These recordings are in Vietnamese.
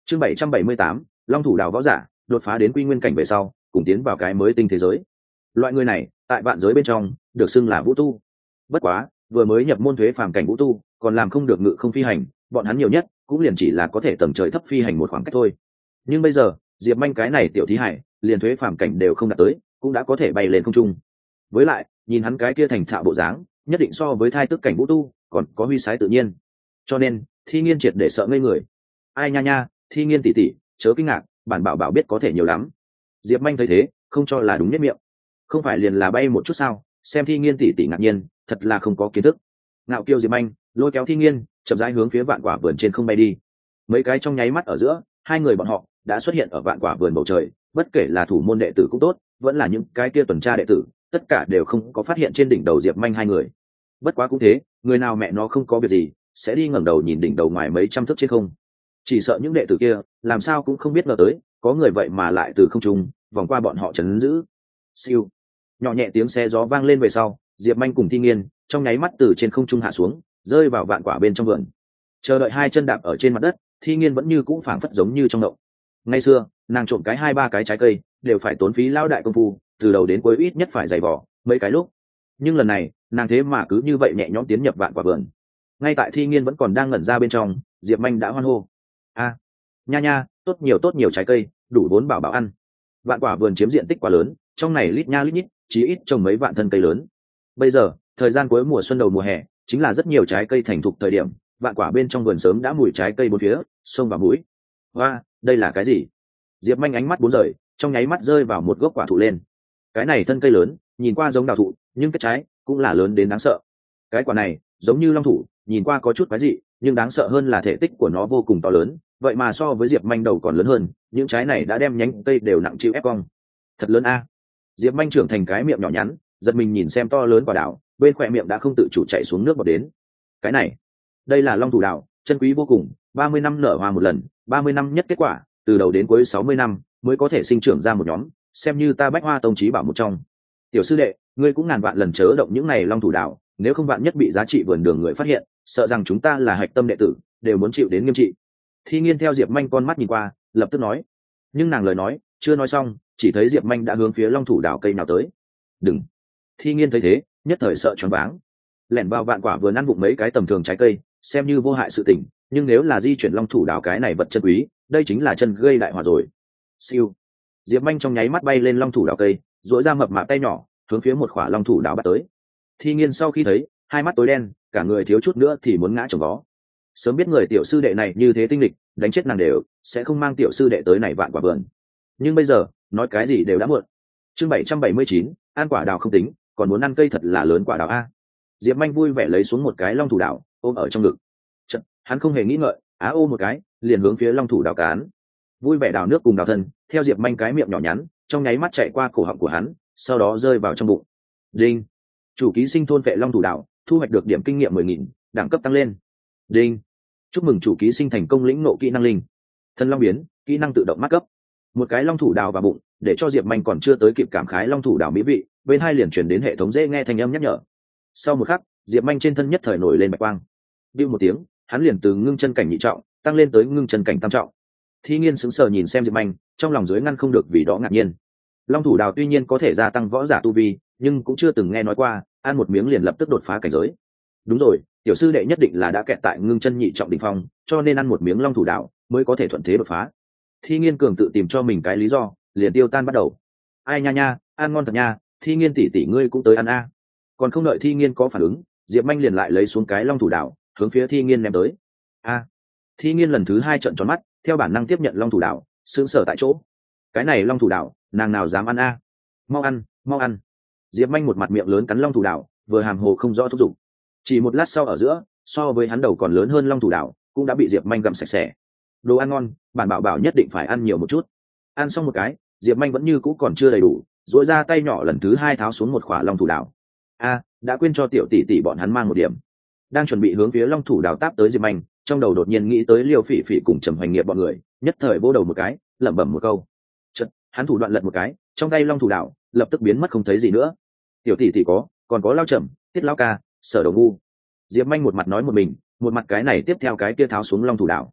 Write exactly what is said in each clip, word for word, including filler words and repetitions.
chương bảy trăm bảy mươi tám, long thủ đào võ giả đột phá đến quy nguyên cảnh về sau cùng tiến vào cái mới tinh thế giới. Loại người này tại vạn giới bên trong được xưng là vũ tu. Bất quá vừa mới nhập môn thuế phàm cảnh vũ tu còn làm không được ngự không phi hành, bọn hắn nhiều nhất cũng liền chỉ là có thể tầng trời thấp phi hành một khoảng cách thôi. Nhưng bây giờ diệp manh cái này tiểu thí hải liền thuế phàm cảnh đều không đạt tới, cũng đã có thể bay lên không trung. Với lại nhìn hắn cái kia thành thạo bộ dáng, nhất định so với thai tức cảnh vũ tu còn có huy sái tự nhiên. Cho nên Thi Nghiên triệt để sợ ngây người. Ai nha nha, Thi Nghiên tỷ tỷ chớ kinh ngạc, bản bảo bảo biết có thể nhiều lắm. Diệp manh thấy thế không cho là đúng nhất miệng. Không phải liền là bay một chút sao? Xem Thi Nghiên tỷ tỷ ngạc nhiên, thật là không có kiến thức. Ngạo kiêu Diệp manh lôi kéo Thi Nghiên chậm rãi hướng phía vạn quả vườn trên không bay đi. Mấy cái trong nháy mắt ở giữa, hai người bọn họ đã xuất hiện ở vạn quả vườn bầu trời. Bất kể là thủ môn đệ tử cũng tốt, vẫn là những cái kia tuần tra đệ tử, tất cả đều không có phát hiện trên đỉnh đầu Diệp manh hai người. Bất quá cũng thế, người nào mẹ nó không có việc gì sẽ đi ngẩng đầu nhìn đỉnh đầu ngoài mấy trăm thước trên không. Chỉ sợ những đệ tử kia làm sao cũng không biết ngờ tới có người vậy mà lại từ không trung vòng qua bọn họ chấn giữ. Siêu, nhỏ nhẹ tiếng xe gió vang lên về sau, Diệp manh cùng Thi Nghiên trong nháy mắt từ trên không trung hạ xuống, rơi vào vạn quả bên trong vườn. Chờ đợi hai chân đạp ở trên mặt đất, Thi Nghiên vẫn như cũ phảng phất giống như trong động. Ngày xưa nàng trộm cái hai ba cái trái cây đều phải tốn phí lao đại công phu, từ đầu đến cuối ít nhất phải giày vỏ mấy cái lúc. Nhưng lần này nàng thế mà cứ như vậy nhẹ nhõm tiến nhập vạn quả vườn. Ngay tại Thi Nghiên vẫn còn đang ngẩn ra bên trong, Diệp manh đã hoan hô: a nha nha, tốt nhiều tốt nhiều trái cây, đủ vốn bảo bảo ăn. Vạn quả vườn chiếm diện tích quá lớn, trong này lít nha lít nhít, chí ít trồng mấy vạn thân cây lớn. Bây giờ thời gian cuối mùa xuân đầu mùa hè, chính là rất nhiều trái cây thành thục thời điểm, vạn quả bên trong vườn sớm đã mùi trái cây bốn phía xông vào mũi. Hoa, đây là cái gì? Diệp manh ánh mắt bốn rời, trong nháy mắt rơi vào một gốc quả thụ lên. Cái này thân cây lớn, nhìn qua giống đào thụ, nhưng cái trái cũng là lớn đến đáng sợ. Cái quả này giống như long thủ, nhìn qua có chút quái dị, nhưng đáng sợ hơn là thể tích của nó vô cùng to lớn, vậy mà so với Diệp manh đầu còn lớn hơn, những trái này đã đem nhánh cây đều nặng chịu ép cong. Thật lớn a. Diệp manh trưởng thành cái miệng nhỏ nhắn, giật mình nhìn xem to lớn quả đào, bên khỏe miệng đã không tự chủ chảy xuống nước bọt đến. Cái này, đây là long thủ đào, chân quý vô cùng, ba mươi năm nở hoa một lần, ba mươi năm nhất kết quả, từ đầu đến cuối sáu mươi năm mới có thể sinh trưởng ra một nhóm, xem như ta Bách Hoa Tông chí bảo một trong. Tiểu sư đệ, ngươi cũng ngàn vạn lần chớ động những này long thủ đào, nếu không vạn nhất bị giá trị vườn đường người phát hiện, sợ rằng chúng ta là hạch tâm đệ tử đều muốn chịu đến nghiêm trị. Thi Nghiên theo Diệp manh con mắt nhìn qua, lập tức nói. Nhưng nàng lời nói chưa nói xong, chỉ thấy Diệp manh đã hướng phía long thủ đào cây nào tới. Đừng! Thi Nghiên thấy thế nhất thời sợ choáng váng, lẻn vào vạn quả vừa ăn vụng mấy cái tầm thường trái cây xem như vô hại sự tình, nhưng nếu là di chuyển long thủ đào cái này vật chân quý, đây chính là chân gây đại họa rồi. Siêu! Diệp manh trong nháy mắt bay lên long thủ đào cây, duỗi ra mập mạp tay nhỏ hướng phía một khỏa long thủ đào bắt tới. Thi Nghiên sau khi thấy, hai mắt tối đen, cả người thiếu chút nữa thì muốn ngã chồng vó. Sớm biết người tiểu sư đệ này như thế tinh lịch, đánh chết nàng đều sẽ không mang tiểu sư đệ tới này vạn quả vườn. Nhưng bây giờ nói cái gì đều đã muộn. Chương bảy trăm bảy mươi chín, ăn quả đào không tính, còn muốn ăn cây thật là lớn quả đào a. Diệp manh vui vẻ lấy xuống một cái long thủ đào, ôm ở trong ngực. Chật, hắn không hề nghĩ ngợi, á ô một cái, liền hướng phía long thủ đào cán. Vui vẻ đào nước cùng đào thân, theo Diệp manh cái miệng nhỏ nhắn, trong nháy mắt chạy qua cổ họng của hắn, sau đó rơi vào trong bụng. Đinh! Chủ ký sinh thôn vệ long thủ đào, thu hoạch được điểm kinh nghiệm mười nghìn, đẳng cấp tăng lên. Đinh! Chúc mừng chủ ký sinh thành công lĩnh ngộ kỹ năng linh thân long biến, kỹ năng tự động mắc cấp. Một cái long thủ đào vào bụng, để cho Diệp manh còn chưa tới kịp cảm khái long thủ đào mỹ vị, bên hai liền chuyển đến hệ thống dễ nghe thanh âm nhắc nhở. Sau một khắc, Diệp manh trên thân nhất thời nổi lên bạch quang. Điêu một tiếng, hắn liền từ ngưng chân cảnh nhị trọng tăng lên tới ngưng chân cảnh tam trọng. Thi Nghiên sững sờ nhìn xem Diệp manh, trong lòng dưới ngăn không được vì đó ngạc nhiên. Long thủ đào tuy nhiên có thể gia tăng võ giả tu vi, nhưng cũng chưa từng nghe nói qua ăn một miếng liền lập tức đột phá cảnh giới. Đúng rồi, tiểu sư đệ nhất định là đã kẹt tại ngưng chân nhị trọng đỉnh phong, cho nên ăn một miếng long thủ đào mới có thể thuận thế đột phá. Thi Nghiên cường tự tìm cho mình cái lý do, liền tiêu tan bắt đầu. Ai nha nha, ăn ngon thật nha, Thi Nghiên tỷ tỷ ngươi cũng tới ăn a. Còn không đợi Thi Nghiên có phản ứng, Diệp manh liền lại lấy xuống cái long thủ đào, hướng phía Thi Nghiên ném tới. A! Thi Nghiên lần thứ hai trợn tròn mắt, theo bản năng tiếp nhận long thủ đào, sững sờ tại chỗ. Cái này long thủ đào, nàng nào dám ăn a? Mau ăn, mau ăn! Diệp manh một mặt miệng lớn cắn long thủ đào, vừa hàm hồ không rõ thúc giục. Chỉ một lát sau ở giữa, so với hắn đầu còn lớn hơn long thủ đào, cũng đã bị Diệp manh gặm sạch sẽ. Đồ ăn ngon, bản bảo bảo nhất định phải ăn nhiều một chút. Ăn xong một cái, Diệp manh vẫn như cũ còn chưa đầy đủ, duỗi ra tay nhỏ lần thứ hai tháo xuống một khỏa long thủ đào. A, đã quên cho tiểu tỷ tỷ bọn hắn mang một điểm. Đang chuẩn bị hướng phía long thủ đào táp tới Diệp manh, trong đầu đột nhiên nghĩ tới Liêu Phỉ Phỉ cùng Trầm Hoành Nghiệp bọn người, nhất thời vỗ đầu một cái, lẩm bẩm một câu. Chợt, hắn thủ đoạn lật một cái, trong tay long thủ đào lập tức biến mất không thấy gì nữa. Tiểu tỷ tỷ có, còn có Lao Trầm, Tiết Lao Ca, Sở Đầu Ngu. Diệp manh một mặt nói một mình, một mặt cái này tiếp theo cái kia tháo xuống long thủ đào.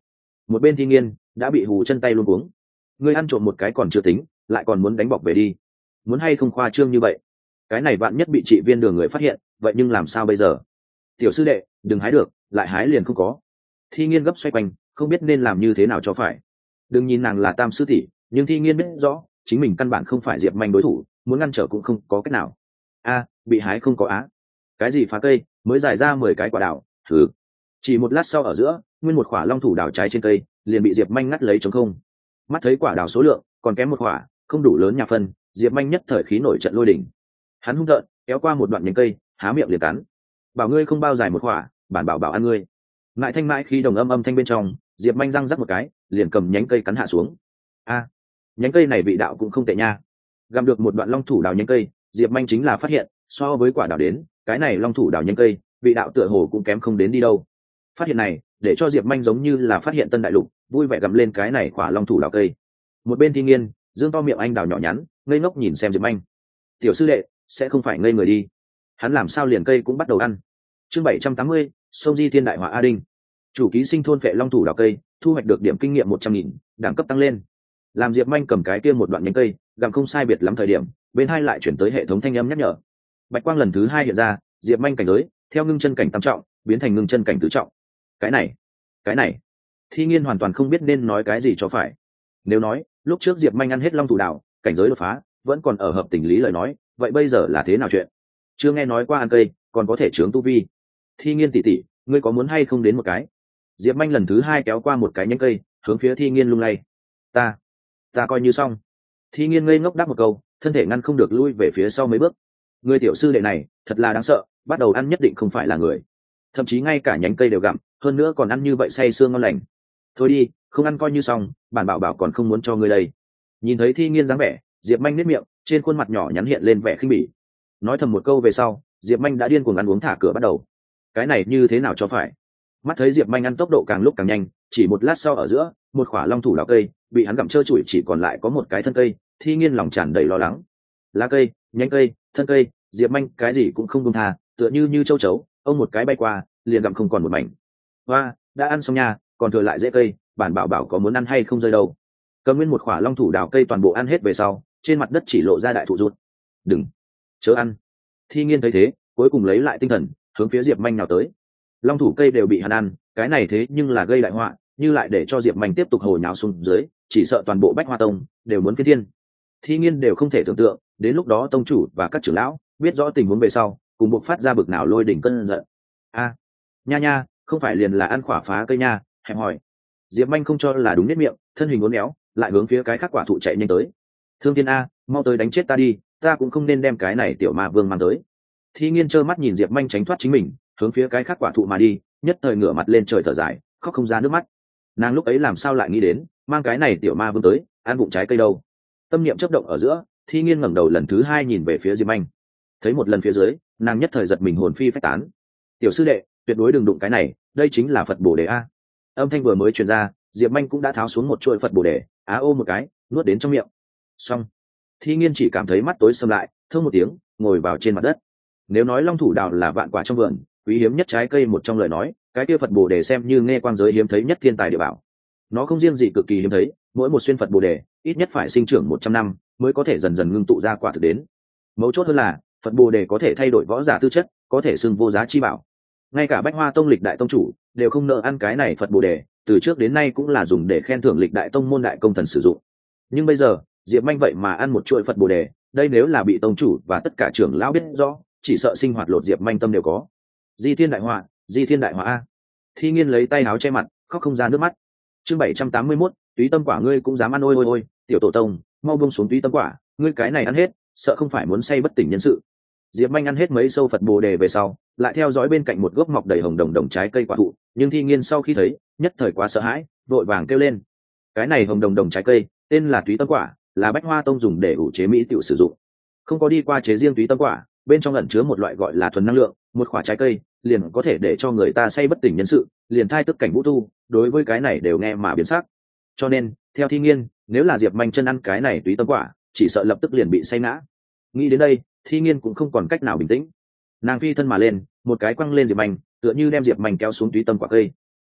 Một bên thi nghiên đã bị hù chân tay luôn cuống. Ngươi ăn trộm một cái còn chưa tính, lại còn muốn đánh bọc về đi, muốn hay không khoa trương như vậy? Cái này vạn nhất bị trị viên đường người phát hiện, vậy nhưng làm sao bây giờ? Tiểu sư đệ, đừng hái được, lại hái liền không có. Thi nghiên gấp xoay quanh, không biết nên làm như thế nào cho phải. Đừng nhìn nàng là tam sư tỷ, nhưng thi nghiên biết rõ chính mình căn bản không phải diệp manh đối thủ, muốn ngăn trở cũng không có cách nào. A, bị hái không có á? Cái gì phá cây, mới giải ra mười cái quả đào, thử. Chỉ một lát sau ở giữa, nguyên một quả long thủ đào trái trên cây liền bị diệp manh ngắt lấy trống không. Mắt thấy quả đào số lượng còn kém một quả, không đủ lớn nhà phân, diệp manh nhất thời khí nổi trận lôi đỉnh. Hắn hung tợn kéo qua một đoạn nhánh cây, há miệng liền cắn. Bảo ngươi không bao dài một quả, bản bảo bảo ăn ngươi. Ngại thanh mãi khi đồng âm âm thanh bên trong, diệp manh răng rắc một cái, liền cầm nhánh cây cắn hạ xuống. A, nhánh cây này vị đạo cũng không tệ nha. Gặm được một đoạn long thủ đào nhánh cây, diệp manh chính là phát hiện so với quả đào đến, cái này long thủ đào nhánh cây vị đạo tựa hồ cũng kém không đến đi đâu. Phát hiện này để cho diệp manh giống như là phát hiện tân đại lục, vui vẻ gặm lên cái này quả long thủ đào cây. Một bên thi nghiên dương to miệng anh đào nhỏ nhắn, ngây ngốc nhìn xem diệp manh. Tiểu sư đệ sẽ không phải ngây người đi, hắn làm sao liền cây cũng bắt đầu ăn. Chương bảy trăm tám mươi, sông di thiên đại hỏa a đinh. Chủ ký sinh thôn phệ long thủ đào cây, thu hoạch được điểm kinh nghiệm một trăm nghìn, đẳng cấp tăng lên. Làm diệp manh cầm cái kia một đoạn nhánh cây gặm không sai biệt lắm thời điểm, bên hai lại chuyển tới hệ thống thanh âm nhắc nhở. Bạch quang lần thứ hai hiện ra, diệp manh cảnh giới theo ngưng chân cảnh tam trọng biến thành ngưng chân cảnh tứ trọng. Cái này cái này thi nghiên hoàn toàn không biết nên nói cái gì cho phải. Nếu nói lúc trước diệp manh ăn hết long thủ đào, cảnh giới đột phá vẫn còn ở hợp tình lý lời nói, vậy bây giờ là thế nào chuyện? Chưa nghe nói qua ăn cây còn có thể chướng tu vi. Thi nghiên tỷ tỷ, ngươi có muốn hay không đến một cái? Diệp manh lần thứ hai kéo qua một cái nhánh cây, hướng phía thi nghiên lung lay. Ta, ta coi như xong. Thi nghiên ngây ngốc đáp một câu, thân thể ngăn không được lui về phía sau mấy bước. Người tiểu sư đệ này thật là đáng sợ, bắt đầu ăn nhất định không phải là người, thậm chí ngay cả nhánh cây đều gặm, hơn nữa còn ăn như vậy say sương ngon lành. Thôi đi, không ăn coi như xong, bản bảo bảo còn không muốn cho ngươi đây. Nhìn thấy thi nghiên dáng vẻ, diệp manh nếp miệng, trên khuôn mặt nhỏ nhắn hiện lên vẻ khinh bỉ. Nói thầm một câu về sau, diệp manh đã điên cuồng ăn uống thả cửa bắt đầu. Cái này như thế nào cho phải? Mắt thấy diệp manh ăn tốc độ càng lúc càng nhanh, chỉ một lát sau ở giữa, một quả long thủ đào cây bị hắn gặm trơ trụi, chỉ còn lại có một cái thân cây. Thi nghiên lòng tràn đầy lo lắng. Lá cây, nhánh cây, thân cây, diệp manh cái gì cũng không buông tha, tựa như như châu chấu, ông một cái bay qua liền gặm không còn một mảnh. Hoa, đã ăn xong nha, còn thừa lại rễ cây, bản bảo bảo có muốn ăn hay không rơi đâu. Cầm nguyên một quả long thủ đào cây toàn bộ ăn hết về sau, trên mặt đất chỉ lộ ra đại thụ rụt. Đừng, chớ ăn. Thi nghiên thấy thế, cuối cùng lấy lại tinh thần, hướng phía diệp manh nào tới. Long thủ cây đều bị hắn ăn, cái này thế nhưng là gây đại họa, như lại để cho diệp manh tiếp tục hồi nháo xuống dưới, chỉ sợ toàn bộ Bách Hoa Tông đều muốn phi thiên. Thi nghiên đều không thể tưởng tượng, đến lúc đó tông chủ và các trưởng lão biết rõ tình huống về sau, cùng buộc phát ra bực nào lôi đỉnh cơn giận. A, nha nha, không phải liền là ăn khỏa phá cây nha, hẹp hỏi. Diệp manh không cho là đúng nết miệng, thân hình uốn éo, lại hướng phía cái khác quả thụ chạy nhanh tới. Thương Thiên a, mau tới đánh chết ta đi, ta cũng không nên đem cái này tiểu ma vương mang tới. Thi nghiên trơ mắt nhìn diệp manh tránh thoát chính mình, hướng phía cái khác quả thụ mà đi, nhất thời ngửa mặt lên trời thở dài, khóc không ra nước mắt. Nàng lúc ấy làm sao lại nghĩ đến mang cái này tiểu ma vương tới ăn bụng trái cây đâu? Tâm niệm chớp động ở giữa, thi nghiên ngẩng đầu lần thứ hai nhìn về phía diệp manh. Thấy một lần phía dưới, nàng nhất thời giật mình hồn phi phách tán. Tiểu sư đệ, tuyệt đối đừng đụng cái này, đây chính là Phật Bồ Đề a. Âm thanh vừa mới truyền ra, diệp manh cũng đã tháo xuống một chuỗi Phật Bồ Đề, á ô một cái nuốt đến trong miệng. Xong. Thi nghiên chỉ cảm thấy mắt tối sầm lại, thơm một tiếng ngồi vào trên mặt đất. Nếu nói long thủ đào là vạn quả trong vườn, quý hiếm nhất trái cây một trong lời nói, cái kia Phật Bồ Đề xem như nghe quang giới hiếm thấy nhất thiên tài địa bảo. Nó không riêng gì cực kỳ hiếm thấy, mỗi một xuyên Phật Bồ Đề ít nhất phải sinh trưởng một trăm năm mới có thể dần dần ngưng tụ ra quả thực đến. Mấu chốt hơn là Phật Bồ Đề có thể thay đổi võ giả tư chất, có thể xưng vô giá chi bảo. Ngay cả Bách Hoa Tông lịch đại tông chủ đều không nợ ăn cái này Phật Bồ Đề, từ trước đến nay cũng là dùng để khen thưởng lịch đại tông môn đại công thần sử dụng. Nhưng bây giờ diệp manh vậy mà ăn một chuỗi Phật Bồ Đề, đây nếu là bị tông chủ và tất cả trưởng lão biết rõ, chỉ sợ sinh hoạt lột diệp manh tâm đều có. Di thiên đại họa, di thiên đại họa a. Thi nghiên lấy tay áo che mặt, khóc không ra nước mắt. Chương bảy trăm tám mươi mốt, túy tâm quả ngươi cũng dám ăn, ôi ôi ôi, tiểu tổ tông, mau buông xuống túy tâm quả, ngươi cái này ăn hết, sợ không phải muốn say bất tỉnh nhân sự. Diệp manh ăn hết mấy sâu Phật Bồ Đề về sau, lại theo dõi bên cạnh một gốc mọc đầy hồng đồng đồng trái cây quả thụ, nhưng thi nghiên sau khi thấy, nhất thời quá sợ hãi, vội vàng kêu lên. Cái này hồng đồng đồng trái cây, tên là túy tâm quả, là Bách Hoa Tông dùng để ủ chế mỹ tiểu sử dụng. Không có đi qua chế riêng túy tâm quả, bên trong ẩn chứa một loại gọi là thuần năng lượng, một quả trái cây liền có thể để cho người ta say bất tỉnh nhân sự, liền thai tức cảnh vũ tu, đối với cái này đều nghe mà biến sắc. Cho nên theo thi nghiên, nếu là diệp manh chân ăn cái này túy tâm quả, chỉ sợ lập tức liền bị say ngã. Nghĩ đến đây, thi nghiên cũng không còn cách nào bình tĩnh, nàng phi thân mà lên, một cái quăng lên diệp manh, tựa như đem diệp manh kéo xuống túy tâm quả cây.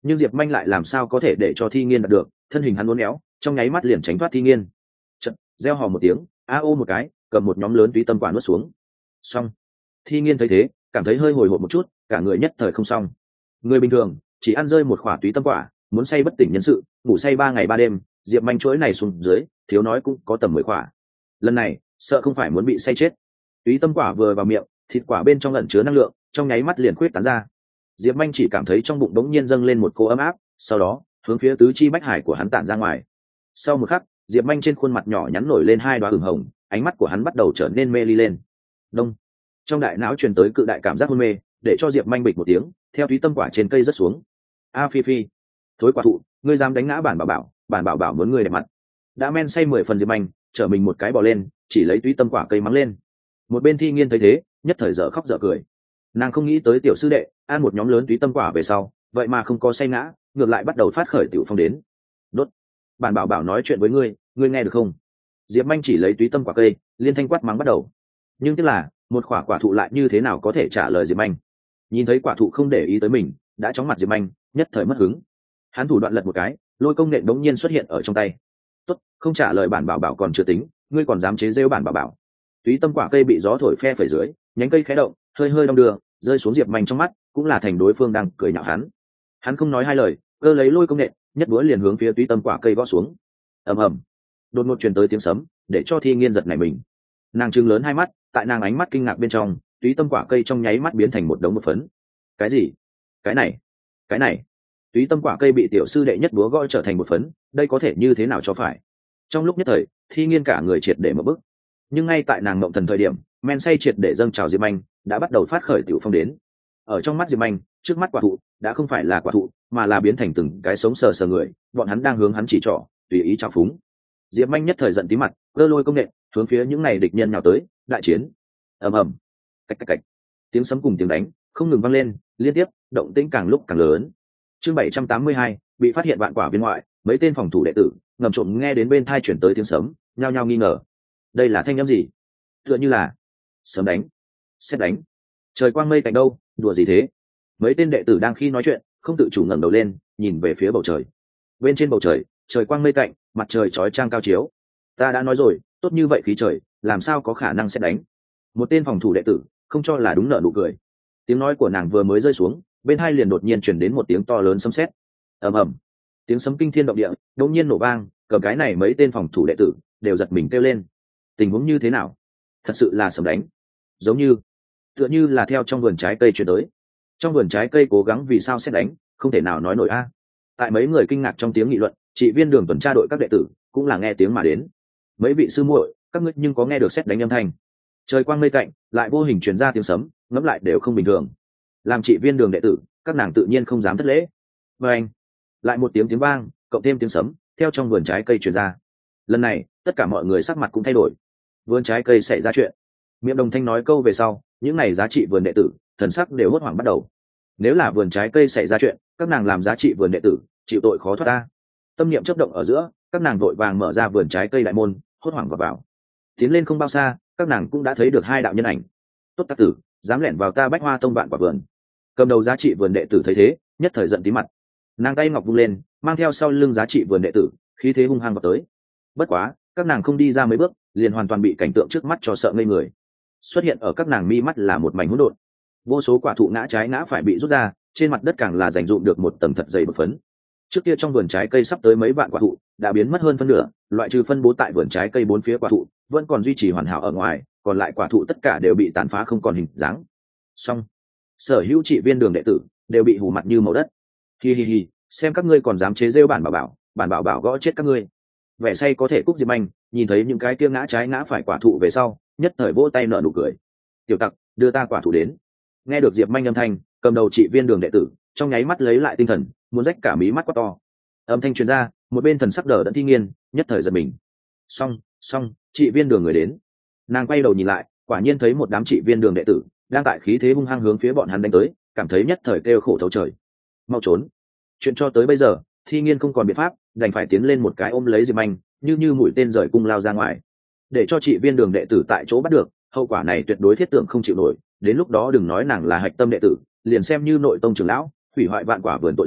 nhưng diệp manh lại làm sao có thể để cho thi nghiên đạt được, thân hình hắn uốn éo trong nháy mắt liền tránh thoát thi nghiên. Chật, reo hò một tiếng, a ô một cái, cầm một nhóm lớn túy tâm quả nuốt xuống. Xong. Thi nghiên thấy thế, cảm thấy hơi hồi hộp một chút, cả người nhất thời không xong. Người bình thường chỉ ăn rơi một quả túy tâm quả, muốn say bất tỉnh nhân sự, ngủ say ba ngày ba đêm, diệp manh chuỗi này xuống dưới thiếu nói cũng có tầm mười quả. Lần này sợ không phải muốn bị say chết. Túy tâm quả vừa vào miệng, thịt quả bên trong lẩn chứa năng lượng, trong nháy mắt liền khuyết tán ra. Diệp manh chỉ cảm thấy trong bụng đống nhiên dâng lên một cô ấm áp, sau đó hướng phía tứ chi bách hải của hắn tản ra ngoài. Sau một khắc, diệp manh trên khuôn mặt nhỏ nhắn nổi lên hai đoá ửng hồng, ánh mắt của hắn bắt đầu trở nên mê ly lên. Đông. Trong đại não truyền tới cự đại cảm giác hôn mê, để cho diệp manh bịch một tiếng theo túy tâm quả trên cây rớt xuống. A phi phi, thối quả thụ, ngươi dám đánh ngã bản bảo bảo, bản bảo bảo muốn ngươi đẹp mặt. Đã men say mười phần diệp manh trở mình một cái bò lên, chỉ lấy túy tâm quả cây mắng lên. Một bên thi nghiên thấy thế, nhất thời dở khóc dở cười. Nàng không nghĩ tới tiểu sư đệ ăn một nhóm lớn túy tâm quả về sau vậy mà không có say ngã, ngược lại bắt đầu phát khởi tiểu phong đến. Đốt. Bản bảo bảo nói chuyện với ngươi, ngươi nghe được không? Diệp manh chỉ lấy túy tâm quả cây liên thanh quát mắng bắt đầu. Nhưng tức là một quả quả thụ lại như thế nào có thể trả lời diệp manh? Nhìn thấy quả thụ không để ý tới mình, đã chóng mặt diệp manh nhất thời mất hứng. Hắn thủ đoạn lật một cái, lôi công nghệ đống nhiên xuất hiện ở trong tay. Tốt, không trả lời bản bảo bảo còn chưa tính, ngươi còn dám chế rêu bản bảo bảo. Túy tâm quả cây bị gió thổi phe phẩy dưới, nhánh cây khẽ động, hơi hơi đong đưa, rơi xuống diệp manh trong mắt, cũng là thành đối phương đang cười nhạo hắn. Hắn không nói hai lời, cơ lấy lôi công nghệ, nhất búa liền hướng phía túy tâm quả cây gõ xuống. Ầm ầm. Đột ngột truyền tới tiếng sấm, để cho thi nghiên giật nảy mình. Nàng trừng lớn hai mắt, tại nàng ánh mắt kinh ngạc bên trong, túy tâm quả cây trong nháy mắt biến thành một đống một phấn. Cái gì? Cái này? Cái này? Túy tâm quả cây bị tiểu sư đệ nhất búa gõ trở thành một phấn, đây có thể như thế nào cho phải? Trong lúc nhất thời, thi nghiên cả người triệt để mở bức. Nhưng ngay tại nàng ngộng thần thời điểm, men say triệt để dâng trào diệp anh đã bắt đầu phát khởi tiểu phong đến. Ở trong mắt diệp anh, trước mắt quả thụ đã không phải là quả thụ, mà là biến thành từng cái sống sờ sờ người, bọn hắn đang hướng hắn chỉ trỏ, tùy ý trào phúng. Diệp anh nhất thời giận tí mặt, cơ lôi công nghệ hướng phía những này địch nhân nhào tới, đại chiến. Ầm ầm. Cạch cạch cạch. Tiếng sấm cùng tiếng đánh không ngừng vang lên, liên tiếp, động tĩnh càng lúc càng lớn. Chương bảy trăm tám mươi hai, bị phát hiện vạn quả viên ngoại, mấy tên phòng thủ đệ tử ngầm trộm nghe đến bên thai chuyển tới tiếng sấm, nhao nhao nghi ngờ. Đây là thanh âm gì? Tựa như là sấm đánh, sét đánh, trời quang mây tạnh đâu, đùa gì thế? Mấy tên đệ tử đang khi nói chuyện, không tự chủ ngẩng đầu lên, nhìn về phía bầu trời. Bên trên bầu trời, trời quang mây tạnh, mặt trời chói chang cao chiếu. Ta đã nói rồi, tốt như vậy khí trời, làm sao có khả năng sét đánh? Một tên phòng thủ đệ tử không cho là đúng, nợ nụ cười. Tiếng nói của nàng vừa mới rơi xuống, bên hai liền đột nhiên truyền đến một tiếng to lớn sấm sét. Ầm ầm. Tiếng sấm kinh thiên động địa, đột nhiên nổ vang, cầm cái này mấy tên phòng thủ đệ tử đều giật mình kêu lên. Tình huống như thế nào? Thật sự là sấm đánh? Giống như, tựa như là theo trong vườn trái cây truyền tới. Trong vườn trái cây cố gắng vì sao sét đánh, không thể nào nói nổi a. Tại mấy người kinh ngạc trong tiếng nghị luận, chị viên đường tuần tra đội các đệ tử cũng là nghe tiếng mà đến. Mấy vị sư muội, các ngươi nhưng có nghe được sét đánh âm thanh? Trời quang mây tạnh, lại vô hình truyền ra tiếng sấm, ngẫm lại đều không bình thường. Làm chị viên đường đệ tử, các nàng tự nhiên không dám thất lễ. Và anh, lại một tiếng tiếng vang, cộng thêm tiếng sấm, theo trong vườn trái cây truyền ra. Lần này, tất cả mọi người sắc mặt cũng thay đổi. Vườn trái cây xảy ra chuyện. Miệng đồng thanh nói câu về sau, những này giá trị vườn đệ tử thần sắc đều hốt hoảng bắt đầu. Nếu là vườn trái cây xảy ra chuyện, các nàng làm giá trị vườn đệ tử chịu tội khó thoát ta. Tâm niệm chấp động ở giữa, các nàng vội vàng mở ra vườn trái cây đại môn, hốt hoảng vào vào. Tiến lên không bao xa, các nàng cũng đã thấy được hai đạo nhân ảnh. Tốt tác tử, dám lẻn vào ta Bách Hoa Tông bạn quả vườn. Cầm đầu giá trị vườn đệ tử thấy thế, nhất thời giận tí mặt. Nàng tay ngọc vung lên, mang theo sau lưng giá trị vườn đệ tử, khí thế hung hăng vào tới. Bất quá, các nàng không đi ra mấy bước, liền hoàn toàn bị cảnh tượng trước mắt cho sợ ngây người. Xuất hiện ở các nàng mi mắt là một mảnh hỗn độn. Vô số quả thụ ngã trái ngã phải bị rút ra, trên mặt đất càng là dành dụm được một tầng thật dày bột phấn. Trước kia trong vườn trái cây sắp tới mấy vạn quả thụ, đã biến mất hơn phân nửa, loại trừ phân bố tại vườn trái cây bốn phía quả thụ, vẫn còn duy trì hoàn hảo ở ngoài, còn lại quả thụ tất cả đều bị tàn phá không còn hình dáng. Xong, sở hữu trị viên đường đệ tử đều bị hù mặt như màu đất. Hi hi hi, xem các ngươi còn dám chế rêu bản bảo bảo, bản bảo bảo gõ chết các ngươi. Vẻ say có thể cúc diệp anh nhìn thấy những cái kia ngã trái ngã phải quả thụ về sau, nhất thời vỗ tay nở nụ cười. Tiểu tặc, đưa ta quả thụ đến. Nghe được diệp manh âm thanh, cầm đầu trị viên đường đệ tử trong nháy mắt lấy lại tinh thần, muốn rách cả mí mắt quá to. Âm thanh truyền ra, một bên thần sắc đờ đẫn thi nghiên nhất thời giật mình. Xong, xong, trị viên đường người đến. Nàng quay đầu nhìn lại, quả nhiên thấy một đám trị viên đường đệ tử đang tại khí thế hung hăng hướng phía bọn hắn đánh tới, cảm thấy nhất thời kêu khổ thấu trời. Mau trốn. Chuyện cho tới bây giờ, thi nghiên không còn biện pháp, đành phải tiến lên một cái ôm lấy diệp anh, như như mũi tên rời cung lao ra ngoài. Để cho trị viên đường đệ tử tại chỗ bắt được, hậu quả này tuyệt đối thiết tưởng không chịu nổi. Đến lúc đó đừng nói nàng là hạch tâm đệ tử, liền xem như nội tông trưởng lão, hủy hoại vạn quả vườn tội danh,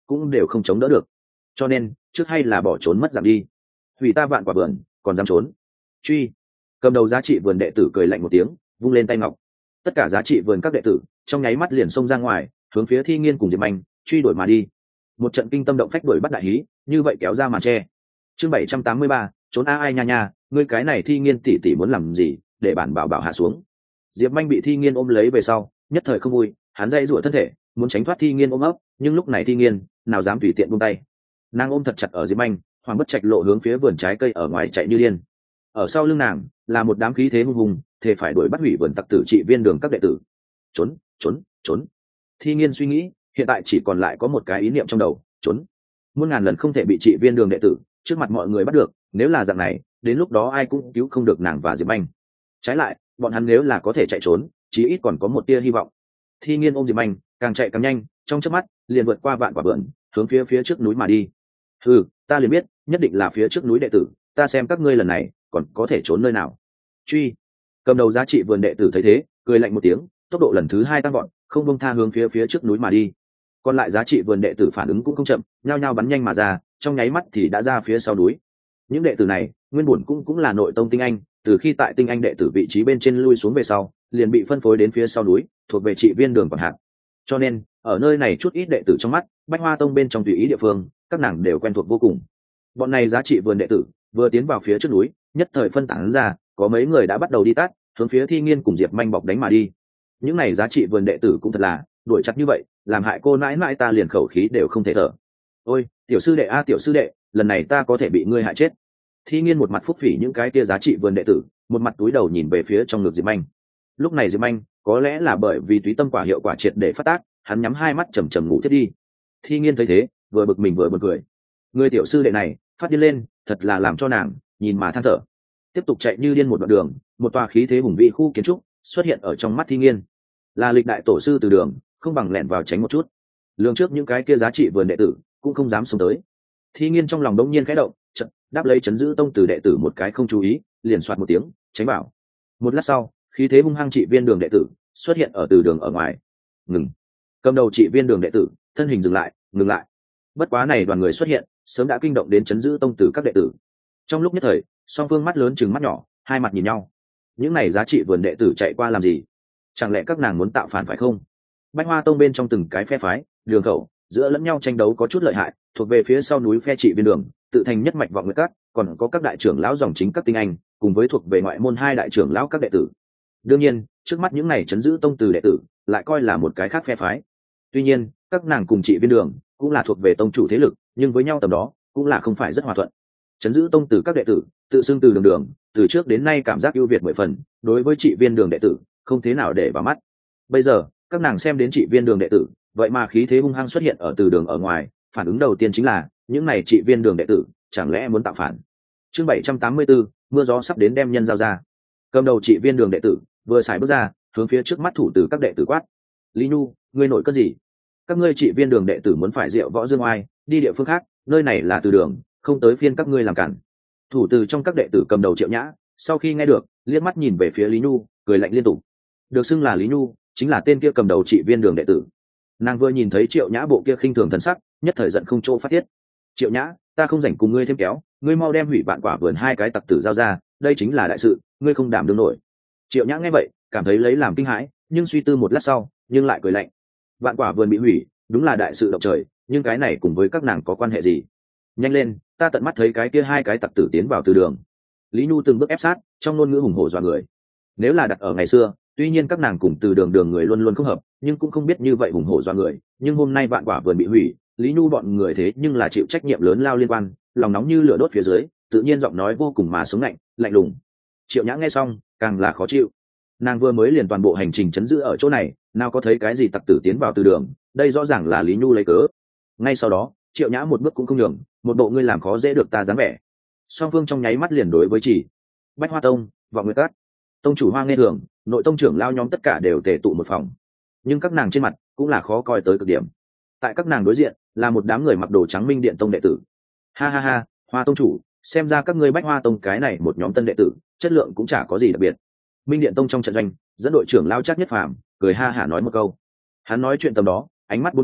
cũng đều không chống đỡ được, cho nên trước hay là bỏ trốn mất dạng đi. Hủy ta vạn quả vườn còn dám trốn? Truy! Cầm đầu giá trị vườn đệ tử cười lạnh một tiếng, vung lên tay ngọc. Tất cả giá trị vườn các đệ tử trong nháy mắt liền xông ra ngoài, hướng phía Thi Nghiên cùng Diệp Anh truy đuổi mà đi. Một trận kinh tâm động phách đuổi bắt đại hí như vậy kéo ra màn che. Chương bảy trăm tám mươi ba, trốn a ai nha nha, ngươi cái này Thi Nghiên tỷ tỷ muốn làm gì, để bản bảo bảo hạ xuống. Diệp Anh bị Thi Nghiên ôm lấy về sau, nhất thời không vui, hắn dây rủa thân thể, muốn tránh thoát Thi Nghiên ôm ấp, nhưng lúc này Thi Nghiên nào dám tùy tiện buông tay. Nàng ôm thật chặt ở Diệp Anh, Hoàng Bất Trạch lộ hướng phía vườn trái cây ở ngoài chạy như điên. Ở sau lưng nàng là một đám khí thế hung hùng, thề phải đuổi bắt hủy vườn tặc tử trị viên đường các đệ tử. Trốn, trốn, trốn. Thi Nghiên suy nghĩ, hiện tại chỉ còn lại có một cái ý niệm trong đầu, trốn. Muôn ngàn lần không thể bị trị viên đường đệ tử trước mặt mọi người bắt được, nếu là dạng này, đến lúc đó ai cũng cứu không được nàng và Diệp Anh. Trái lại, bọn hắn nếu là có thể chạy trốn, chí ít còn có một tia hy vọng. Thi Nghiên ôm Diệp Anh, càng chạy càng nhanh, trong chớp mắt liền vượt qua vạn quả vườn, hướng phía phía trước núi mà đi. Ừ, ta liền biết, nhất định là phía trước núi đệ tử, ta xem các ngươi lần này còn có thể trốn nơi nào. Truy! Cầm đầu giá trị vườn đệ tử thấy thế, cười lạnh một tiếng, tốc độ lần thứ hai tăng vọt, không buông tha hướng phía phía trước núi mà đi. Còn lại giá trị vườn đệ tử phản ứng cũng không chậm, nhao nhao bắn nhanh mà ra, trong nháy mắt thì đã ra phía sau núi. Những đệ tử này nguyên bổn cũng cũng là nội tông tinh anh, từ khi tại tinh anh đệ tử vị trí bên trên lui xuống về sau, liền bị phân phối đến phía sau núi, thuộc về trị viên đường còn hạt. Cho nên ở nơi này chút ít đệ tử trong mắt, Bách Hoa tông bên trong tùy ý địa phương, các nàng đều quen thuộc vô cùng. Bọn này giá trị vườn đệ tử vừa tiến vào phía trước núi, nhất thời phân tán ra, có mấy người đã bắt đầu đi tát, hướng phía Thi Nghiên cùng Diệp Manh bọc đánh mà đi. Những này giá trị vườn đệ tử cũng thật là đuổi chặt như vậy, làm hại cô nãi nãi ta liền khẩu khí đều không thể thở. Ôi, tiểu sư đệ a tiểu sư đệ, lần này ta có thể bị ngươi hại chết. Thi Nghiên một mặt phúc phỉ những cái kia giá trị vườn đệ tử, một mặt túi đầu nhìn về phía trong ngực Diệp Manh. Lúc này Diệp Manh có lẽ là bởi vì túy tâm quả hiệu quả triệt để phát tác, hắn nhắm hai mắt chầm chầm ngủ thiết đi. Thi Nghiên thấy thế, vừa bực mình vừa buồn cười. Người tiểu sư đệ này phát điên lên, thật là làm cho nàng nhìn mà than thở. Tiếp tục chạy như điên một đoạn đường, một tòa khí thế hùng vĩ khu kiến trúc xuất hiện ở trong mắt Thi Nghiên. Là lịch đại tổ sư từ đường, không bằng lẹn vào tránh một chút. Lường trước những cái kia giá trị vườn đệ tử cũng không dám xuống tới. Thi Nghiên trong lòng đông nhiên khẽ động, chợt đáp lấy chấn giữ tông từ đệ tử một cái không chú ý, liền soạt một tiếng tránh bảo. Một lát sau, khí thế hung hăng trị viên đường đệ tử xuất hiện ở từ đường ở ngoài. Ngừng! Cầm đầu trị viên đường đệ tử thân hình dừng lại, ngừng lại. Bất quá này đoàn người xuất hiện sớm đã kinh động đến chấn giữ tông từ các đệ tử. Trong lúc nhất thời, song phương mắt lớn chừng mắt nhỏ, hai mặt nhìn nhau. Những này giá trị vườn đệ tử chạy qua làm gì? Chẳng lẽ các nàng muốn tạo phản phải không? Bách Hoa tông bên trong từng cái phe phái, đường khẩu giữa lẫn nhau tranh đấu có chút lợi hại, thuộc về phía sau núi phe trị viên đường tự thành nhất mạch vọng nguyệt các, còn có các đại trưởng lão dòng chính các tinh anh, cùng với thuộc về ngoại môn hai đại trưởng lão các đệ tử. Đương nhiên, trước mắt những này chấn giữ tông từ đệ tử lại coi là một cái khác phe phái. Tuy nhiên, các nàng cùng trị viên đường cũng là thuộc về tông chủ thế lực, nhưng với nhau tầm đó cũng là không phải rất hòa thuận. Chấn giữ tông từ các đệ tử tự xưng từ đường đường, từ trước đến nay cảm giác ưu việt mười phần, đối với trị viên đường đệ tử không thế nào để vào mắt. Bây giờ các nàng xem đến trị viên đường đệ tử, vậy mà khí thế hung hăng xuất hiện ở từ đường ở ngoài, phản ứng đầu tiên chính là những này trị viên đường đệ tử chẳng lẽ muốn tạo phản. Chương bảy trăm tám mươi bốn, mưa gió sắp đến đem nhân giao ra. Cầm đầu trị viên đường đệ tử vừa xài bước ra, hướng phía trước mắt thủ từ các đệ tử quát: Lý Nhu, ngươi nổi cơn gì? Các ngươi trị viên đường đệ tử muốn phải diệu võ dương oai, đi địa phương khác, nơi này là từ đường, không tới phiên các ngươi làm cản. Thủ từ trong các đệ tử cầm đầu Triệu Nhã sau khi nghe được, liếc mắt nhìn về phía Lý Nhu, cười lạnh liên tục. Được xưng là Lý Nhu chính là tên kia cầm đầu trị viên đường đệ tử. Nàng vừa nhìn thấy Triệu Nhã bộ kia khinh thường thần sắc, nhất thời giận không chỗ phát tiết. Triệu Nhã, ta không rảnh cùng ngươi thêm kéo, ngươi mau đem hủy vạn quả vườn hai cái tặc tử giao ra, đây chính là đại sự, ngươi không đảm đương nổi. Triệu Nhã nghe vậy cảm thấy lấy làm kinh hãi, nhưng suy tư một lát sau nhưng lại cười lạnh. Vạn quả vườn bị hủy đúng là đại sự động trời, nhưng cái này cùng với các nàng có quan hệ gì? Nhanh lên, ta tận mắt thấy cái kia hai cái tặc tử tiến vào từ đường. Lý Nhu từng bước ép sát, trong ngôn ngữ hùng hổ dọa người. Nếu là đặt ở ngày xưa, tuy nhiên các nàng cùng từ đường đường người luôn luôn không hợp, nhưng cũng không biết như vậy hùng hổ dọa người. Nhưng hôm nay vạn quả vườn bị hủy, Lý Nhu bọn người thế nhưng là chịu trách nhiệm lớn lao liên quan, lòng nóng như lửa đốt phía dưới, tự nhiên giọng nói vô cùng mà sống lạnh, lạnh lùng. Triệu Nhã nghe xong càng là khó chịu. Nàng vừa mới liền toàn bộ hành trình chấn giữ ở chỗ này, nào có thấy cái gì tặc tử tiến vào từ đường, đây rõ ràng là Lý Nhu lấy cớ. Ngay sau đó, Triệu Nhã một bước cũng không nhường, một bộ ngươi làm khó dễ được ta dáng vẻ. Song phương trong nháy mắt liền đối với chỉ. Bách Hoa tông, Vọng Nguyệt các, tông chủ Hoa Nghe Thường, nội tông trưởng lao nhóm tất cả đều tề tụ một phòng. Nhưng các nàng trên mặt cũng là khó coi tới cực điểm. Tại các nàng đối diện là một đám người mặc đồ trắng Minh Điện tông đệ tử. Ha ha ha, Hoa tông chủ, xem ra các ngươi Bách Hoa tông cái này một nhóm tân đệ tử, chất lượng cũng chả có gì đặc biệt. Minh Điện tông trong trận doanh dẫn đội trưởng lao Trác Nhất Phàm cười ha hả nói một câu. Hắn nói chuyện tầm đó, ánh mắt bốn quét,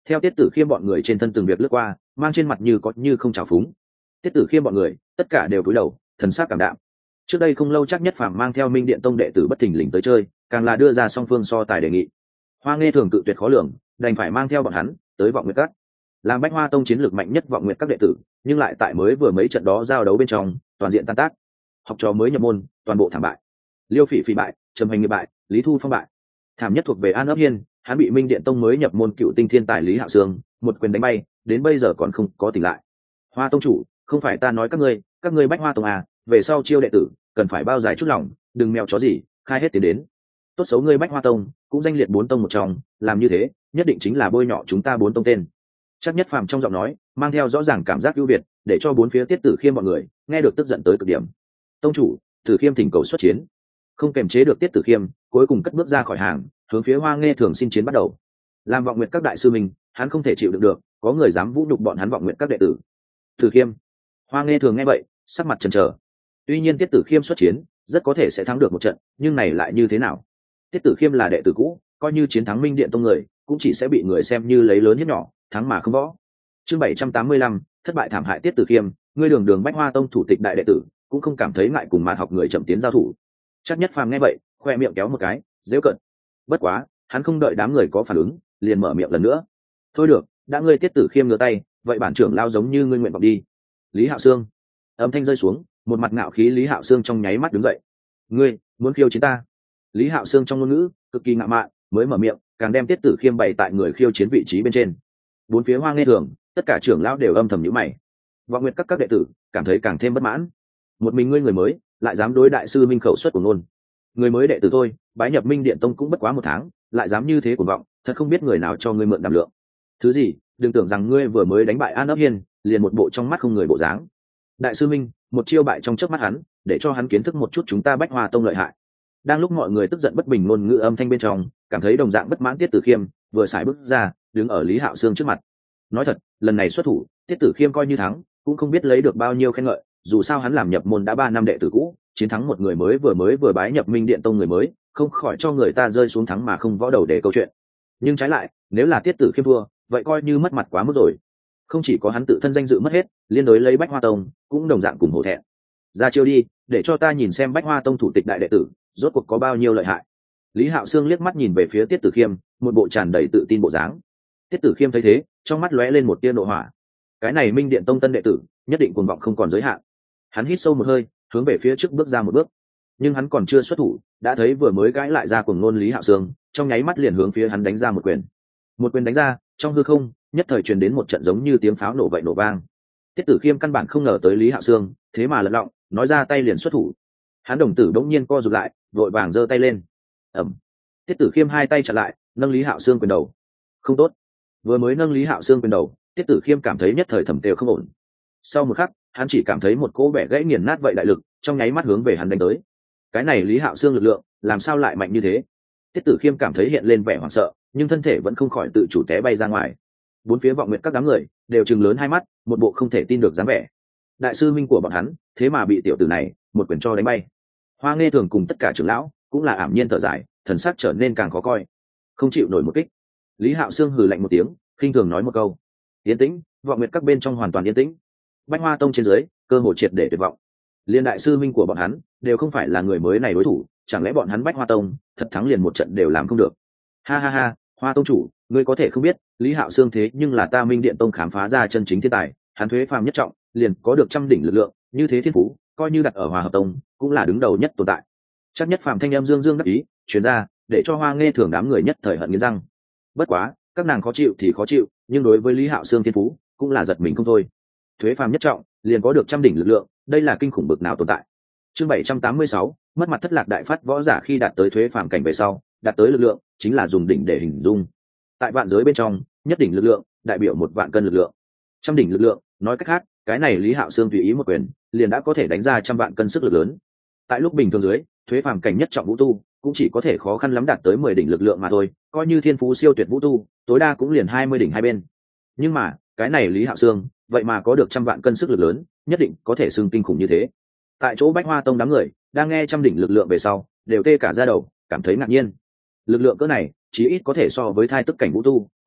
theo tiết tử khiêm bọn người trên thân từng việc lướt qua, mang trên mặt như có như không trào phúng. Tiết tử khiêm bọn người tất cả đều cúi đầu, thần sắc cảm đạm. Trước đây không lâu chắc nhất phàm mang theo Minh Điện Tông đệ tử bất thình lình tới chơi, càng là đưa ra song phương so tài đề nghị. Hoa Nghe Thường cự tuyệt khó lường, đành phải mang theo bọn hắn tới Vọng Nguyệt Các. Làm Bách Hoa Tông chiến lược mạnh nhất Vọng Nguyệt Các đệ tử, nhưng lại tại mới vừa mấy trận đó giao đấu bên trong, toàn diện tan tác. Học trò mới nhập môn, toàn bộ thảm bại. Liêu Phỉ Phỉ bại, Trầm Hành Nghiệp bại, Lý Thu Phong bại. Thảm nhất thuộc về An Ấp Hiên, hắn bị Minh Điện Tông mới nhập môn cựu tinh thiên tài Lý Hạo Sương một quyền đánh bay, đến bây giờ còn không có tỉnh lại. Hoa tông chủ, không phải ta nói các ngươi, các ngươi Bách Hoa Tông à, về sau chiêu đệ tử, cần phải bao dài chút lòng, đừng mèo chó gì, khai hết tiền đến. Tốt xấu ngươi Bách Hoa Tông cũng danh liệt bốn tông một trong, làm như thế, nhất định chính là bôi nhọ chúng ta bốn tông tên. Chắc Nhất Phàm trong giọng nói mang theo rõ ràng cảm giác ưu việt, để cho bốn phía Tiết Tử Khiêm bọn người nghe được tức giận tới cực điểm. Tông chủ, Tử Khiêm thỉnh cầu xuất chiến. Không kềm chế được Tiết Tử Khiêm, cuối cùng cất bước ra khỏi hàng, hướng phía Hoa Nghe Thường xin chiến bắt đầu. Làm Vọng Nguyệt Các đại sư mình, hắn không thể chịu đựng được, có người dám vũ nhục bọn hắn Vọng Nguyệt Các đệ tử. Tử Khiêm. Hoa Nghe Thường nghe vậy, sắc mặt chần chờ. Tuy nhiên Tiết Tử Khiêm xuất chiến, rất có thể sẽ thắng được một trận, nhưng này lại như thế nào? Tiết Tử Khiêm là đệ tử cũ, coi như chiến thắng Minh Điện Tông người, cũng chỉ sẽ bị người xem như lấy lớn hiếp nhỏ, thắng mà không võ. Chương bảy trăm tám mươi lăm, thất bại thảm hại Tiết Tử Khiêm, ngươi đường đường Bách Hoa Tông thủ tịch đại đệ tử, cũng không cảm thấy ngại cùng mạt học người chậm tiến giao thủ. Chắc Nhất Phàm nghe vậy, khoe miệng kéo một cái, giễu cợt. Bất quá, hắn không đợi đám người có phản ứng, liền mở miệng lần nữa. Thôi được, đã ngươi Tiết Tử Khiêm ngửa tay, vậy bản trưởng lao giống như ngươi nguyện vọng đi. Lý Hạo Sương. Âm thanh rơi xuống, một mặt ngạo khí Lý Hạo Sương trong nháy mắt đứng dậy. Ngươi muốn khiêu chiến ta? Lý Hạo Sương trong ngôn ngữ cực kỳ ngạo mạn, mới mở miệng, càng đem Tiết Tử Khiêm bày tại người khiêu chiến vị trí bên trên. Bốn phía Hoa Nghe Thường, tất cả trưởng lão đều âm thầm nhíu mày. Vọng Nguyệt Các các đệ tử cảm thấy càng thêm bất mãn. Một mình ngươi người mới, lại dám đối đại sư Minh khẩu xuất của ngôn. Người mới đệ tử thôi, bái nhập Minh Điện Tông cũng bất quá một tháng, lại dám như thế cuồng vọng, thật không biết người nào cho ngươi mượn đảm lượng. Thứ gì, đừng tưởng rằng ngươi vừa mới đánh bại An Ấp Hiên, liền một bộ trong mắt không người bộ dáng. Đại sư Minh, một chiêu bại trong chớp mắt hắn, để cho hắn kiến thức một chút chúng ta Bách Hoa Tông lợi hại. Đang lúc mọi người tức giận bất bình ngôn ngữ âm thanh bên trong, cảm thấy đồng dạng bất mãn Tiết Tử Khiêm vừa xài bước ra, đứng ở Lý Hạo Sương trước mặt. Nói thật, lần này xuất thủ, Tiết Tử Khiêm coi như thắng, cũng không biết lấy được bao nhiêu khen ngợi, dù sao hắn làm nhập môn đã ba năm đệ tử cũ, chiến thắng một người mới vừa mới vừa bái nhập Minh Điện Tông người mới, không khỏi cho người ta rơi xuống thắng mà không võ đầu để câu chuyện. Nhưng trái lại, nếu là Tiết Tử Khiêm thua, vậy coi như mất mặt quá mức rồi. Không chỉ có hắn tự thân danh dự mất hết, liên đối lấy Bách Hoa Tông cũng đồng dạng cùng hổ thẹn. Ra chiêu đi, để cho ta nhìn xem Bách Hoa Tông thủ tịch đại đệ tử rốt cuộc có bao nhiêu lợi hại. Lý Hạo Sương liếc mắt nhìn về phía Tiết Tử Khiêm, một bộ tràn đầy tự tin bộ dáng. Tiết Tử Khiêm thấy thế, trong mắt lóe lên một tia nộ hỏa. Cái này Minh Điện Tông tân đệ tử, nhất định cuồng vọng không còn giới hạn. Hắn hít sâu một hơi, hướng về phía trước bước ra một bước. Nhưng hắn còn chưa xuất thủ, đã thấy vừa mới cãi lại ra cuồng ngôn Lý Hạo Sương, trong nháy mắt liền hướng phía hắn đánh ra một quyền. Một quyền đánh ra, trong hư không, nhất thời truyền đến một trận giống như tiếng pháo nổ vậy nổ vang. Tiết Tử Khiêm căn bản không ngờ tới Lý Hạo Sương, thế mà lật lọng, nói ra tay liền xuất thủ. Hắn đồng tử đống nhiên co rụt lại, vội vàng giơ tay lên. Ầm. Tiết Tử Khiêm hai tay chặn lại, nâng Lý Hạo Sương quyền đầu. Không tốt. Vừa mới nâng Lý Hạo Sương quyền đầu, Tiết Tử Khiêm cảm thấy nhất thời thầm tều không ổn. Sau một khắc, hắn chỉ cảm thấy một cỗ bẻ gãy nghiền nát vậy đại lực, trong nháy mắt hướng về hắn đánh tới. Cái này Lý Hạo Sương lực lượng, làm sao lại mạnh như thế? Tiết Tử Khiêm cảm thấy hiện lên vẻ hoảng sợ, nhưng thân thể vẫn không khỏi tự chủ té bay ra ngoài. Bốn phía Vọng Nguyệt Các đám người đều trừng lớn hai mắt, một bộ không thể tin được dáng vẻ. Đại sư Minh của bọn hắn, thế mà bị tiểu tử này một quyền cho đánh bay. Hoa Nghe Thường cùng tất cả trưởng lão cũng là ảm nhiên thở dài, thần sắc trở nên càng khó coi. Không chịu nổi một kích. Lý Hạo Sương hừ lạnh một tiếng, khinh thường nói một câu. Yên tĩnh, Vọng Nguyệt Các bên trong hoàn toàn yên tĩnh. Bách Hoa Tông trên dưới, cơ hội triệt để tuyệt vọng. Liên đại sư Minh của bọn hắn đều không phải là người mới này đối thủ, chẳng lẽ bọn hắn Bách Hoa Tông thật thắng liền một trận đều làm không được? Ha ha ha, Hoa Tông chủ, ngươi có thể không biết, Lý Hạo Sương thế nhưng là ta Minh Điện Tông khám phá ra chân chính thiên tài, hắn thuế phàm nhất trọng, liền có được trăm đỉnh lực lượng, như thế thiên phú, coi như đặt ở Hòa Hợp Tông, cũng là đứng đầu nhất tồn tại. Chắc Nhất Phàm thanh em dương dương đắc ý, truyền ra, để cho Hoa Nghe Thường đám người nhất thời hận nghiến răng. Bất quá, các nàng khó chịu thì khó chịu, nhưng đối với Lý Hạo Sương thiên phú, cũng là giật mình không thôi. Thuế phàm nhất trọng, liền có được trăm đỉnh lực lượng, đây là kinh khủng bực nào tồn tại. Chương bảy trăm tám mươi sáu, mất mặt thất lạc đại phát võ giả khi đạt tới thuế phàm cảnh về sau, đạt tới lực lượng, chính là dùng đỉnh để hình dung. Tại vạn giới bên trong, nhất đỉnh lực lượng đại biểu một vạn cân lực lượng. Trăm đỉnh lực lượng, nói cách khác, cái này Lý Hạo Sương tùy ý một quyền, liền đã có thể đánh ra trăm vạn cân sức lực lớn. Tại lúc bình thường dưới, thuế phàm cảnh nhất trọng vũ tu, cũng chỉ có thể khó khăn lắm đạt tới mười đỉnh lực lượng mà thôi, coi như thiên phú siêu tuyệt vũ tu, tối đa cũng liền hai mươi đỉnh hai bên. Nhưng mà, cái này Lý Hạo Sương, vậy mà có được trăm vạn cân sức lực lớn, nhất định có thể xưng kinh khủng như thế. Tại chỗ Bách Hoa Tông đám người, đang nghe trăm đỉnh lực lượng về sau, đều tê cả da đầu, cảm thấy ngạc nhiên. Lực lượng cỡ này, chí ít có thể so với thai tức cảnh vũ tu,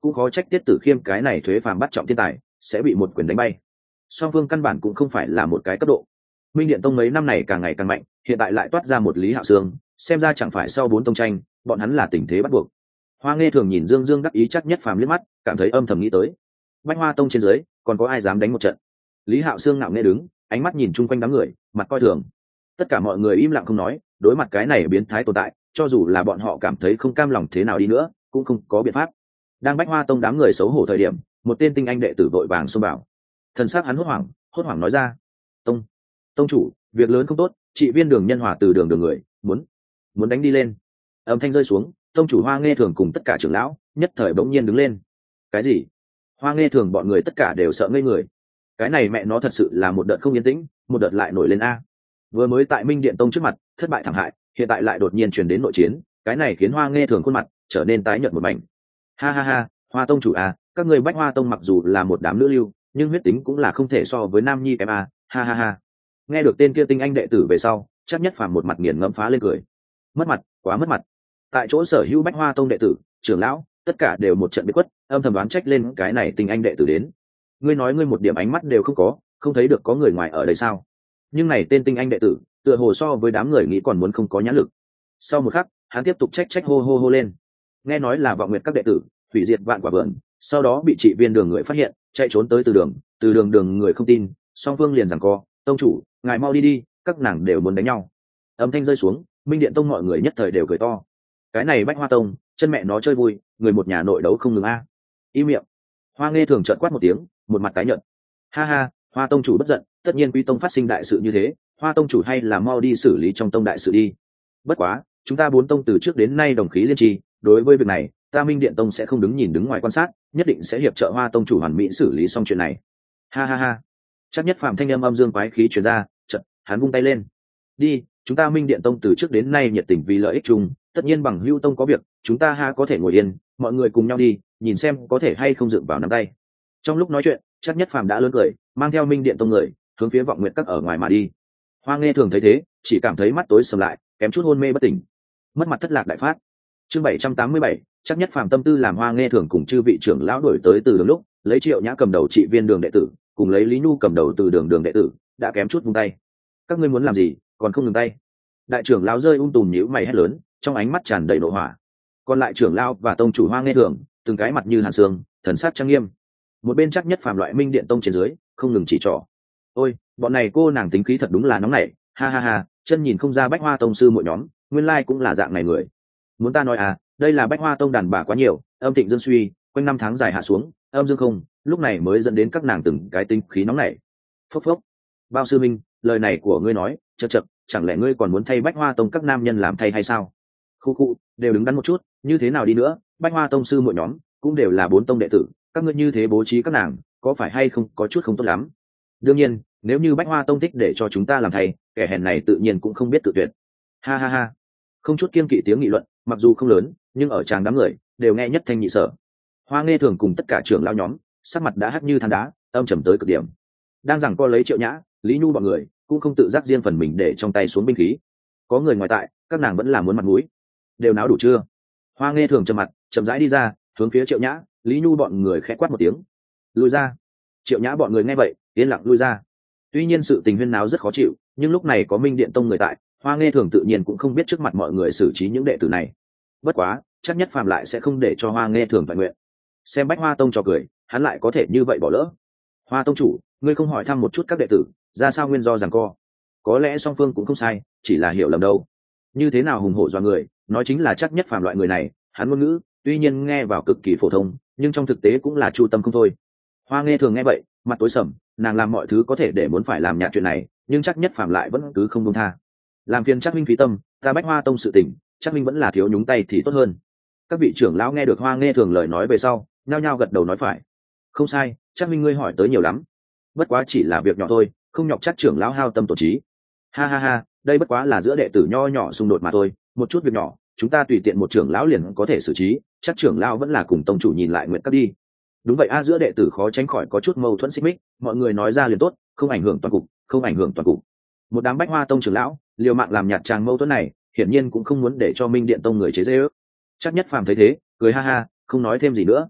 cũng khó trách tiết tử khiêm cái này thuế phàm bắt trọng thiên tài sẽ bị một quyền đánh bay. Song phương căn bản cũng không phải là một cái cấp độ. Minh Điện Tông mấy năm này càng ngày càng mạnh, hiện tại lại toát ra một Lý Hạo Sương, xem ra chẳng phải sau bốn tông tranh, bọn hắn là tình thế bắt buộc. Hoa Nghe Thường nhìn Dương Dương đắc ý chắc nhất phàm liếc mắt, cảm thấy âm thầm nghĩ tới, Bách Hoa Tông trên dưới, còn có ai dám đánh một trận? Lý Hạo Sương ngạo nghễ đứng, ánh mắt nhìn chung quanh đám người, mặt coi thường. Tất cả mọi người im lặng không nói, đối mặt cái này biến thái tồn tại, cho dù là bọn họ cảm thấy không cam lòng thế nào đi nữa, cũng không có biện pháp. Đang Bách Hoa Tông đám người xấu hổ thời điểm, một tên tinh anh đệ tử vội vàng xông vào. Thần sắc hắn hốt hoảng, hốt hoảng nói ra: "Tông, tông chủ, việc lớn không tốt, trị viên Đường Nhân Hòa từ đường đường người, muốn muốn đánh đi lên." Âm thanh rơi xuống, tông chủ Hoa Nghe Thường cùng tất cả trưởng lão nhất thời bỗng nhiên đứng lên. Cái gì? Hoa Nghe Thường bọn người tất cả đều sợ ngây người. Cái này mẹ nó thật sự là một đợt không yên tĩnh, một đợt lại nổi lên a. Vừa mới tại Minh Điện Tông trước mặt thất bại thảm hại, hiện tại lại đột nhiên chuyển đến nội chiến, cái này khiến Hoa Nghe Thường khuôn mặt trở nên tái nhợt một mảnh. Ha ha ha, Hoa tông chủ à, các người Bách Hoa Tông mặc dù là một đám nữ lưu, nhưng huyết tính cũng là không thể so với Nam Nhi kém à, ha ha ha. Nghe được tên kia tinh anh đệ tử về sau, chắc nhất phàm một mặt nghiền ngẫm phá lên cười. Mất mặt, quá mất mặt. Tại chỗ sở hữu Bách Hoa Tông đệ tử, trưởng lão, tất cả đều một trận biết quất, âm thầm đoán trách lên cái này tinh anh đệ tử đến. Ngươi nói ngươi một điểm ánh mắt đều không có, không thấy được có người ngoài ở đây sao? Nhưng này tên tinh anh đệ tử, tựa hồ so với đám người nghĩ còn muốn không có nhãn lực. Sau một khắc, hắn tiếp tục trách trách hô hô hô lên. Nghe nói là Vọng Nguyệt các đệ tử hủy diệt vạn quả vườn, sau đó bị trị viên Đường người phát hiện, chạy trốn tới từ đường, từ đường đường người không tin, song phương liền giằng co, tông chủ, ngài mau đi đi, các nàng đều muốn đánh nhau. Âm thanh rơi xuống, Minh Điện Tông mọi người nhất thời đều cười to. Cái này Bách Hoa Tông, chân mẹ nó chơi vui, người một nhà nội đấu không ngừng a. Im miệng. Hoa Nghe Thường trợn quát một tiếng, một mặt tái nhợt. Ha ha, Hoa tông chủ bất giận, tất nhiên Quý tông phát sinh đại sự như thế, Hoa tông chủ hay là mau đi xử lý trong tông đại sự đi. Bất quá, chúng ta bốn tông từ trước đến nay đồng khí liên tri, đối với việc này, ta Minh Điện Tông sẽ không đứng nhìn đứng ngoài quan sát, nhất định sẽ hiệp trợ Hoa tông chủ hoàn mỹ xử lý xong chuyện này. Ha ha ha. Chắc nhất Phạm thanh âm âm dương quái khí truyền ra, chợt, hắn vung tay lên. Đi, chúng ta Minh Điện Tông từ trước đến nay nhiệt tình vì lợi ích chung, tất nhiên bằng hữu tông có việc, chúng ta ha có thể ngồi yên, mọi người cùng nhau đi, nhìn xem có thể hay không dựng vào nắm tay. Trong lúc nói chuyện, chắc nhất Phàm đã lớn cười, mang theo Minh Điện Tông người hướng phía Vọng Nguyệt các ở ngoài mà đi. Hoa Nghe Thường thấy thế, chỉ cảm thấy mắt tối sầm lại, kém chút hôn mê bất tỉnh, mất mặt thất lạc đại phát. Chương bảy trăm tám mươi bảy, chắc nhất Phàm tâm tư làm Hoa Nghe Thường cùng chư vị trưởng lão đổi tới từ đường lúc, lấy Triệu Nhã cầm đầu trị viên Đường đệ tử, cùng lấy Lý Nhu cầm đầu từ đường đường đệ tử, đã kém chút vung tay. Các ngươi muốn làm gì, còn không ngừng tay? Đại trưởng lão rơi ung tùm nhíu mày hét lớn, trong ánh mắt tràn đầy nộ hỏa. Còn lại trưởng lão và tông chủ Hoa Nghe Thường, từng cái mặt như hàn xương, thần sắc trang nghiêm. Một bên chắc nhất Phàm loại Minh Điện Tông trên dưới không ngừng chỉ trỏ. Ôi, bọn này cô nàng tính khí thật đúng là nóng nảy, ha ha ha, chân nhìn không ra Bách Hoa Tông sư mỗi nhóm, nguyên lai cũng là dạng này người. Muốn ta nói à, đây là Bách Hoa Tông đàn bà quá nhiều, âm thịnh dương suy, quanh năm tháng dài hạ xuống, âm dương không, lúc này mới dẫn đến các nàng từng cái tính khí nóng nảy. Phốc phốc. Bao sư minh, lời này của ngươi nói, chậc chậc, chẳng lẽ ngươi còn muốn thay Bách Hoa Tông các nam nhân làm thay hay sao? Khu khu, đều đứng đắn một chút, như thế nào đi nữa, Bách Hoa Tông sư mỗi nhóm cũng đều là bốn tông đệ tử, các ngươi như thế bố trí các nàng, có phải hay không có chút không tốt lắm? Đương nhiên, nếu như Bách Hoa Tông thích để cho chúng ta làm thầy, kẻ hèn này tự nhiên cũng không biết tự tuyệt. Ha ha ha. Không chút kiêng kỵ tiếng nghị luận, mặc dù không lớn, nhưng ở tràng đám người đều nghe nhất thanh nhị sở. Hoa Nghe Thường cùng tất cả trưởng lão nhóm, sắc mặt đã hắt như than đá, âm trầm tới cực điểm. Đang giằng co lấy Triệu Nhã, Lý Nhu bọn người, cũng không tự giác riêng phần mình để trong tay xuống binh khí. Có người ngoài tại, các nàng vẫn là muốn mặt mũi. Đều náo đủ chưa? Hoa Nghe Thường trầm mặt, chậm rãi đi ra, hướng phía Triệu Nhã, Lý Nhu bọn người khẽ quát một tiếng, lui ra. Triệu Nhã bọn người nghe vậy, yên lặng lui ra. Tuy nhiên sự tình huyên náo rất khó chịu, nhưng lúc này có Minh Điện Tông người tại, Hoa Nghe Thường tự nhiên cũng không biết trước mặt mọi người xử trí những đệ tử này. Bất quá, chắc nhất Phàm lại sẽ không để cho Hoa Nghe Thường toàn nguyện. Xem Bách Hoa Tông cho cười, hắn lại có thể như vậy bỏ lỡ. Hoa tông chủ, ngươi không hỏi thăm một chút các đệ tử, ra sao nguyên do giằng co? Có lẽ song phương cũng không sai, chỉ là hiểu lầm đâu. Như thế nào hùng hổ dọa người, nói chính là chắc nhất Phàm loại người này, hắn ngôn ngữ tuy nhiên nghe vào cực kỳ phổ thông, nhưng trong thực tế cũng là chu tâm không thôi. Hoa Nghe Thường nghe vậy, mặt tối sầm, nàng làm mọi thứ có thể để muốn phải làm nhạt chuyện này, nhưng chắc nhất Phàm lại vẫn cứ không buông tha. Làm phiền chắc minh phí tâm, ta Bách Hoa Tông sự tình, chắc minh vẫn là thiếu nhúng tay thì tốt hơn. Các vị trưởng lão nghe được Hoa Nghe Thường lời nói về sau, nhao nhao gật đầu nói phải. Không sai, chắc minh ngươi hỏi tới nhiều lắm. Bất quá chỉ là việc nhỏ thôi, không nhọc chắc trưởng lão hao tâm tổn trí. Ha ha ha, đây bất quá là giữa đệ tử nho nhỏ xung đột mà thôi, một chút việc nhỏ, chúng ta tùy tiện một trưởng lão liền có thể xử trí, chắc trưởng lão vẫn là cùng tông chủ nhìn lại nguyện cấp đi. Đúng vậy a, giữa đệ tử khó tránh khỏi có chút mâu thuẫn xích mích, mọi người nói ra liền tốt, không ảnh hưởng toàn cục, không ảnh hưởng toàn cục. Một đám Bách Hoa Tông trưởng lão liều mạng làm nhạt tràng mâu thuẫn này, hiển nhiên cũng không muốn để cho Minh Điện Tông người chế giễu. Chắc nhất Phàm thấy thế, cười ha ha, không nói thêm gì nữa.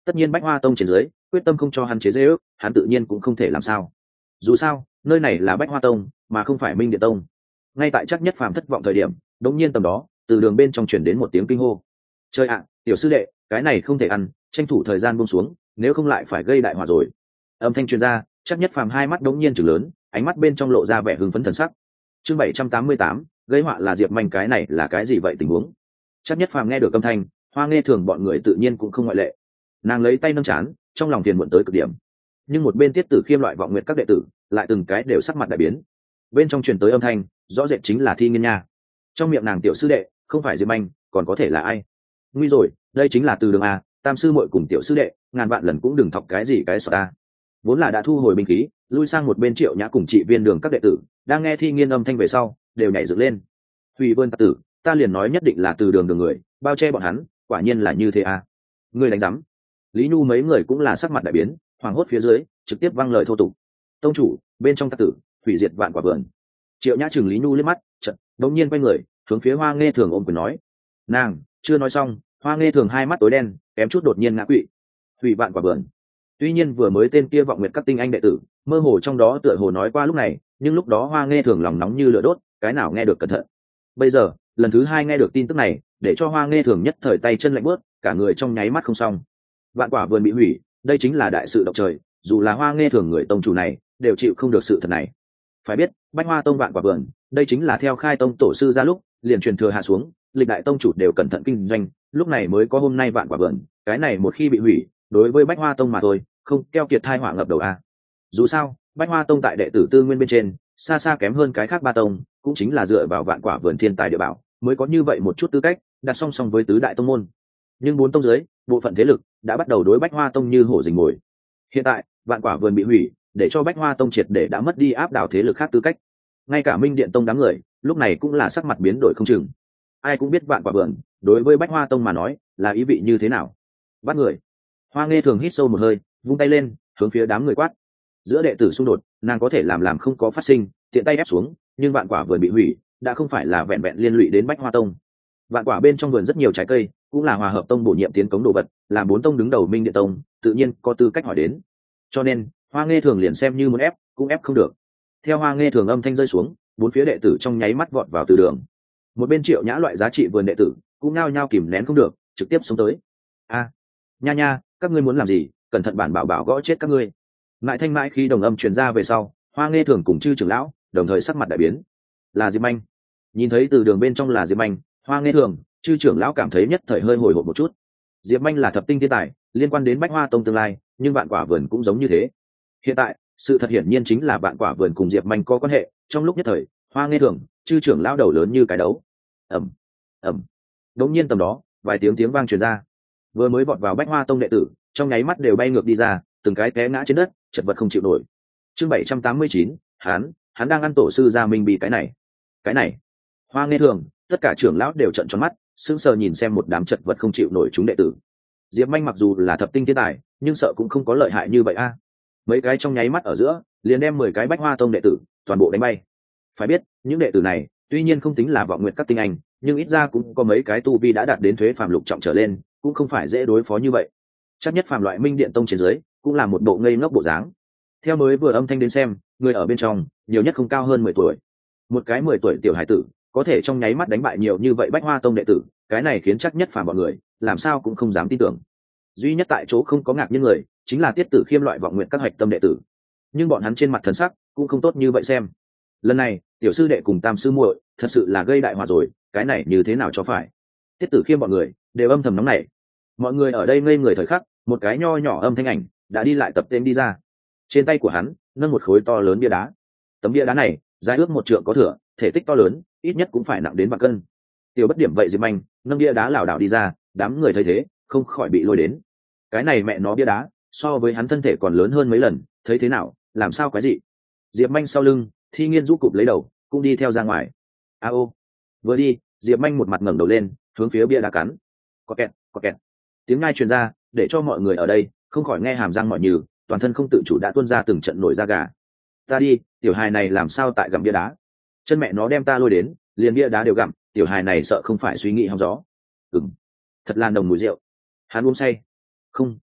tất nhiên bách hoa tông trên dưới quyết tâm không cho hắn chế dễ ước, hắn tự nhiên cũng không thể làm sao. Dù sao nơi này là bách hoa tông mà không phải minh điện tông. Ngay tại chắc nhất phàm thất vọng thời điểm, đống nhiên tầm đó từ đường bên trong chuyển đến một tiếng kinh hô. Chơi ạ, tiểu sư đệ, cái này không thể ăn, tranh thủ thời gian buông xuống, nếu không lại phải gây đại họa rồi. Âm thanh truyền ra, chắc nhất phàm hai mắt đống nhiên trừng lớn, ánh mắt bên trong lộ ra vẻ hưng phấn thần sắc. Chương bảy trăm tám mươi tám, gây họa là Diệp Manh, cái này là cái gì vậy tình huống? Chắc nhất phàm nghe được âm thanh, Hoa Nghe Thường bọn người tự nhiên cũng không ngoại lệ. Nàng lấy tay nâng chán, trong lòng phiền muộn tới cực điểm. Nhưng một bên Tiết Tử Khiêm loại vọng nguyện các đệ tử, lại từng cái đều sắc mặt đại biến. Bên trong truyền tới âm thanh, rõ rệt chính là Thi Nghiên nha. Trong miệng nàng tiểu sư đệ, không phải Diệp Manh, còn có thể là ai? Nguy rồi, đây chính là Từ Đường a, tam sư muội cùng tiểu sư đệ, ngàn vạn lần cũng đừng thọc cái gì cái sợ ta. Vốn là đã thu hồi binh khí, lui sang một bên Triệu Nhã cùng Trị Viên Đường các đệ tử, đang nghe Thi Nghiên âm thanh về sau, đều nhảy dựng lên. Hủy Vân tặc tử, ta liền nói nhất định là Từ Đường Đường người, bao che bọn hắn, quả nhiên là như thế a. Ngươi đánh rắm. Lý Nhu mấy người cũng là sắc mặt đại biến, hoảng hốt phía dưới, trực tiếp văng lời thô tục. Tông chủ, bên trong tặc tử, hủy diệt vạn quả vườn. Triệu Nhã chừng Lý Nhu liếc mắt, chợt đột nhiên quay người, hướng phía Hoa Nghe Thường ôm quyền nói. Nàng chưa nói xong, Hoa Nghe Thường hai mắt tối đen, kém chút đột nhiên ngã quỵ. Hủy vạn quả vườn. Tuy nhiên vừa mới tên kia vọng nguyệt các tinh anh đệ tử, mơ hồ trong đó tựa hồ nói qua lúc này, nhưng lúc đó Hoa Nghe Thường lòng nóng như lửa đốt, cái nào nghe được cẩn thận. Bây giờ, lần thứ hai nghe được tin tức này, để cho Hoa Nghe Thường nhất thời tay chân lạnh bước, cả người trong nháy mắt không xong. Vạn quả vườn bị hủy, đây chính là đại sự động trời, dù là Hoa Nghe Thường người tông chủ này, đều chịu không được sự thật này. Phải biết, Bách Hoa tông vạn quả vườn, đây chính là theo khai tông tổ sư ra lúc, liền truyền thừa hạ xuống, lịch đại tông chủ đều cẩn thận kinh doanh, lúc này mới có hôm nay vạn quả vườn, cái này một khi bị hủy, đối với Bách Hoa tông mà thôi, không keo kiệt thai họa ngập đầu a. Dù sao, Bách Hoa tông tại đệ tử tư nguyên bên trên, xa xa kém hơn cái khác ba tông, cũng chính là dựa vào vạn quả vườn thiên tài địa bảo, mới có như vậy một chút tư cách, đặt song song với tứ đại tông môn. Nhưng bốn tông dưới, bộ phận thế lực đã bắt đầu đối Bách Hoa tông như hổ rình mồi. Hiện tại, vạn quả vườn bị hủy, để cho Bách Hoa tông triệt để đã mất đi áp đảo thế lực khác tư cách. Ngay cả Minh Điện tông đám người, lúc này cũng là sắc mặt biến đổi không chừng. Ai cũng biết vạn quả vườn, đối với Bách Hoa tông mà nói, là ý vị như thế nào. Bắt người. Hoa Nghe Thường hít sâu một hơi, vung tay lên, hướng phía đám người quát. Giữa đệ tử xung đột, nàng có thể làm làm không có phát sinh, tiện tay ép xuống, nhưng vạn quả vườn bị hủy, đã không phải là vẹn vẹn liên lụy đến Bách Hoa tông. Vạn quả bên trong vườn rất nhiều trái cây, cũng là hòa hợp tông bổ nhiệm tiến cống đồ vật, là bốn tông đứng đầu Minh Điện tông, tự nhiên có tư cách hỏi đến. Cho nên, Hoa Nghe Thường liền xem như muốn ép, cũng ép không được. Theo Hoa Nghe Thường âm thanh rơi xuống, bốn phía đệ tử trong nháy mắt vọt vào từ đường. Một bên Triệu Nhã loại giá trị vườn đệ tử, cũng nao nhao kìm nén không được, trực tiếp xuống tới. A, nha nha, các ngươi muốn làm gì? Cẩn thận bản bảo bảo gõ chết các ngươi. Ngại thanh mãi khi đồng âm truyền ra về sau, Hoa Nghe Thường cùng Chư trưởng lão, đồng thời sắc mặt đại biến. Là Diệp Manh. Nhìn thấy từ đường bên trong là Diệp Manh, Hoa Nghe Thường, Chư trưởng lão cảm thấy nhất thời hơi hồi hộp một chút. Diệp Manh là thập tinh thiên tài, liên quan đến Bách Hoa tông tương lai, nhưng vạn quả vườn cũng giống như thế. Hiện tại, sự thật hiển nhiên chính là vạn quả vườn cùng Diệp Manh có quan hệ, trong lúc nhất thời, Hoa Nghe Thường, Chư trưởng lão đầu lớn như cái đấu. Ầm, ầm. Đột nhiên tầm đó, vài tiếng tiếng vang truyền ra. Vừa mới vọt vào Bách Hoa tông đệ tử, trong nháy mắt đều bay ngược đi ra, từng cái té ngã trên đất, chật vật không chịu nổi. Chương bảy trăm tám mươi chín, hắn, hắn đang ăn tổ sư gia Minh bị cái này. Cái này. Hoa Nghe Thường, tất cả trưởng lão đều trợn tròn mắt, sững sờ nhìn xem một đám chật vật không chịu nổi chúng đệ tử. Diệp Manh mặc dù là thập tinh thiên tài, nhưng sợ cũng không có lợi hại như vậy a. Mấy cái trong nháy mắt ở giữa, liền đem mười cái Bách Hoa tông đệ tử toàn bộ đánh bay. Phải biết, những đệ tử này, tuy nhiên không tính là vọng nguyện các tinh anh, nhưng ít ra cũng có mấy cái tu vi đã đạt đến thuế phàm lục trọng trở lên, cũng không phải dễ đối phó như vậy. Chắc nhất phàm loại Minh Điện tông trên dưới, cũng là một bộ ngây ngốc bộ dáng. Theo mới vừa âm thanh đến xem, người ở bên trong, nhiều nhất không cao hơn mười tuổi. Một cái mười tuổi tiểu hải tử, có thể trong nháy mắt đánh bại nhiều như vậy Bách Hoa tông đệ tử, cái này khiến chắc nhất phàm bọn người, làm sao cũng không dám tin tưởng. Duy nhất tại chỗ không có ngạc nhiên người, chính là Tiết Tử Khiêm loại vọng nguyện các hoạch tâm đệ tử. Nhưng bọn hắn trên mặt thần sắc, cũng không tốt như vậy xem. Lần này, tiểu sư đệ cùng tam sư muội, thật sự là gây đại họa rồi, cái này như thế nào cho phải. Tiết Tử Khiêm bọn người, đều âm thầm nóng nảy. Mọi người ở đây ngây người thời khắc, một cái nho nhỏ âm thanh ảnh, đã đi lại tập tên đi ra. Trên tay của hắn, nâng một khối to lớn bia đá. Tấm bia đá này, dài ước một trượng có thửa, thể tích to lớn, ít nhất cũng phải nặng đến vạn cân. Tiểu bất điểm vậy Diệp Manh, nâng bia đá lảo đảo đi ra, đám người thấy thế, không khỏi bị lôi đến. Cái này mẹ nó bia đá, so với hắn thân thể còn lớn hơn mấy lần, thấy thế nào, làm sao cái gì? Diệp Manh sau lưng, Thi Nghiên rũ cụp lấy đầu, cũng đi theo ra ngoài. A ô. Vừa đi, Diệp Manh một mặt ngẩng đầu lên, hướng phía bia đá cắn. Có kẹt, có kẹt. Tiếng ngai truyền ra, để cho mọi người ở đây không khỏi nghe hàm răng mỏi nhừ, toàn thân không tự chủ đã tuôn ra từng trận nổi da gà. Ta đi, tiểu hài này làm sao tại gặm bia đá? Chân mẹ nó đem ta lôi đến, liền bia đá đều gặm, tiểu hài này sợ không phải suy nghĩ hóng gió. Ừm, thật là nồng mùi rượu. Hắn uống say. Không,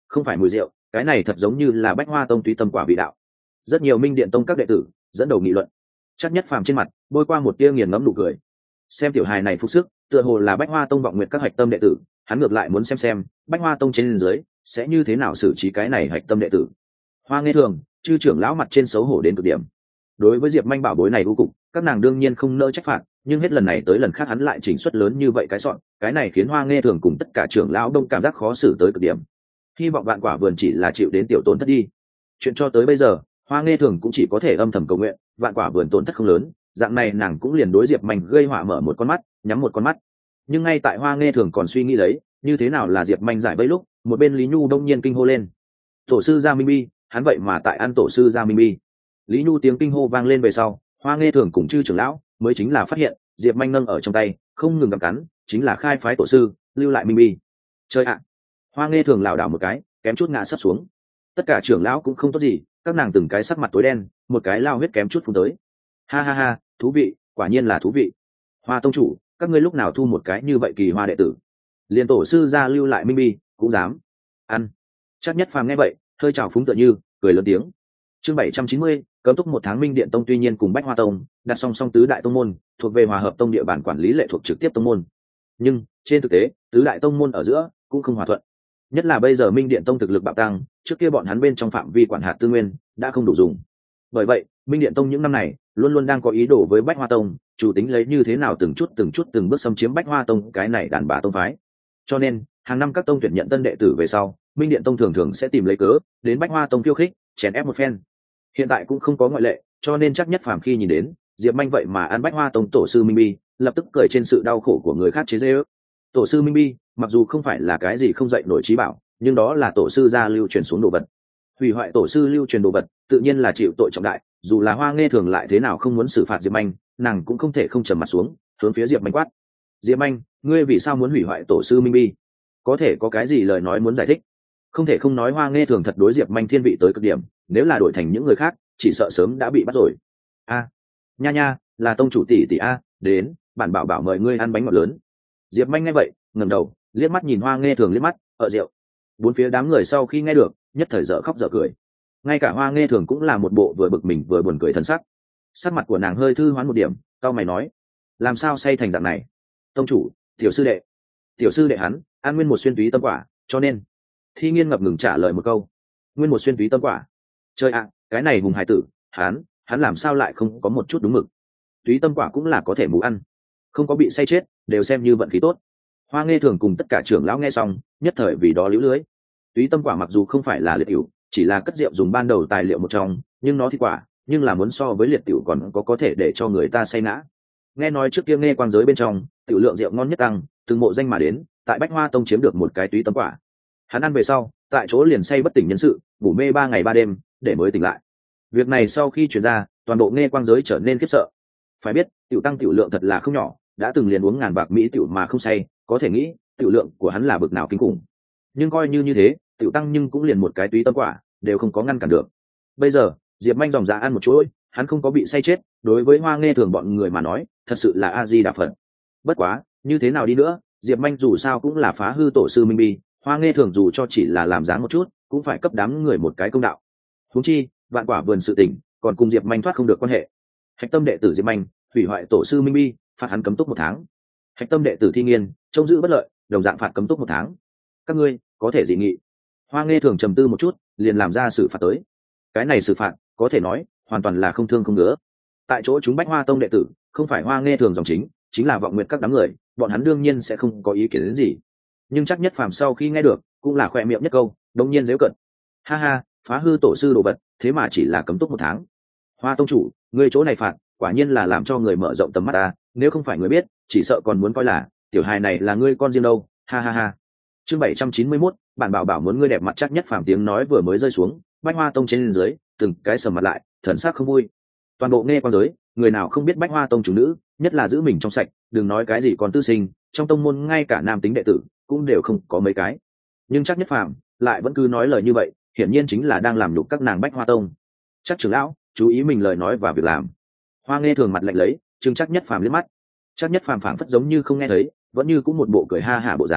không phải mùi rượu, cái này thật giống như là bách hoa tông túy tâm quả vị đạo. Rất nhiều minh điện tông các đệ tử dẫn đầu nghị luận. Chắc Nhất Phàm trên mặt bôi qua một tia nghiền ngẫm nụ cười. Xem tiểu hài này phục sức, tựa hồ là bách hoa tông vọng nguyện các hạch tâm đệ tử, hắn ngược lại muốn xem xem bách hoa tông trên dưới sẽ như thế nào xử trí cái này hạch tâm đệ tử. Hoa Nghe Thường, chư trưởng lão mặt trên xấu hổ đến cực điểm. Đối với Diệp Manh bảo bối này vô cùng, các nàng đương nhiên không nỡ trách phạt, nhưng hết lần này tới lần khác hắn lại chỉnh xuất lớn như vậy cái sọn, cái này khiến Hoa Nghe Thường cùng tất cả trưởng lão đông cảm giác khó xử tới cực điểm. Hy vọng Vạn Quả Vườn chỉ là chịu đến tiểu tổn thất đi. Chuyện cho tới bây giờ, Hoa Nghe Thường cũng chỉ có thể âm thầm cầu nguyện, Vạn Quả Vườn tổn thất không lớn, dạng này nàng cũng liền đối Diệp Manh gây họa mở một con mắt, nhắm một con mắt. Nhưng ngay tại Hoa Nghe Thường còn suy nghĩ lấy, như thế nào là Diệp Manh giải bẫy lúc, một bên Lý Nhu đông nhiên kinh hô lên. Tổ sư Gia Minh Bi, hắn vậy mà tại ăn tổ sư Gia Minh Bi. Lý Nhu tiếng kinh hô vang lên về sau, Hoa Nghe Thường cùng chư trưởng lão mới chính là phát hiện, Diệp Manh nâng ở trong tay, không ngừng gặm cắn, chính là khai phái tổ sư, lưu lại Minh Bi. Chơi ạ. Hoa Nghe Thường lảo đảo một cái, kém chút ngã sắp xuống. Tất cả trưởng lão cũng không tốt gì, các nàng từng cái sắc mặt tối đen, một cái lao huyết kém chút phun tới. Ha ha ha, thú vị, quả nhiên là thú vị. Hoa tông chủ, các ngươi lúc nào thu một cái như vậy kỳ hoa đệ tử? Liên tổ sư ra lưu lại Minh Bi, cũng dám ăn. Chắc Nhất Phàm nghe vậy, hơi trào phúng tựa như cười lớn tiếng. Chương bảy trăm chín mươi, cấm túc một tháng Minh Điện Tông tuy nhiên cùng Bách Hoa Tông đặt song song tứ đại tông môn, thuộc về Hòa Hợp Tông địa bàn quản lý lệ thuộc trực tiếp tông môn. Nhưng trên thực tế, tứ đại tông môn ở giữa cũng không hòa thuận. Nhất là bây giờ Minh Điện Tông thực lực bạo tăng, trước kia bọn hắn bên trong phạm vi quản hạt tư nguyên đã không đủ dùng. Bởi vậy, Minh Điện Tông những năm này luôn luôn đang có ý đồ với Bách Hoa Tông, chủ tính lấy như thế nào từng chút từng chút từng bước xâm chiếm Bách Hoa Tông cái này đàn bà tông phái. Cho nên, hàng năm các tông tuyển nhận tân đệ tử về sau, Minh Điện Tông thường thường sẽ tìm lấy cớ đến Bách Hoa Tông khiêu khích, chèn ép một phen. Hiện tại cũng không có ngoại lệ, cho nên Chắc Nhất Phàm khi nhìn đến Diệp Manh vậy mà ăn Bách Hoa Tông tổ sư Minh Bi, lập tức cười trên sự đau khổ của người khác chế giễu. Tổ sư Minh Bi, mặc dù không phải là cái gì không dạy nổi trí bảo, nhưng đó là tổ sư gia lưu truyền xuống đồ vật. Hủy hoại tổ sư lưu truyền đồ vật, tự nhiên là chịu tội trọng đại, dù là Hoa Nghe Thường lại thế nào không muốn xử phạt Diệp Manh, nàng cũng không thể không trầm mặt xuống, hướng phía Diệp Manh quát. Diệp Manh, ngươi vì sao muốn hủy hoại tổ sư Minh Bi? Có thể có cái gì lời nói muốn giải thích? Không thể không nói Hoa Nghe Thường thật đối Diệp Manh thiên vị tới cực điểm, nếu là đổi thành những người khác, chỉ sợ sớm đã bị bắt rồi. A, nha nha, là tông chủ tỷ tỷ a, đến, bản bảo bảo mời ngươi ăn bánh ngọt lớn. Diệp Manh nghe vậy, ngẩng đầu, liếc mắt nhìn Hoa Nghe Thường liếc mắt, ở rượu. Bốn phía đám người sau khi nghe được, nhất thời dở khóc dở cười. Ngay cả Hoa Nghe Thường cũng là một bộ vừa bực mình vừa buồn cười thân sắc. Sắc mặt của nàng hơi thư hoán một điểm, cau mày nói: làm sao say thành dạng này? Tông chủ, tiểu sư đệ, tiểu sư đệ hắn ăn nguyên một xuyên túy tâm quả, cho nên. Thi Nghiên ngập ngừng trả lời một câu: nguyên một xuyên túy tâm quả. Chơi ạ, cái này hùng hải tử, hắn, hắn làm sao lại không có một chút đúng mực? Túy tâm quả cũng là có thể mù ăn, không có bị say chết, đều xem như vận khí tốt. Hoa Nghe Thường cùng tất cả trưởng lão nghe xong, nhất thời vì đó liễu lưới. Túy tâm quả mặc dù không phải là liệt tiểu, chỉ là cất rượu dùng ban đầu tài liệu một trong, nhưng nó thì quả, nhưng là muốn so với liệt tiểu còn có có thể để cho người ta say ngã. Nghe nói trước kia Nghe Quang giới bên trong, tiểu lượng rượu ngon nhất tăng, từng mộ danh mà đến, tại Bách Hoa Tông chiếm được một cái túy tâm quả. Hắn ăn về sau, tại chỗ liền say bất tỉnh nhân sự, ngủ mê ba ngày ba đêm, để mới tỉnh lại. Việc này sau khi truyền ra, toàn bộ Nghe Quang giới trở nên khiếp sợ. Phải biết, tiểu tăng tiểu lượng thật là không nhỏ, đã từng liền uống ngàn bạc mỹ tiểu mà không say, có thể nghĩ, tiểu lượng của hắn là bực nào kinh khủng. Nhưng coi như như thế, tiểu tăng nhưng cũng liền một cái túy tâm quả, đều không có ngăn cản được. Bây giờ, Diệp Manh dòng dã ăn một chuỗi, hắn không có bị say chết, đối với Hoa Nghe Thường bọn người mà nói, thật sự là a di đà Phật. Bất quá, như thế nào đi nữa, Diệp Manh dù sao cũng là phá hư tổ sư Minh Bi, Hoa Nghe Thường dù cho chỉ là làm dáng một chút, cũng phải cấp đám người một cái công đạo. Huống chi, Vạn Quả Vườn sự tình, còn cùng Diệp Manh thoát không được quan hệ. Hạch tâm đệ tử Diệp Manh, hủy hoại tổ sư Minh Bi, phạt hắn cấm túc một tháng. Hạch tâm đệ tử Thi Nghiên, trông giữ bất lợi, đồng dạng phạt cấm túc một tháng. Các ngươi có thể dị nghị? Hoa Nghe Thường trầm tư một chút, liền làm ra xử phạt tới. Cái này xử phạt, có thể nói hoàn toàn là không thương không ngứa. Tại chỗ chúng Bách Hoa Tông đệ tử, không phải Hoa Nghe Thường dòng chính, chính là vọng nguyện các đám người, bọn hắn đương nhiên sẽ không có ý kiến đến gì. Nhưng Chắc Nhất Phàm sau khi nghe được, cũng là khỏe miệng nhất câu, đống nhiên giễu cận. Ha ha, phá hư tổ sư đồ vật, thế mà chỉ là cấm túc một tháng. Hoa tông chủ, người chỗ này phạt, quả nhiên là làm cho người mở rộng tầm mắt ta, nếu không phải người biết, chỉ sợ còn muốn coi là tiểu hài này là ngươi con riêng đâu. Ha ha ha. Chương bảy trăm chín mươi mốt, bản bảo bảo muốn ngươi đẹp mặt. Chắc Nhất Phàm tiếng nói vừa mới rơi xuống, Bách Hoa Tông trên dưới, từng cái sầm mặt lại, thần sắc không vui. Toàn bộ Nghe Quang giới, người nào không biết Bách Hoa Tông chủ nữ, nhất là giữ mình trong sạch, đừng nói cái gì còn tư sinh, trong tông môn ngay cả nam tính đệ tử cũng đều không có mấy cái. Nhưng Chắc Nhất Phàm lại vẫn cứ nói lời như vậy, hiển nhiên chính là đang làm nhục các nàng Bách Hoa Tông. Chắc trưởng lão, chú ý mình lời nói và việc làm. Hoa Nghe Thường mặt lạnh lấy, trừng Chắc Nhất Phàm liếc mắt. Chắc Nhất Phàm phảng phất giống như không nghe thấy, vẫn như cũng một bộ cười ha hả bộ dáng,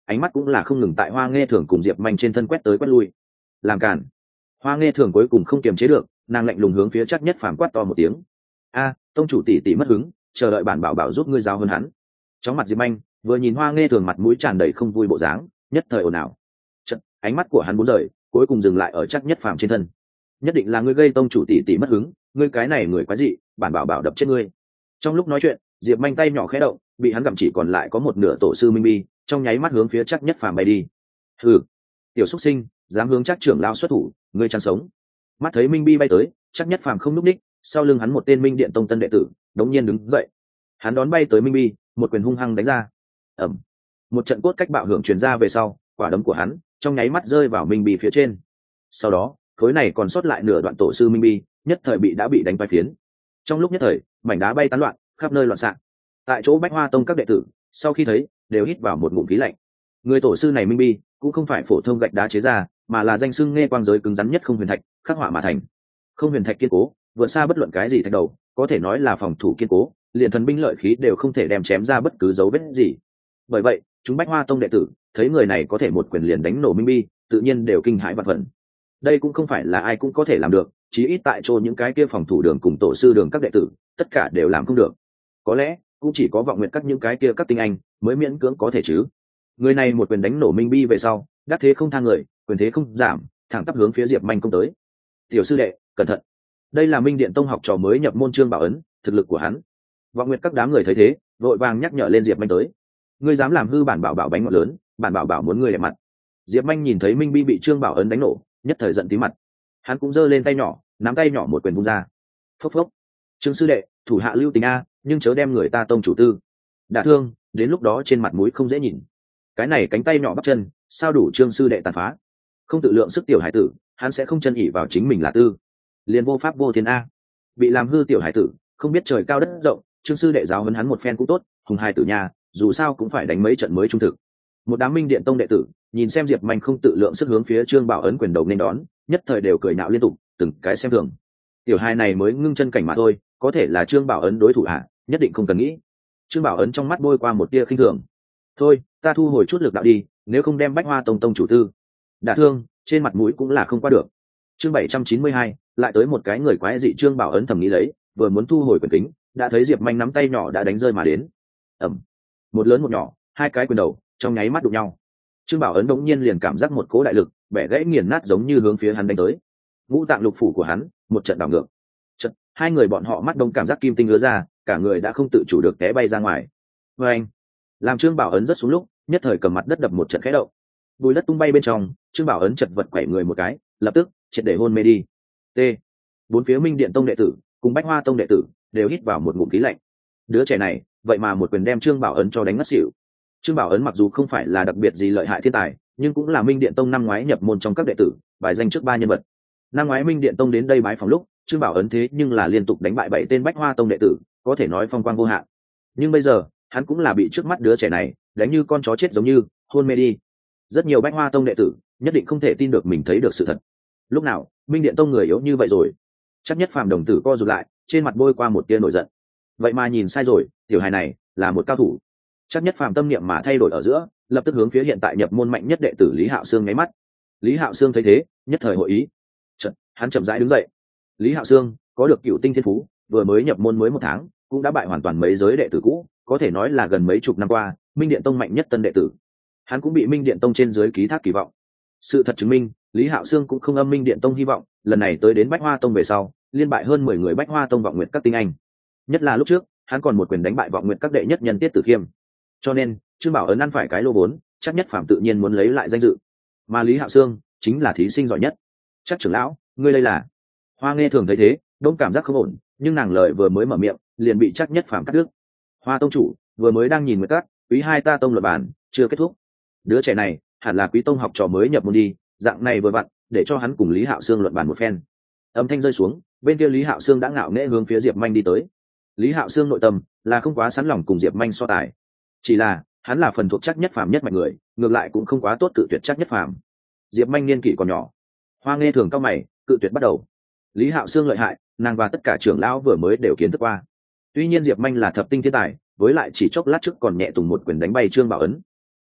ánh mắt cũng là không ngừng tại Hoa Nghe Thường cùng Diệp Manh trên thân quét tới quét lui. Làm cản. Hoa Nghe Thường cuối cùng không kiềm chế được, nàng lạnh lùng hướng phía Trác Nhất Phàm quát to một tiếng. A, tông chủ tỷ tỷ mất hứng, chờ đợi bản bảo bảo giúp ngươi giáo hơn hắn. Chóng mặt Diệp Manh vừa nhìn Hoa Nghe Thường mặt mũi tràn đầy không vui bộ dáng, nhất thời ồn ào. Chợt, ánh mắt của hắn muốn rời, cuối cùng dừng lại ở Trác Nhất Phàm trên thân. Nhất định là ngươi gây tông chủ tỷ tỷ mất hứng, ngươi cái này người quái dị, bản bảo bảo đập chết ngươi. Trong lúc nói chuyện, Diệp Manh tay nhỏ khẽ động, bị hắn gặm chỉ còn lại có một nửa tổ sư Minh Bi, trong nháy mắt hướng phía Trác Nhất Phàm bay đi. Hừ, tiểu xuất sinh, dám hướng Trác trưởng lão xuất thủ, ngươi chăn sống. Mắt thấy Minh Bi bay tới, Trác Nhất Phàm không lúc ních, sau lưng hắn một tên Minh Điện tông tân đệ tử đống nhiên đứng dậy. Hắn đón bay tới Minh Bi, một quyền hung hăng đánh ra. Ầm. Một trận cốt cách bạo hưởng truyền ra về sau, quả đấm của hắn trong nháy mắt rơi vào Minh Bi phía trên. Sau đó, khối này còn sót lại nửa đoạn tổ sư Minh Bi, nhất thời bị đã bị đánh bay phiến. Trong lúc nhất thời, mảnh đá bay tán loạn, khắp nơi loạn xạ. Tại chỗ Bách Hoa tông các đệ tử, sau khi thấy, đều hít vào một ngụm khí lạnh. Người tổ sư này Minh Bi, cũng không phải phổ thông gạch đá chế ra, mà là danh xưng nghe quang giới cứng rắn nhất không huyền thạch, khắc họa mà thành. Không huyền thạch kiên cố, vượt xa bất luận cái gì thạch đầu, có thể nói là phòng thủ kiên cố, liền thần binh lợi khí đều không thể đem chém ra bất cứ dấu vết gì. Bởi vậy, chúng Bách Hoa tông đệ tử, thấy người này có thể một quyền liền đánh nổ Minh Bi, tự nhiên đều kinh hãi vạn phần. Đây cũng không phải là ai cũng có thể làm được, chí ít tại chỗ những cái kia phòng thủ đường cùng tổ sư đường các đệ tử, tất cả đều làm không được. Có lẽ cũng chỉ có vọng nguyện các những cái kia các tinh anh mới miễn cưỡng có thể chứ. Người này một quyền đánh nổ Minh Bi về sau, đắc thế không thang người, quyền thế không giảm, thẳng tắp hướng phía Diệp Manh công tới. Tiểu sư đệ, cẩn thận. Đây là Minh Điện tông học trò mới nhập môn Trương Bảo Ấn, thực lực của hắn. Vọng nguyện các đám người thấy thế, vội vàng nhắc nhở lên Diệp Manh tới. Ngươi dám làm hư bản bảo bảo bánh ngọt lớn, bản bảo bảo muốn ngươi đẹp mặt. Diệp Manh nhìn thấy Minh Bi bị Trương Bảo Ấn đánh nổ, nhất thời giận tí mặt. Hắn cũng giơ lên tay nhỏ, nắm tay nhỏ một quyền vung ra. Phốc phốc. Trương sư đệ, thủ hạ lưu tình a, nhưng chớ đem người ta tông chủ tư đả thương, đến lúc đó trên mặt mũi không dễ nhìn. Cái này cánh tay nhỏ bắp chân, sao đủ Trương sư đệ tàn phá. Không tự lượng sức tiểu hải tử, hắn sẽ không chân ỉ vào chính mình là tư. Liền vô pháp vô thiên a. Bị làm hư tiểu hải tử, không biết trời cao đất rộng, Trương sư đệ giáo huấn hắn một phen cũng tốt, hùng hải tử nhà, dù sao cũng phải đánh mấy trận mới trung thực. Một đám Minh Điện tông đệ tử, nhìn xem Diệp Manh không tự lượng sức hướng phía Trương Bảo Ấn quyền đầu nên đón, nhất thời đều cười nhạo liên tục, từng cái xem thường. Tiểu hai này mới ngưng chân cảnh mà thôi, có thể là Trương Bảo Ấn đối thủ à, nhất định không cần nghĩ. Trương Bảo Ấn trong mắt bôi qua một tia khinh thường. Thôi, ta thu hồi chút lực đạo đi, nếu không đem Bách Hoa tông tông chủ tư đả thương, trên mặt mũi cũng là không qua được. Chương bảy trăm chín mươi hai, lại tới một cái người quái dị. Trương Bảo Ấn thầm nghĩ lấy, vừa muốn thu hồi quyền kính, đã thấy Diệp Manh nắm tay nhỏ đã đánh rơi mà đến. Ầm. Một lớn một nhỏ, hai cái quyền đầu trong nháy mắt đụng nhau. Trương Bảo Ấn đống nhiên liền cảm giác một cỗ đại lực bẻ gãy nghiền nát giống như hướng phía hắn đánh tới. Ngũ tạng lục phủ của hắn một trận đảo ngược. Trận, hai người bọn họ mắt đông cảm giác kim tinh ứa ra, cả người đã không tự chủ được té bay ra ngoài. Và anh, làm Trương Bảo Ấn rất xuống lúc, nhất thời cầm mặt đất đập một trận khẽ động. Bùi đất tung bay bên trong, Trương Bảo Ấn chật vật quẩy người một cái, lập tức triệt để hôn mê đi. T. Bốn phía Minh Điện tông đệ tử cùng Bách Hoa tông đệ tử đều hít vào một ngụm khí lạnh. Đứa trẻ này, vậy mà một quyền đem Trương Bảo Ấn cho đánh ngất xỉu. Trương Bảo Ấn mặc dù không phải là đặc biệt gì lợi hại thiên tài, nhưng cũng là Minh Điện tông năm ngoái nhập môn trong các đệ tử, bài danh trước ba nhân vật. Năm ngoái Minh Điện tông đến đây bái phòng lúc, Trương Bảo Ấn thế nhưng là liên tục đánh bại bảy tên Bách Hoa tông đệ tử, có thể nói phong quang vô hạn. Nhưng bây giờ, hắn cũng là bị trước mắt đứa trẻ này đánh như con chó chết giống như hôn mê đi. Rất nhiều Bách Hoa tông đệ tử nhất định không thể tin được mình thấy được sự thật. Lúc nào Minh Điện tông người yếu như vậy rồi? Chắc Nhất Phàm đồng tử co rụt lại, trên mặt bôi qua một tia nổi giận. Vậy mà nhìn sai rồi, tiểu hài này là một cao thủ. Chắc Nhất Phàm tâm niệm mà thay đổi ở giữa, lập tức hướng phía hiện tại nhập môn mạnh nhất đệ tử Lý Hạo Sương nháy mắt. Lý Hạo Sương thấy thế, nhất thời hội ý. Chợt, hắn chậm rãi đứng dậy. Lý Hạo Sương có được cựu tinh thiên phú, vừa mới nhập môn mới một tháng, cũng đã bại hoàn toàn mấy giới đệ tử cũ, có thể nói là gần mấy chục năm qua, Minh Điện tông mạnh nhất tân đệ tử. Hắn cũng bị Minh Điện tông trên dưới ký thác kỳ vọng. Sự thật chứng minh, Lý Hạo Sương cũng không âm Minh Điện tông hy vọng, lần này tới đến Bách Hoa tông về sau, liên bại hơn mười người Bách Hoa tông vọng nguyện các tinh anh. Nhất là lúc trước, hắn còn một quyền đánh bại vọng nguyện các đệ nhất nhân Tiết Tử Khiêm. Cho nên, Trương Bảo Ấn ăn phải cái lô vốn, chắc Nhất Phàm tự nhiên muốn lấy lại danh dự. Mà Lý Hạo Sương chính là thí sinh giỏi nhất. Chắc trưởng lão, ngươi đây là? Hoa Nghe thường thấy thế, đông cảm giác không ổn, nhưng nàng lời vừa mới mở miệng, liền bị chắc Nhất Phàm cắt đứt. Hoa tông chủ vừa mới đang nhìn người cắt, quý hai ta tông luật bản chưa kết thúc. Đứa trẻ này hẳn là quý tông học trò mới nhập môn đi, dạng này vừa vặn để cho hắn cùng Lý Hạo Sương luận bàn một phen. Âm thanh rơi xuống, bên kia Lý Hạo Sương đã ngạo nghễ hướng phía Diệp Manh đi tới. Lý Hạo Sương nội tâm là không quá sẵn lòng cùng Diệp Manh so tài, chỉ là hắn là phần thuộc chắc Nhất Phàm nhất mạnh người, ngược lại cũng không quá tốt cự tuyệt chắc Nhất Phàm. Diệp Manh niên kỷ còn nhỏ. Hoa Nghe thường cao mày, cự tuyệt bắt đầu. Lý Hạo Sương lợi hại, nàng và tất cả trưởng lão vừa mới đều kiến thức qua. Tuy nhiên Diệp Manh là thập tinh thiên tài, với lại chỉ chốc lát trước còn nhẹ tùng một quyền đánh bay Trương Bảo Ấn.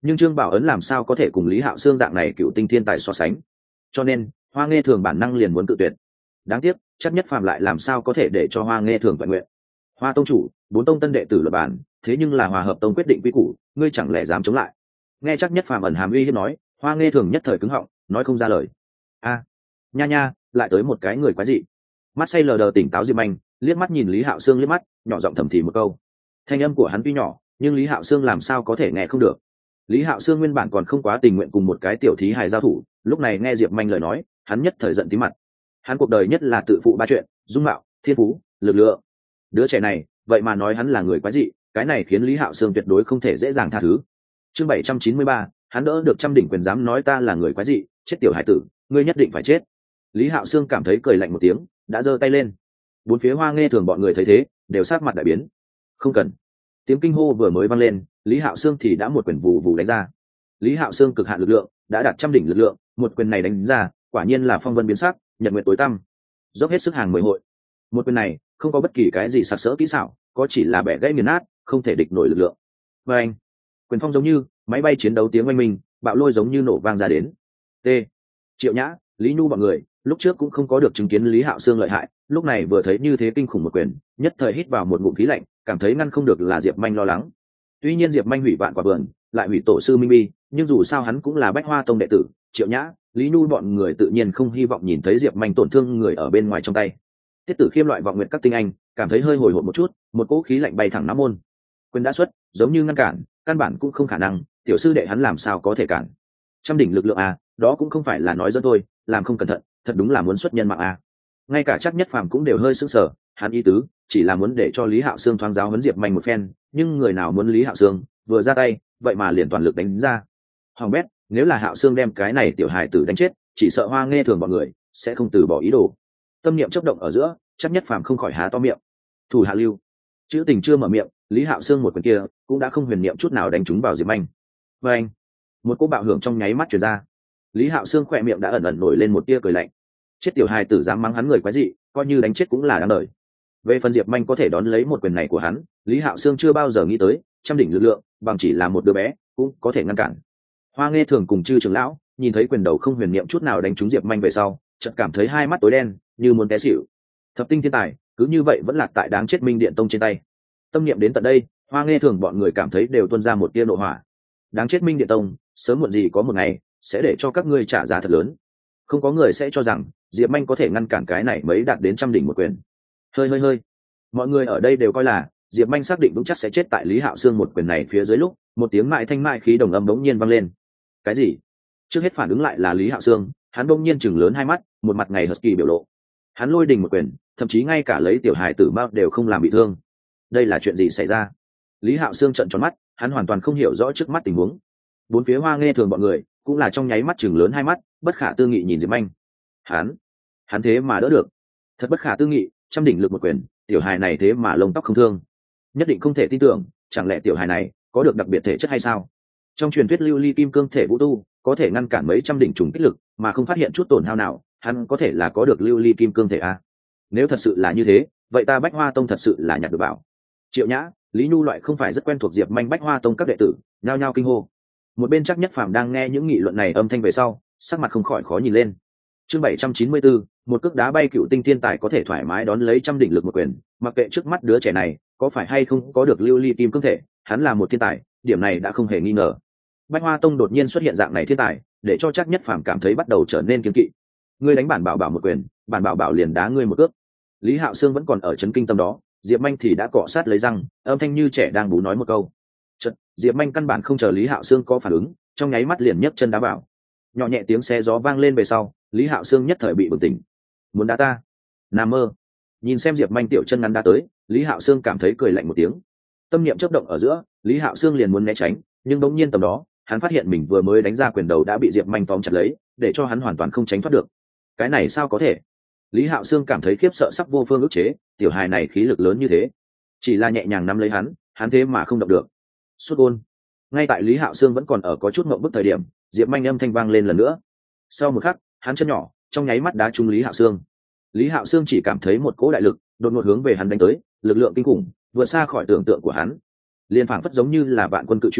nhưng Trương Bảo Ấn làm sao có thể cùng Lý Hạo Sương dạng này cựu tinh thiên tài so sánh, cho nên Hoa Nghê Thường bản năng liền muốn tự tuyệt. Đáng tiếc chắc nhất phàm lại làm sao có thể để cho Hoa Nghê Thường toàn nguyện. Hoa tông chủ, bốn tông tân đệ tử luật bản, thế nhưng là Hòa Hợp tông quyết định quy củ, ngươi chẳng lẽ dám chống lại? Nghe chắc nhất phàm ẩn hàm uy hiếp nói, Hoa Nghê Thường nhất thời cứng họng, nói không ra lời. A, nha nha, lại tới một cái người quái dị. Mắt say lờ đờ tỉnh táo Diệp Anh liếc mắt nhìn Lý Hạo Sương liếc mắt, nhỏ giọng thầm thì một câu. Thanh âm của hắn tuy nhỏ, nhưng Lý Hạo Sương làm sao có thể nghe không được. Lý Hạo Sương nguyên bản còn không quá tình nguyện cùng một cái tiểu thí hài giao thủ, lúc này nghe Diệp Anh lời nói, hắn nhất thời giận tí mặt. Hắn cuộc đời nhất là tự phụ ba chuyện: dung mạo, thiên phú, lực lượng. Đứa trẻ này, vậy mà nói hắn là người quái dị, cái này khiến Lý Hạo Sương tuyệt đối không thể dễ dàng tha thứ. Chương bảy trăm chín mươi ba, hắn đỡ được trăm đỉnh quyền dám nói ta là người quái dị, chết tiểu hải tử, ngươi nhất định phải chết. Lý Hạo Sương cảm thấy cười lạnh một tiếng, đã giơ tay lên. Bốn phía Hoa Nghê Thường bọn người thấy thế, đều sát mặt đại biến. Không cần. Tiếng kinh hô vừa mới vang lên, Lý Hạo Sương thì đã một quyền vù vù đánh ra. Lý Hạo Sương cực hạn lực lượng, đã đạt trăm đỉnh lực lượng, một quyền này đánh ra, quả nhiên là phong vân biến sắc, nhật nguyệt tối tăm. Dốc hết sức hàng mười hội. Một quyền này, không có bất kỳ cái gì sặc sỡ kỹ xảo, có chỉ là bẻ gãy nghiền nát, không thể địch nổi lực lượng. Và anh, quyền phong giống như máy bay chiến đấu tiếng oanh minh, bạo lôi giống như nổ vang ra đến. T. Triệu Nhã, Lý Nhu bọn người, lúc trước cũng không có được chứng kiến Lý Hạo Sương lợi hại, lúc này vừa thấy như thế kinh khủng một quyền, nhất thời hít vào một ngụm khí lạnh, cảm thấy ngăn không được là Diệp Manh lo lắng. Tuy nhiên Diệp Manh hủy vạn quả vườn, lại hủy tổ sư Minh Bi, nhưng dù sao hắn cũng là Bách Hoa tông đệ tử, Triệu Nhã, Lý Nhu bọn người tự nhiên không hy vọng nhìn thấy Diệp Manh tổn thương người ở bên ngoài trong tay. Tiết Tử Khiêm loại vọng nguyện các tinh anh, cảm thấy hơi hồi hộp một chút, một cỗ khí lạnh bay thẳng nắm môn. Quyền đã xuất, giống như ngăn cản, căn bản cũng không khả năng, tiểu sư đệ hắn làm sao có thể cản. Trăm đỉnh lực lượng à, đó cũng không phải là nói dẫn thôi, làm không cẩn thận, thật đúng là muốn xuất nhân mạng à. Ngay cả chắc nhất phàm cũng đều hơi sững sờ, hắn ý tứ chỉ là muốn để cho Lý Hạo Sương thoáng giáo huấn Diệp Manh một phen, nhưng người nào muốn Lý Hạo Sương vừa ra tay, vậy mà liền toàn lực đánh ra. Hoàng bét, nếu là Hạo Sương đem cái này tiểu hài tử đánh chết, chỉ sợ Hoa Nghê Thường bọn người sẽ không từ bỏ ý đồ. Tâm niệm chớp động ở giữa, chắc nhất phàm không khỏi há to miệng. Thủ hạ lưu, chữ tình chưa mở miệng, Lý Hạo Sương một quyền kia cũng đã không huyền niệm chút nào đánh trúng vào Diệp Manh. Và anh, một cú bạo hưởng trong nháy mắt truyền ra. Lý Hạo Sương khỏe miệng đã ẩn ẩn nổi lên một tia cười lạnh. Chết tiểu hài tử dám mắng hắn người quái dị, coi như đánh chết cũng là đáng đời. Về phần Diệp Manh có thể đón lấy một quyền này của hắn, Lý Hạo Sương chưa bao giờ nghĩ tới, trăm đỉnh lực lượng, bằng chỉ là một đứa bé, cũng có thể ngăn cản. Hoa Nghê Thường cùng Chư trưởng lão, nhìn thấy quyền đầu không huyền niệm chút nào đánh trúng Diệp Manh về sau, chợt cảm thấy hai mắt tối đen, như muốn té xỉu. Thập tinh thiên tài, cứ như vậy vẫn lạc tại đáng chết Minh Điện tông trên tay. Tâm niệm đến tận đây, Hoa Nghê Thường bọn người cảm thấy đều tuôn ra một tia nộ hỏa. Đáng chết Minh Điện tông, sớm muộn gì có một ngày sẽ để cho các ngươi trả giá thật lớn. Không có người sẽ cho rằng Diệp Manh có thể ngăn cản cái này mấy đạt đến trăm đỉnh một quyền. Hơi hơi hơi, mọi người ở đây đều coi là Diệp Manh xác định vững chắc sẽ chết tại Lý Hạo Sương một quyền này phía dưới lúc, một tiếng mại thanh mại khí đồng âm bỗng nhiên vang lên. Cái gì? Trước hết phản ứng lại là Lý Hạo Sương, hắn bỗng nhiên chừng lớn hai mắt, một mặt ngày husky biểu lộ. Hắn lôi đình một quyền, thậm chí ngay cả lấy tiểu hài tử mao đều không làm bị thương. Đây là chuyện gì xảy ra? Lý Hạo Sương trợn tròn mắt, hắn hoàn toàn không hiểu rõ trước mắt tình huống. Bốn phía Hoa Nghê Thường bọn người cũng là trong nháy mắt chừng lớn hai mắt, bất khả tư nghị nhìn Diệp Manh. Hắn, hắn thế mà đỡ được, thật bất khả tư nghị, trăm đỉnh lực một quyền, tiểu hài này thế mà lông tóc không thương, nhất định không thể tin tưởng, chẳng lẽ tiểu hài này có được đặc biệt thể chất hay sao? Trong truyền thuyết lưu ly kim cương thể vũ tu có thể ngăn cản mấy trăm đỉnh trùng kích lực mà không phát hiện chút tổn hao nào, hắn có thể là có được lưu ly kim cương thể à? Nếu thật sự là như thế, vậy ta Bách Hoa tông thật sự là nhặt được bảo. Triệu Nhã, Lý Nhu loại không phải rất quen thuộc Diệp Manh Bách Hoa tông các đệ tử, nhao nhao kinh hô. Một bên chắc nhất phàm đang nghe những nghị luận này âm thanh về sau, sắc mặt không khỏi khó nhìn lên. Chương bảy trăm chín mươi bốn, một cước đá bay cựu tinh thiên tài có thể thoải mái đón lấy trăm đỉnh lực một quyền, mặc kệ trước mắt đứa trẻ này có phải hay không có được lưu ly kim cương thể, hắn là một thiên tài, điểm này đã không hề nghi ngờ. Bách Hoa tông đột nhiên xuất hiện dạng này thiên tài, để cho chắc nhất phàm cảm thấy bắt đầu trở nên kiêng kỵ. Ngươi đánh bản bảo bảo một quyền, bản bảo bảo liền đá ngươi một cước. Lý Hạo Sương vẫn còn ở chấn kinh tâm đó, Diệp Manh thì đã cọ sát lấy răng, âm thanh như trẻ đang bú nói một câu. Chợt, Diệp Manh căn bản không chờ Lý Hạo Sương có phản ứng, trong nháy mắt liền nhấc chân đá vào. Nhỏ nhẹ tiếng xe gió vang lên về sau, Lý Hạo Sương nhất thời bị bừng tỉnh. Muốn đá ta? Nằm mơ. Nhìn xem Diệp Manh tiểu chân ngắn đá tới, Lý Hạo Sương cảm thấy cười lạnh một tiếng. Tâm niệm chớp động ở giữa, Lý Hạo Sương liền muốn né tránh, nhưng bỗng nhiên tầm đó, hắn phát hiện mình vừa mới đánh ra quyền đầu đã bị Diệp Manh tóm chặt lấy, để cho hắn hoàn toàn không tránh thoát được. Cái này sao có thể? Lý Hạo Sương cảm thấy khiếp sợ sắp vô phương ức chế, tiểu hài này khí lực lớn như thế, chỉ là nhẹ nhàng nắm lấy hắn, hắn thế mà không động được. Sút gôn. Ngay tại Lý Hạo Sương vẫn còn ở có chút ngậm bức thời điểm, Diệp Manh âm thanh vang lên lần nữa. Sau một khắc, hắn chân nhỏ trong nháy mắt đá trúng Lý Hạo Sương. Lý Hạo Sương chỉ cảm thấy một cỗ đại lực đột ngột hướng về hắn đánh tới, lực lượng kinh khủng vượt xa khỏi tưởng tượng của hắn, liên phảng phất giống như là vạn quân cự truy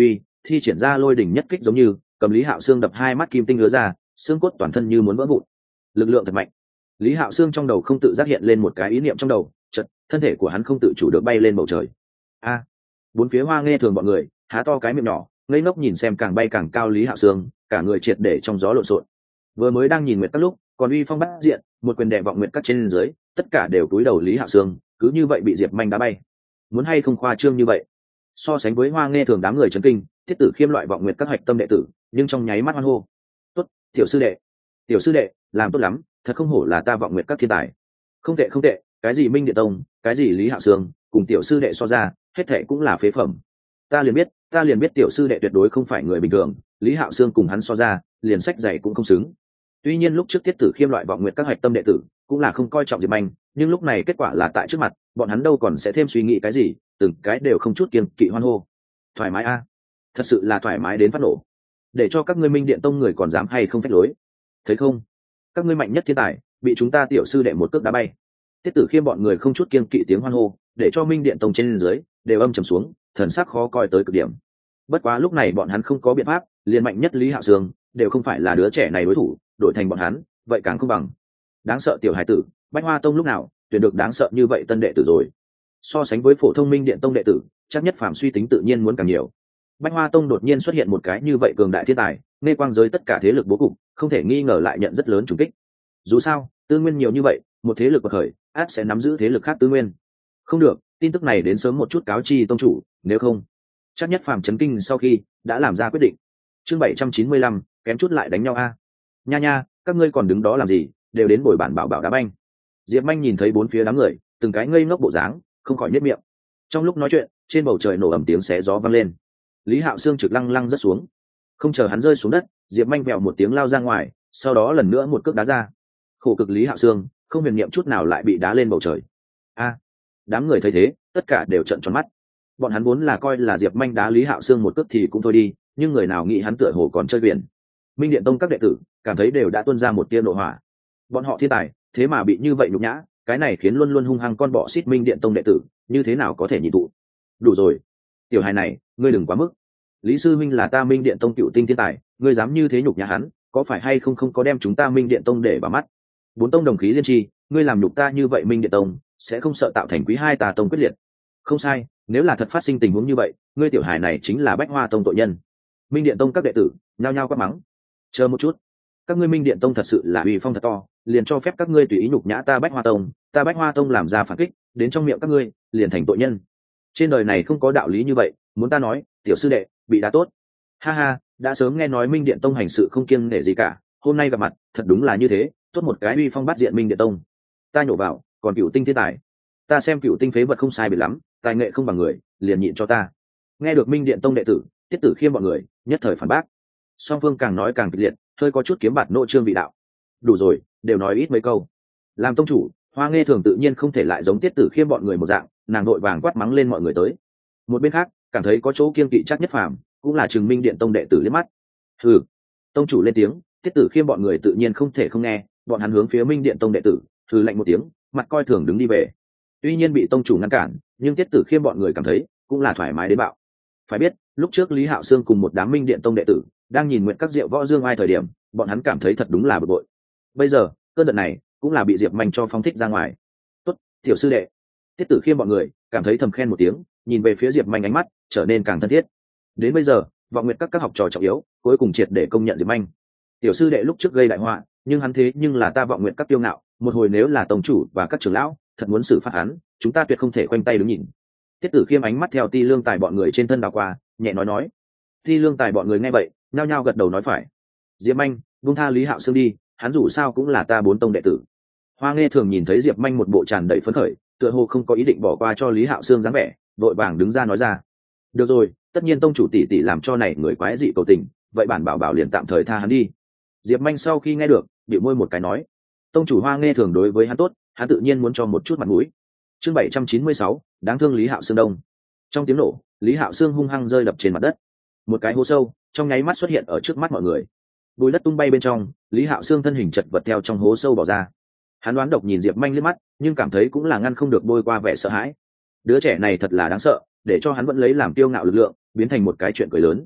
thi triển ra lôi đỉnh nhất kích, giống như cầm Lý Hạo Sương đập hai mắt kim tinh ngứa ra, xương cốt toàn thân như muốn vỡ vụn. Lực lượng thật mạnh. Lý Hạo Sương trong đầu không tự giác hiện lên một cái ý niệm trong đầu, chợt thân thể của hắn không tự chủ được bay lên bầu trời. A! Bốn phía Hoa Nghe Thường bọn người há to cái miệng nhỏ, ngây ngốc nhìn xem càng bay càng cao Lý Hạo Sương, cả người triệt để trong gió lộn xộn. Vừa mới đang nhìn nguyệt các lúc, còn uy phong bát diện, một quyền đè vọng nguyệt các trên dưới, tất cả đều cúi đầu Lý Hạo Sương, cứ như vậy bị Diệp Manh đá bay. Muốn hay không khoa trương như vậy? So sánh với Hoa Nghe Thường đám người chấn kinh, Thiết Tử Khiêm loại vọng nguyệt các hạch tâm đệ tử, nhưng trong nháy mắt hoan hô. Tốt, tiểu sư đệ, tiểu sư đệ, làm tốt lắm, thật không hổ là ta vọng nguyệt các thiên tài. Không tệ không tệ, cái gì Minh Điện Tông, cái gì Lý Hạo Sương, cùng tiểu sư đệ so ra, hết thệ cũng là phế phẩm. Ta liền biết, ta liền biết tiểu sư đệ tuyệt đối không phải người bình thường, Lý Hạo Sương cùng hắn so ra, liền sách giày cũng không xứng. Tuy nhiên lúc trước Thiết Tử Khiêm loại vọng nguyệt các hạch tâm đệ tử, cũng là không coi trọng Diệp Manh, nhưng lúc này kết quả là tại trước mặt, bọn hắn đâu còn sẽ thêm suy nghĩ cái gì, từng cái đều không chút kiêng kỵ hoan hô. Thoải mái a, thật sự là thoải mái đến phát nổ. Để cho các ngươi Minh Điện Tông người còn dám hay không phách lối. Thấy không? Các ngươi mạnh nhất thiên tài, bị chúng ta tiểu sư đệ một cước đá bay. Tiết Tử Khiêm bọn người không chút kiêng kỵ tiếng hoan hô, để cho Minh Điện Tông trên dưới đều âm trầm xuống, thần sắc khó coi tới cực điểm. Bất quá lúc này bọn hắn không có biện pháp, liền mạnh nhất Lý Hạo Sương đều không phải là đứa trẻ này đối thủ, đổi thành bọn hắn, vậy càng không bằng. Đáng sợ tiểu hải tử, Bách Hoa Tông lúc nào tuyển được đáng sợ như vậy tân đệ tử rồi. So sánh với phổ thông Minh Điện Tông đệ tử, chắc nhất phàm suy tính tự nhiên muốn càng nhiều. Bách Hoa Tông đột nhiên xuất hiện một cái như vậy cường đại thiên tài, nghe quang giới tất cả thế lực bố cục, không thể nghi ngờ lại nhận rất lớn trùng kích. Dù sao, tư nguyên nhiều như vậy, một thế lực bậc khởi, át sẽ nắm giữ thế lực khác tư nguyên. Không được, tin tức này đến sớm một chút cáo chi tông chủ, nếu không, chắc nhất phàm chấn kinh sau khi đã làm ra quyết định. Chương bảy trăm chín mươi lăm, kém chút lại đánh nhau a. Nha nha, các ngươi còn đứng đó làm gì, đều đến bồi bản bảo bảo đá banh. Diệp Manh nhìn thấy bốn phía đám người, từng cái ngây ngốc bộ dáng, không khỏi nhếch miệng. Trong lúc nói chuyện, trên bầu trời nổ ầm tiếng xé gió vang lên. Lý Hạo Sương trực lăng lăng rớt xuống. Không chờ hắn rơi xuống đất, Diệp Manh vẹo một tiếng lao ra ngoài, sau đó lần nữa một cước đá ra. Khổ cực Lý Hạo Sương, không huyền niệm chút nào lại bị đá lên bầu trời. A! Đám người thấy thế, tất cả đều trợn tròn mắt. Bọn hắn vốn là coi là Diệp Manh đá Lý Hạo Sương một cước thì cũng thôi đi, nhưng người nào nghĩ hắn tựa hồ còn chơi biển. Minh Điện Tông các đệ tử cảm thấy đều đã tuôn ra một tia nộ hỏa. Bọn họ thiên tài, thế mà bị như vậy nhục nhã, cái này khiến luôn luôn hung hăng con bọ xít Minh Điện Tông đệ tử, như thế nào có thể nhịn tụ. Đủ rồi, tiểu hài này, ngươi đừng quá mức. Lý sư minh là ta Minh Điện Tông cựu tinh thiên tài, ngươi dám như thế nhục nhã hắn, có phải hay không không có đem chúng ta Minh Điện Tông để vào mắt. Bốn tông đồng khí liên tri, ngươi làm nhục ta như vậy Minh Điện Tông, sẽ không sợ tạo thành quý hai tà tông quyết liệt. Không sai, nếu là thật phát sinh tình huống như vậy, ngươi tiểu hài này chính là Bách Hoa Tông tội nhân. Minh Điện Tông các đệ tử nhao nhao quát mắng. Chờ một chút, các ngươi Minh Điện Tông thật sự là uy phong thật to, liền cho phép các ngươi tùy ý nhục nhã ta Bách Hoa Tông, ta Bách Hoa Tông làm ra phản kích, đến trong miệng các ngươi liền thành tội nhân. Trên đời này không có đạo lý như vậy, muốn ta nói, tiểu sư đệ bị đá tốt. Ha ha, đã sớm nghe nói Minh Điện Tông hành sự không kiêng nể gì cả, hôm nay gặp mặt, thật đúng là như thế, tốt một cái uy phong bát diện Minh Điện Tông. Ta nhổ vào, còn cựu tinh thiên tài, ta xem cựu tinh phế vật không sai biệt lắm, tài nghệ không bằng người, liền nhịn cho ta. Nghe được Minh Điện Tông đệ tử, Tiết Tử Khiêm bọn người nhất thời phản bác. Song phương càng nói càng kịch liệt, hơi có chút kiếm bạt nộ trương vị đạo. Đủ rồi, đều nói ít mấy câu. Làm tông chủ, Hoa Nghe Thường tự nhiên không thể lại giống Tiết Tử Khiêm bọn người một dạng, nàng đội vàng quát mắng lên mọi người tới. Một bên khác, cảm thấy có chỗ kiêng kỵ chắc nhất phàm, cũng là Trừng Minh Điện Tông đệ tử liếc mắt. Hừ, tông chủ lên tiếng, Tiết Tử Khiêm bọn người tự nhiên không thể không nghe, bọn hắn hướng phía Minh Điện Tông đệ tử hừ lạnh một tiếng, mặt coi thường đứng đi về. Tuy nhiên bị tông chủ ngăn cản, nhưng Tiết Tử Khiêm bọn người cảm thấy cũng là thoải mái đến bạo. Phải biết, lúc trước Lý Hạo Sương cùng một đám Minh Điện Tông đệ tử đang nhìn nguyện các rượu võ dương ai thời điểm, bọn hắn cảm thấy thật đúng là bực bội. Bây giờ, cơn giận này cũng là bị Diệp Manh cho phóng thích ra ngoài. Tốt, tiểu sư đệ. Tiết Tử Khiêm bọn người cảm thấy thầm khen một tiếng, nhìn về phía Diệp Manh ánh mắt trở nên càng thân thiết. Đến bây giờ, vọng nguyện các các học trò trọng yếu, cuối cùng triệt để công nhận Diệp Manh. Tiểu sư đệ lúc trước gây đại họa, nhưng hắn thế nhưng là ta vọng nguyện các tiêu ngạo, một hồi nếu là tông chủ và các trưởng lão thật muốn xử phạt hắn, chúng ta tuyệt không thể khoanh tay đứng nhìn. Tiết Tử Khiêm ánh mắt theo Ti Lương Tài bọn người trên thân đảo qua, nhẹ nói nói. Ti Lương Tài bọn người nghe vậy, nhao nhao gật đầu nói phải. Diệp Manh, buông tha Lý Hạo Sương đi, hắn dù sao cũng là ta bốn tông đệ tử. Hoa Nghe Thường nhìn thấy Diệp Manh một bộ tràn đầy phấn khởi, tựa hồ không có ý định bỏ qua cho Lý Hạo Sương dáng vẻ, vội vàng đứng ra nói ra. Được rồi, tất nhiên tông chủ tỷ tỷ làm cho này người quái dị cầu tình, vậy bản bảo bảo liền tạm thời tha hắn đi. Diệp Manh sau khi nghe được, bĩu môi một cái nói. Tông chủ Hoa Nghe Thường đối với hắn tốt, hắn tự nhiên muốn cho một chút mặt mũi. Chương bảy trăm chín mươi sáu, đáng thương Lý Hạo Sương đông. Trong tiếng nổ, Lý Hạo Sương hung hăng rơi đập trên mặt đất. Một cái hố sâu trong nháy mắt xuất hiện ở trước mắt mọi người. Bùi đất tung bay bên trong, Lý Hạo Sương thân hình chật vật theo trong hố sâu bỏ ra. Hắn đoán độc nhìn Diệp Manh liếc mắt, nhưng cảm thấy cũng là ngăn không được bôi qua vẻ sợ hãi. Đứa trẻ này thật là đáng sợ, để cho hắn vẫn lấy làm tiêu ngạo lực lượng, biến thành một cái chuyện cười lớn.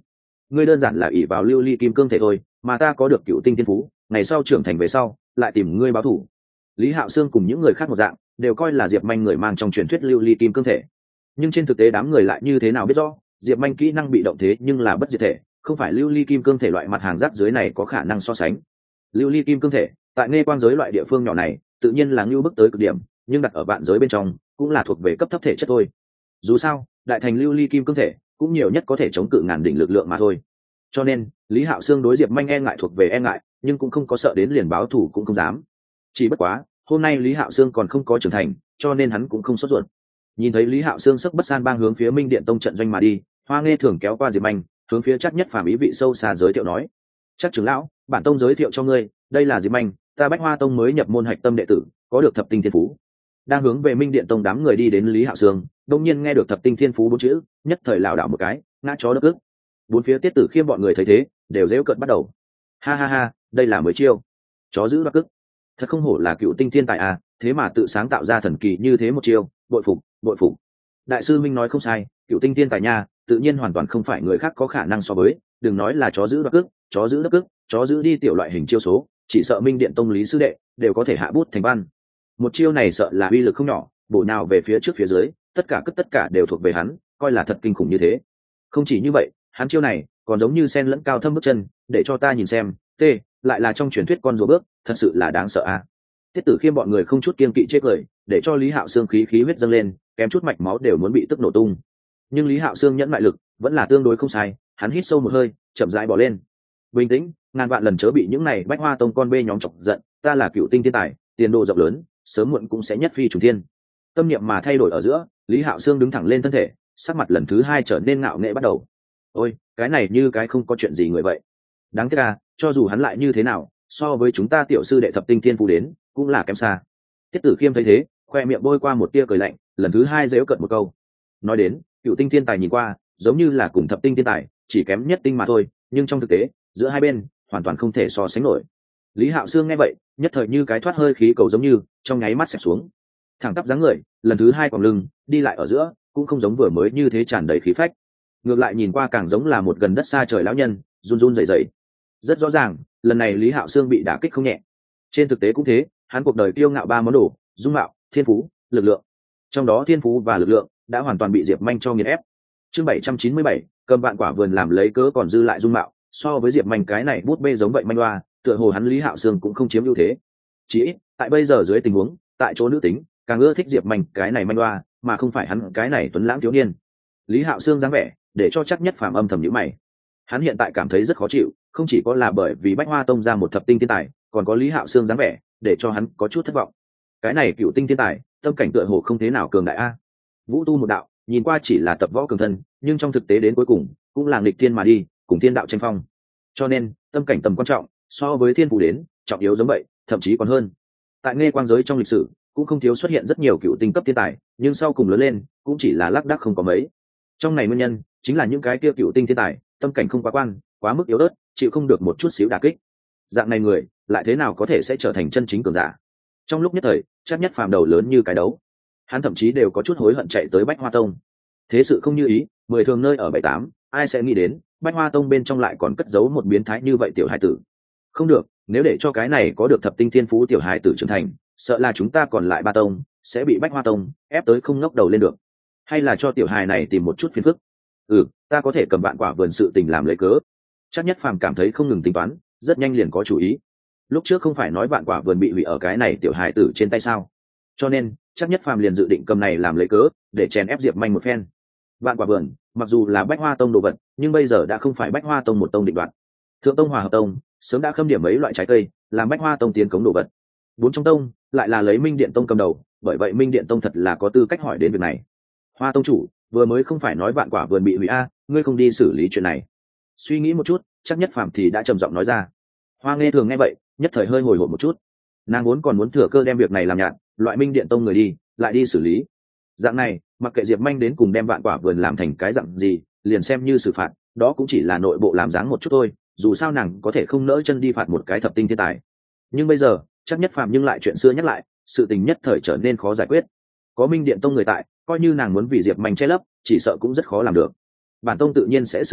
ngươi đơn giản là ỷ vào lưu ly kim cương thể thôi, mà ta có được cựu tinh thiên phú, ngày sau trưởng thành về sau lại tìm ngươi báo thù. Lý Hạo Sương cùng những người khác một dạng đều coi là Diệp Manh người mang trong truyền thuyết lưu ly kim cương thể, nhưng trên thực tế đám người lại như thế nào biết rõ Diệp Manh kỹ năng bị động thế nhưng là bất diệt thể, không phải lưu ly kim cương thể loại mặt hàng rác dưới này có khả năng so sánh. Lưu ly kim cương thể tại nghe quang giới loại địa phương nhỏ này tự nhiên là ngưu bức tới cực điểm, nhưng đặt ở vạn giới bên trong cũng là thuộc về cấp thấp thể chất thôi. Dù sao đại thành lưu ly kim cương thể cũng nhiều nhất có thể chống cự ngàn đỉnh lực lượng mà thôi. Cho nên Lý Hạo Sương đối Diệp Manh e ngại thuộc về e ngại, nhưng cũng không có sợ đến liền báo thù cũng không dám. Chỉ bất quá hôm nay Lý Hạo Sương còn không có trưởng thành, cho nên hắn cũng không sốt ruột. Nhìn thấy Lý Hạo Sương sức bất san bang hướng phía Minh Điện Tông trận doanh mà đi, Hoa Nghe Thường kéo qua Diệp Manh, hướng phía Trác Nhất Phàm ý vị sâu xa giới thiệu nói: "Trác trưởng lão, bản tông giới thiệu cho ngươi, đây là Diệp Manh, ta Bách Hoa Tông mới nhập môn hạch tâm đệ tử, có được thập tinh thiên phú." Đang hướng về Minh Điện Tông đám người đi đến Lý Hạo Sương, đột nhiên nghe được thập tinh thiên phú bốn chữ, nhất thời lảo đảo một cái, ngã chó đất ức. Bốn phía Tiết Tử Khiêm bọn người thấy thế, đều giễu cợt bắt đầu. Ha ha ha, đây là mới chiêu. Chó giữ đất ức. Thật không hổ là cựu tinh thiên tài à, thế mà tự sáng tạo ra thần kỳ như thế một chiêu, bội phục, bội phục. Đại sư Minh nói không sai, cựu tinh thiên tài nha, tự nhiên hoàn toàn không phải người khác có khả năng so với, đừng nói là chó giữ đất ức, chó giữ đất ức, chó giữ đi tiểu loại hình chiêu số, chỉ sợ Minh Điện Tông Lý sư đệ đều có thể hạ bút thành văn. Một chiêu này sợ là uy lực không nhỏ, bổ nào về phía trước phía dưới, tất cả cất tất cả đều thuộc về hắn, coi là thật kinh khủng như thế. Không chỉ như vậy, hắn chiêu này còn giống như sen lẫn cao thâm bước chân, để cho ta nhìn xem, t lại là trong truyền thuyết con rùa bước, thật sự là đáng sợ a. À. Tiết Tử Khiêm bọn người không chút kiên kỵ chết lời, để cho Lý Hạo Sương khí khí huyết dâng lên, kém chút mạch máu đều muốn bị tức nổ tung. Nhưng Lý Hạo Sương nhẫn mại lực vẫn là tương đối không sai, hắn hít sâu một hơi, chậm rãi bỏ lên. Bình tĩnh, ngàn vạn lần chớ bị những này Bách Hoa Tông con bê nhóm chọc giận, ta là cựu tinh thiên tài, tiền đồ rộng lớn, sớm muộn cũng sẽ nhất phi trùng thiên. Tâm niệm mà thay đổi ở giữa, Lý Hạo Sương đứng thẳng lên thân thể, sắc mặt lần thứ hai trở nên ngạo nghễ bắt đầu. Ôi, cái này như cái không có chuyện gì người vậy. Đáng tiếc à, cho dù hắn lại như thế nào, so với chúng ta tiểu sư đệ thập tinh thiên phú đến, cũng là kém xa. Tiết Tử Khiêm thấy thế, khoe miệng bôi qua một tia cười lạnh, lần thứ hai giễu cợt một câu. Nói đến, cựu tinh thiên tài nhìn qua, giống như là cùng thập tinh thiên tài, chỉ kém nhất tinh mà thôi, nhưng trong thực tế, giữa hai bên hoàn toàn không thể so sánh nổi. Lý Hạo Sương nghe vậy, nhất thời như cái thoát hơi khí cầu giống như, trong nháy mắt xẹp xuống. Thẳng tắp dáng người, lần thứ hai quòng lưng, đi lại ở giữa, cũng không giống vừa mới như thế tràn đầy khí phách. Ngược lại nhìn qua càng giống là một gần đất xa trời lão nhân, run run rẩy rẩy. Rất rõ ràng, lần này Lý Hạo Sương bị đả kích không nhẹ. Trên thực tế cũng thế, hắn cuộc đời kiêu ngạo ba món đồ, dung mạo, thiên phú, lực lượng. Trong đó thiên phú và lực lượng đã hoàn toàn bị Diệp Manh cho nghiền ép. Chương bảy trăm chín mươi bảy, cầm vạn quả vườn làm lấy cớ còn dư lại dung mạo, so với Diệp Manh cái này bút bê giống vậy manh oa, tựa hồ hắn Lý Hạo Sương cũng không chiếm ưu thế. Chỉ ít, tại bây giờ dưới tình huống, tại chỗ nữ tính, càng ưa thích Diệp Manh cái này manh oa, mà không phải hắn cái này tuấn lãng thiếu niên. Lý Hạo Sương dáng vẻ, để cho Trác Nhất Phàm âm thầm nhíu mày. Hắn hiện tại cảm thấy rất khó chịu, không chỉ có là bởi vì Bách Hoa Tông ra một thập tinh thiên tài, còn có Lý Hạo Sương dáng vẻ, để cho hắn có chút thất vọng. Cái này cựu tinh thiên tài, tâm cảnh tựa hồ không thế nào cường đại a. Vũ tu một đạo, nhìn qua chỉ là tập võ cường thân, nhưng trong thực tế đến cuối cùng, cũng là nghịch thiên mà đi, cùng thiên đạo tranh phong. Cho nên, tâm cảnh tầm quan trọng, so với thiên phú đến, trọng yếu giống vậy, thậm chí còn hơn. Tại nghe quang giới trong lịch sử, cũng không thiếu xuất hiện rất nhiều cựu tinh cấp thiên tài, nhưng sau cùng lớn lên, cũng chỉ là lác đác không có mấy. Trong này nguyên nhân, chính là những cái kia cựu tinh thiên tài, tâm cảnh không quá quan, quá mức yếu ớt, chịu không được một chút xíu đả kích. Dạng này người, lại thế nào có thể sẽ trở thành chân chính cường giả? Trong lúc nhất thời, Trác Nhất Phàm đầu lớn như cái đấu. Hắn thậm chí đều có chút hối hận chạy tới Bách Hoa Tông. Thế sự không như ý, mười thường nơi ở bảy tám, ai sẽ nghĩ đến, Bách Hoa Tông bên trong lại còn cất giấu một biến thái như vậy tiểu hải tử. Không được, nếu để cho cái này có được thập tinh thiên phú tiểu hải tử trưởng thành, sợ là chúng ta còn lại ba tông sẽ bị Bách Hoa Tông ép tới không ngóc đầu lên được. Hay là cho tiểu hài này tìm một chút phiền phức. Ừ, ta có thể cầm vạn quả vườn sự tình làm lấy cớ. Trác Nhất Phàm cảm thấy không ngừng tính toán, rất nhanh liền có chủ ý. Lúc trước không phải nói vạn quả vườn bị hủy ở cái này tiểu hài tử trên tay sao? Cho nên, Trác Nhất Phàm liền dự định cầm này làm lấy cớ, để chèn ép Diệp Manh một phen. Vạn quả vườn, mặc dù là Bách Hoa Tông đồ vật, nhưng bây giờ đã không phải Bách Hoa Tông một tông định đoạt. Thượng Tông Hòa Hợp Tông sớm đã khâm điểm mấy loại trái cây, làm Bách Hoa Tông tiến cống đồ vật. Bốn trong tông lại là lấy Minh Điện Tông cầm đầu, bởi vậy Minh Điện Tông thật là có tư cách hỏi đến việc này. Hoa Tông chủ, vừa mới không phải nói vạn quả vườn bị hủy a, ngươi không đi xử lý chuyện này? Suy nghĩ một chút, Trác Nhất Phàm thì đã trầm giọng nói ra. Hoa Nghe Thường nghe vậy, nhất thời hơi hồi hộp một chút. Nàng vốn còn muốn thừa cơ đem việc này làm nhạt, loại Minh Điện Tông người đi, lại đi xử lý. Dạng này, mặc kệ Diệp Manh đến cùng đem vạn quả vườn làm thành cái dạng gì, liền xem như xử phạt, đó cũng chỉ là nội bộ làm dáng một chút thôi, dù sao nàng có thể không nỡ chân đi phạt một cái thập tinh thiên tài. Nhưng bây giờ, Trác Nhất Phàm nhưng lại chuyện xưa nhắc lại, sự tình nhất thời trở nên khó giải quyết. Có Minh Điện Tông người tại, coi như nàng muốn vì Diệp Manh che lấp, chỉ sợ cũng rất khó làm được. Bản tông tự nhiên sẽ xử lý,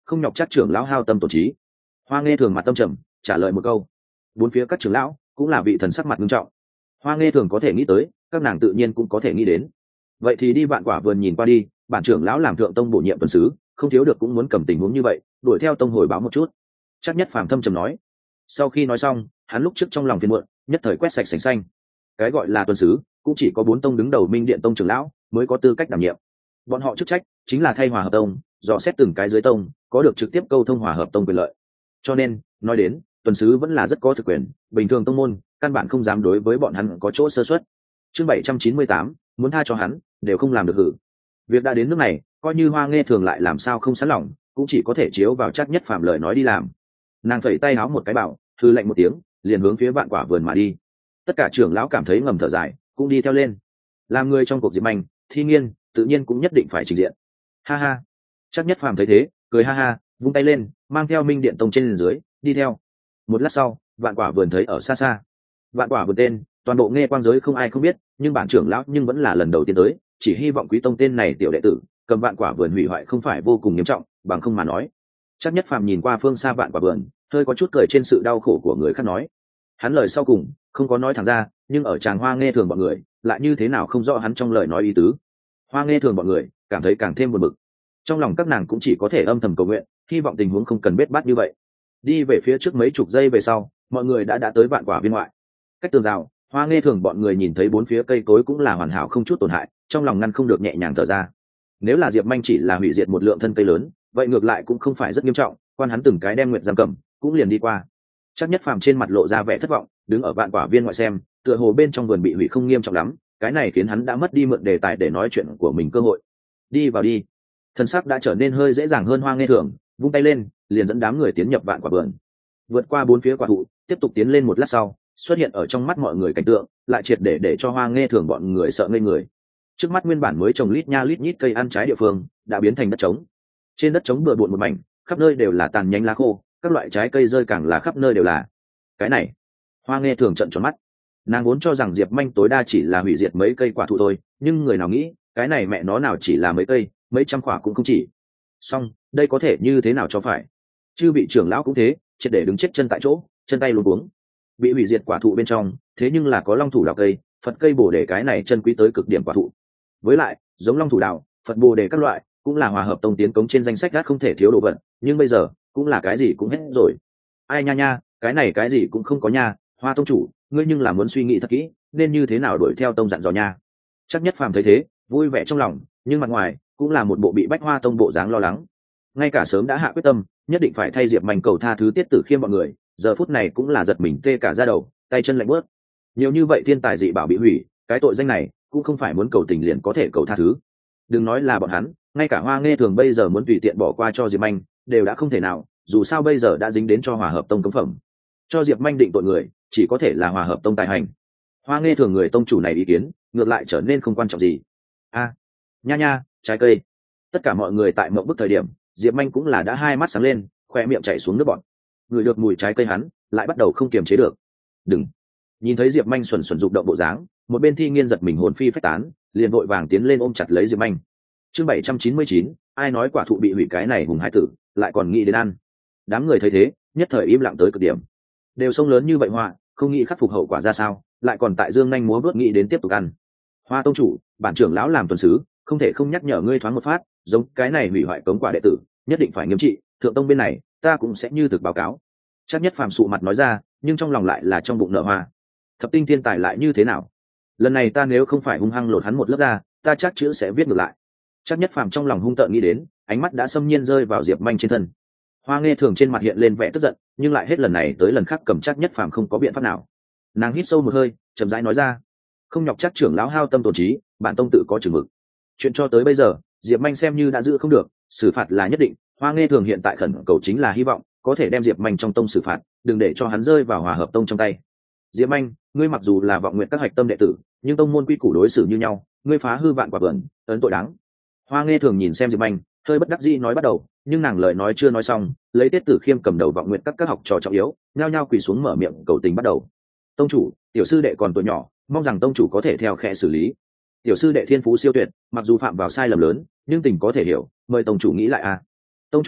không nhọc chắc trưởng lão hao tâm tổn trí. Hoa Nghê Thường mặt tâm trầm trả lời một câu. Bốn phía các trưởng lão cũng là vị thần sắc mặt nghiêm trọng. Hoa Nghê Thường có thể nghĩ tới, các nàng tự nhiên cũng có thể nghĩ đến. Vậy thì đi Vạn Quả Vườn nhìn qua đi, bản trưởng lão làm thượng tông bổ nhiệm tuần sứ, không thiếu được cũng muốn cầm tình huống như vậy, đuổi theo tông hồi báo một chút. Chắc Nhất Phàm thâm trầm nói. Sau khi nói xong, hắn lúc trước trong lòng phiền muộn, nhất thời quét sạch sành xanh. Cái gọi là tuần sứ, cũng chỉ có bốn tông đứng đầu Minh Điện tông trưởng lão mới có tư cách đảm nhiệm. Bọn họ chức trách chính là thay hòa hợp tông, dò xét từng cái dưới tông, có được trực tiếp câu thông hòa hợp tông quyền lợi. Cho nên, nói đến, tuần sứ vẫn là rất có thực quyền, bình thường tông môn căn bản không dám đối với bọn hắn có chỗ sơ suất. Chương bảy trăm chín mươi tám, muốn tha cho hắn, đều không làm được hử. Việc đã đến nước này, coi như Hoa Nghê Thường lại làm sao không sẵn lòng, cũng chỉ có thể chiếu vào Trác Nhất Phàm lời nói đi làm. Nàng phẩy tay háo một cái bảo, thư lệnh một tiếng, liền hướng phía Vạn Quả Vườn mà đi. Tất cả trưởng lão cảm thấy ngầm thở dài, cũng đi theo lên. Làm người trong cuộc Diệp Manh, Thi Nghiên, tự nhiên cũng nhất định phải trình diện. Ha ha. Trác Nhất Phàm thấy thế, cười ha ha, vung tay lên, mang theo Minh Điện tông trên dưới, đi theo. Một lát sau, Vạn Quả Vườn thấy ở xa xa. Vạn Quả Vườn tên, toàn bộ Nghe Quang giới không ai không biết, nhưng bản trưởng lão nhưng vẫn là lần đầu tiên tới, chỉ hy vọng Quý tông tên này tiểu đệ tử, cầm Vạn Quả Vườn hủy hoại không phải vô cùng nghiêm trọng, bằng không mà nói. Trác Nhất Phàm nhìn qua phương xa Vạn Quả Vườn, hơi có chút cười trên sự đau khổ của người khác nói. Hắn lời sau cùng không có nói thẳng ra, nhưng ở tràng Hoa Nghe Thường bọn người lại như thế nào không rõ hắn trong lời nói ý tứ. Hoa Nghe Thường bọn người cảm thấy càng thêm buồn bực. Trong lòng các nàng cũng chỉ có thể âm thầm cầu nguyện, hy vọng tình huống không cần bết bát như vậy. Đi về phía trước mấy chục giây về sau, mọi người đã đã tới Vạn Quả viên ngoại. Cách tường rào, Hoa Nghe Thường bọn người nhìn thấy bốn phía cây cối cũng là hoàn hảo không chút tổn hại, trong lòng ngăn không được nhẹ nhàng thở ra. Nếu là Diệp Manh chỉ là hủy diệt một lượng thân cây lớn, vậy ngược lại cũng không phải rất nghiêm trọng, quan hắn từng cái đem nguyện giam cầm, cũng liền đi qua. Chắc Nhất Phàm trên mặt lộ ra vẻ thất vọng, đứng ở Vạn Quả viên ngoại xem, tựa hồ bên trong vườn bị hủy không nghiêm trọng lắm, cái này khiến hắn đã mất đi mượn đề tài để nói chuyện của mình cơ hội. Đi vào đi. Thân sắc đã trở nên hơi dễ dàng hơn Hoa Nghe Thường, vung tay lên, liền dẫn đám người tiến nhập Vạn Quả vườn. Vượt qua bốn phía quả thụ, tiếp tục tiến lên một lát sau, xuất hiện ở trong mắt mọi người cảnh tượng, lại triệt để để cho Hoa Nghe Thường bọn người sợ ngây người. Trước mắt nguyên bản mới trồng lít nha lít nhít cây ăn trái địa phương, đã biến thành đất trống. Trên đất trống bừa bộn một mảnh, khắp nơi đều là tàn nhánh lá khô, các loại trái cây rơi càng là khắp nơi đều là. Cái này, Hoa Nghe Thường trợn tròn mắt. Nàng vốn cho rằng Diệp Manh tối đa chỉ là hủy diệt mấy cây quả thụ thôi, nhưng người nào nghĩ, cái này mẹ nó nào chỉ là mấy cây, mấy trăm quả cũng không chỉ. Song, đây có thể như thế nào cho phải? Chư vị trưởng lão cũng thế, triệt để đứng chết chân tại chỗ, chân tay luống cuống. Bị hủy diệt quả thụ bên trong, thế nhưng là có long thủ đạo cây, Phật cây bồ đề cái này chân quý tới cực điểm quả thụ. Với lại, giống long thủ đạo, Phật bồ đề các loại, cũng là hòa hợp tông tiến cống trên danh sách gác không thể thiếu đồ vật, nhưng bây giờ, cũng là cái gì cũng hết rồi. Ai nha nha, cái này cái gì cũng không có nha, Hoa tông chủ, ngươi nhưng là muốn suy nghĩ thật kỹ, nên như thế nào đuổi theo tông dặn dò nha. Chắc Nhất Phàm thấy thế, vui vẻ trong lòng, nhưng mặt ngoài cũng là một bộ bị Bách Hoa tông bộ dáng lo lắng. Ngay cả sớm đã hạ quyết tâm, nhất định phải thay Diệp Manh cầu tha thứ Tiết Tử Khiêm bọn người, giờ phút này cũng là giật mình tê cả da đầu, tay chân lạnh buốt. Nhiều như vậy thiên tài dị bảo bị hủy, cái tội danh này cũng không phải muốn cầu tình liền có thể cầu tha thứ. Đừng nói là bọn hắn, ngay cả Hoa Nghe Thường bây giờ muốn tùy tiện bỏ qua cho Diệp Manh, đều đã không thể nào, dù sao bây giờ đã dính đến cho Hòa Hợp tông cấm phẩm. Cho Diệp Manh định tội người, chỉ có thể là Hòa Hợp tông tài hành. Hoa Nghe Thường người tông chủ này ý kiến, ngược lại trở nên không quan trọng gì. A, à, nha nha, trái cây. Tất cả mọi người tại mộng bức thời điểm, Diệp Manh cũng là đã hai mắt sáng lên, khoe miệng chảy xuống nước bọt. Người được mùi trái cây hắn, lại bắt đầu không kiềm chế được. Đừng. Nhìn thấy Diệp Manh xuẩn xuẩn rụng động bộ dáng, một bên Thi Nghiên giật mình hồn phi phách tán, liền vội vàng tiến lên ôm chặt lấy Diệp Manh. Chương bảy trăm chín mươi chín, ai nói quả thụ bị hủy cái này hùng hải tử, lại còn nghĩ đến ăn. Đám người thấy thế, nhất thời im lặng tới cực điểm. Đều sông lớn như vậy họa, không nghĩ khắc phục hậu quả ra sao, lại còn tại dương nhanh múa bước nghĩ đến tiếp tục ăn. Hoa tông chủ, bản trưởng lão làm tuần sứ, không thể không nhắc nhở ngươi thoáng một phát, giống cái này hủy hoại cống quả đệ tử, nhất định phải nghiêm trị, thượng tông bên này, ta cũng sẽ như thực báo cáo. Chắc Nhất Phàm sụ mặt nói ra, nhưng trong lòng lại là trong bụng nợ hoa. Thập tinh thiên tài lại như thế nào? Lần này ta nếu không phải hung hăng lột hắn một lớp ra, ta chắc chữ sẽ viết ngược lại. Chắc Nhất Phàm trong lòng hung tợn nghĩ đến, ánh mắt đã xâm nhiên rơi vào Diệp Manh trên thân. Hoa Nghe Thường trên mặt hiện lên vẻ tức giận, nhưng lại hết lần này tới lần khác cầm Chắc Nhất Phàm không có biện pháp nào. Nàng hít sâu một hơi, chậm rãi nói ra, không nhọc Chắc trưởng lão hao tâm tổn trí, bản tông tự có chừng mực. Chuyện cho tới bây giờ, Diệp Manh xem như đã giữ không được, xử phạt là nhất định. Hoa Nghe Thường hiện tại khẩn cầu chính là hy vọng có thể đem Diệp Manh trong tông xử phạt, đừng để cho hắn rơi vào Hòa Hợp tông trong tay. Diệp Manh, ngươi mặc dù là vọng nguyện các hạch tâm đệ tử, nhưng tông môn quy củ đối xử như nhau, ngươi phá hư vạn quả vườn, ấn tội đáng. Hoa Nghe Thường nhìn xem Diệp Manh, hơi bất đắc dĩ nói bắt đầu, nhưng nàng lời nói chưa nói xong, lấy Tiết Tử Khiêm cầm đầu vọng nguyện các các học trò trọng yếu, nhao nhao quỳ xuống mở miệng cầu tình bắt đầu. Tông chủ, tiểu sư đệ còn tuổi nhỏ, mong rằng tông chủ có thể theo khẽ xử lý. Tiểu sư đệ thiên phú siêu tuyệt, mặc dù phạm vào sai lầm lớn, nhưng tình có thể hiểu, mời tông chủ nghĩ lại a. Tông chủ,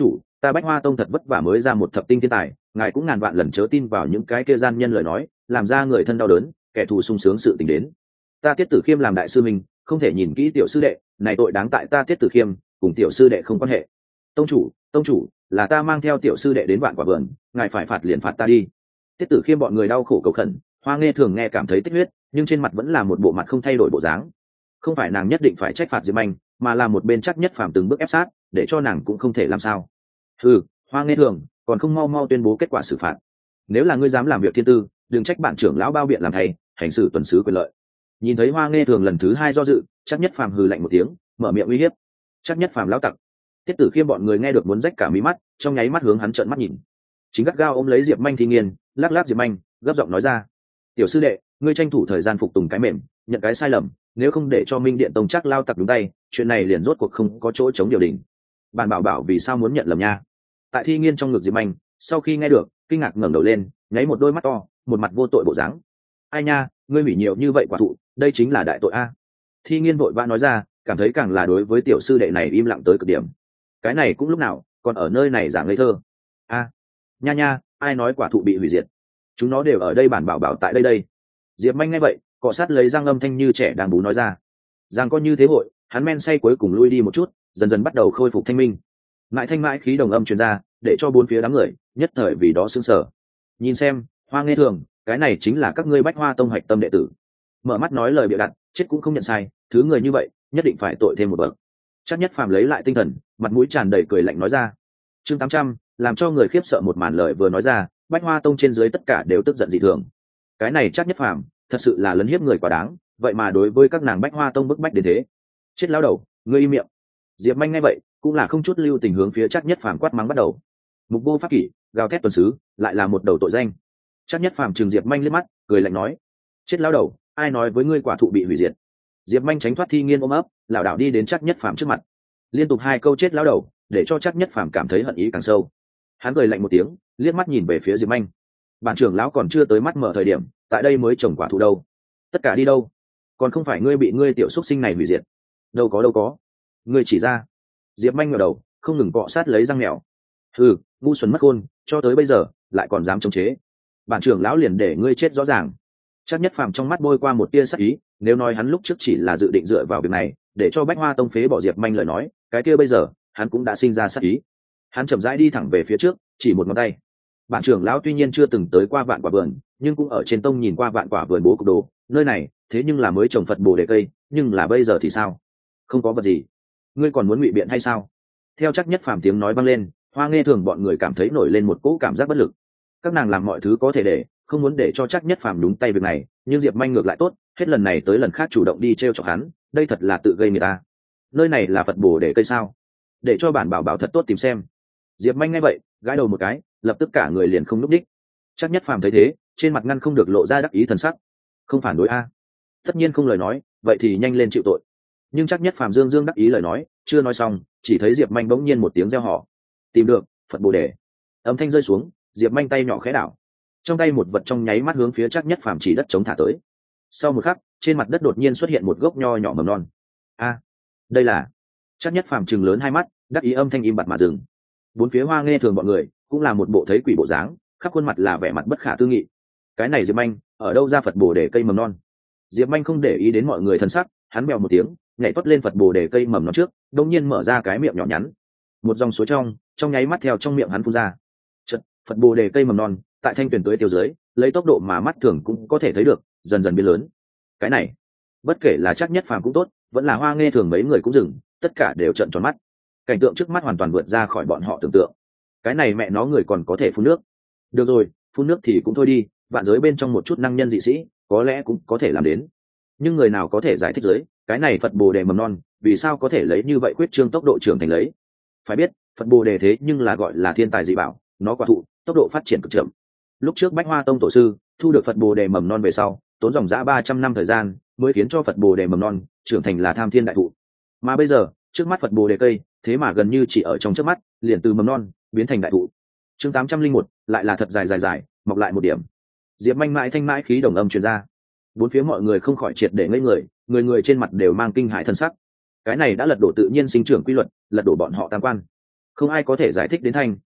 ta Bách Hoa Tông thật vất vả mới ra một thập tinh thiên tài, ngài cũng ngàn vạn lần chớ tin vào những cái kia gian nhân lời nói, làm ra người thân đau đớn, kẻ thù sung sướng sự tình đến. Ta Tiết Tử Khiêm làm đại sư mình, không thể nhìn kỹ tiểu sư đệ, này tội đáng tại ta Tiết Tử Khiêm, cùng tiểu sư đệ không quan hệ. Tông chủ, tông chủ, là ta mang theo tiểu sư đệ đến vạn quả vườn, ngài phải phạt liền phạt ta đi. Tiết Tử Khiêm bọn người đau khổ cầu khẩn, Hoa Nghe Thường nghe cảm thấy tích huyết, nhưng trên mặt vẫn là một bộ mặt không thay đổi bộ dáng. Không phải nàng nhất định phải trách phạt Diệp Anh, mà là một bên chắc nhất phàm từng bước ép sát, để cho nàng cũng không thể làm sao. Ừ, Hoa Nghe Thường, còn không mau mau tuyên bố kết quả xử phạt. Nếu là ngươi dám làm việc thiên tư, đừng trách bản trưởng lão bao biện làm thầy, hành xử tuần sứ quyền lợi. Nhìn thấy Hoa Nghe Thường lần thứ hai do dự, chắc nhất phàm hừ lạnh một tiếng, mở miệng uy hiếp. Chắc nhất phàm lão tặc. Tiết Tử Khiêm bọn người nghe được muốn rách cả mí mắt, trong nháy mắt hướng hắn trợn mắt nhìn. Chính gắt gao ôm lấy Diệp Manh Thi Nghiên, lắc lắc Diệp Manh, gấp giọng nói ra: "Tiểu sư đệ, ngươi tranh thủ thời gian phục tùng cái mềm, nhận cái sai lầm, nếu không để cho Minh Điện Tông chắc lao tặc đúng tay, chuyện này liền rốt cuộc không có chỗ chống điều đình." Bản bảo bảo vì sao muốn nhận lầm nha? Tại Thi Nghiên trong ngực Diệp Manh, sau khi nghe được, kinh ngạc ngẩng đầu lên, nháy một đôi mắt to, một mặt vô tội bộ dáng. "Ai nha, ngươi hủy nhiều như vậy quả thụ, đây chính là đại tội a." Thi Nghiên vội vã nói ra, cảm thấy càng là đối với tiểu sư đệ này im lặng tới cực điểm. Cái này cũng lúc nào, còn ở nơi này giảng ngây thơ. A, nha nha, ai nói quả thụ bị hủy diệt? Chúng nó đều ở đây, bản bảo bảo tại đây đây. Diệp Manh nghe vậy, cọ sát lấy răng âm thanh như trẻ đang bú nói ra. Giang coi như thế hội, hắn men say cuối cùng lui đi một chút, dần dần bắt đầu khôi phục thanh minh. Mãi thanh mãi khí đồng âm truyền ra, để cho bốn phía đám người nhất thời vì đó sững sờ. Nhìn xem, Hoa Nghe Thường, cái này chính là các ngươi Bách Hoa Tông hạch tâm đệ tử. Mở mắt nói lời bịa đặt, chết cũng không nhận sai, thứ người như vậy, nhất định phải tội thêm một bậc. Chắc nhất phàm lấy lại tinh thần, mặt mũi tràn đầy cười lạnh nói ra. Chương tám trăm, làm cho người khiếp sợ một màn lời vừa nói ra, Bách Hoa Tông trên dưới tất cả đều tức giận dị thường. Cái này chắc nhất phàm, thật sự là lấn hiếp người quá đáng, vậy mà đối với các nàng Bách Hoa Tông bức bách đến thế. Chết lão đầu, ngươi im miệng. Diệp Manh nghe vậy, cũng là không chút lưu tình hướng phía chắc nhất phàm quát mắng bắt đầu. Mục vô pháp kỷ, gào thét tuần sứ, lại là một đầu tội danh. Chắc nhất phàm trừng Diệp Manh liếc mắt, cười lạnh nói: chết lão đầu, ai nói với ngươi quả thụ bị hủy diệt? Diệp Manh tránh thoát Thi Nghiên ôm ấp, lảo đảo đi đến chắc nhất phàm trước mặt, liên tục hai câu chết lão đầu, để cho chắc nhất phàm cảm thấy hận ý càng sâu. Hắn cười lạnh một tiếng, liếc mắt nhìn về phía Diệp Manh. Bản trưởng lão còn chưa tới mắt mở thời điểm, tại đây mới trồng quả thụ đâu. Tất cả đi đâu? Còn không phải ngươi bị ngươi tiểu xúc sinh này hủy diệt? Đâu có đâu có. Ngươi chỉ ra. Diệp Manh ngửa đầu, không ngừng cọ sát lấy răng mèo. Hừ, ngu xuẩn mất khôn, cho tới bây giờ lại còn dám chống chế. Bản trưởng lão liền để ngươi chết rõ ràng. Chắc nhất phàm trong mắt bôi qua một tia sắc ý, nếu nói hắn lúc trước chỉ là dự định dựa vào việc này để cho Bách Hoa Tông phế bỏ Diệp Manh lời nói, cái kia bây giờ hắn cũng đã sinh ra sắc ý. Hắn chậm rãi đi thẳng về phía trước, chỉ một ngón tay. Bản trưởng lão tuy nhiên chưa từng tới qua vạn quả vườn, nhưng cũng ở trên tông nhìn qua vạn quả vườn bố cục đồ, nơi này thế nhưng là mới trồng Phật Bồ đề cây, nhưng là bây giờ thì sao? Không có vật gì. Ngươi còn muốn ngụy biện hay sao? Theo chắc nhất phàm tiếng nói vang lên, Hoa Nghe Thường bọn người cảm thấy nổi lên một cỗ cảm giác bất lực. Các nàng làm mọi thứ có thể để, không muốn để cho chắc nhất phàm đúng tay việc này, nhưng Diệp Manh ngược lại tốt, hết lần này tới lần khác chủ động đi t r e o chọc hắn, đây thật là tự gây người ta. Nơi này là Phật Bồ để cây sao? Để cho bản bảo bảo thật tốt tìm xem. Diệp Manh nghe vậy, gãi đầu một cái, lập tức cả người liền không núp đích. Chắc nhất phàm thấy thế, trên mặt ngăn không được lộ ra đắc ý thần sắc. Không phản đối a? Tất nhiên không lời nói, vậy thì nhanh lên chịu tội. Nhưng chắc nhất phàm dương dương đắc ý lời nói, chưa nói xong, chỉ thấy Diệp Manh bỗng nhiên một tiếng reo hò. Tìm được Phật Bồ đề. Âm thanh rơi xuống, Diệp Manh tay nhỏ khẽ đảo, trong tay một vật trong nháy mắt hướng phía chắc nhất phàm chỉ đất chống thả tới. Sau một khắc, trên mặt đất đột nhiên xuất hiện một gốc nho nhỏ mầm non. A, đây là... chắc nhất phàm trừng lớn hai mắt, đắc ý âm thanh im bặt mà dừng. Bốn phía Hoa Nghe Thường bọn người cũng là một bộ thấy quỷ bộ dáng, khắp khuôn mặt là vẻ mặt bất khả tư nghị. Cái này Diệp Manh ở đâu ra Phật Bồ đề cây mầm non? Diệp Manh không để ý đến mọi người thân sắc, hắn bèo một tiếng, nhảy tuốt lên Phật Bồ đề cây mầm non trước, đột nhiên mở ra cái miệng nhỏ nhắn, một dòng suối trong trong nháy mắt theo trong miệng hắn phun ra. Chật, Phật Bồ đề cây mầm non tại thanh tuyển tưới tiêu dưới, lấy tốc độ mà mắt thường cũng có thể thấy được, dần dần biến lớn. Cái này, bất kể là chắc nhất phàm cũng tốt, vẫn là Hoa Nghe Thường mấy người cũng dừng, tất cả đều trợn tròn mắt. Cảnh tượng trước mắt hoàn toàn vượt ra khỏi bọn họ tưởng tượng. Cái này mẹ nó người còn có thể phun nước. Được rồi, phun nước thì cũng thôi đi, vạn giới bên trong một chút năng nhân dị sĩ có lẽ cũng có thể làm đến, nhưng người nào có thể giải thích giới cái này Phật Bồ đề mầm non vì sao có thể lấy như vậy quyết trương tốc độ trưởng thành lấy? Phải biết Phật Bồ đề thế nhưng là gọi là thiên tài dị bảo, nó quả thụ tốc độ phát triển cực chậm. Lúc trước Bách Hoa Tông tổ sư thu được Phật Bồ đề mầm non về sau, tốn dòng dã ba trăm năm thời gian mới khiến cho Phật Bồ đề mầm non trưởng thành là tham thiên đại thụ. Mà bây giờ trước mắt Phật Bồ đề cây thế mà gần như chỉ ở trong trước mắt liền từ mầm non biến thành đại thụ. Chương tám trăm linh một lại là thật dài dài dài mọc lại một điểm. Diệp Manh mãi thanh mãi khí đồng âm truyền ra, bốn phía mọi người không khỏi triệt để ngây người, người người trên mặt đều mang kinh hãi thân sắc. Cái này đã lật đổ tự nhiên sinh trưởng quy luật, lật đổ bọn họ tam quan. Không ai có thể giải thích đến thanh,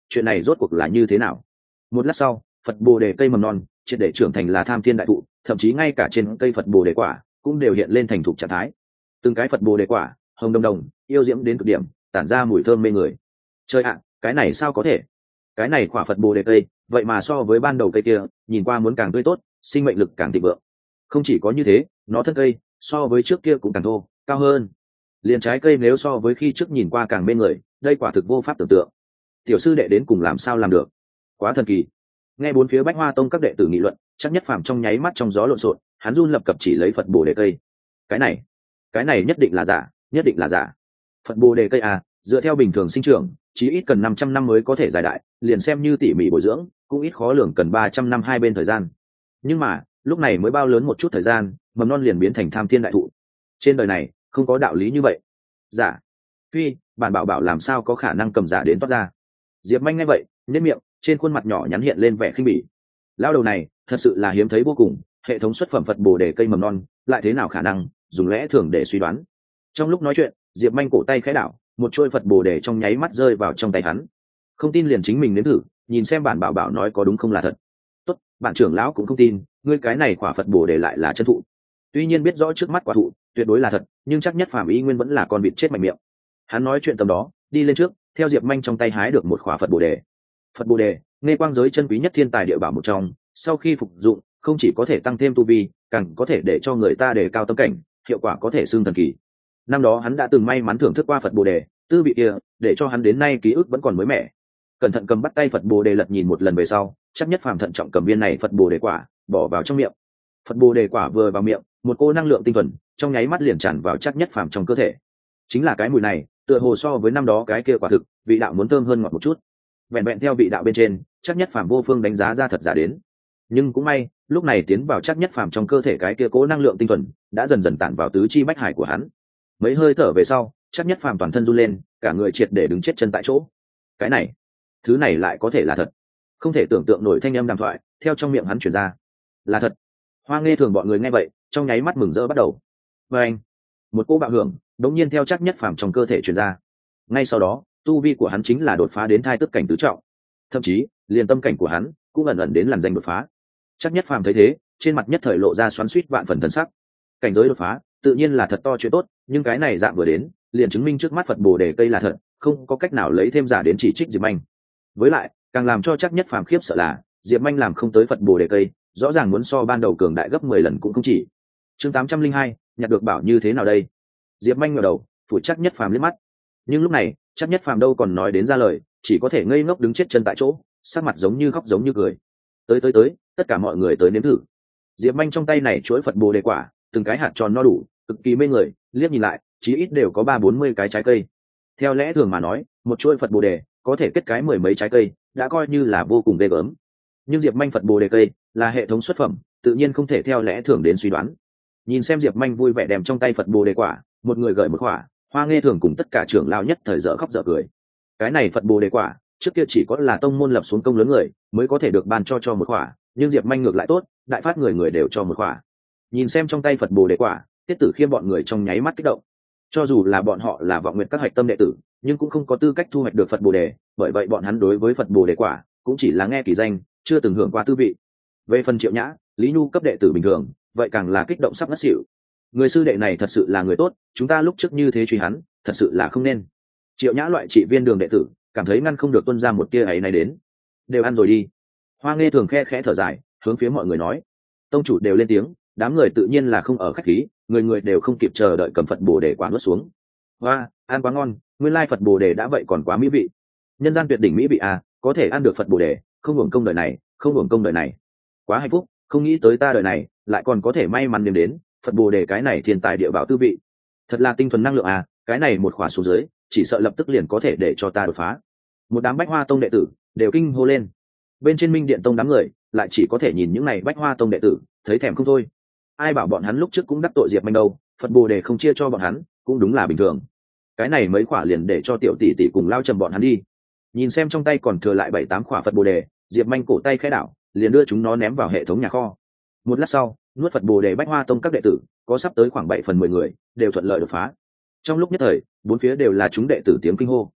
chuyện này rốt cuộc là như thế nào. Một lát sau, Phật Bồ đề cây mầm non triệt để trưởng thành là tham thiên đại thụ, thậm chí ngay cả trên cây Phật Bồ đề quả cũng đều hiện lên thành thục trạng thái. Từng cái Phật Bồ đề quả hồng đồng đồng, yêu diễm đến cực điểm, tản ra mùi thơm mê người. Trời ạ, cái này sao có thể? Cái này quả Phật Bồ đề cây, vậy mà so với ban đầu cây kia, nhìn qua muốn càng tươi tốt, sinh mệnh lực càng thịnh vượng. Không chỉ có như thế, nó thân cây so với trước kia cũng càng thô, cao hơn. Liền trái cây nếu so với khi trước nhìn qua càng mê người, đây quả thực vô pháp tưởng tượng. Tiểu sư đệ đến cùng làm sao làm được? Quá thần kỳ. Nghe bốn phía Bách Hoa Tông các đệ tử nghị luận, chắc nhất phàm trong nháy mắt trong gió lộn xộn, hắn run lập cập chỉ lấy Phật Bồ đề cây. Cái này, cái này nhất định là giả, nhất định là giả. Phật Bồ đề cây à, dựa theo bình thường sinh trưởng, chí ít cần năm trăm năm mới có thể giải đại, liền xem như tỉ mỉ bồi dưỡng, cũng ít khó lường cần ba trăm năm hai bên thời gian. Nhưng mà, lúc này mới bao lớn một chút thời gian, mầm non liền biến thành tham thiên đại thụ. Trên đời này, không có đạo lý như vậy. Giả. Phi, bản bảo bảo làm sao có khả năng cầm giả đến toát ra. Diệp Manh nghe vậy, nhếch miệng, trên khuôn mặt nhỏ nhắn hiện lên vẻ khinh bỉ. Lão đầu này, thật sự là hiếm thấy vô cùng, hệ thống xuất phẩm Phật Bồ đề cây mầm non, lại thế nào khả năng dùng lẽ thường để suy đoán. Trong lúc nói chuyện, Diệp Manh cổ tay khẽ đảo, một trôi Phật Bồ đề trong nháy mắt rơi vào trong tay hắn. Không tin liền chính mình nếm thử, nhìn xem bản bảo bảo nói có đúng không là thật. Tốt, bạn trưởng lão cũng không tin, ngươi cái này quả Phật Bồ đề lại là chân thụ. Tuy nhiên biết rõ trước mắt quả thụ tuyệt đối là thật, nhưng chắc nhất Phàm Y Nguyên vẫn là con vịt chết mạnh miệng. Hắn nói chuyện tầm đó, đi lên trước, theo Diệp Manh trong tay hái được một quả Phật Bồ đề. Phật Bồ đề, nghe quang giới chân quý nhất thiên tài địa bảo một trong, sau khi phục dụng, không chỉ có thể tăng thêm tu vi, càng có thể để cho người ta đề cao tâm cảnh, hiệu quả có thể xưng thần kỳ. Năm đó hắn đã từng may mắn thưởng thức qua Phật Bồ đề, tư vị kia, để cho hắn đến nay ký ức vẫn còn mới mẻ. Cẩn thận cầm bắt tay Phật Bồ đề lật nhìn một lần về sau, chắc nhất Phàm thận trọng cầm viên này Phật Bồ đề quả, bỏ vào trong miệng. Phật Bồ đề quả vừa vào miệng, một cô năng lượng tinh thuần trong nháy mắt liền tràn vào chắc nhất Phàm trong cơ thể. Chính là cái mùi này, tựa hồ so với năm đó cái kia quả thực, vị đạo muốn thơm hơn ngọt một chút. Vẹn vẹn theo vị đạo bên trên, chắc nhất Phàm vô phương đánh giá ra thật giả đến. Nhưng cũng may, lúc này tiến vào chắc nhất Phàm trong cơ thể cái kia cố năng lượng tinh thuần đã dần dần tản vào tứ chi bách hải của hắn. Mấy hơi thở về sau, chắc nhất Phàm toàn thân run lên, cả người triệt để đứng chết chân tại chỗ. Cái này, thứ này lại có thể là thật. Không thể tưởng tượng nổi thanh âm đàm thoại theo trong miệng hắn truyền ra. Là thật. Hoa Nghe Thường bọn người nghe vậy, trong nháy mắt mừng rỡ bắt đầu. Và anh, một cỗ bạo hưởng đống nhiên theo chắc nhất Phàm trong cơ thể truyền ra. Ngay sau đó, tu vi của hắn chính là đột phá đến thai tức cảnh tứ trọng, thậm chí liền tâm cảnh của hắn cũng ẩn ẩn đến làn danh đột phá. Chắc nhất Phàm thấy thế, trên mặt nhất thời lộ ra xoắn xuýt vạn phần thần sắc. Cảnh giới đột phá, tự nhiên là thật to chuyện tốt, nhưng cái này dạng vừa đến, liền chứng minh trước mắt Phật Bồ đề cây là thật, không có cách nào lấy thêm giả đến chỉ trích Diệp Manh. Với lại, càng làm cho chắc nhất Phàm khiếp sợ là, Diệp Manh làm không tới Phật Bồ đề cây, rõ ràng muốn so ban đầu cường đại gấp mười lần cũng không chỉ. Chương tám trăm linh hai, nhặt được bảo như thế nào đây? Diệp Manh ngẩng đầu, phủ chắc nhất Phàm liếc mắt. Nhưng lúc này, chắc nhất Phàm đâu còn nói đến ra lời, chỉ có thể ngây ngốc đứng chết chân tại chỗ, sắc mặt giống như khóc giống như cười. Tới tới tới, tất cả mọi người tới nếm thử. Diệp Manh trong tay này chuỗi Phật Bồ đề quả, từng cái hạt tròn no đủ, cực kỳ mê người, liếc nhìn lại, chí ít đều có ba bốn mươi cái trái cây. Theo lẽ thường mà nói, một chuỗi Phật Bồ đề có thể kết cái mười mấy trái cây, đã coi như là vô cùng ghê gớm. Nhưng Diệp Manh Phật Bồ đề cây là hệ thống xuất phẩm, tự nhiên không thể theo lẽ thường đến suy đoán. Nhìn xem Diệp Manh vui vẻ đem trong tay Phật Bồ đề quả, một người gợi một quả, Hoa Nghe Thường cùng tất cả trưởng lão nhất thời dở khóc dở cười. Cái này Phật Bồ đề quả, trước kia chỉ có là tông môn lập xuống công lớn người mới có thể được ban cho cho một quả, nhưng Diệp Manh ngược lại tốt, đại phát người người đều cho một quả. Nhìn xem trong tay Phật Bồ đề quả, Tiết Tử Khiêm bọn người trong nháy mắt kích động. Cho dù là bọn họ là vọng nguyện các hạch tâm đệ tử, nhưng cũng không có tư cách thu hoạch được Phật Bồ đề, bởi vậy bọn hắn đối với Phật Bồ đề quả cũng chỉ là nghe kỳ danh, chưa từng hưởng qua tư vị. Về phần Triệu Nhã, Lý Nhu cấp đệ tử bình thường, vậy càng là kích động sắp ngất xỉu. Người sư đệ này thật sự là người tốt, chúng ta lúc trước như thế truy hắn, thật sự là không nên. Triệu Nhã loại trị viên đường đệ tử, cảm thấy ngăn không được tuân ra một tia ấy này đến. Đều ăn rồi đi. Hoa Nghe Thường khe khẽ thở dài, hướng phía mọi người nói. Tông chủ đều lên tiếng, đám người tự nhiên là không ở khách khí, người người đều không kịp chờ đợi cầm Phật Bồ đề quả nuốt xuống. Hoa, ăn quá ngon, nguyên lai Phật Bồ đề đã vậy còn quá mỹ vị. Nhân gian tuyệt đỉnh mỹ vị à, có thể ăn được Phật Bồ đề, không hưởng công đời này, không hưởng công đời này. Quá hạnh phúc, không nghĩ tới ta đời này lại còn có thể may mắn đến đến Phật Bồ đề cái này thiên tài địa bảo tư vị. Thật là tinh thuần năng lượng à, cái này một khỏa xuống dưới, chỉ sợ lập tức liền có thể để cho ta đột phá. Một đám Bách Hoa Tông đệ tử đều kinh hô lên. Bên trên Minh Điện Tông đám người lại chỉ có thể nhìn những này Bách Hoa Tông đệ tử, thấy thèm không thôi. Ai bảo bọn hắn lúc trước cũng đắc tội Diệp Manh đâu, Phật Bồ đề không chia cho bọn hắn, cũng đúng là bình thường. Cái này mấy khỏa liền để cho tiểu tỷ tỷ cùng lao trầm bọn hắn đi. Nhìn xem trong tay còn thừa lại bảy tám khỏa Phật Bồ đề, Diệp Manh cổ tay khẽ đảo, liền đưa chúng nó ném vào hệ thống nhà kho. Một lát sau, nuốt Phật Bồ đề Bách Hoa Tông các đệ tử, có sắp tới khoảng bảy phần mười người, đều thuận lợi đột phá. Trong lúc nhất thời, bốn phía đều là chúng đệ tử tiếng kinh hô.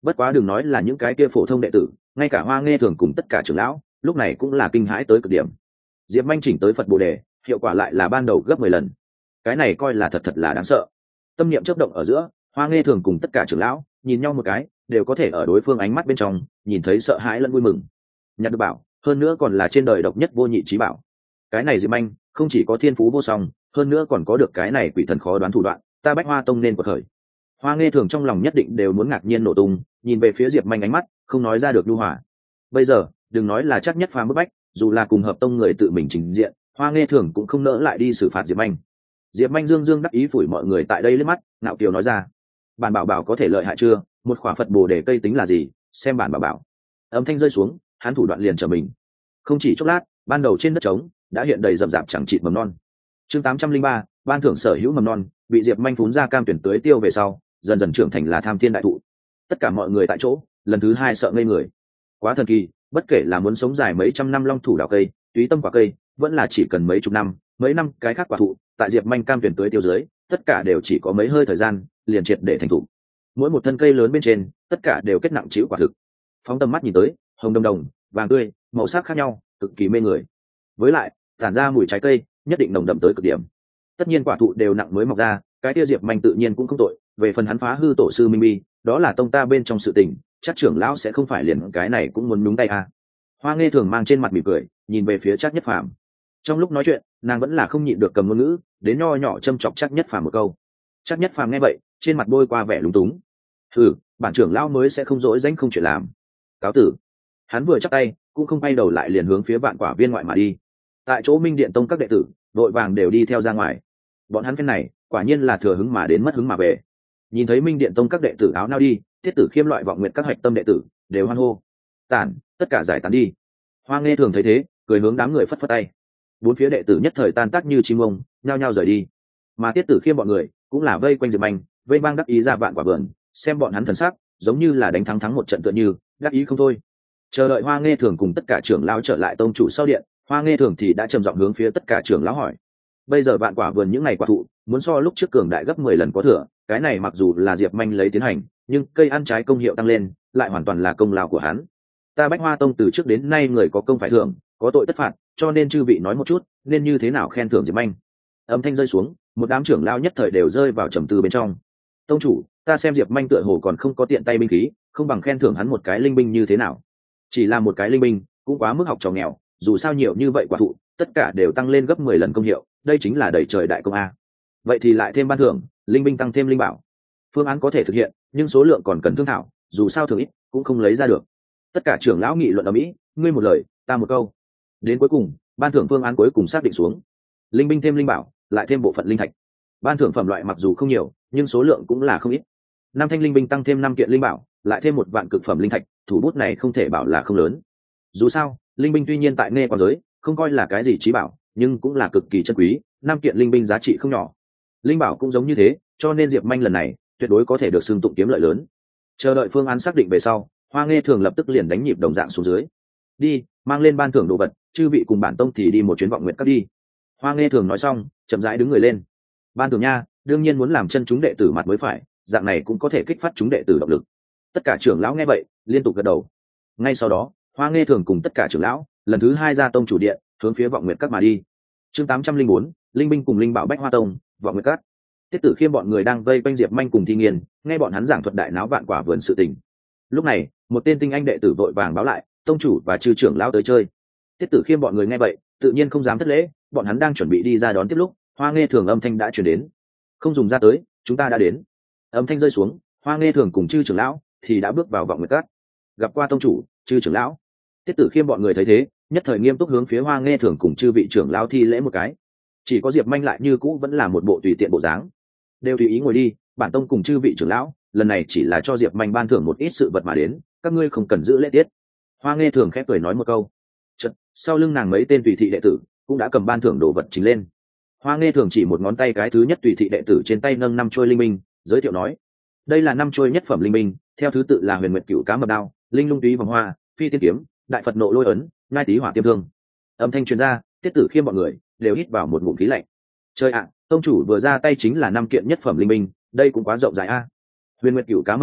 Bất quá đừng nói là những cái kia phổ thông đệ tử, ngay cả Hoa Nghe Thường cùng tất cả trưởng lão lúc này cũng là kinh hãi tới cực điểm. Diệp Manh chỉnh tới Phật Bồ Đề, hiệu quả lại là ban đầu gấp mười lần. Cái này coi là thật thật là đáng sợ. Tâm niệm chớp động ở giữa, Hoa Nghe Thường cùng tất cả trưởng lão nhìn nhau một cái, đều có thể ở đối phương ánh mắt bên trong nhìn thấy sợ hãi lẫn vui mừng. Nhặt được bảo, hơn nữa còn là trên đời độc nhất vô nhị trí bảo. Cái này Diệp Manh không chỉ có thiên phú vô song, hơn nữa còn có được cái này quỷ thần khó đoán thủ đoạn, ta Bách Hoa Tông nên quật khởi. Hoa Nghe Thường trong lòng nhất định đều muốn ngạc nhiên nổ tung, nhìn về phía Diệp Manh ánh mắt không nói ra được nhu hòa. Bây giờ đừng nói là chắc nhất phàm bức bách, dù là cùng hợp tông người tự mình trình diện, Hoa Nghe Thường cũng không nỡ lại đi xử phạt Diệp Manh. Diệp Manh dương dương đắc ý phủi mọi người tại đây lên mắt, ngạo kiều nói ra: bản bảo bảo có thể lợi hại chưa? Một khỏa Phật Bồ Đề cây tính là gì? Xem bản bảo bảo. Âm thanh rơi xuống, hắn thủ đoạn liền trở mình. Không chỉ chốc lát, ban đầu trên đất trống đã hiện đầy rậm rạp chẳng chịt mầm non. Chương tám trăm linh ba, ban thưởng sở hữu mầm non, bị Diệp Manh phún ra cam tuyển tưới tiêu về sau, dần dần trưởng thành là tham thiên đại thụ. Tất cả mọi người tại chỗ lần thứ hai sợ ngây người. Quá thần kỳ, bất kể là muốn sống dài mấy trăm năm long thủ đào cây, túy tâm quả cây, vẫn là chỉ cần mấy chục năm, mấy năm cái khác quả thụ, tại Diệp Manh cam tuyển tưới tiêu dưới, tất cả đều chỉ có mấy hơi thời gian, liền triệt để thành thụ. Mỗi một thân cây lớn bên trên, tất cả đều kết nặng chịu quả thực. Phóng tầm mắt nhìn tới, hồng đồng đồng, vàng tươi, màu sắc khác nhau, cực kỳ mê người. Với lại, tản ra mùi trái cây, nhất định nồng đậm tới cực điểm. Tất nhiên quả thụ đều nặng mới mọc ra, cái kia Diệp Manh tự nhiên cũng không tội. Về phần hắn phá hư tổ sư Minh Bi, đó là tông ta bên trong sự tình, chắc trưởng lão sẽ không phải liền cái này cũng muốn nhúng tay à. Hoa Nghe Thường mang trên mặt mỉm cười, nhìn về phía Trác Nhất Phàm. Trong lúc nói chuyện, nàng vẫn là không nhịn được cầm ngôn ngữ, đến nho nhỏ châm chọc Trác Nhất Phàm một câu. Trác Nhất Phàm nghe vậy, trên mặt bôi qua vẻ lúng túng. Hừ, bản trưởng lão mới sẽ không dỗi danh không chuyện làm. Cáo tử. Hắn vừa chắp tay, cũng không quay đầu lại liền hướng phía Vạn Quả Viên ngoại mà đi. Tại chỗ Minh Điện Tông các đệ tử, đội vàng đều đi theo ra ngoài. Bọn hắn phen này, quả nhiên là thừa hứng mà đến mất hứng mà về. Nhìn thấy Minh Điện Tông các đệ tử áo nao đi, Tiết Tử Khiêm loại vọng nguyện các hạch tâm đệ tử đều hoan hô. Tản, tất cả giải tán đi. Hoa Nghe Thường thấy thế, cười hướng đám người phất phất tay. Bốn phía đệ tử nhất thời tan tác như chim ông, nhao nhao rời đi. Mà Tiết Tử Khiêm bọn người cũng là vây quanh Diệp Manh, vây bang đắc ý ra Vạn Quả Vườn, xem bọn hắn thần sắc, giống như là đánh thắng thắng một trận tựa như, đắc ý không thôi. Chờ đợi Hoa Nghe Thường cùng tất cả trưởng lão trở lại tông chủ sau điện, Hoa Nghe Thường thì đã trầm giọng hướng phía tất cả trưởng lão hỏi: bây giờ Vạn Quả Vườn những ngày quả thụ, muốn so lúc trước cường đại gấp mười lần có thừa, cái này mặc dù là Diệp Manh lấy tiến hành, nhưng cây ăn trái công hiệu tăng lên, lại hoàn toàn là công lao của hắn. Ta Bách Hoa Tông từ trước đến nay người có công phải thưởng, có tội tất phạt, cho nên chư vị nói một chút, nên như thế nào khen thưởng Diệp Manh. Âm thanh rơi xuống, một đám trưởng lao nhất thời đều rơi vào trầm tư bên trong. Tông chủ, ta xem Diệp Manh tựa hồ còn không có tiện tay binh khí, không bằng khen thưởng hắn một cái linh binh như thế nào. Chỉ là một cái linh binh, cũng quá mức học trò nghèo, dù sao nhiều như vậy quả thụ, tất cả đều tăng lên gấp mười lần công hiệu, đây chính là đẩy trời đại công a. Vậy thì lại thêm ban thưởng, linh binh tăng thêm linh bảo. Phương án có thể thực hiện, nhưng số lượng còn cần thương thảo, dù sao thường ít cũng không lấy ra được. Tất cả trưởng lão nghị luận ở mỹ, ngươi một lời, ta một câu. Đến cuối cùng, ban thưởng phương án cuối cùng xác định xuống. Linh binh thêm linh bảo, lại thêm bộ phận linh thạch. Ban thưởng phẩm loại mặc dù không nhiều, nhưng số lượng cũng là không ít. Năm thanh linh binh tăng thêm năm kiện linh bảo, lại thêm một vạn cực phẩm linh thạch, thủ bút này không thể bảo là không lớn. Dù sao, linh binh tuy nhiên tại nghe quan giới, không coi là cái gì trí bảo, nhưng cũng là cực kỳ chân quý, năm kiện linh binh giá trị không nhỏ. Linh bảo cũng giống như thế, cho nên Diệp Manh lần này tuyệt đối có thể được xưng tụng kiếm lợi lớn. Chờ đợi phương án xác định về sau, Hoa Nghe Thường lập tức liền đánh nhịp đồng dạng xuống dưới. Đi, mang lên ban thưởng đồ vật, chư vị cùng bản tông thì đi một chuyến vọng nguyện các đi. Hoa Nghe Thường nói xong, chậm rãi đứng người lên. Ban thưởng nha, đương nhiên muốn làm chân chúng đệ tử mặt mới phải, dạng này cũng có thể kích phát chúng đệ tử động lực. Tất cả trưởng lão nghe vậy, liên tục gật đầu. Ngay sau đó, Hoa Nghe Thường cùng tất cả trưởng lão lần thứ hai ra tông chủ điện, hướng phía vọng nguyện các mà đi. Chương tám trăm linh bốn, linh binh cùng linh bảo Bách Hoa Tông, vọng nguyện các. Tiết Tử Khiêm bọn người đang vây quanh Diệp Manh cùng Thi Nghiên, nghe bọn hắn giảng thuật đại náo Vạn Quả Vườn sự tình. Lúc này, một tên tinh anh đệ tử vội vàng báo lại, tông chủ và chư trưởng lão tới chơi. Tiết Tử Khiêm bọn người nghe vậy, tự nhiên không dám thất lễ, bọn hắn đang chuẩn bị đi ra đón tiếp lúc, Hoa Nghe Thường âm thanh đã truyền đến. Không dùng ra tới, chúng ta đã đến. Âm thanh rơi xuống, Hoa Nghe Thường cùng chư trưởng lão thì đã bước vào vọng nguyệt các. Gặp qua tông chủ, chư trưởng lão. Tiết Tử Khiêm bọn người thấy thế, nhất thời nghiêm túc hướng phía Hoa Nghe Thường cùng chư vị trưởng lão thi lễ một cái. Chỉ có Diệp Manh lại như cũ vẫn là một bộ tùy tiện bộ dáng. Đều tùy ý ngồi đi, bản tông cùng chư vị trưởng lão, lần này chỉ là cho Diệp Manh ban thưởng một ít sự vật mà đến, các ngươi không cần giữ lễ tiết. Hoa Nghe Thường khép cười nói một câu. Chợt, sau lưng nàng mấy tên tùy thị đệ tử cũng đã cầm ban thưởng đồ vật chính lên. Hoa Nghe Thường chỉ một ngón tay cái thứ nhất tùy thị đệ tử trên tay nâng năm trôi linh minh, giới thiệu nói: đây là năm trôi nhất phẩm linh minh, theo thứ tự là Huyền Nguyệt Cửu Cá Mập Đao, Linh Lung Túy Vòng Hoa, Phi Tiên Kiếm, Đại Phật Nộ Lôi Ấn, Ngai Tý Hỏa Tiêm Thương. Âm thanh truyền ra, Tiết Tử Khiêm bọn người đều hít vào một ngụm khí lạnh. Trời ạ, tông chủ vừa ra tay chính là năm kiện nhất phẩm linh minh, đây cũng quá rộng rãi a. Huyền Nguyệt Cửu Cá Mập Đao,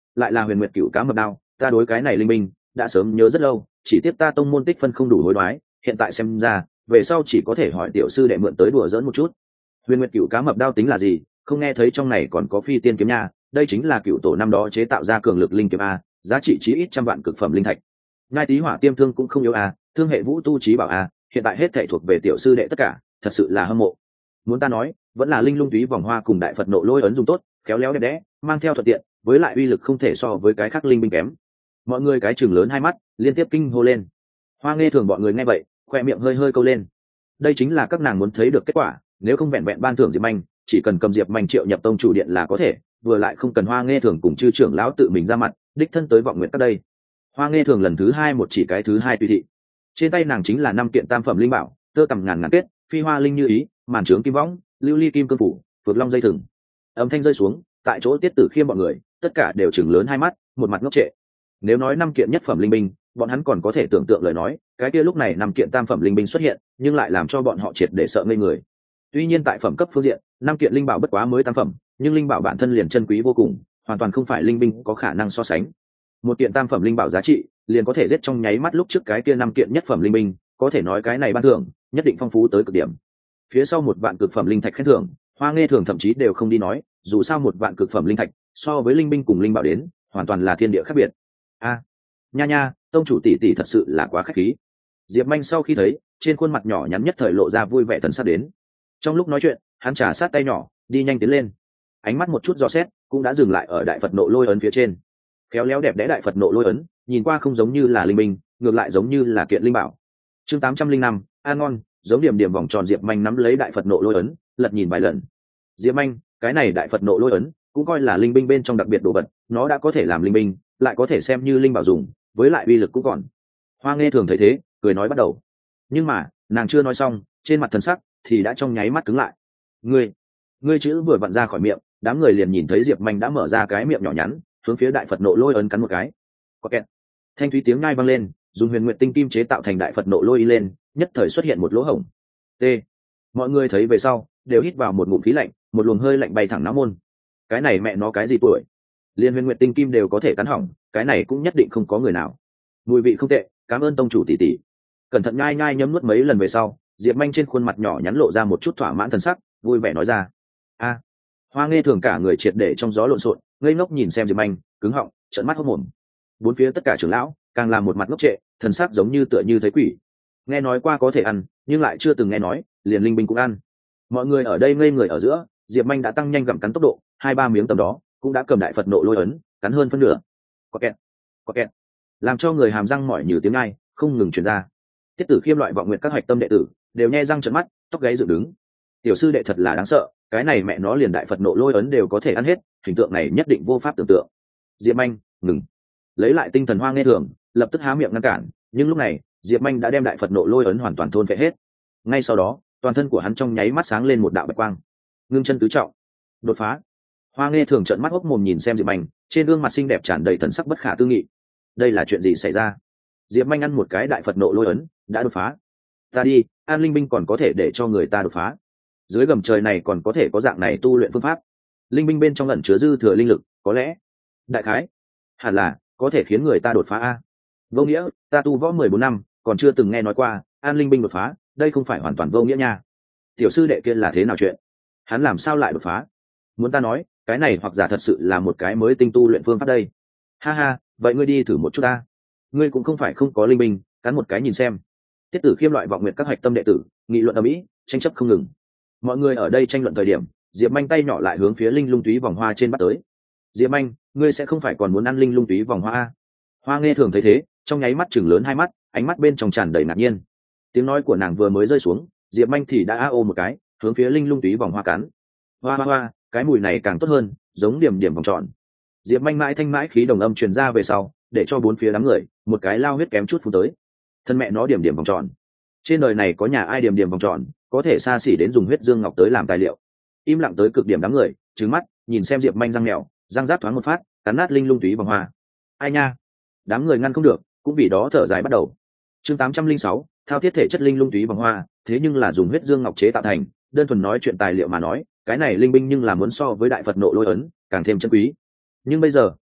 lại là huyền nguyệt cựu cá mập đao, ta đối cái này linh binh đã sớm nhớ rất lâu, chỉ tiếp ta tông môn tích phân không đủ hối đoái, hiện tại xem ra về sau chỉ có thể hỏi tiểu sư đệ mượn tới đùa dỡn một chút. Huyền nguyệt cựu cá mập đao tính là gì, không nghe thấy trong này còn có phi tiên kiếm nha, đây chính là cựu tổ năm đó chế tạo ra cường lực linh kiếm a, giá trị chí ít trăm vạn cực phẩm linh thạch. Ngai tý hỏa tiêm thương cũng không yếu a, thương hệ vũ tu trí bảo a, hiện tại hết thảy thuộc về tiểu sư đệ tất cả, thật sự là hâm mộ. Muốn ta nói, vẫn là linh lung túy vòng hoa cùng đại phật nộ lôi ấn dùng tốt, khéo léo đẹp đẽ, mang theo thuận tiện, với lại uy lực không thể so với cái khác linh binh kém. Mọi người cái chừng lớn hai mắt, liên tiếp kinh hô lên. Hoa Nghe Thường bọn người nghe vậy, khoe miệng hơi hơi câu lên. Đây chính là các nàng muốn thấy được kết quả, nếu không vẹn vẹn ban thưởng Diệp Manh, chỉ cần cầm Diệp Manh triệu nhập tông chủ điện là có thể, vừa lại không cần Hoa Nghe Thường cùng chư trưởng lão tự mình ra mặt, đích thân tới vọng nguyện các đây. Hoa Nghe Thường lần thứ hai một chỉ cái thứ hai tùy thị. Trên tay nàng chính là năm kiện tam phẩm linh bảo, tơ tằm ngàn ngàn kết, phi hoa linh như ý, màn trướng kim võng, lưu ly kim cương phủ, phược long dây thừng. Âm thanh rơi xuống, tại chỗ Tiết Tử Khiêm bọn người, tất cả đều chừng lớn hai mắt, một mặt ngốc trệ. Nếu nói năm kiện nhất phẩm linh binh, bọn hắn còn có thể tưởng tượng lời nói, cái kia lúc này năm kiện tam phẩm linh binh xuất hiện, nhưng lại làm cho bọn họ triệt để sợ ngây người. Tuy nhiên tại phẩm cấp phương diện, năm kiện linh bảo bất quá mới tam phẩm, nhưng linh bảo bản thân liền chân quý vô cùng, hoàn toàn không phải linh binh có khả năng so sánh. Một kiện tam phẩm linh bảo giá trị, liền có thể giết trong nháy mắt lúc trước cái kia năm kiện nhất phẩm linh binh, có thể nói cái này ban thưởng, nhất định phong phú tới cực điểm. Phía sau một vạn cực phẩm linh thạch khen thưởng, Hoa Nghe Thường thậm chí đều không đi nói, dù sao một vạn cực phẩm linh thạch, so với linh binh cùng linh bảo đến, hoàn toàn là thiên địa khác biệt. A, à, nha nha, tông chủ tỷ tỷ thật sự là quá khách khí. Diệp Manh sau khi thấy, trên khuôn mặt nhỏ nhắn nhất thời lộ ra vui vẻ thần sắc đến. Trong lúc nói chuyện, hắn trà sát tay nhỏ, đi nhanh tiến lên. Ánh mắt một chút dò xét, cũng đã dừng lại ở đại Phật nộ lôi ấn phía trên. Khéo léo đẹp đẽ đại Phật nộ lôi ấn, nhìn qua không giống như là linh binh, ngược lại giống như là kiện linh bảo. Chương tám trăm linh năm, an ngon, giống điểm điểm vòng tròn. Diệp Manh nắm lấy đại Phật nộ lôi ấn, lật nhìn vài lần. Diệp Manh, cái này đại Phật nộ lôi ấn cũng coi là linh binh bên trong đặc biệt đồ vật, nó đã có thể làm linh binh, lại có thể xem như linh bảo dùng, với lại uy lực cũng còn. Hoa Nghe Thường thấy thế, cười nói bắt đầu. Nhưng mà, nàng chưa nói xong, trên mặt thần sắc thì đã trong nháy mắt cứng lại. Ngươi, ngươi chữ vừa vặn ra khỏi miệng, đám người liền nhìn thấy Diệp Manh đã mở ra cái miệng nhỏ nhắn, hướng phía đại Phật nộ lôi ấn cắn một cái. Có kẹt. Thanh thúy tiếng ngai vang lên, dùng huyền nguyệt tinh kim chế tạo thành đại Phật nộ lôi y lên, nhất thời xuất hiện một lỗ hổng. T. Mọi người thấy về sau, đều hít vào một ngụm khí lạnh, một luồng hơi lạnh bay thẳng não môn. Cái này mẹ nó cái gì tuổi? Liên huyền nguyệt tinh kim đều có thể cắn hỏng, cái này cũng nhất định không có người nào. Mùi vị không tệ, cảm ơn tông chủ tỷ tỷ. Cẩn thận nhai nhai nhấm nuốt mấy lần về sau, Diệp Manh trên khuôn mặt nhỏ nhắn lộ ra một chút thỏa mãn thần sắc, vui vẻ nói ra. A. Hoa Nghe Thường cả người triệt để trong gió lộn xộn, ngây ngốc nhìn xem Diệp Manh, cứng họng, trợn mắt hốt mồm. Bốn phía tất cả trưởng lão càng làm một mặt ngốc trệ, thần sắc giống như tựa như thấy quỷ. Nghe nói qua có thể ăn, nhưng lại chưa từng nghe nói, liền linh binh cũng ăn. Mọi người ở đây ngây người ở giữa, Diệp Manh đã tăng nhanh gặm cắn tốc độ, hai ba miếng tầm đó, cũng đã cầm đại Phật nộ lôi ấn, cắn hơn phân nửa. Có kẹt, có kẹt, làm cho người hàm răng mỏi như tiếng ai, không ngừng truyền ra. Tiết Tử Khiêm loại vọng nguyện các hạch tâm đệ tử, đều nhe răng trợn mắt, tóc gáy dựng đứng. Tiểu sư đệ thật là đáng sợ, cái này mẹ nó liền đại Phật nộ lôi ấn đều có thể ăn hết, hình tượng này nhất định vô pháp tưởng tượng. Diệp Manh, ngừng. Lấy lại tinh thần Hoa Nghe Thường, lập tức há miệng ngăn cản, nhưng lúc này, Diệp Manh đã đem đại Phật nộ lôi ấn hoàn toàn thôn phệ hết. Ngay sau đó, toàn thân của hắn trong nháy mắt sáng lên một đạo bạch quang. Ngưng chân tứ trọng, đột phá. Hoa Nghe Thường trợn mắt hốc mồm nhìn xem Diệp Manh, trên gương mặt xinh đẹp tràn đầy thần sắc bất khả tư nghị. Đây là chuyện gì xảy ra? Diệp Manh ăn một cái đại Phật nộ lôi ấn, đã đột phá. Ta đi, an linh binh còn có thể để cho người ta đột phá. Dưới gầm trời này còn có thể có dạng này tu luyện phương pháp. Linh binh bên trong ẩn chứa dư thừa linh lực, có lẽ, đại khái, hẳn là có thể khiến người ta đột phá a. Vô nghĩa, ta tu võ mười bốn năm, còn chưa từng nghe nói qua an linh binh đột phá, đây không phải hoàn toàn vô nghĩa nha. Tiểu sư đệ kia là thế nào chuyện? Hắn làm sao lại đột phá? Muốn ta nói, cái này hoặc giả thật sự là một cái mới tinh tu luyện phương pháp đây. Ha ha, vậy ngươi đi thử một chút ta. Ngươi cũng không phải không có linh binh, cắn một cái nhìn xem. Tiết Tử Khiêm loại vọng nguyện các hạch tâm đệ tử, nghị luận ở mỹ, tranh chấp không ngừng. Mọi người ở đây tranh luận thời điểm, Diệp Manh tay nhỏ lại hướng phía linh lung túy vòng hoa trên bắt tới. Diệp Manh, ngươi sẽ không phải còn muốn ăn linh lung túy vòng hoa a? Hoa Nghe Thường thấy thế, trong nháy mắt chừng lớn hai mắt, ánh mắt bên trong tràn đầy ngạc nhiên. Tiếng nói của nàng vừa mới rơi xuống, Diệp Manh thì đã a ô một cái, hướng phía linh lung túy vòng hoa cắn. Hoa hoa hoa, cái mùi này càng tốt hơn, giống điểm điểm vòng tròn. Diệp Manh mãi thanh mãi khí đồng âm truyền ra về sau, để cho bốn phía đám người một cái lao huyết kém chút phun tới. Thân mẹ nó điểm điểm vòng tròn. Trên đời này có nhà ai điểm điểm vòng tròn, có thể xa xỉ đến dùng huyết dương ngọc tới làm tài liệu. Im lặng tới cực điểm đám người, trừng mắt nhìn xem Diệp Manh răng mèo, răng rác thoáng một phát, cắn nát linh lung túy vòng hoa. Ai nha, đám người ngăn không được, cũng vì đó thở dài bắt đầu. Chương tám trăm linh sáu, thao thiết thể chất linh lung túy vòng hoa, thế nhưng là dùng huyết dương ngọc chế tạo thành, đơn thuần nói chuyện tài liệu mà nói, cái này linh binh nhưng là muốn so với đại Phật nộ lôi ấn càng thêm chân quý. Nhưng bây giờ,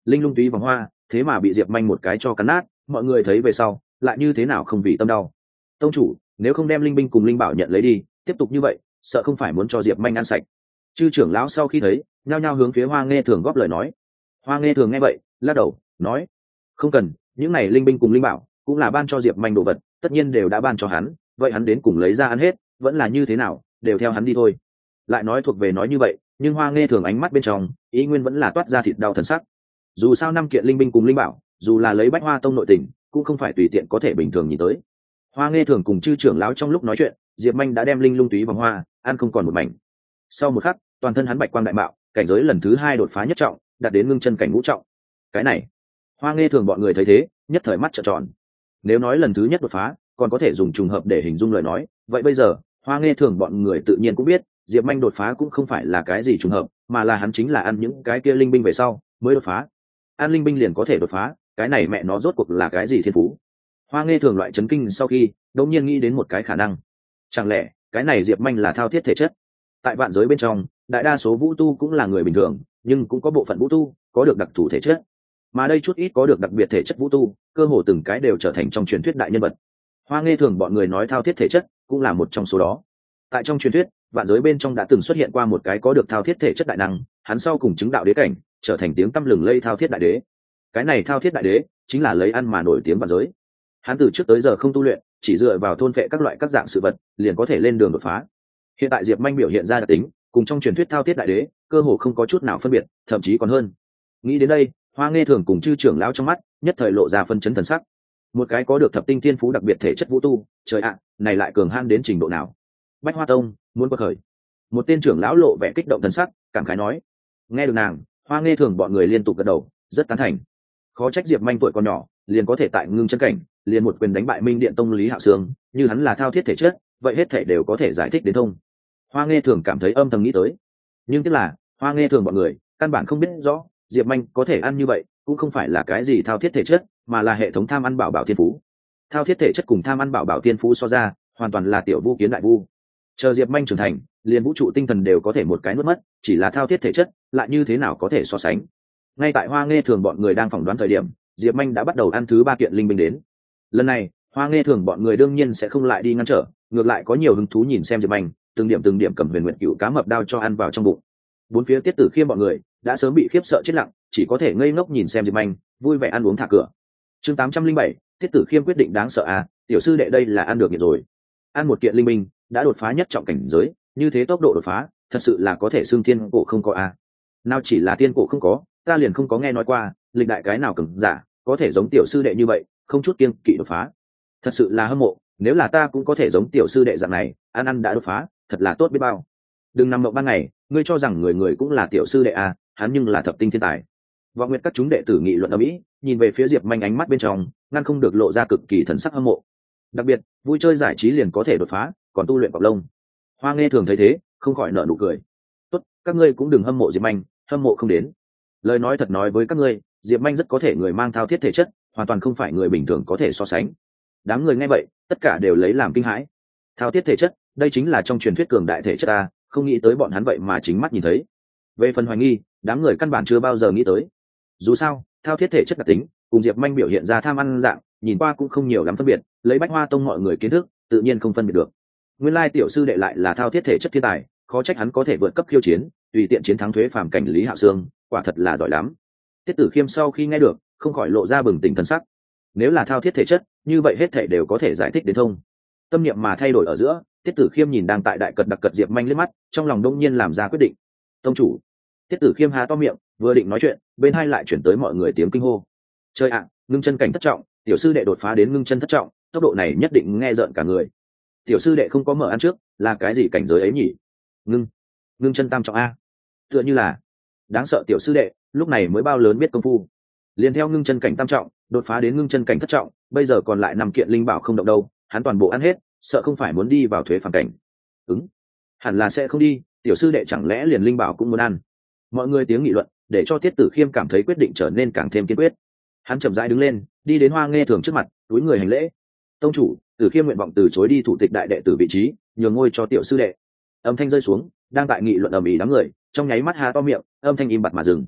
linh lung túy vòng hoa thế mà bị diệp manh một cái cho cắn nát, mọi người thấy về sau lại như thế nào không vì tâm đau. Tông chủ, nếu không đem linh binh cùng linh bảo nhận lấy đi, tiếp tục như vậy sợ không phải muốn cho diệp manh ăn sạch. Chư trưởng lão sau khi thấy nhao nhao hướng phía Hoa Nghe Thường góp lời nói. Hoa Nghe Thường nghe vậy lắc đầu nói, không cần, những này linh binh cùng linh bảo cũng là ban cho diệp manh đồ vật, tất nhiên đều đã ban cho hắn, vậy hắn đến cùng lấy ra ăn hết vẫn là như thế nào đều theo hắn đi thôi. Lại nói thuộc về nói như vậy, nhưng Hoa Nghe Thường ánh mắt bên trong ý nguyên vẫn là toát ra thịt đau thần sắc. Dù sao năm kiện linh binh cùng linh bảo, dù là lấy Bách Hoa Tông nội tình cũng không phải tùy tiện có thể bình thường nhìn tới. Hoa Nghe Thường cùng chư trưởng lão trong lúc nói chuyện, diệp manh đã đem linh lung túy vòng hoa ăn không còn một mảnh. Sau một khắc, toàn thân hắn bạch quang đại mạo, cảnh giới lần thứ hai đột phá nhất trọng, đạt đến ngưng chân cảnh ngũ trọng. Cái này, Hoa Nghe Thường bọn người thấy thế nhất thời mắt trợn tròn. Nếu nói lần thứ nhất đột phá còn có thể dùng trùng hợp để hình dung lời nói, vậy bây giờ Hoa Nghe Thường bọn người tự nhiên cũng biết diệp manh đột phá cũng không phải là cái gì trùng hợp, mà là hắn chính là ăn những cái kia linh binh về sau mới đột phá. Ăn linh binh liền có thể đột phá, cái này mẹ nó rốt cuộc là cái gì thiên phú? Hoa Nghe Thường loại chấn kinh sau khi đột nhiên nghĩ đến một cái khả năng, chẳng lẽ cái này diệp manh là thao thiết thể chất? Tại vạn giới bên trong, đại đa số vũ tu cũng là người bình thường, nhưng cũng có bộ phận vũ tu có được đặc thù thể chất, mà đây chút ít có được đặc biệt thể chất vũ tu cơ hồ từng cái đều trở thành trong truyền thuyết đại nhân vật. Hoa Nghe Thường bọn người nói thao thiết thể chất cũng là một trong số đó. Tại trong truyền thuyết, vạn giới bên trong đã từng xuất hiện qua một cái có được thao thiết thể chất đại năng, hắn sau cùng chứng đạo đế cảnh, trở thành tiếng tăm lừng lây thao thiết đại đế. Cái này thao thiết đại đế chính là lấy ăn mà nổi tiếng vạn giới. Hắn từ trước tới giờ không tu luyện, chỉ dựa vào thôn phệ các loại các dạng sự vật liền có thể lên đường đột phá. Hiện tại diệp manh biểu hiện ra đặc tính cùng trong truyền thuyết thao thiết đại đế cơ hồ không có chút nào phân biệt, thậm chí còn hơn. Nghĩ đến đây, Hoa Nghe Thường cùng chư trưởng lão trong mắt nhất thời lộ ra phân chấn thần sắc. Một cái có được thập tinh thiên phú đặc biệt thể chất vũ tu, trời ạ, này lại cường han đến trình độ nào? Bách Hoa Tông muốn quật khởi. Một tên trưởng lão lộ vẻ kích động thần sắc, cảm khái nói. Nghe được nàng, Hoa Nghe Thường bọn người liên tục gật đầu, rất tán thành. Khó trách diệp manh tuổi còn nhỏ liền có thể tại ngưng chân cảnh liền một quyền đánh bại Minh Điện Tông Lý Hạo Sương, như hắn là thao thiết thể chất, vậy hết thể đều có thể giải thích đến thông. Hoa Nghe Thường cảm thấy âm thầm nghĩ tới, nhưng tiếc là Hoa Nghe Thường bọn người căn bản không biết rõ diệp manh có thể ăn như vậy cũng không phải là cái gì thao thiết thể chất, mà là hệ thống tham ăn bảo bảo thiên phú. Thao thiết thể chất cùng tham ăn bảo bảo thiên phú so ra hoàn toàn là tiểu vu kiến đại vu. Chờ diệp manh trưởng thành liền vũ trụ tinh thần đều có thể một cái nuốt mất, chỉ là thao thiết thể chất lại như thế nào có thể so sánh. Ngay tại Hoa Nghe Thường bọn người đang phỏng đoán thời điểm, diệp manh đã bắt đầu ăn thứ ba kiện linh binh đến. Lần này Hoa Nghe Thường bọn người đương nhiên sẽ không lại đi ngăn trở, ngược lại có nhiều hứng thú nhìn xem diệp manh từng điểm từng điểm cầm huyền nguyện cựu cá mập đao cho ăn vào trong bụng. Bốn phía Tiết Tử Khiêm bọn người đã sớm bị khiếp sợ chết lặng, chỉ có thể ngây ngốc nhìn xem diệp manh vui vẻ ăn uống thả cửa. Chương tám trăm linh bảy, Tiết Tử Khiêm quyết định đáng sợ à, tiểu sư đệ đây là ăn được nhiệt rồi. Ăn một kiện linh binh đã đột phá nhất trọng cảnh giới, như thế tốc độ đột phá thật sự là có thể xưng thiên cổ không có à. Nào chỉ là thiên cổ không có, ta liền không có nghe nói qua lịch đại cái nào cường giả có thể giống tiểu sư đệ như vậy không chút kiêng kỵ đột phá. Thật sự là hâm mộ, nếu là ta cũng có thể giống tiểu sư đệ dạng này ăn ăn đã đột phá, thật là tốt biết bao. Đừng nằm mộng ban ngày, ngươi cho rằng người người cũng là tiểu sư đệ à, hắn nhưng là thập tinh thiên tài. Vọng Nguyệt các chúng đệ tử nghị luận ở mỹ, nhìn về phía diệp manh ánh mắt bên trong ngăn không được lộ ra cực kỳ thần sắc hâm mộ. Đặc biệt vui chơi giải trí liền có thể đột phá, còn tu luyện cọc lông. Hoa Nghe Thường thấy thế không khỏi nở nụ cười. Tốt, các ngươi cũng đừng hâm mộ diệp manh, hâm mộ không đến. Lời nói thật nói với các ngươi, diệp manh rất có thể người mang thao thiết thể chất, hoàn toàn không phải người bình thường có thể so sánh. Đám người nghe vậy tất cả đều lấy làm kinh hãi. Thao thiết thể chất, đây chính là trong truyền thuyết cường đại thể chất ta, không nghĩ tới bọn hắn vậy mà chính mắt nhìn thấy. Về phần hoài nghi, đám người căn bản chưa bao giờ nghĩ tới. Dù sao thao thiết thể chất đặc tính cùng diệp manh biểu hiện ra tham ăn dạng nhìn qua cũng không nhiều lắm phân biệt, lấy Bách Hoa Tông mọi người kiến thức tự nhiên không phân biệt được. Nguyên lai tiểu sư đệ lại là thao thiết thể chất thiên tài, khó trách hắn có thể vượt cấp khiêu chiến, tùy tiện chiến thắng thuế phàm cảnh Lý Hạo Sương, quả thật là giỏi lắm. Tiết Tử Khiêm sau khi nghe được không khỏi lộ ra bừng tỉnh thần sắc. Nếu là thao thiết thể chất, như vậy hết thể đều có thể giải thích đến thông. Tâm niệm mà thay đổi ở giữa, Tiết Tử Khiêm nhìn đang tại đại cật đặc cật diệp manh liếc mắt, trong lòng đông nhiên làm ra quyết định. Tông chủ. Tiết Tử Khiêm há to miệng vừa định nói chuyện, bên hai lại chuyển tới mọi người tiếng kinh hô. Chơi ạ, ngưng chân cảnh thất trọng, tiểu sư đệ đột phá đến ngưng chân thất trọng, tốc độ này nhất định nghe rợn cả người. Tiểu sư đệ không có mở ăn trước, là cái gì cảnh giới ấy nhỉ? Ngưng, ngưng chân tam trọng a. Tựa như là đáng sợ tiểu sư đệ, lúc này mới bao lớn biết công phu. Liền theo ngưng chân cảnh tam trọng, đột phá đến ngưng chân cảnh thất trọng, bây giờ còn lại năm kiện linh bảo không động đâu, hắn toàn bộ ăn hết, sợ không phải muốn đi vào thuế phàm cảnh. Ứng, hẳn là sẽ không đi, tiểu sư đệ chẳng lẽ liền linh bảo cũng muốn ăn? Mọi người tiếng nghị luận để cho Tiết Tử Khiêm cảm thấy quyết định trở nên càng thêm kiên quyết. Hắn chậm rãi đứng lên, đi đến Hoa Nghe Thường trước mặt, cúi người hành lễ. Tông chủ, Tử Khiêm nguyện vọng từ chối đi thủ tịch đại đệ tử vị trí, nhường ngôi cho tiểu sư đệ. Âm thanh rơi xuống, đang tại nghị luận ầm ĩ đám người trong nháy mắt há to miệng, âm thanh im bặt mà dừng.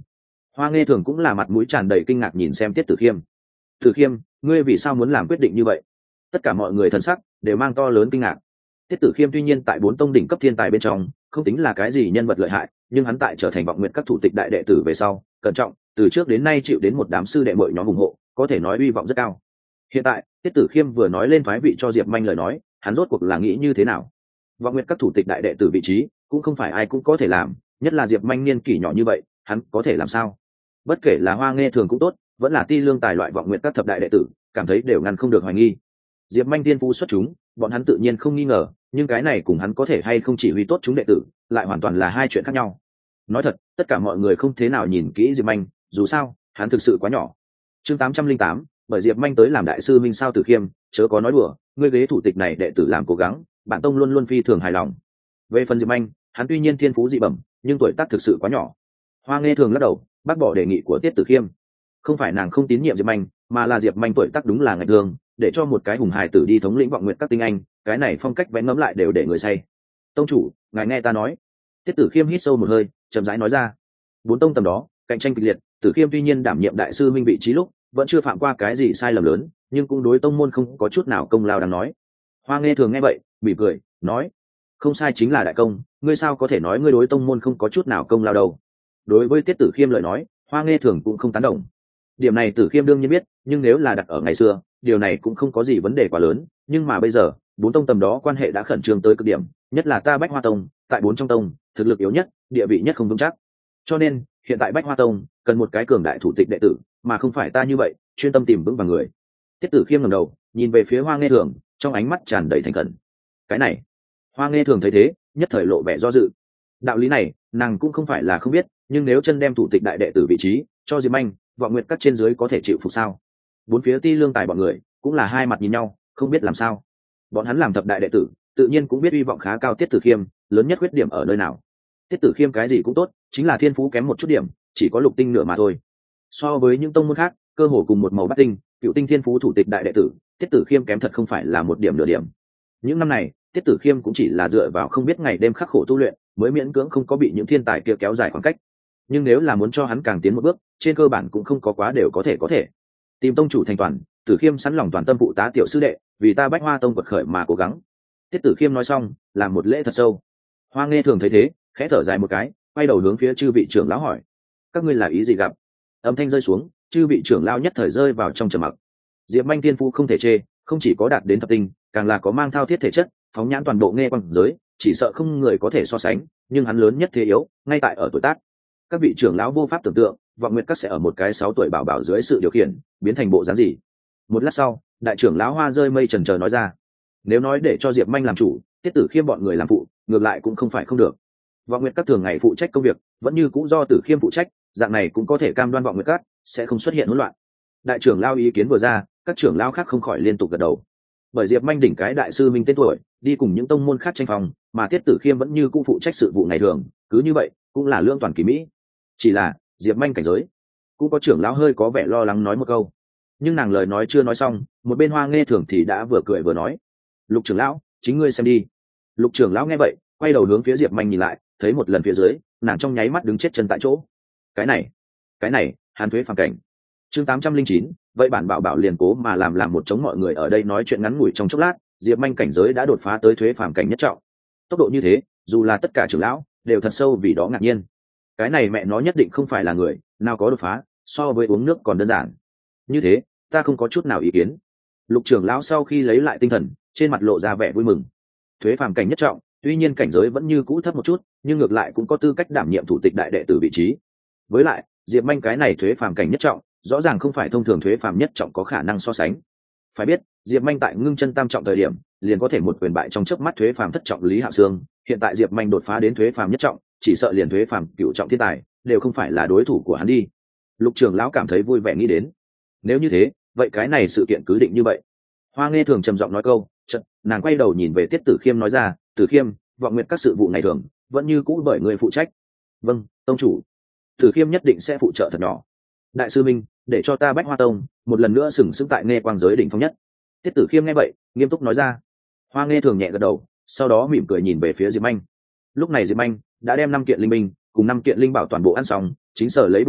Hoa Nghe Thường cũng là mặt mũi tràn đầy kinh ngạc nhìn xem Tiết Tử Khiêm. Tử Khiêm, ngươi vì sao muốn làm quyết định như vậy? Tất cả mọi người thần sắc đều mang to lớn kinh ngạc. Tiết Tử Khiêm tuy nhiên tại bốn tông đỉnh cấp thiên tài bên trong không tính là cái gì nhân vật lợi hại, nhưng hắn tại trở thành vọng nguyện các thủ tịch đại đệ tử về sau, cẩn trọng, từ trước đến nay chịu đến một đám sư đệ muội nhóm ủng hộ, có thể nói uy vọng rất cao. Hiện tại, Tiết Tử Khiêm vừa nói lên thoái vị cho Diệp Manh lời nói, hắn rốt cuộc là nghĩ như thế nào? Vọng nguyện các thủ tịch đại đệ tử vị trí, cũng không phải ai cũng có thể làm, nhất là Diệp Manh niên kỷ nhỏ như vậy, hắn có thể làm sao? Bất kể là Hoa Nghe Thường cũng tốt, vẫn là Ti Lương tài loại vọng nguyện các thập đại đệ tử, cảm thấy đều ngăn không được hoài nghi. Diệp Manh tiên phú xuất chúng, bọn hắn tự nhiên không nghi ngờ, nhưng cái này cùng hắn có thể hay không chỉ huy tốt chúng đệ tử, lại hoàn toàn là hai chuyện khác nhau. Nói thật, tất cả mọi người không thế nào nhìn kỹ Diệp Manh, dù sao, hắn thực sự quá nhỏ. Chương tám trăm linh tám, bởi Diệp Manh tới làm đại sư Minh Sao Tử Khiêm, chớ có nói đùa, ngươi ghế thủ tịch này đệ tử làm cố gắng, bản tông luôn luôn phi thường hài lòng. Về phần Diệp Manh, hắn tuy nhiên thiên phú dị bẩm, nhưng tuổi tác thực sự quá nhỏ. Hoa Nghe Thường lắc đầu, bác bỏ đề nghị của Tiết Tử Khiêm. Không phải nàng không tín nhiệm Diệp Manh, mà là Diệp Manh tuổi tác đúng là ngạch thường, để cho một cái hùng hài tử đi thống lĩnh vọng nguyện các tinh anh, cái này phong cách vẽ ngẫm lại đều để người say. Tông chủ, ngài nghe ta nói. Tiết Tử Khiêm hít sâu một hơi, chậm rãi nói ra. Bốn tông tầm đó, cạnh tranh kịch liệt, Tử Khiêm tuy nhiên đảm nhiệm đại sư minh vị trí lúc, vẫn chưa phạm qua cái gì sai lầm lớn, nhưng cũng đối tông môn không có chút nào công lao đáng nói. Hoa Nghe Thường nghe vậy, mỉm cười, nói: "Không sai chính là đại công, ngươi sao có thể nói ngươi đối tông môn không có chút nào công lao đâu?" Đối với Tiết Tử Khiêm lời nói, Hoa Nghe Thường cũng không tán đồng. Điểm này Tử Khiêm đương nhiên biết, nhưng nếu là đặt ở ngày xưa, điều này cũng không có gì vấn đề quá lớn, nhưng mà bây giờ, bốn tông tầm đó quan hệ đã khẩn trương tới cực điểm, nhất là ta Bách Hoa Tông, tại bốn trong tông, thực lực yếu nhất, địa vị nhất không vững chắc. Cho nên, hiện tại Bách Hoa Tông cần một cái cường đại thủ tịch đệ tử, mà không phải ta như vậy, chuyên tâm tìm vững vàng người. Tiết Tử Khiêm ngẩng đầu, nhìn về phía Hoa Nghe Thường, trong ánh mắt tràn đầy thành khẩn. Cái này, Hoa Nghe Thường thấy thế, nhất thời lộ vẻ do dự. Đạo lý này, nàng cũng không phải là không biết, nhưng nếu chân đem thủ tịch đại đệ tử vị trí cho Diệp Anh, vọng nguyện các trên dưới có thể chịu phục sao? Bốn phía Ti Lương tài bọn người cũng là hai mặt nhìn nhau, không biết làm sao. Bọn hắn làm thập đại đệ tử, tự nhiên cũng biết hy vọng khá cao Tiết Tử Khiêm, lớn nhất khuyết điểm ở nơi nào. Tiết Tử Khiêm cái gì cũng tốt, chính là thiên phú kém một chút điểm, chỉ có lục tinh nửa mà thôi. So với những tông môn khác, cơ hồ cùng một màu bát tinh, cựu tinh thiên phú thủ tịch đại đệ tử, Tiết Tử Khiêm kém thật không phải là một điểm nửa điểm. Những năm này, Tiết Tử Khiêm cũng chỉ là dựa vào không biết ngày đêm khắc khổ tu luyện, mới miễn cưỡng không có bị những thiên tài kia kéo dài khoảng cách. Nhưng nếu là muốn cho hắn càng tiến một bước, trên cơ bản cũng không có quá đều có thể có thể. Tìm tông chủ thành toàn, Tử Khiêm sẵn lòng toàn tâm phụ tá tiểu sư đệ, vì ta Bách Hoa Tông quật khởi mà cố gắng. Tiết Tử Khiêm nói xong, làm một lễ thật sâu. Hoa Nghe Thường thấy thế, khẽ thở dài một cái, quay đầu hướng phía chư vị trưởng lão hỏi: "Các ngươi là ý gì gặp?" Âm thanh rơi xuống, chư vị trưởng lão nhất thời rơi vào trong trầm mặc. Diệp Manh tiên phu không thể chê, không chỉ có đạt đến thập tinh, càng là có mang thao thiết thể chất, phóng nhãn toàn bộ nghe quang giới, chỉ sợ không người có thể so sánh, nhưng hắn lớn nhất thế yếu, ngay tại ở tuổi tác. Các vị trưởng lão vô pháp tưởng tượng, vọng nguyệt các sẽ ở một cái sáu tuổi bảo bảo dưới sự điều khiển, biến thành bộ dáng gì. Một lát sau, đại trưởng lão Hoa rơi mây trần chờ nói ra: "Nếu nói để cho Diệp Manh làm chủ, Tiết Tử Khiêm bọn người làm phụ, ngược lại cũng không phải không được. Vọng nguyệt các thường ngày phụ trách công việc, vẫn như cũng do Tử Khiêm phụ trách, dạng này cũng có thể cam đoan vọng nguyệt các sẽ không xuất hiện hỗn loạn." Đại trưởng lão ý kiến vừa ra, các trưởng lão khác không khỏi liên tục gật đầu. Bởi Diệp Manh đỉnh cái đại sư minh tên tuổi, đi cùng những tông môn khác tranh phòng, mà Tiết Tử Khiêm vẫn như cũ phụ trách sự vụ ngày thường, cứ như vậy cũng là lương toàn kỳ mỹ. Chỉ là Diệp Manh cảnh giới, cũng có trưởng lão hơi có vẻ lo lắng nói một câu, nhưng nàng lời nói chưa nói xong, một bên Hoa Nghe Thường thì đã vừa cười vừa nói: "Lục trưởng lão, chính ngươi xem đi." Lục trưởng lão nghe vậy, quay đầu hướng phía Diệp Manh nhìn lại, thấy một lần phía dưới, nàng trong nháy mắt đứng chết chân tại chỗ. Cái này, cái này, Hàn Thuế phàm cảnh. Chương tám trăm linh chín, vậy bản bảo bảo liền cố mà làm làm một chống mọi người ở đây nói chuyện ngắn ngủi trong chốc lát, Diệp Manh cảnh giới đã đột phá tới Thuế phàm cảnh nhất trọng. Tốc độ như thế, dù là tất cả trưởng lão đều thật sâu vì đó ngạc nhiên. Cái này mẹ nó nhất định không phải là người, nào có đột phá, so với uống nước còn đơn giản. Như thế, ta không có chút nào ý kiến. Lục trưởng lão sau khi lấy lại tinh thần, trên mặt lộ ra vẻ vui mừng. Thuế phàm cảnh nhất trọng, tuy nhiên cảnh giới vẫn như cũ thấp một chút, nhưng ngược lại cũng có tư cách đảm nhiệm thủ tịch đại đệ tử vị trí. Với lại, Diệp Manh cái này thuế phàm cảnh nhất trọng, rõ ràng không phải thông thường thuế phàm nhất trọng có khả năng so sánh. Phải biết, Diệp Manh tại ngưng chân tam trọng thời điểm, liền có thể một quyền bại trong chớp mắt thuế phàm thất trọng Lý Hạo Sương, hiện tại Diệp Manh đột phá đến thuế phàm nhất trọng, chỉ sợ liền thuế phàm cửu trọng thiên tài đều không phải là đối thủ của hắn đi. Lục trưởng lão cảm thấy vui vẻ nghĩ đến, nếu như thế, vậy cái này sự kiện cứ định như vậy. Hoa Nghe Thường trầm giọng nói câu, chợt nàng quay đầu nhìn về Tiết Tử Khiêm nói ra: "Tử Khiêm, vọng nguyện các sự vụ này thường vẫn như cũ bởi người phụ trách." "Vâng, tông chủ." Tử Khiêm nhất định sẽ phụ trợ thật nhỏ. "Đại sư minh, để cho ta Bách Hoa Tông một lần nữa sừng sững tại nghe quang giới đỉnh phong nhất." Tiết Tử Khiêm nghe vậy, nghiêm túc nói ra. Hoa Nghe Thường nhẹ gật đầu, sau đó mỉm cười nhìn về phía Diệp Anh. Lúc này Diệp Anh đã đem năm kiện linh binh cùng năm kiện linh bảo toàn bộ ăn xong, chính sở lấy bụng nhỏ,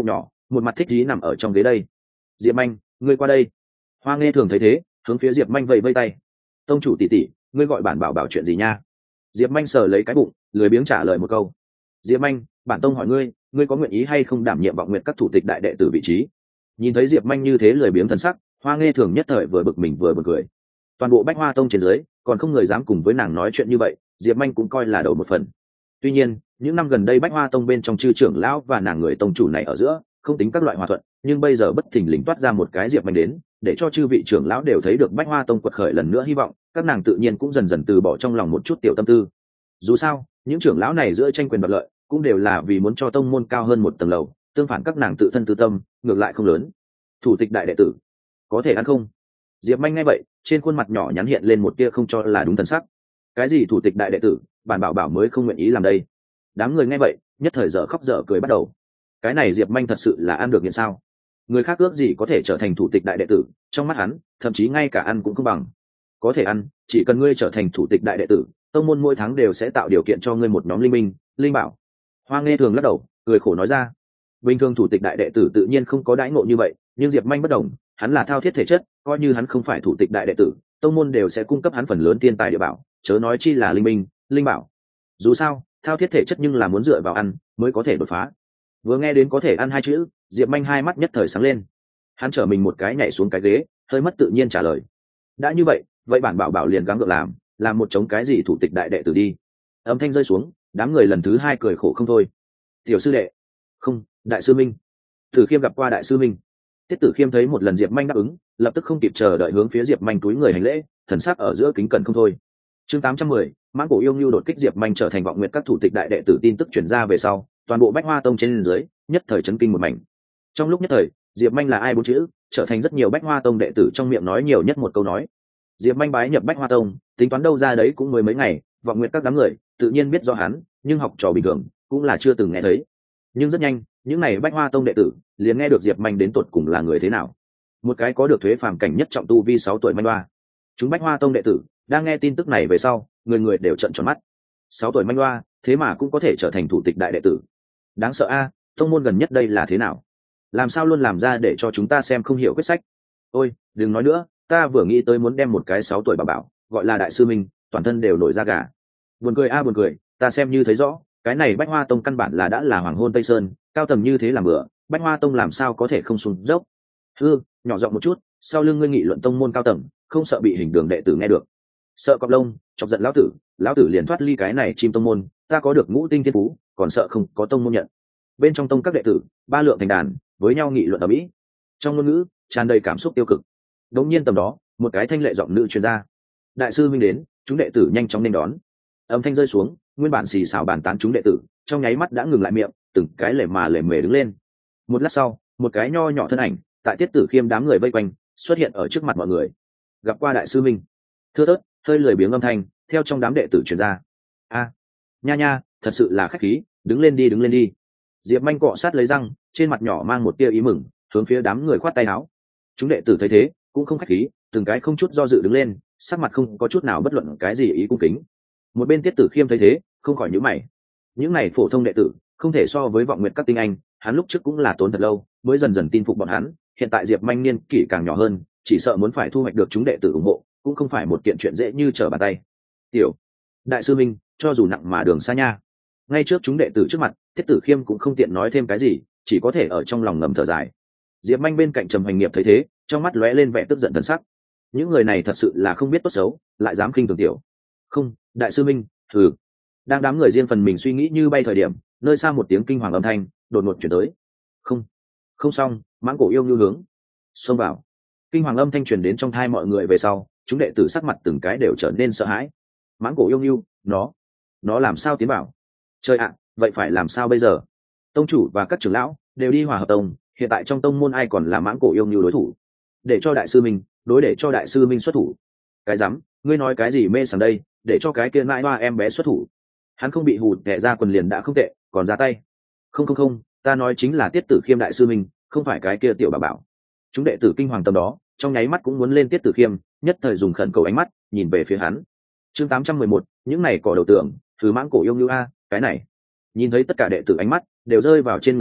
một mặt thích ý nằm ở trong ghế đây. Diệp Manh, ngươi qua đây. Hoa Nghe Thường thấy thế, hướng phía Diệp Manh vẫy vẫy tay. Tông chủ tỷ tỷ, ngươi gọi bản bảo bảo chuyện gì nha? Diệp Manh sờ lấy cái bụng, lười biếng trả lời một câu. Diệp Manh, bản tông hỏi ngươi, ngươi có nguyện ý hay không đảm nhiệm vọng nguyện các thủ tịch đại đệ tử vị trí? Nhìn thấy Diệp Manh như thế lười biếng thần sắc, Hoa Nghe Thường nhất thời vừa bực mình vừa bực cười. Toàn bộ Bách Hoa tông trên dưới, còn không người dám cùng với nàng nói chuyện như vậy, Diệp Manh cũng coi là đầu một phần. Tuy nhiên, những năm gần đây Bách Hoa tông bên trong chư trưởng lão và nàng người tông chủ này ở giữa, không tính các loại hòa thuận, nhưng bây giờ bất thình lình toát ra một cái Diệp Manh đến, để cho chư vị trưởng lão đều thấy được Bách Hoa tông quật khởi lần nữa hy vọng, các nàng tự nhiên cũng dần dần từ bỏ trong lòng một chút tiểu tâm tư. Dù sao, những trưởng lão này giữa tranh quyền đoạt lợi, cũng đều là vì muốn cho tông môn cao hơn một tầng lầu, tương phản các nàng tự thân tư tâm, ngược lại không lớn. Thủ tịch đại đệ tử, có thể ăn không? Diệp Manh nghe vậy, trên khuôn mặt nhỏ nhắn hiện lên một tia không cho là đúng thần sắc. Cái gì thủ tịch đại đệ tử, bản bảo bảo mới không nguyện ý làm đây. Đám người nghe vậy, nhất thời dở khóc dở cười bắt đầu. Cái này Diệp Manh thật sự là ăn được nghiện sao? Người khác ước gì có thể trở thành thủ tịch đại đệ tử, trong mắt hắn, thậm chí ngay cả ăn cũng không bằng. Có thể ăn, chỉ cần ngươi trở thành thủ tịch đại đệ tử, tông môn mỗi tháng đều sẽ tạo điều kiện cho ngươi một nhóm linh minh, linh bảo. Hoa Nghe Thường lắc đầu, cười khổ nói ra. Bình thường thủ tịch đại đệ tử tự nhiên không có đãi ngộ như vậy, nhưng Diệp Manh bất đồng, hắn là thao thiết thể chất, coi như hắn không phải thủ tịch đại đệ tử, tông môn đều sẽ cung cấp hắn phần lớn thiên tài địa bảo, chớ nói chi là linh minh, linh bảo. Dù sao, thao thiết thể chất nhưng là muốn dựa vào ăn mới có thể đột phá. Vừa nghe đến có thể ăn hai chữ, Diệp Manh hai mắt nhất thời sáng lên. Hắn trở mình một cái nhảy xuống cái ghế, hơi mất tự nhiên trả lời. Đã như vậy, vậy bản bảo bảo liền gắng gượng làm, làm một chống cái gì thủ tịch đại đệ tử đi. Âm thanh rơi xuống, đám người lần thứ hai cười khổ không thôi. Tiểu sư đệ, không, đại sư minh. Tử Khiêm gặp qua đại sư minh. Tiết Tử Khiêm thấy một lần Diệp Manh đáp ứng, lập tức không kịp chờ đợi hướng phía Diệp Manh túi người hành lễ, thần sắc ở giữa kính cẩn không thôi. Chương tám trăm mười, Mãng Cổ Yêu Nưu đột kích Diệp Manh trở thành vọng nguyện các thủ tịch đại đệ tử tin tức truyền ra về sau, toàn bộ Bách Hoa tông trên dưới, nhất thời chấn kinh một mảnh. Trong lúc nhất thời, Diệp Manh là ai bốn chữ, trở thành rất nhiều Bách Hoa tông đệ tử trong miệng nói nhiều nhất một câu nói. Diệp Manh bái nhập Bách Hoa tông, tính toán đâu ra đấy cũng mới mấy ngày, vọng nguyện các đám người tự nhiên biết do hắn, nhưng học trò bình thường cũng là chưa từng nghe thấy. Nhưng rất nhanh, những này Bách Hoa tông đệ tử liền nghe được Diệp Manh đến tột cùng là người thế nào. Một cái có được thuế phàm cảnh nhất trọng tu vi sáu tuổi manh hoa. Chúng Bách Hoa tông đệ tử đang nghe tin tức này về sau, người người đều trợn tròn mắt. Sáu tuổi manh hoa, thế mà cũng có thể trở thành thủ tịch đại đệ tử. Đáng sợ a, tông môn gần nhất đây là thế nào? Làm sao luôn làm ra để cho chúng ta xem không hiểu quyết sách? Ôi, đừng nói nữa, ta vừa nghĩ tới muốn đem một cái sáu tuổi bà bảo, gọi là đại sư minh, toàn thân đều nổi da gà. Buồn cười a buồn cười, ta xem như thấy rõ, cái này Bách Hoa tông căn bản là đã là hoàng hôn Tây Sơn, cao tầng như thế làm bữa, Bách Hoa tông làm sao có thể không xuống dốc? Hư, nhỏ giọng một chút, sau lưng ngươi nghị luận tông môn cao tầng, không sợ bị hình đường đệ tử nghe được. Sợ cọp lông, chọc giận lão tử, lão tử liền thoát ly cái này chim tông môn, ta có được ngũ tinh thiên phú, còn sợ không có tông môn nhận. Bên trong tông các đệ tử, ba lượng thành đàn, với nhau nghị luận ở mỹ. Trong ngôn ngữ, tràn đầy cảm xúc tiêu cực. Đống nhiên tầm đó, một cái thanh lệ giọng nữ truyền ra. Đại sư minh đến, chúng đệ tử nhanh chóng nên đón. Âm thanh rơi xuống, nguyên bản xì xào bàn tán chúng đệ tử, trong nháy mắt đã ngừng lại miệng, từng cái lề mà lề mề đứng lên. Một lát sau, một cái nho nhỏ thân ảnh, tại Tiết Tử Khiêm đám người vây quanh, xuất hiện ở trước mặt mọi người. Gặp qua đại sư minh. Thưa thớt, hơi lười biếng âm thanh, theo trong đám đệ tử truyền ra. A, nha nha, thật sự là khách khí, đứng lên đi đứng lên đi. Diệp Manh cọ sát lấy răng, trên mặt nhỏ mang một tia ý mừng, hướng phía đám người khoát tay áo. Chúng đệ tử thấy thế, cũng không khách khí, từng cái không chút do dự đứng lên, sắc mặt không có chút nào bất luận cái gì ý cung kính. Một bên Tiết Tử Khiêm thấy thế, không khỏi nhíu mày. Những này phổ thông đệ tử, không thể so với vọng nguyện các tinh anh, hắn lúc trước cũng là tốn thật lâu, mới dần dần tin phục bọn hắn. Hiện tại Diệp Manh niên kỷ càng nhỏ hơn, chỉ sợ muốn phải thu hoạch được chúng đệ tử ủng hộ, cũng không phải một kiện chuyện dễ như trở bàn tay. Tiểu đại sư minh, cho dù nặng mà đường xa nha. Ngay trước chúng đệ tử trước mặt, Tiết Tử Khiêm cũng không tiện nói thêm cái gì, chỉ có thể ở trong lòng ngầm thở dài. Diệp Manh bên cạnh Trầm Hoành Nghiệp thấy thế, trong mắt lóe lên vẻ tức giận thần sắc. Những người này thật sự là không biết tốt xấu, lại dám khinh thường tiểu. Không, đại sư minh, thử. Đang đám người riêng phần mình suy nghĩ như bay thời điểm, nơi xa một tiếng kinh hoàng âm thanh đột ngột chuyển tới. Không, không xong, Mãng Cổ Yêu Nưu hướng xông vào. Kinh hoàng âm thanh truyền đến trong thai mọi người về sau, chúng đệ tử sắc mặt từng cái đều trở nên sợ hãi. Mãng Cổ Yêu Nưu, nó, nó làm sao tiến vào? Trời ạ, vậy phải làm sao bây giờ? Tông chủ và các trưởng lão đều đi Hòa Hợp Tông, hiện tại trong tông môn ai còn là Mãng Cổ Yêu Nưu đối thủ? Để cho đại sư minh, đối để cho đại sư minh xuất thủ. Cái rắm, ngươi nói cái gì mê sảng đây, để cho cái kia nãi hoa em bé xuất thủ. Hắn không bị hụt tệ ra quần liền đã không tệ, còn ra tay. Không không không, ta nói chính là Tiết Tử Khiêm đại sư minh, không phải cái kia tiểu bà bảo. Chúng đệ tử kinh hoàng tầm đó, trong nháy mắt cũng muốn lên Tiết Tử Khiêm, nhất thời dùng khẩn cầu ánh mắt nhìn về phía hắn. Chương tám trăm mười một, những này cỏ đầu tượng, thứ Mãng Cổ Yêu Nưu a, cái này. Nhìn thấy tất cả đệ tử ánh mắt đều rơi vào trên người mình,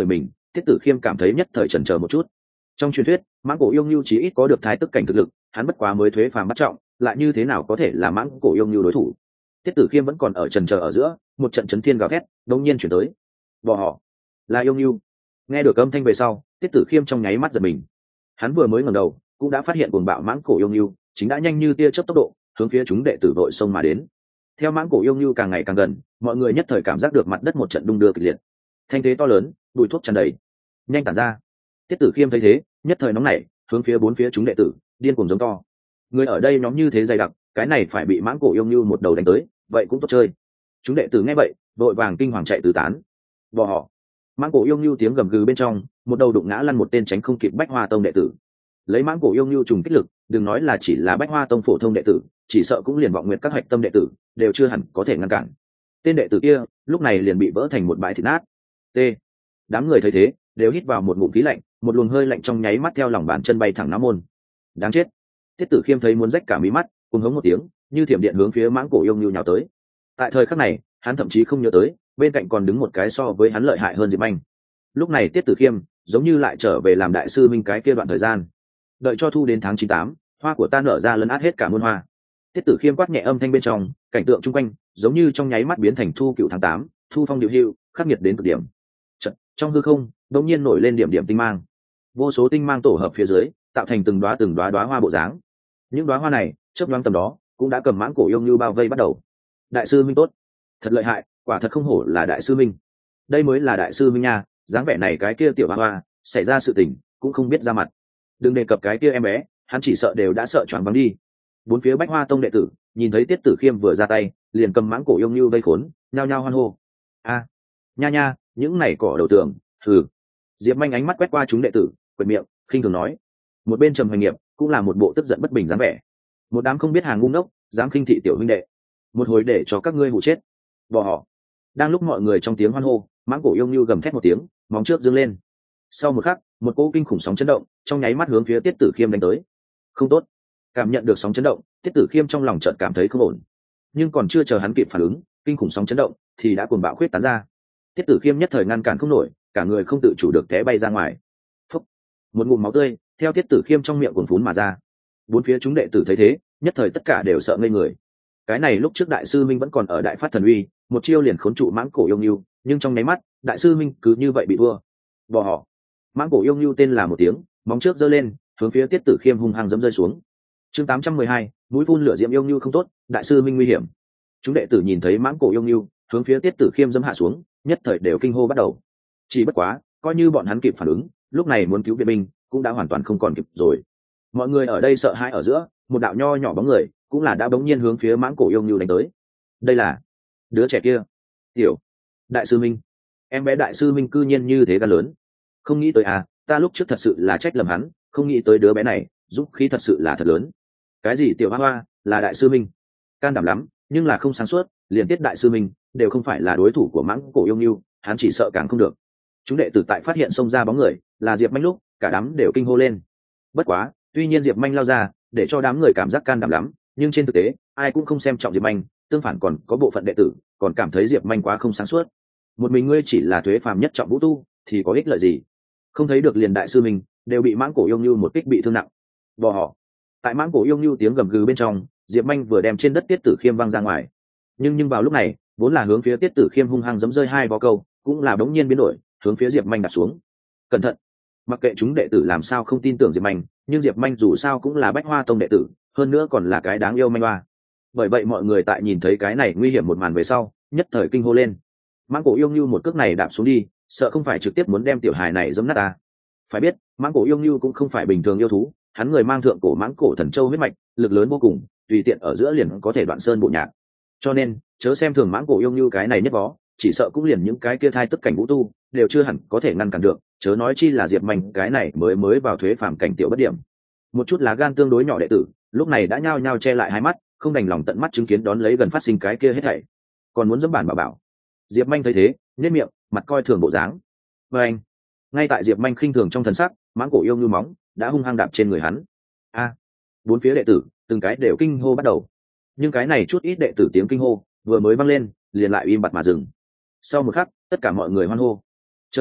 Tiết Tử Khiêm cảm thấy nhất thời chần chờ một chút. Trong truyền thuyết mãng cổ yêu ngưu chỉ ít có được thái tức cảnh thực lực, hắn bất quá mới thuế phàm bắt trọng, lại như thế nào có thể là mãng cổ yêu ngưu đối thủ. Tiết Tử Khiêm vẫn còn ở chần chờ ở giữa, một trận chấn thiên gào thét đột nhiên chuyển tới. Bò họ là yêu ngưu. Nghe được âm thanh về sau, Tiết Tử Khiêm trong nháy mắt giật mình. Hắn vừa mới ngẩng đầu cũng đã phát hiện cuồng bạo mãng cổ yêu ngưu chính đã nhanh như tia chớp tốc độ hướng phía chúng đệ tử vội xông mà đến. Theo mãng cổ yêu ngưu càng ngày càng gần, mọi người nhất thời cảm giác được mặt đất một trận đung đưa kịch liệt, thanh thế to lớn, bụi thuốc tràn đầy, nhanh tản ra. Tiết Tử Khiêm thấy thế, nhất thời nóng nảy, hướng phía bốn phía chúng đệ tử điên cuồng giống to. Người ở đây nhóm như thế dày đặc, cái này phải bị mãng cổ yêu ngưu một đầu đánh tới, vậy cũng tốt chơi. Chúng đệ tử nghe vậy, đội vàng kinh hoàng chạy tứ tán. Bò họ mãng cổ yêu ngưu tiếng gầm gừ bên trong, một đầu đụng ngã lăn một tên tránh không kịp Bách Hoa Tông đệ tử. Lấy mãng cổ yêu ngưu trùng kích lực, đừng nói là chỉ là Bách Hoa Tông phổ thông đệ tử, chỉ sợ cũng liền vọng nguyện các hạch tâm đệ tử đều chưa hẳn có thể ngăn cản. Tên đệ tử kia lúc này liền bị vỡ thành một bãi thịt nát. T. Đám người thấy thế đều hít vào một ngụm khí lạnh, một luồng hơi lạnh trong nháy mắt theo lòng bàn chân bay thẳng não môn. Đáng chết! Tiết Tử Khiêm thấy muốn rách cả mí mắt, cùng hống một tiếng, như thiểm điện hướng phía mãng cổ yêu ngưu nhào tới. Tại thời khắc này, hắn thậm chí không nhớ tới, bên cạnh còn đứng một cái so với hắn lợi hại hơn Diệp Anh. Lúc này Tiết Tử Khiêm giống như lại trở về làm đại sư minh cái kia đoạn thời gian. Đợi cho thu đến tháng chín tám, hoa của ta nở ra lấn át hết cả muôn hoa. Tiết Tử Khiêm quát nhẹ âm thanh bên trong, cảnh tượng chung quanh giống như trong nháy mắt biến thành thu cựu tháng tám, thu phong điệu hưu, khắc nghiệt đến cực điểm. Chợt, trong hư không đột nhiên nổi lên điểm điểm tinh mang, vô số tinh mang tổ hợp phía dưới, tạo thành từng đóa từng đóa đóa hoa bộ dáng. Những đóa hoa này chớp nhoáng tầm đó cũng đã cầm mãng cổ yêu như bao vây bắt đầu. Đại sư minh tốt, thật lợi hại, quả thật không hổ là đại sư minh. Đây mới là đại sư minh nha, dáng vẻ này cái kia tiểu hoa hoa xảy ra sự tình cũng không biết ra mặt. Đừng đề cập cái kia em bé, hắn chỉ sợ đều đã sợ choáng váng đi. Bốn phía Bách Hoa Tông đệ tử nhìn thấy Tiết Tử Khiêm vừa ra tay liền cầm mãng cổ yêu như vây khốn, nhao nhao hoan hô. A, nha nha, những này cỏ đầu tường, thử. Diệp Manh ánh mắt quét qua chúng đệ tử, quệt miệng khinh thường nói. Một bên Trầm Hoành Nghiệp cũng là một bộ tức giận bất bình dáng vẻ. Một đám không biết hàng ngu ngốc dám khinh thị tiểu huynh đệ, một hồi để cho các ngươi hụ chết. Bỏ họ. Đang lúc mọi người trong tiếng hoan hô, mãng cổ yêu như gầm thét một tiếng, móng trước dương lên. Sau một khắc, một cỗ kinh khủng sóng chấn động trong nháy mắt hướng phía Tiết Tử Khiêm đánh tới. Không tốt! Cảm nhận được sóng chấn động, Tiết Tử Khiêm trong lòng chợt cảm thấy không ổn, nhưng còn chưa chờ hắn kịp phản ứng, kinh khủng sóng chấn động thì đã cuồng bạo khuyết tán ra. Tiết Tử Khiêm nhất thời ngăn cản không nổi, cả người không tự chủ được té bay ra ngoài. Phúc! Một ngụm máu tươi theo Tiết Tử Khiêm trong miệng cuồn phún mà ra. Bốn phía chúng đệ tử thấy thế, nhất thời tất cả đều sợ ngây người. Cái này lúc trước đại sư minh vẫn còn ở đại phát thần uy, một chiêu liền khốn trụ mãng cổ yêu ngưu, nhưng trong nháy mắt đại sư minh cứ như vậy bị thua. Bỏ họ. Mãng cổ yêu ngưu tên là một tiếng, móng trước giơ lên, hướng phía Tiết Tử Khiêm hung hăng dẫm rơi xuống. Chương tám trăm mười hai, mũi phun lửa diễm yêu ngưu không tốt, đại sư minh nguy hiểm. Chúng đệ tử nhìn thấy mãng cổ yêu ngưu hướng phía Tiết Tử Khiêm dẫm hạ xuống, nhất thời đều kinh hô bắt đầu. Chỉ bất quá, coi như bọn hắn kịp phản ứng, lúc này muốn cứu viện binh cũng đã hoàn toàn không còn kịp rồi. Mọi người ở đây sợ hãi ở giữa, một đạo nho nhỏ bóng người cũng là đã bỗng nhiên hướng phía mãng cổ yêu ngưu đánh tới. Đây là đứa trẻ kia, tiểu đại sư minh. Em bé đại sư minh cư nhiên như thế gan lớn, không nghĩ tới à, ta lúc trước thật sự là trách lầm hắn, không nghĩ tới đứa bé này dũng khí thật sự là thật lớn. Cái gì tiểu hoa hoa là đại sư minh, can đảm lắm, nhưng là không sáng suốt, liền Tiết đại sư minh đều không phải là đối thủ của mãng cổ yêu ngưu, hắn chỉ sợ càng không được. Chúng đệ tử tại phát hiện xông ra bóng người là Diệp Manh lúc, cả đám đều kinh hô lên. Bất quá, tuy nhiên Diệp Manh lao ra để cho đám người cảm giác can đảm lắm, nhưng trên thực tế ai cũng không xem trọng Diệp Manh, tương phản còn có bộ phận đệ tử còn cảm thấy Diệp Manh quá không sáng suốt. Một mình ngươi chỉ là thuế phàm nhất trọng vũ tu thì có ích lợi gì? Không thấy được liền đại sư mình đều bị mãng cổ yêu ngưu một kích bị thương nặng. Bỏ họ. Tại mãng cổ yêu ngưu tiếng gầm gừ bên trong, Diệp Manh vừa đem trên đất Tiết Tử Khiêm văng ra ngoài. Nhưng nhưng vào lúc này, vốn là hướng phía Tiết Tử Khiêm hung hăng giẫm rơi hai vó câu, cũng là đống nhiên biến đổi, hướng phía Diệp Manh đặt xuống. Cẩn thận! Mặc kệ chúng đệ tử làm sao không tin tưởng Diệp Manh, nhưng Diệp Manh dù sao cũng là Bách Hoa Tông đệ tử, hơn nữa còn là cái đáng yêu manh hoa. Bởi vậy mọi người tại nhìn thấy cái này nguy hiểm một màn về sau, nhất thời kinh hô lên. Mãng cổ yêu ngưu một cước này đạp xuống đi, sợ không phải trực tiếp muốn đem tiểu hài này giẫm nát ta. Phải biết, mãng cổ yêu ngưu cũng không phải bình thường yêu thú, hắn người mang thượng cổ mãng cổ thần châu huyết mạch, lực lớn vô cùng, tùy tiện ở giữa liền có thể đoạn sơn bộ nhạc. Cho nên, chớ xem thường mãng cổ yêu ngưu cái này nhất vó, chỉ sợ cũng liền những cái kia thai tức cảnh vũ tu đều chưa hẳn có thể ngăn cản được, chớ nói chi là Diệp Manh cái này mới mới vào thuế phàm cảnh tiểu bất điểm. Một chút lá gan tương đối nhỏ đệ tử, lúc này đã nhao nhao che lại hai mắt, không đành lòng tận mắt chứng kiến đón lấy gần phát sinh cái kia hết thảy. Còn muốn dẫm bản bảo bảo. Diệp Manh thấy thế, nhếch miệng, mặt coi thường bộ dáng. Và anh, ngay tại Diệp Manh khinh thường trong thần sắc, mãng cổ yêu ngưu móng đã hung hăng đạp trên người hắn. A! Bốn phía đệ tử từng cái đều kinh hô bắt đầu. Nhưng cái này chút ít đệ tử tiếng kinh hô vừa mới vang lên, liền lại im bặt mà dừng. Sau một khắc, tất cả mọi người hoan hô. Trời ạ,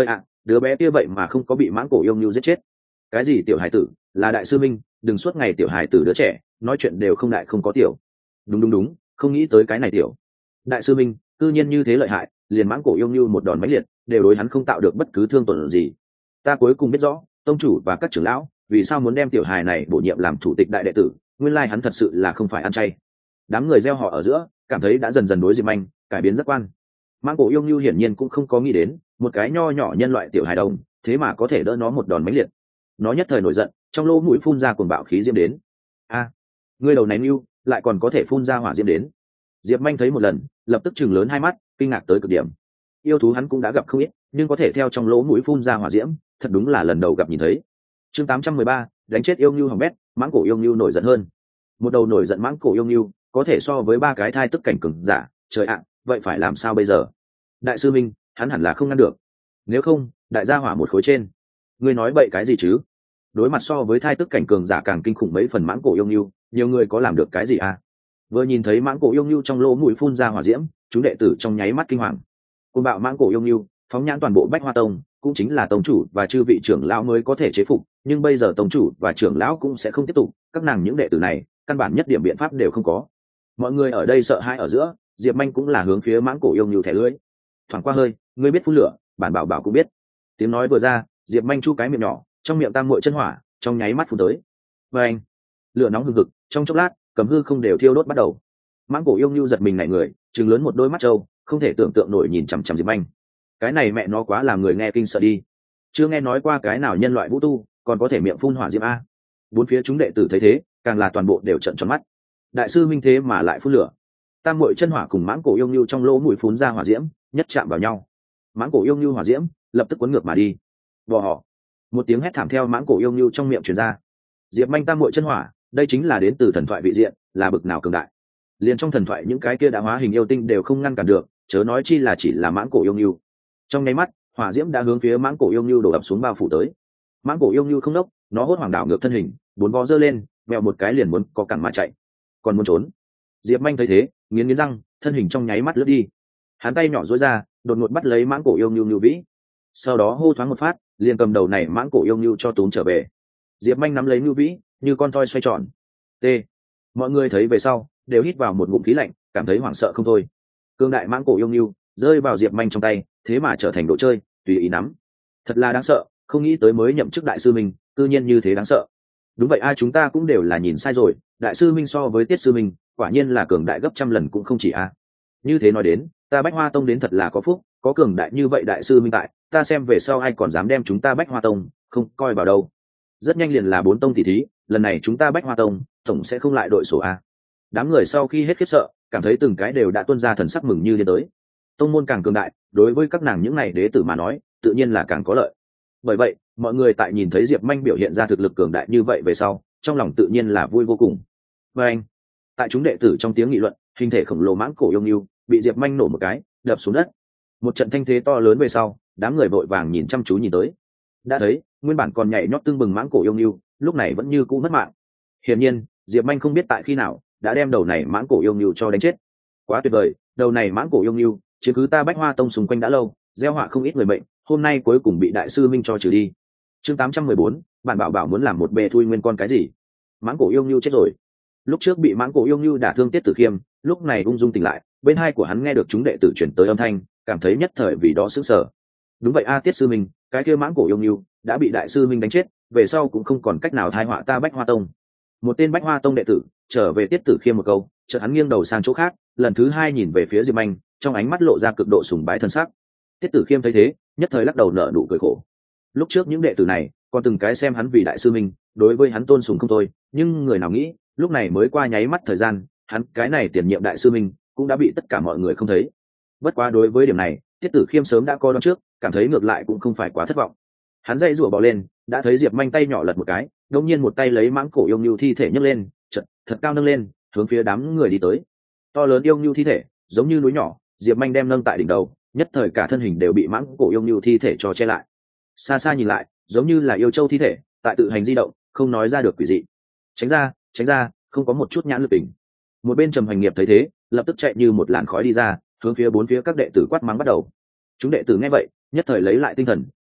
đứa bé kia vậy mà không có bị mãng cổ yêu ngưu giết chết. Cái gì tiểu hải tử, là đại sư minh, đừng suốt ngày tiểu hải tử đứa trẻ, nói chuyện đều không đại không có tiểu. Đúng đúng đúng, không nghĩ tới cái này tiểu. Đại sư minh, cư nhiên như thế lợi hại, liền mãng cổ yêu ngưu một đòn mãnh liệt, đều đối hắn không tạo được bất cứ thương tổn gì. Ta cuối cùng biết rõ, tông chủ và các trưởng lão, vì sao muốn đem tiểu hài này bổ nhiệm làm thủ tịch đại đệ tử, nguyên lai hắn thật sự là không phải ăn chay. Đám người gieo họ ở giữa, cảm thấy đã dần dần đối Diệp Anh cải biến giác quan. Mãng cổ yêu ngưu hiển nhiên cũng không có nghĩ đến, một cái nho nhỏ nhân loại tiểu hài đồng, thế mà có thể đỡ nó một đòn mãnh liệt. Nó nhất thời nổi giận, trong lỗ mũi phun ra cuồng bạo khí diễm đến. A, ngươi đầu này mưu, lại còn có thể phun ra hỏa diễm đến. Diệp Anh thấy một lần, lập tức chừng lớn hai mắt, kinh ngạc tới cực điểm. Yêu thú hắn cũng đã gặp không ít, nhưng có thể theo trong lỗ mũi phun ra hỏa diễm, thật đúng là lần đầu gặp nhìn thấy. Chương tám trăm mười ba, đánh chết yêu ngưu hỏng bét, mãng cổ yêu ngưu nổi giận hơn. Một đầu nổi giận mãng cổ yêu ngưu, có thể so với ba cái thai tức cảnh cường giả, trời ạ, vậy phải làm sao bây giờ? Đại sư minh, hắn hẳn là không ngăn được. Nếu không, đại gia hỏa một khối trên. Ngươi nói bậy cái gì chứ? Đối mặt so với thai tức cảnh cường giả càng kinh khủng mấy phần mãng cổ yêu ngưu, nhiều người có làm được cái gì à? Vừa nhìn thấy mãng cổ yêu ngưu trong lỗ mũi phun ra hỏa diễm, chúng đệ tử trong nháy mắt kinh hoàng. Côn bạo mãng cổ yêu ngưu, phóng nhãn toàn bộ Bách Hoa Tông, cũng chính là tông chủ và chư vị trưởng lão mới có thể chế phục, nhưng bây giờ tông chủ và trưởng lão cũng sẽ không tiếp tục, các nàng những đệ tử này, căn bản nhất điểm biện pháp đều không có. Mọi người ở đây sợ hãi ở giữa, Diệp Anh cũng là hướng phía mãng cổ yêu ngưu thẻ lưỡi. Thoảng qua hơi, ngươi biết phun lửa, bản bảo bảo cũng biết. Tiếng nói vừa ra, Diệp Anh chu cái miệng nhỏ, trong miệng tam muội chân hỏa, trong nháy mắt phun tới. Và anh, lửa nóng hừng hực, trong chốc lát, cầm hư không đều thiêu đốt bắt đầu. Mãng cổ yêu ngưu giật mình nảy người, trừng lớn một đôi mắt trâu, không thể tưởng tượng nổi nhìn chằm chằm Diệp Anh. Cái này mẹ nó quá làm người nghe kinh sợ đi. Chưa nghe nói qua cái nào nhân loại vũ tu còn có thể miệng phun hỏa diễm a. Bốn phía chúng đệ tử thấy thế, càng là toàn bộ đều trợn tròn mắt. Đại sư minh thế mà lại phun lửa. Tam muội chân hỏa cùng mãng cổ yêu ngưu trong lỗ mũi phun ra hỏa diễm, nhất chạm vào nhau. Mãng cổ yêu ngưu hỏa diễm lập tức cuốn ngược mà đi. Bò họ. Một tiếng hét thảm theo mãng cổ yêu ngưu trong miệng truyền ra. Diệp Anh tam muội chân hỏa, đây chính là đến từ thần thoại vị diện, là bực nào cường đại. Liền trong thần thoại những cái kia đã hóa hình yêu tinh đều không ngăn cản được, chớ nói chi là chỉ là mãng cổ yêu ngưu. Trong nháy mắt, hỏa diễm đã hướng phía mãng cổ yêu ngưu đổ ập xuống bao phủ tới. Mãng cổ yêu ngưu không đốc, nó hốt hoảng đảo ngược thân hình, bốn vó giơ lên, mèo một cái liền muốn có cẳng mà chạy, còn muốn trốn. Diệp Anh thấy thế, nghiến nghiến răng, thân hình trong nháy mắt lướt đi. Hắn tay nhỏ duỗi ra, đột ngột bắt lấy mãng cổ yêu ngưu ngưu vĩ, sau đó hô thoáng một phát, liền cầm đầu này mãng cổ yêu ngưu cho túm trở về. Diệp Anh nắm lấy ngưu vĩ, như con toy xoay tròn. T. Mọi người thấy về sau, đều hít vào một ngụm khí lạnh, cảm thấy hoảng sợ không thôi. Cương đại mãng cổ yêu ngưu rơi vào Diệp Anh trong tay, thế mà trở thành đồ chơi, tùy ý nắm. Thật là đáng sợ, không nghĩ tới mới nhậm chức đại sư minh, tự nhiên như thế đáng sợ. Đúng vậy, ai chúng ta cũng đều là nhìn sai rồi, đại sư minh so với tiết sư minh, quả nhiên là cường đại gấp trăm lần cũng không chỉ a. Như thế nói đến, ta Bách Hoa Tông đến thật là có phúc, có cường đại như vậy đại sư minh tại, ta xem về sau ai còn dám đem chúng ta Bách Hoa Tông không coi vào đâu. Rất nhanh liền là bốn tông tỷ thí, lần này chúng ta Bách Hoa Tông tổng sẽ không lại đội sổ a. Đám người sau khi hết khiếp sợ, cảm thấy từng cái đều đã tuôn ra thần sắc mừng như điên tới. Tông môn càng cường đại, đối với các nàng những này đế tử mà nói, tự nhiên là càng có lợi. Bởi vậy, mọi người tại nhìn thấy Diệp Anh biểu hiện ra thực lực cường đại như vậy về sau, trong lòng tự nhiên là vui vô cùng. Và anh, tại chúng đệ tử trong tiếng nghị luận, hình thể khổng lồ mãng cổ yêu ngưu bị Diệp Anh nổ một cái, đập xuống đất. Một trận thanh thế to lớn về sau, đám người vội vàng nhìn chăm chú nhìn tới. Đã thấy, nguyên bản còn nhảy nhót tương bừng mãng cổ yêu ngưu, lúc này vẫn như cũ mất mạng. Hiển nhiên, Diệp Anh không biết tại khi nào đã đem đầu này mãng cổ yêu ngưu cho đánh chết. Quá tuyệt vời, đầu này mãng cổ yêu ngưu chứ cứ ta Bách Hoa Tông xung quanh đã lâu, gieo họa không ít người bệnh, hôm nay cuối cùng bị đại sư minh cho trừ đi. Chương tám trăm mười bốn, bản bảo bảo muốn làm một bề thui nguyên con cái gì? Mãng cổ yêu ngưu chết rồi. Lúc trước bị mãng cổ yêu ngưu đả thương Tiết Tử Khiêm, lúc này ung dung tỉnh lại, bên hai của hắn nghe được chúng đệ tử chuyển tới âm thanh, cảm thấy nhất thời vì đó sững sờ. Đúng vậy a, Tiết sư minh, cái kia mãng cổ yêu ngưu đã bị đại sư minh đánh chết, về sau cũng không còn cách nào thai họa ta Bách Hoa Tông. Một tên Bách Hoa Tông đệ tử trở về Tiết Tử Khiêm một câu, chợt hắn nghiêng đầu sang chỗ khác, lần thứ hai nhìn về phía Diệp Anh, trong ánh mắt lộ ra cực độ sùng bái thân sắc. Tiết Tử Khiêm thấy thế, nhất thời lắc đầu nở nụ cười khổ. Lúc trước những đệ tử này còn từng cái xem hắn vì đại sư minh, đối với hắn tôn sùng không thôi, nhưng người nào nghĩ, lúc này mới qua nháy mắt thời gian, hắn cái này tiền nhiệm đại sư minh cũng đã bị tất cả mọi người không thấy. Bất quá đối với điểm này, Tiết Tử Khiêm sớm đã coi đoán trước, cảm thấy ngược lại cũng không phải quá thất vọng. Hắn dây rủa bò lên, đã thấy Diệp Anh tay nhỏ lật một cái, đột nhiên một tay lấy mãng cổ yêu ngưu thi thể nhấc lên, chợt thật cao nâng lên, hướng phía đám người đi tới. To lớn yêu ngưu thi thể, giống như núi nhỏ, Diệp Anh đem nâng tại đỉnh đầu, nhất thời cả thân hình đều bị mãng cổ yêu ngưu thi thể cho che lại. Xa xa nhìn lại, giống như là yêu châu thi thể, tại tự hành di động, không nói ra được quỷ dị. Tránh ra, tránh ra, không có một chút nhãn lực tình. Một bên Trầm Hoành Nghiệp thấy thế, lập tức chạy như một làn khói đi ra, hướng phía bốn phía các đệ tử quát mắng bắt đầu. Chúng đệ tử nghe vậy, nhất thời lấy lại tinh thần,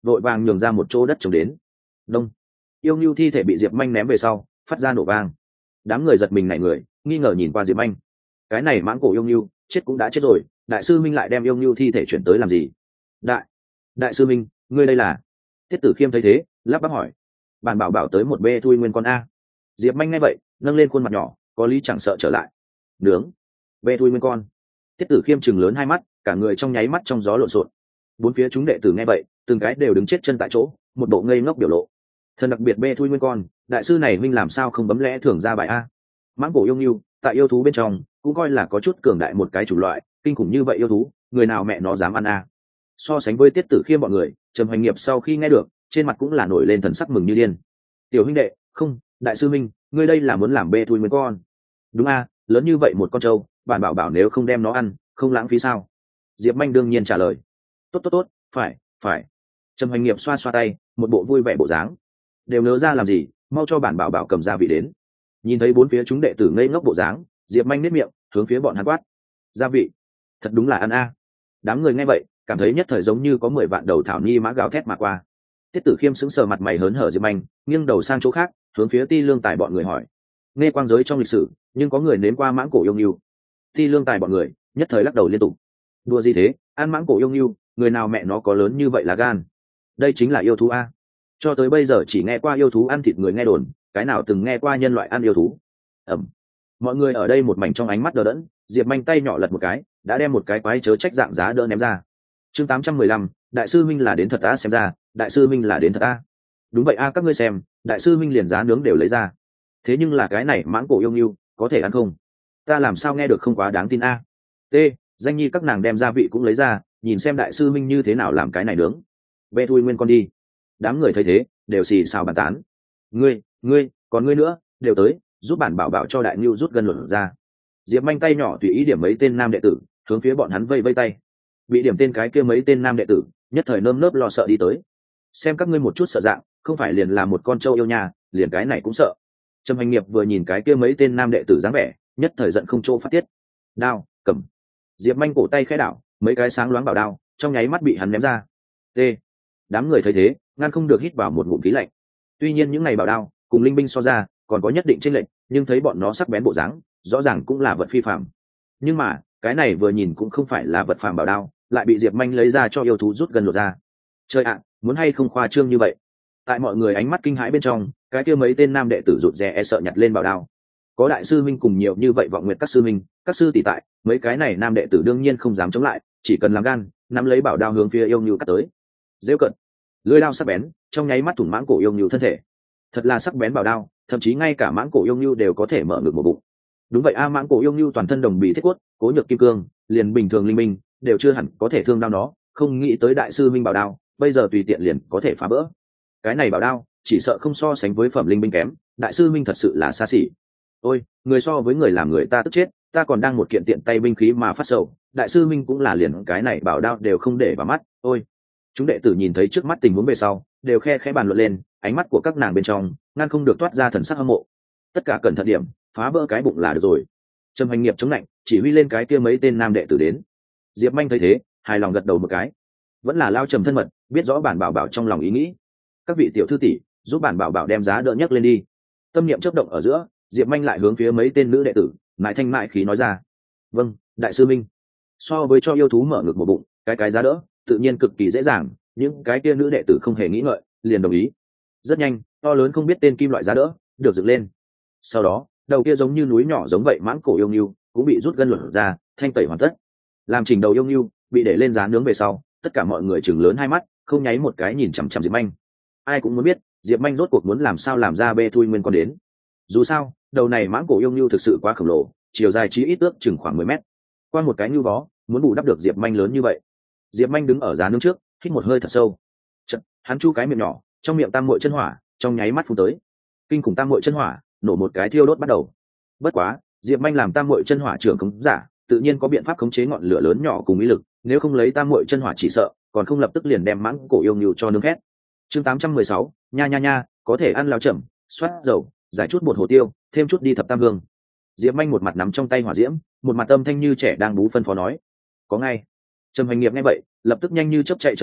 vội vàng nhường ra một chỗ đất trồng đến. Đông. Yêu Nưu thi thể bị Diệp Manh ném về sau, phát ra nổ vang. Đám người giật mình nảy người, nghi ngờ nhìn qua Diệp Manh. Cái này mãng cổ Yêu Nưu, chết cũng đã chết rồi, đại sư Minh lại đem Yêu Nưu thi thể chuyển tới làm gì? Đại, đại sư Minh, ngươi đây là? Tiết Tử Khiêm thấy thế, lắp bắp hỏi. Bản bảo bảo tới một bê thui nguyên con a. Diệp Manh nghe vậy, nâng lên khuôn mặt nhỏ, có lý chẳng sợ trở lại. Nướng. Bê thui nguyên con. Tiết Tử Khiêm chừng lớn hai mắt, cả người trong nháy mắt trong gió lộn xộn. Bốn phía chúng đệ tử nghe vậy, từng cái đều đứng chết chân tại chỗ, một bộ ngây ngốc biểu lộ. Thần đặc biệt bê thui nguyên con, đại sư này Minh làm sao không bấm lẽ thường ra bài a? Mãng cổ yêu Nưu, tại yêu thú bên trong, cũng coi là có chút cường đại một cái chủ loại, kinh khủng như vậy yêu thú, người nào mẹ nó dám ăn a? So sánh với Tiết Tử Khiêm bọn người, Trầm Hoành Nghiệp sau khi nghe được, trên mặt cũng là nổi lên thần sắc mừng như điên. Tiểu huynh đệ, không, đại sư Minh, ngươi đây là muốn làm bê thui nguyên con? Đúng a, lớn như vậy một con trâu, bản bảo bảo nếu không đem nó ăn, không lãng phí sao? Diệp Manh đương nhiên trả lời. Tốt tốt tốt, phải, phải. Trầm Hoành Nghiệp xoa xoa tay, một bộ vui vẻ bộ dáng. Đều nỡ ra làm gì, mau cho bản bảo bảo cầm gia vị đến. Nhìn thấy bốn phía chúng đệ tử ngây ngốc bộ dáng, Diệp Manh nếp miệng, hướng phía bọn hắn quát. Gia vị? Thật đúng là ăn a. Đám người nghe vậy, cảm thấy nhất thời giống như có mười vạn đầu thảo ni mã gào thét mà qua. Tiết Tử Khiêm sững sờ mặt mày hớn hở Diệp Manh, nghiêng đầu sang chỗ khác, hướng phía Ti Lương Tài bọn người hỏi. Nghe quang giới trong lịch sử, nhưng có người nếm qua mãng cổ yêu Nưu. Ti Lương Tài bọn người, nhất thời lắc đầu liên tục. Đùa gì thế, ăn mãng cổ yêu Nưu, người nào mẹ nó có lớn như vậy là gan. Đây chính là yêu thú a. Cho tới bây giờ chỉ nghe qua yêu thú ăn thịt người nghe đồn, cái nào từng nghe qua nhân loại ăn yêu thú. Ẩm. Mọi người ở đây một mảnh trong ánh mắt đờ đẫn, Diệp Manh tay nhỏ lật một cái, đã đem một cái quái chớ trách dạng giá đỡ ném ra. Chương tám trăm mười lăm, đại sư Minh là đến thật a, xem ra, đại sư Minh là đến thật a. Đúng vậy a, các ngươi xem, đại sư Minh liền giá nướng đều lấy ra. Thế nhưng là cái này mãng cổ yêu Nưu, có thể ăn không? Ta làm sao nghe được không quá đáng tin a. T, danh nhi các nàng đem gia vị cũng lấy ra, nhìn xem đại sư Minh như thế nào làm cái này nướng. Bê thui nguyên con đi. Đám người thấy thế, đều xì xào bàn tán. Ngươi, ngươi, còn ngươi nữa, đều tới, giúp bản bảo bảo cho đại Nưu rút gân luận ra. Diệp Manh tay nhỏ tùy ý điểm mấy tên nam đệ tử, hướng phía bọn hắn vây vây tay. Bị điểm tên cái kia mấy tên nam đệ tử, nhất thời nơm nớp lo sợ đi tới. Xem các ngươi một chút sợ dạng, không phải liền là một con trâu yêu nhà, liền cái này cũng sợ. Trầm Hành Nghiệp vừa nhìn cái kia mấy tên nam đệ tử dáng vẻ, nhất thời giận không chỗ phát tiết. Đao, cầm. Diệp Manh cổ tay khẽ đảo, mấy cái sáng loáng bảo đao, trong nháy mắt bị hắn ném ra. T. Đám người thấy thế, ngăn không được hít vào một ngụm khí lạnh. Tuy nhiên những ngày bảo đao cùng linh binh so ra, còn có nhất định chênh lệch, nhưng thấy bọn nó sắc bén bộ dáng, rõ ràng cũng là vật phi phàm. Nhưng mà, cái này vừa nhìn cũng không phải là vật phàm bảo đao, lại bị Diệp Manh lấy ra cho yêu thú rút gần lột ra. Chơi ạ, muốn hay không khoa trương như vậy? Tại mọi người ánh mắt kinh hãi bên trong, cái kia mấy tên nam đệ tử rụt rè e sợ nhặt lên bảo đao. Có đại sư minh cùng nhiều như vậy vọng nguyện các sư minh, các sư tỷ tại, mấy cái này nam đệ tử đương nhiên không dám chống lại, chỉ cần làm gan, nắm lấy bảo đao hướng phía yêu Nưu cắt tới. Dễ cận, lưỡi đao sắc bén, trong nháy mắt thủng mãng cổ yêu Nưu thân thể. Thật là sắc bén bảo đao, thậm chí ngay cả mãng cổ yêu Nưu đều có thể mở ngực một bụng. Đúng vậy a, mãng cổ yêu Nưu toàn thân đồng bì thiết cốt, cố nhược kim cương, liền bình thường linh minh đều chưa hẳn có thể thương đao nó, không nghĩ tới đại sư minh bảo đao, bây giờ tùy tiện liền có thể phá bỡ. Cái này bảo đao, chỉ sợ không so sánh với phẩm linh binh kém, đại sư minh thật sự là xa xỉ. Ôi, người so với người làm người ta tức chết, ta còn đang một kiện tiện tay binh khí mà phát sầu, đại sư minh cũng là liền cái này bảo đao đều không để vào mắt. Ôi, chúng đệ tử nhìn thấy trước mắt tình huống về sau, đều khe khẽ bàn luận lên, ánh mắt của các nàng bên trong ngăn không được toát ra thần sắc hâm mộ. Tất cả cẩn thận điểm, phá vỡ cái bụng là được rồi. Trầm Hành Nghiệp chống lạnh, chỉ huy lên cái kia mấy tên nam đệ tử đến. Diệp Manh thấy thế, hài lòng gật đầu một cái. Vẫn là lao trầm thân mật, biết rõ bản bảo bảo trong lòng ý nghĩ. Các vị tiểu thư tỷ, giúp bản bảo bảo đem giá đỡ nhấc lên đi. Tâm niệm chớp động ở giữa, Diệp Manh lại hướng phía mấy tên nữ đệ tử, mãi thanh mại khí nói ra. Vâng, đại sư minh. So với cho yêu thú mở ngực một bụng, cái cái giá đỡ, tự nhiên cực kỳ dễ dàng, những cái kia nữ đệ tử không hề nghĩ ngợi, liền đồng ý. Rất nhanh, to lớn không biết tên kim loại giá đỡ được dựng lên. Sau đó, đầu kia giống như núi nhỏ giống vậy mãng cổ yêu Nưu cũng bị rút gân luận ra, thanh tẩy hoàn tất. Làm chỉnh đầu yêu Nưu bị để lên giá nướng về sau, tất cả mọi người chừng lớn hai mắt, không nháy một cái nhìn chằm chằm Diệp Manh. Ai cũng muốn biết, Diệp Manh rốt cuộc muốn làm sao làm ra bê thui nguyên con đến. Dù sao, đầu này mãng cổ yêu Nưu thực sự quá khổng lồ, chiều dài chí ít ước chừng khoảng mười mét. Qua một cái nưu vó, muốn bù đắp được Diệp Manh lớn như vậy. Diệp Manh đứng ở giá nướng trước, hít một hơi thật sâu. Chật, hắn chu cái miệng nhỏ, trong miệng tam muội chân hỏa, trong nháy mắt phun tới. Kinh khủng tam muội chân hỏa, nổ một cái thiêu đốt bắt đầu. Bất quá, Diệp Manh làm tam muội chân hỏa trưởng khống giả, tự nhiên có biện pháp khống chế ngọn lửa lớn nhỏ cùng ý lực, nếu không lấy tam muội chân hỏa chỉ sợ, còn không lập tức liền đem mãng cổ yêu Nưu cho nướng khét. Chương tám trăm mười sáu, nha nha nha, có thể ăn lao chậm, xoát dầu, giải chút bột hồ tiêu, thêm chút đi thập tam hương. Diệp Manh một mặt nắm trong tay hỏa diễm, một mặt âm thanh như trẻ đang bú phân phó nói. Có ngay. Trầm Hành Nghiệp nghe vậy, lập tức nhanh như chớp chạy trở tới,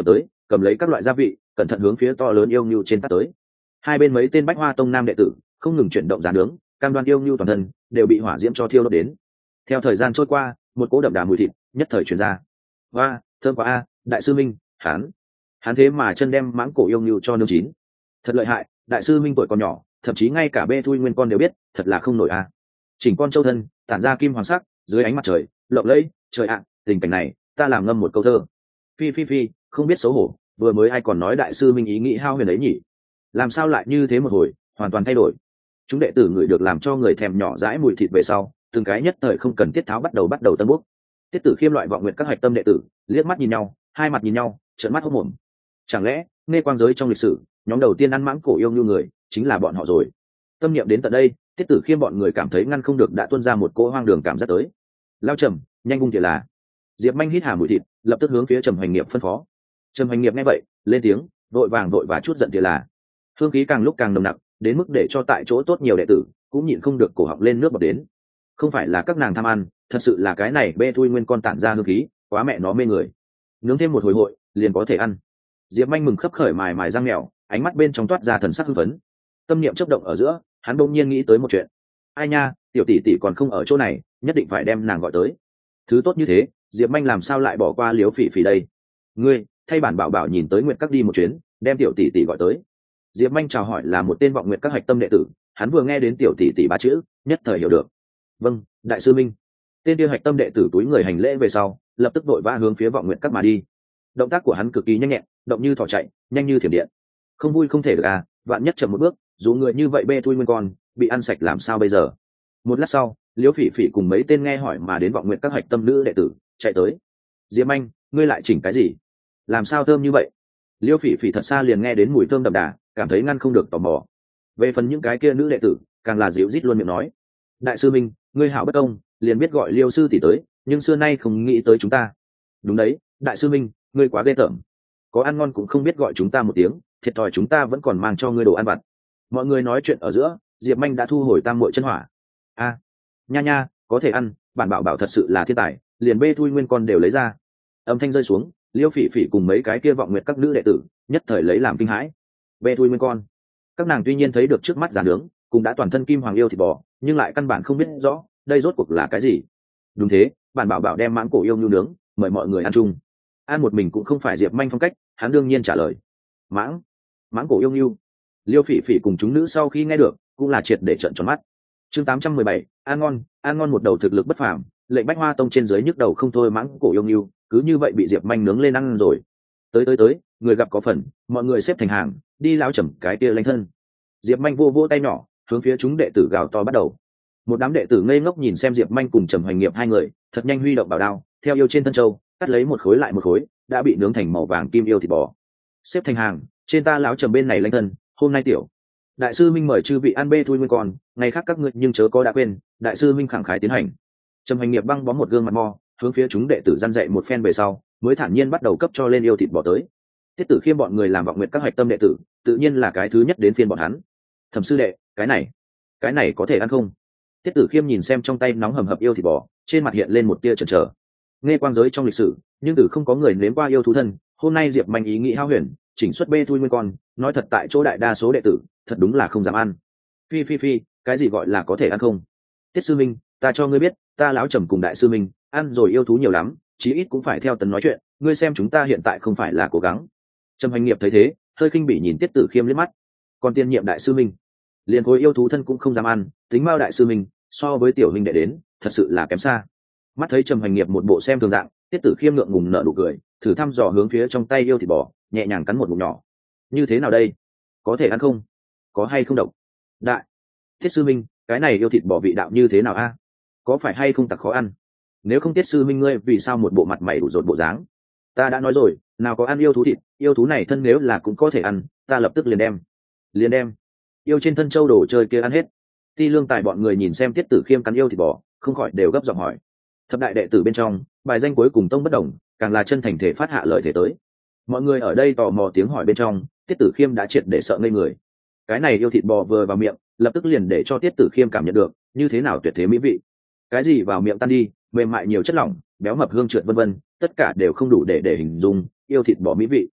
cầm lấy các loại gia vị cẩn thận hướng phía to lớn yêu ngưu trên tắt tới. Hai bên mấy tên bách hoa tông nam đệ tử không ngừng chuyển động giá nướng, cam đoan yêu ngưu toàn thân đều bị hỏa diễm cho thiêu đốt đến. Theo thời gian trôi qua, một cỗ đậm đà mùi thịt nhất thời truyền ra. Hoa, thơm quá a, đại sư minh, hắn, hắn thế mà chân đem mãng cổ yêu ngưu cho nướng chín. Thật lợi hại, đại sư minh tuổi còn nhỏ, thậm chí ngay cả bê thui nguyên con đều biết, thật là không nổi a. Chỉnh con châu thân, tản ra kim hoàng sắc, dưới ánh mặt trời, lộng lẫy, trời ạ, tình cảnh này, ta làm ngâm một câu thơ. Phi phi phi, không biết xấu hổ, vừa mới ai còn nói đại sư minh ý nghĩ hao huyền ấy nhỉ? Làm sao lại như thế một hồi, hoàn toàn thay đổi. Chúng đệ tử ngửi được làm cho người thèm nhỏ dãi mùi thịt về sau, từng cái nhất thời không cần tiết tháo bắt đầu bắt đầu tân bốc. Tiết Tử Khiêm loại vọng nguyện các hạch tâm đệ tử, liếc mắt nhìn nhau, hai mặt nhìn nhau, trợn mắt hốt mồm. Chẳng lẽ, nghe quang giới trong lịch sử, nhóm đầu tiên ăn mãng cổ yêu như người, chính là bọn họ rồi? Tâm niệm đến tận đây, Tiết Tử Khiêm bọn người cảm thấy ngăn không được đã tuôn ra một cỗ hoang đường cảm giác tới. Lao Trầm, nhanh vung thì là. Diệp Manh hít hà mùi thịt, lập tức hướng phía Trầm Hoành Nghiệp phân phó. Trầm Hoành Nghiệp nghe vậy, lên tiếng, vội vàng vội và chút giận thì là. Hương khí càng lúc càng nồng nặc, đến mức để cho tại chỗ tốt nhiều đệ tử cũng nhịn không được cổ họng lên nước bọt đến. Không phải là các nàng tham ăn, thật sự là cái này bê thui nguyên con tản ra hương khí, quá mẹ nó mê người. Nướng thêm một hồi hội, liền có thể ăn. Diệp Manh mừng khấp khởi mài mài răng mèo, ánh mắt bên trong toát ra thần sắc hưng phấn. Tâm niệm chớp động ở giữa, hắn bỗng nhiên nghĩ tới một chuyện. Ai nha, tiểu tỷ tỷ còn không ở chỗ này, nhất định phải đem nàng gọi tới. Thứ tốt như thế, Diệp Manh làm sao lại bỏ qua Liễu Phỉ Phỉ đây? Ngươi, thay bản bảo bảo nhìn tới nguyện các đi một chuyến, đem tiểu tỷ tỷ gọi tới. Diệp Manh chào hỏi là một tên vọng nguyện các hạch tâm đệ tử, hắn vừa nghe đến tiểu tỷ tỷ ba chữ, nhất thời hiểu được. Vâng, đại sư minh. Tên kia hạch tâm đệ tử túi người hành lễ về sau, lập tức vội vã hướng phía vọng nguyện các mà đi. Động tác của hắn cực kỳ nhanh nhẹn, động như thỏ chạy, nhanh như thiểm điện. Không vui không thể được à, vạn nhất chậm một bước, dù người như vậy bê thui nguyên con, bị ăn sạch làm sao bây giờ? Một lát sau, Liễu Phỉ Phỉ cùng mấy tên nghe hỏi mà đến vọng nguyện các hạch tâm nữ đệ tử chạy tới. Diệp Manh, ngươi lại chỉnh cái gì? Làm sao thơm như vậy? Liễu Phỉ Phỉ thật xa liền nghe đến mùi thơm đậm đà, cảm thấy ngăn không được tò mò. Về phần những cái kia nữ đệ tử, càng là dịu rít luôn miệng nói: đại sư minh, ngươi hảo bất công, liền biết gọi Liêu sư tỷ tới, nhưng xưa nay không nghĩ tới chúng ta. Đúng đấy, đại sư minh, ngươi quá ghê tởm, có ăn ngon cũng không biết gọi chúng ta một tiếng, thiệt thòi chúng ta vẫn còn mang cho ngươi đồ ăn vặt. Mọi người nói chuyện ở giữa, Diệp Manh đã thu hồi tam muội chân hỏa. A, nha nha, có thể ăn, bản bảo bảo thật sự là thiên tài, liền bê thui nguyên con đều lấy ra. Âm thanh rơi xuống, Liêu Phỉ Phỉ cùng mấy cái kia vọng nguyệt các nữ đệ tử nhất thời lấy làm kinh hãi. Bê thui nguyên con, các nàng tuy nhiên thấy được trước mắt giả nướng, cũng đã toàn thân kim hoàng yêu thịt bò, nhưng lại căn bản không biết rõ đây rốt cuộc là cái gì. Đúng thế, bản bảo bảo đem mãng cổ yêu nhu nướng, mời mọi người ăn chung. Ăn một mình cũng không phải Diệp Manh phong cách, hắn đương nhiên trả lời. Mãng, mãng cổ yêu nhu. Liêu Phỉ Phỉ cùng chúng nữ sau khi nghe được, cũng là triệt để trợn tròn mắt. Chương tám trăm mười bảy, ăn ngon, ăn ngon một đầu thực lực bất phàm, lệnh bách hoa tông trên dưới nhức đầu không thôi, mãng cổ yêu nhu, cứ như vậy bị Diệp Manh nướng lên ăn rồi. Tới tới tới, người gặp có phần, mọi người xếp thành hàng, đi lão Trầm cái kia lanh thân. Diệp Manh vô vô tay nhỏ, hướng phía chúng đệ tử gào to bắt đầu. Một đám đệ tử ngây ngốc nhìn xem Diệp Manh cùng Trầm Hoành Nghiệp hai người, thật nhanh huy động bảo đao, theo yêu trên thân châu, cắt lấy một khối lại một khối, đã bị nướng thành màu vàng kim yêu thịt bò. Xếp thành hàng, trên ta lão Trầm bên này lanh thân, hôm nay tiểu đại sư minh mời chư vị ăn bê thui nguyên con, ngày khác các ngươi nhưng chớ có đã quên, đại sư minh khẳng khái tiến hành. Trầm Hoành Nghiệp băng bó một gương mặt mo, hướng phía chúng đệ tử răn dạy một phen về sau, mới thản nhiên bắt đầu cấp cho lên yêu thịt bò tới. Tiết Tử Khiêm bọn người làm vọng nguyện các hạch tâm đệ tử, tự nhiên là cái thứ nhất đến phiên bọn hắn. Thẩm sư đệ, cái này, cái này có thể ăn không? Tiết Tử Khiêm nhìn xem trong tay nóng hầm hập yêu thịt bò, trên mặt hiện lên một tia chần chờ. Nghe quang giới trong lịch sử, nhưng từ không có người nếm qua yêu thú thân, hôm nay Diệp Manh ý nghĩ hao huyền, chỉnh xuất bê thui nguyên con, nói thật tại chỗ đại đa số đệ tử, thật đúng là không dám ăn. Phi phi phi, cái gì gọi là có thể ăn không? Tiết sư minh, ta cho ngươi biết, ta lão Trầm cùng đại sư minh, ăn rồi yêu thú nhiều lắm, chí ít cũng phải theo tấn nói chuyện, ngươi xem chúng ta hiện tại không phải là cố gắng. Trầm Hoành Nghiệp thấy thế, hơi khinh bỉ nhìn Tiết Tử Khiêm liếc mắt. Còn tiên nhiệm đại sư minh, liền khối yêu thú thân cũng không dám ăn, tính mao đại sư minh, so với tiểu minh đệ đến, thật sự là kém xa. Mắt thấy Trầm Hoành Nghiệp một bộ xem thường dạng, Tiết Tử Khiêm ngượng ngùng nở nụ cười, thử thăm dò hướng phía trong tay yêu thịt bò, nhẹ nhàng cắn một ngụm nhỏ. Như thế nào đây? Có thể ăn không? Có hay không độc? Đại Tiết sư minh, cái này yêu thịt bò vị đạo như thế nào a? Có phải hay không tặc khó ăn? Nếu không Tiết sư minh ngươi vì sao một bộ mặt mày đủ rột bộ dáng? Ta đã nói rồi, nào có ăn yêu thú thịt, yêu thú này thân nếu là cũng có thể ăn, ta lập tức liền đem. Liền đem. Yêu trên thân châu đồ chơi kia ăn hết. Ti Lương Tài bọn người nhìn xem Tiết Tử Khiêm cắn yêu thịt bò, không khỏi đều gấp giọng hỏi. Thập đại đệ tử bên trong, bài danh cuối cùng tông bất đồng, càng là chân thành thể phát hạ lợi thể tới. Mọi người ở đây tò mò tiếng hỏi bên trong, Tiết Tử Khiêm đã triệt để sợ ngây người. Cái này yêu thịt bò vừa vào miệng, lập tức liền để cho Tiết Tử Khiêm cảm nhận được như thế nào tuyệt thế mỹ vị. Cái gì vào miệng tan đi, mềm mại nhiều chất lỏng, béo mập hương trượt vân vân, tất cả đều không đủ để để hình dung yêu thịt bò mỹ vị.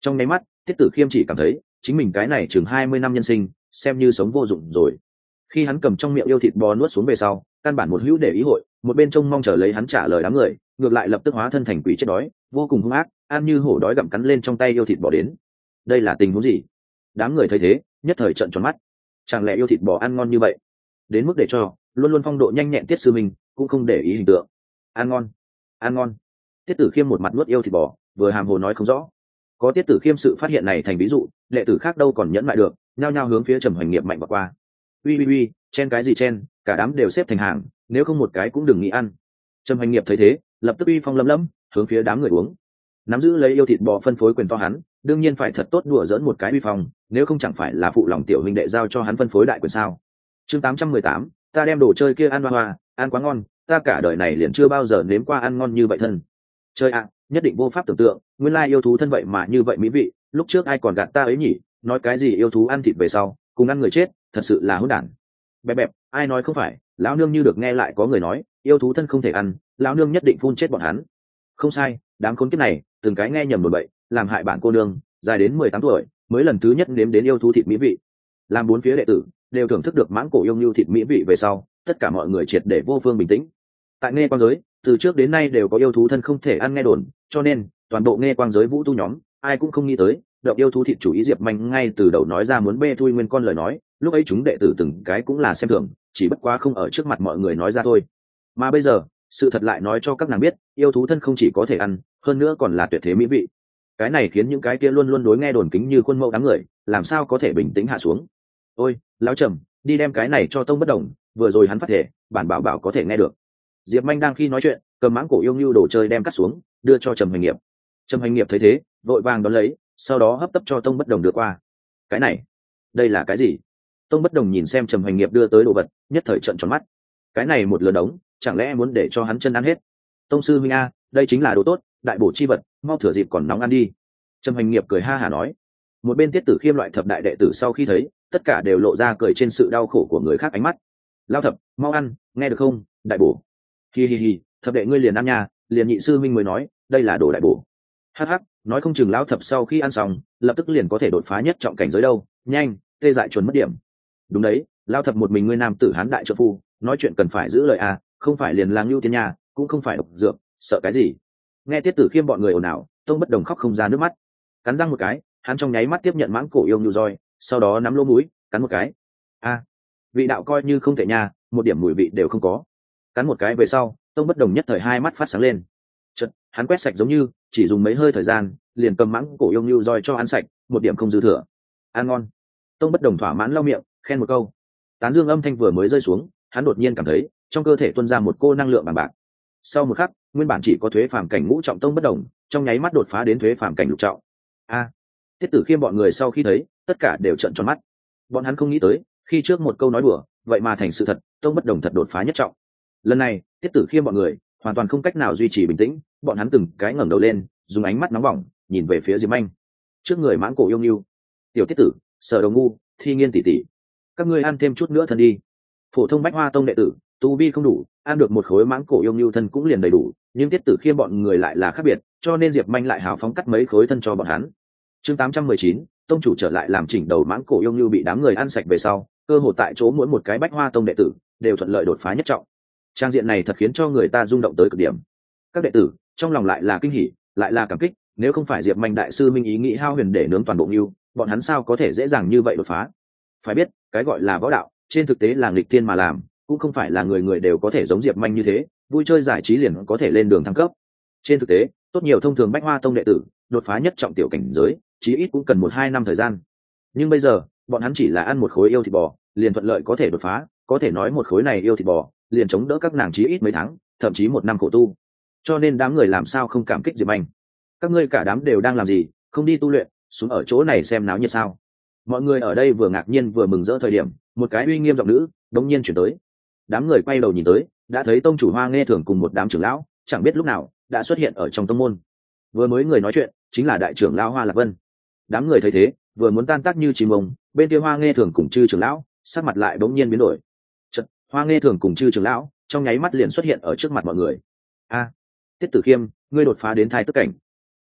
Trong nháy mắt tiết tử khiêm chỉ cảm thấy chính mình cái này chừng hai mươi năm nhân sinh xem như sống vô dụng rồi. Khi hắn cầm trong miệng yêu thịt bò nuốt xuống về sau, căn bản một hữu để ý hội, một bên trông mong chờ lấy hắn trả lời đám người, ngược lại lập tức hóa thân thành quỷ chết đói, vô cùng hung ác, ăn như hổ đói gặm cắn lên trong tay yêu thịt bò đến. Đây là tình huống gì? Đám người thấy thế nhất thời trợn tròn mắt. Chẳng lẽ yêu thịt bò ăn ngon như vậy, đến mức để cho luôn luôn phong độ nhanh nhẹn tiết sư minh cũng không để ý hình tượng? Ăn ngon, ăn ngon. Tiết tử khiêm một mặt nuốt yêu thịt bò, vừa hàm hồ nói không rõ. Có tiết tử khiêm sự phát hiện này thành ví dụ, đệ tử khác đâu còn nhẫn lại được, nhao nhao hướng phía Trầm Hoành Nghiệp mạnh vào qua. Uy uy uy, chen cái gì chen, cả đám đều xếp thành hàng, nếu không một cái cũng đừng nghĩ ăn. Trầm Hoành Nghiệp thấy thế lập tức uy phong lâm lâm hướng phía đám người uống. Nắm giữ lấy yêu thịt bò phân phối quyền to hắn, đương nhiên phải thật tốt đùa dỡn một cái uy phong, nếu không chẳng phải là phụ lòng tiểu huynh đệ giao cho hắn phân phối đại quyền sao? Chương tám trăm mười tám, ta đem đồ chơi kia ăn hoa hoa, ăn quá ngon, ta cả đời này liền chưa bao giờ nếm qua ăn ngon như vậy thân. Chơi ạ, à, nhất định vô pháp tưởng tượng, nguyên lai yêu thú thân vậy mà như vậy mỹ vị, lúc trước ai còn gạt ta ấy nhỉ, nói cái gì yêu thú ăn thịt về sau, cùng ăn người chết, thật sự là hỗn đản. Bẹp bẹp, ai nói không phải, lão nương như được nghe lại có người nói, yêu thú thân không thể ăn, lão nương nhất định phun chết bọn hắn. Không sai, đám khốn kiếp này, từng cái nghe nhầm đồn bậy, làm hại bản cô nương, dài đến mười tám tuổi, mới lần thứ nhất nếm đến yêu thú thịt mỹ vị. Làm bốn phía đệ tử đều thưởng thức được mãng cổ yêu nưu thịt mỹ vị về sau, tất cả mọi người triệt để vô phương bình tĩnh. Tại nghe quang giới, từ trước đến nay đều có yêu thú thân không thể ăn nghe đồn, cho nên toàn bộ nghe quang giới vũ tu nhóm ai cũng không nghĩ tới động yêu thú thịt chủ ý Diệp Manh ngay từ đầu nói ra muốn bê thui nguyên con lời nói, lúc ấy chúng đệ tử từng cái cũng là xem thường, chỉ bất quá không ở trước mặt mọi người nói ra thôi. Mà bây giờ sự thật lại nói cho các nàng biết, yêu thú thân không chỉ có thể ăn, hơn nữa còn là tuyệt thế mỹ vị. Cái này khiến những cái kia luôn luôn đối nghe đồn kính như khuôn mẫu đám người làm sao có thể bình tĩnh hạ xuống. Ôi lão Trầm, đi đem cái này cho Tông Bất Đồng, vừa rồi hắn phát thể bản bảo bảo có thể nghe được. Diệp Manh đang khi nói chuyện cầm mãng cổ yêu như đồ chơi đem cắt xuống đưa cho Trầm Hoành Nghiệp. Trầm Hoành Nghiệp thấy thế vội vàng đón lấy, sau đó hấp tấp cho Tông Bất Đồng đưa qua. Cái này đây là cái gì? Tông Bất Đồng nhìn xem Trầm Hoành Nghiệp đưa tới đồ vật, nhất thời trợn tròn mắt. Cái này một lớn đống, chẳng lẽ muốn để cho hắn chân ăn hết? Tông sư huynh a, đây chính là đồ tốt, đại bổ chi vật, mau thừa dịp còn nóng ăn đi. Trầm Hoành Nghiệp cười ha hả nói. Một bên Tiết Tử Khiêm loại thập đại đệ tử sau khi thấy, tất cả đều lộ ra cười trên sự đau khổ của người khác ánh mắt. Lao thập, mau ăn, nghe được không, đại bổ. Hi hi hi, thập đệ ngươi liền ăn nha, liền nhị sư minh mới nói, đây là đồ đại bổ. Hắc hắc, nói không chừng lão thập sau khi ăn xong, lập tức liền có thể đột phá nhất trọng cảnh giới đâu, nhanh, tê dại chuẩn mất điểm. Đúng đấy, lão thập một mình ngươi nam tử hán đại trợ phu, nói chuyện cần phải giữ lời à, không phải liền lang lưu tiên nhà, cũng không phải độc dược, sợ cái gì? Nghe Tiết Tử Khiêm bọn người ồn ào, Tông Bất Đồng khóc không ra nước mắt. Cắn răng một cái, hắn trong nháy mắt tiếp nhận mãng cổ yêu như roi, sau đó nắm lỗ mũi, cắn một cái. A, vị đạo coi như không thể nha, một điểm mùi vị đều không có. Cắn một cái về sau, Tông Bất Đồng nhất thời hai mắt phát sáng lên. Chợt, hắn quét sạch giống như chỉ dùng mấy hơi thời gian, liền cầm mãng cổ yêu như roi cho ăn sạch, một điểm không dư thừa. Ăn ngon. Tông Bất Đồng thỏa mãn lau miệng, khen một câu. Tán dương âm thanh vừa mới rơi xuống, hắn đột nhiên cảm thấy trong cơ thể tuôn ra một cô năng lượng bằng bạc. Sau một khắc, nguyên bản chỉ có thuế phàm cảnh ngũ trọng Tông Bất Đồng, trong nháy mắt đột phá đến thuế phàm cảnh lục trọng. A, Tiết Tử Khiêm bọn người sau khi thấy, tất cả đều trợn tròn mắt. Bọn hắn không nghĩ tới, khi trước một câu nói đùa, vậy mà thành sự thật, Tông Bất Đồng thật đột phá nhất trọng. Lần này, Tiết Tử Khiêm bọn người hoàn toàn không cách nào duy trì bình tĩnh, bọn hắn từng cái ngẩng đầu lên, dùng ánh mắt nóng bỏng nhìn về phía Diệp Anh. Trước người mãng cổ yêu nghiêu, tiểu Tiết Tử, Sở Đầu Ngu, Thi Nghiên tỷ tỷ, các ngươi ăn thêm chút nữa thân đi. Phổ thông Bách Hoa Tông đệ tử, tu vi không đủ, ăn được một khối mãng cổ yêu nghiêu thân cũng liền đầy đủ, nhưng Tiết Tử Khiêm bọn người lại là khác biệt, cho nên Diệp Anh lại hào phóng cắt mấy khối thân cho bọn hắn. Chương tám trăm mười chín, tông chủ trở lại làm chỉnh đầu mãng cổ yêu nghiêu bị đám người ăn sạch về sau, cơ hội tại chỗ mỗi một cái Bách Hoa Tông đệ tử đều thuận lợi đột phá nhất trọng. Trang diện này thật khiến cho người ta rung động tới cực điểm. Các đệ tử trong lòng lại là kinh hỉ, lại là cảm kích, nếu không phải Diệp Mạnh đại sư minh ý nghĩ hao huyền để nướng toàn bộ nghiêu, bọn hắn sao có thể dễ dàng như vậy đột phá? Phải biết, cái gọi là võ đạo, trên thực tế là nghịch thiên mà làm, cũng không phải là người người đều có thể giống Diệp Mạnh như thế, vui chơi giải trí liền có thể lên đường thăng cấp. Trên thực tế, tốt nhiều thông thường Bách Hoa Tông đệ tử, đột phá nhất trọng tiểu cảnh giới, chí ít cũng cần một hai năm thời gian. Nhưng bây giờ, bọn hắn chỉ là ăn một khối yêu thịt bò, liền thuận lợi có thể đột phá, có thể nói một khối này yêu thịt bò, liền chống đỡ các nàng chí ít mấy tháng, thậm chí một năm khổ tu. Cho nên đám người làm sao không cảm kích Diệp Anh. Các ngươi cả đám đều đang làm gì, không đi tu luyện, xuống ở chỗ này xem náo nhiệt sao? Mọi người ở đây vừa ngạc nhiên vừa mừng rỡ thời điểm, một cái uy nghiêm giọng nữ đột nhiên chuyển tới. Đám người quay đầu nhìn tới, đã thấy tông chủ Hoa Nghe Thường cùng một đám trưởng lão, chẳng biết lúc nào đã xuất hiện ở trong tông môn. Vừa mới người nói chuyện chính là đại trưởng lão Hoa Lạc Vân. Đám người thấy thế, vừa muốn tan tác như chim ông, bên kia Hoa Nghe Thường cùng chư trưởng lão, sắc mặt lại bỗng nhiên biến đổi. Chợt, Hoa Nghe Thường cùng chư trưởng lão, trong nháy mắt liền xuất hiện ở trước mặt mọi người. A, Tiết Tử Khiêm, ngươi đột phá đến thai tức cảnh.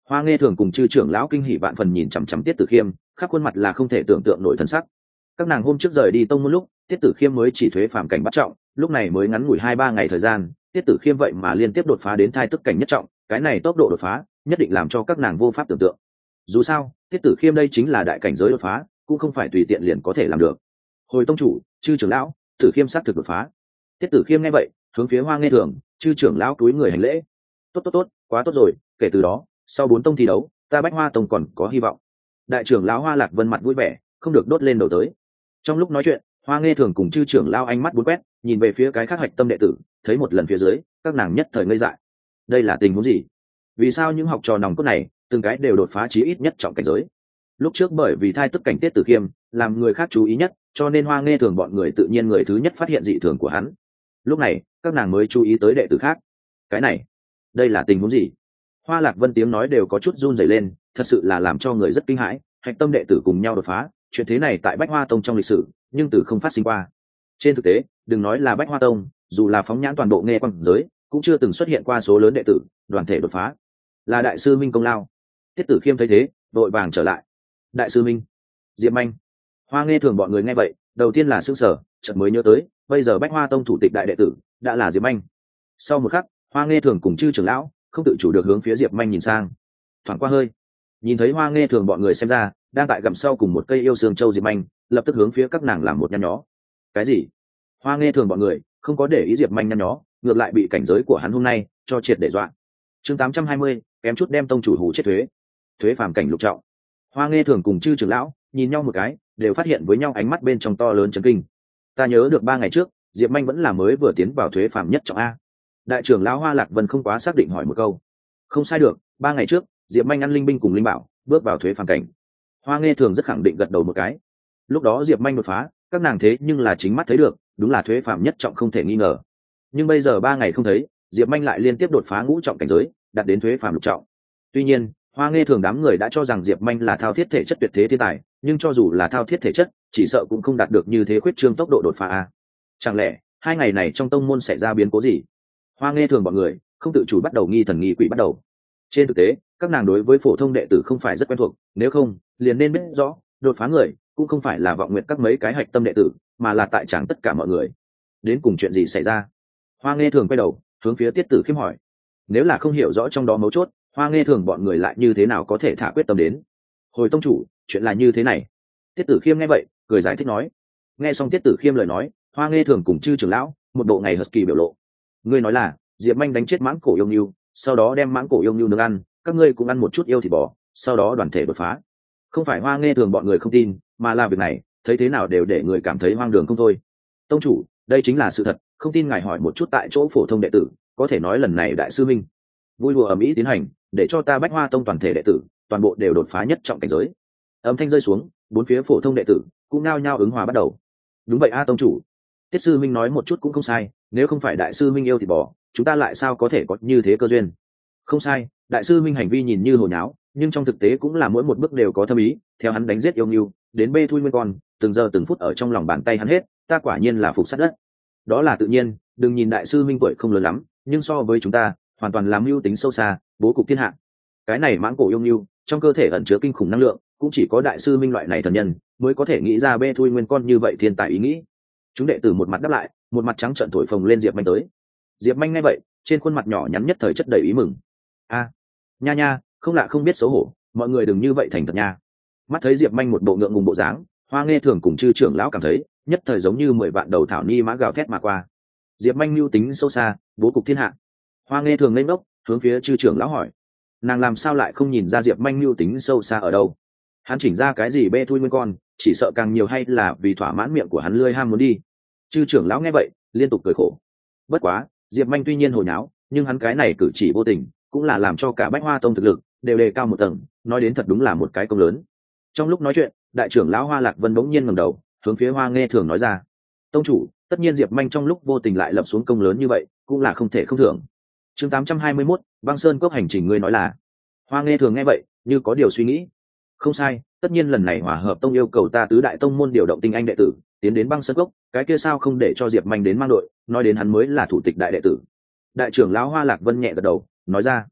Hoa Nghe Thường cùng chư trưởng lão kinh hỉ vạn phần nhìn chằm chằm Tiết Tử Khiêm, khắp khuôn mặt là không thể tưởng tượng nổi thân sắc. Các nàng hôm trước rời đi tông môn lúc, Tiết Tử Khiêm mới chỉ thuế phàm cảnh bắt trọng, lúc này mới ngắn ngủi hai ba ngày thời gian, Tiết Tử Khiêm vậy mà liên tiếp đột phá đến thai tức cảnh nhất trọng, cái này tốc độ đột phá nhất định làm cho các nàng vô pháp tưởng tượng. Dù sao, Tiết Tử Khiêm đây chính là đại cảnh giới đột phá, cũng không phải tùy tiện liền có thể làm được. Hồi tông chủ, chư trưởng lão, Tử Khiêm xác thực đột phá. Tiết Tử Khiêm nghe vậy, hướng phía Hoa Nghe Thường, chư trưởng lão cúi người hành lễ. Tốt tốt tốt, quá tốt rồi, kể từ đó, sau bốn tông thi đấu, ta Bách Hoa tông còn có hy vọng. Đại trưởng lão Hoa Lạc Vân mặt vui vẻ, không được đốt lên đầu tới. Trong lúc nói chuyện, Hoa Nghe Thường cùng chư trưởng lão ánh mắt bốn quét, nhìn về phía cái khác hạch tâm đệ tử, thấy một lần phía dưới, các nàng nhất thời ngây dại. Đây là tình huống gì? Vì sao những học trò nòng cốt này, từng cái đều đột phá chí ít nhất trọng cảnh giới? Lúc trước bởi vì thai tức cảnh Tiết Tử Khiêm, làm người khác chú ý nhất, cho nên Hoa Nghe Thường bọn người tự nhiên người thứ nhất phát hiện dị thường của hắn. Lúc này, các nàng mới chú ý tới đệ tử khác. Cái này, đây là tình huống gì? Hoa Lạc Vân tiếng nói đều có chút run rẩy lên, thật sự là làm cho người rất kinh hãi, hạch tâm đệ tử cùng nhau đột phá, chuyện thế này tại Bách Hoa tông trong lịch sử, nhưng từ không phát sinh qua. Trên thực tế, đừng nói là Bách Hoa tông, dù là phóng nhãn toàn bộ nghe quang giới, cũng chưa từng xuất hiện qua số lớn đệ tử đoàn thể đột phá. Là đại sư Minh công lao. Tiết Tử Khiêm thấy thế, vội vàng trở lại. Đại sư Minh, Diệp Manh. Hoa Nghe Thường bọn người nghe vậy, đầu tiên là sững sờ, chợt mới nhớ tới, bây giờ Bách Hoa tông thủ tịch đại đệ tử đã là Diệp Manh. Sau một khắc, Hoa Nghe Thường cùng chư trưởng lão không tự chủ được hướng phía Diệp Manh nhìn sang. Thoáng qua hơi, nhìn thấy Hoa Nghe Thường bọn người xem ra đang tại gặm sau cùng một cây yêu sương châu Diệp Manh, lập tức hướng phía các nàng làm một nhăn nhó. Cái gì? Hoa Nghe Thường bọn người không có để ý Diệp Manh nhăn nhó, ngược lại bị cảnh giới của hắn hôm nay cho triệt để dọa. Chương tám trăm hai mươi, kém chút đem tông chủ hủ chết thuế. Thuế phàm cảnh lục trọng. Hoa Nghe Thường cùng chư trưởng lão nhìn nhau một cái, đều phát hiện với nhau ánh mắt bên trong to lớn chấn kinh. Ta nhớ được ba ngày trước, Diệp Manh vẫn là mới vừa tiến vào thuế phàm nhất trọng a. Đại trưởng lão Hoa Lạc Vân không quá xác định hỏi một câu. Không sai được, ba ngày trước, Diệp Manh ăn linh binh cùng linh bảo, bước vào thuế phàm cảnh. Hoa Nghe Thường rất khẳng định gật đầu một cái. Lúc đó Diệp Manh đột phá, các nàng thế nhưng là chính mắt thấy được, đúng là thuế phàm nhất trọng không thể nghi ngờ. Nhưng bây giờ ba ngày không thấy, Diệp Manh lại liên tiếp đột phá ngũ trọng cảnh giới, đạt đến thuế phàm lục trọng. Tuy nhiên, Hoa Nghe Thường đám người đã cho rằng Diệp Manh là thao thiết thể chất tuyệt thế thiên tài, nhưng cho dù là thao thiết thể chất, chỉ sợ cũng không đạt được như thế khuyết trương tốc độ đột phá a. Chẳng lẽ hai ngày này trong tông môn xảy ra biến cố gì? Hoa Nghe Thường bọn người không tự chủ bắt đầu nghi thần nghi quỷ bắt đầu. Trên thực tế, các nàng đối với phổ thông đệ tử không phải rất quen thuộc, nếu không, liền nên biết rõ, đột phá người cũng không phải là vọng nguyện các mấy cái hạch tâm đệ tử, mà là tại chẳng tất cả mọi người. Đến cùng chuyện gì xảy ra? Hoa Nghe Thường quay đầu, hướng phía Tiết Tử Khiêm hỏi. Nếu là không hiểu rõ trong đó mấu chốt, Hoa Nghe Thường bọn người lại như thế nào có thể thả quyết tâm đến? Hồi tông chủ, chuyện là như thế này. Tiết Tử Khiêm nghe vậy, cười giải thích nói. Nghe xong Tiết Tử Khiêm lời nói, Hoa Nghe Thường cùng chư trưởng lão một bộ ngày hờt kỳ biểu lộ. Ngươi nói là Diệp Manh đánh chết mãng cổ yêu nhu, sau đó đem mãng cổ yêu nhu nướng ăn, các ngươi cũng ăn một chút yêu thịt bò, sau đó đoàn thể đột phá. Không phải Hoa Nghe Thường bọn người không tin, mà là việc này thấy thế nào đều để người cảm thấy hoang đường không thôi. Tông chủ, đây chính là sự thật, không tin ngài hỏi một chút tại chỗ phổ thông đệ tử, có thể nói lần này đại sư minh vui đùa ầm ĩ tiến hành, để cho ta Bách Hoa tông toàn thể đệ tử toàn bộ đều đột phá nhất trọng cảnh giới. Âm thanh rơi xuống, bốn phía phổ thông đệ tử cũng nao nhao ứng hòa bắt đầu. Đúng vậy a tông chủ, Tiết sư minh nói một chút cũng không sai, nếu không phải đại sư minh yêu thịt bò, chúng ta lại sao có thể có như thế cơ duyên? Không sai, đại sư minh hành vi nhìn như hồ nháo, nhưng trong thực tế cũng là mỗi một bước đều có thâm ý, theo hắn đánh giết yêu nghiêu, đến bê thui nguyên con, từng giờ từng phút ở trong lòng bàn tay hắn hết, ta quả nhiên là phục sát đất. Đó là tự nhiên, đừng nhìn đại sư minh tuổi không lớn lắm, nhưng so với chúng ta, hoàn toàn làm mưu tính sâu xa, bố cục thiên hạ. Cái này mãng cổ yêu nghiêu, trong cơ thể ẩn chứa kinh khủng năng lượng, cũng chỉ có đại sư minh loại này thần nhân mới có thể nghĩ ra bê thui nguyên con như vậy thiên tài ý nghĩ. Chúng đệ tử một mặt đáp lại, một mặt trắng trợn thổi phồng lên Diệp Manh tới. Diệp Manh nghe vậy, trên khuôn mặt nhỏ nhắn nhất thời chất đầy ý mừng. A, nha nha, không lạ không biết xấu hổ, mọi người đừng như vậy thành thật nha. Mắt thấy Diệp Manh một bộ ngượng ngùng bộ dáng, Hoa Nghe Thường cùng chư trưởng lão cảm thấy nhất thời giống như mười vạn đầu thảo ni mã gào thét mà qua. Diệp Manh mưu tính sâu xa, bố cục thiên hạ. Hoa Nghe Thường lên ngốc, hướng phía chư trưởng lão hỏi, nàng làm sao lại không nhìn ra Diệp Manh mưu tính sâu xa ở đâu? Hắn chỉnh ra cái gì bê thui nguyên con, chỉ sợ càng nhiều hay là vì thỏa mãn miệng của hắn lươi ham muốn đi. Chư trưởng lão nghe vậy, liên tục cười khổ. Bất quá, Diệp Manh tuy nhiên hồ nháo, nhưng hắn cái này cử chỉ vô tình, cũng là làm cho cả Bách Hoa tông thực lực đều đề cao một tầng, nói đến thật đúng là một cái công lớn. Trong lúc nói chuyện, đại trưởng lão Hoa Lạc Vân bỗng nhiên ngẩng đầu, hướng phía Hoa Nghe Thường nói ra: "Tông chủ, tất nhiên Diệp Manh trong lúc vô tình lại lập xuống công lớn như vậy, cũng là không thể không thưởng." Chương tám trăm hai mươi mốt, Băng Sơn Cốc hành trình ngươi nói là. Hoa Nghe Thường nghe vậy, như có điều suy nghĩ. Không sai, tất nhiên lần này Hỏa Hợp tông yêu cầu ta tứ đại tông môn điều động tinh anh đệ tử, tiến đến Băng Sơn Cốc, cái kia sao không để cho Diệp Manh đến mang đội, nói đến hắn mới là thủ tịch đại đệ tử. Đại trưởng lão Hoa Lạc Vân nhẹ gật đầu, nói ra: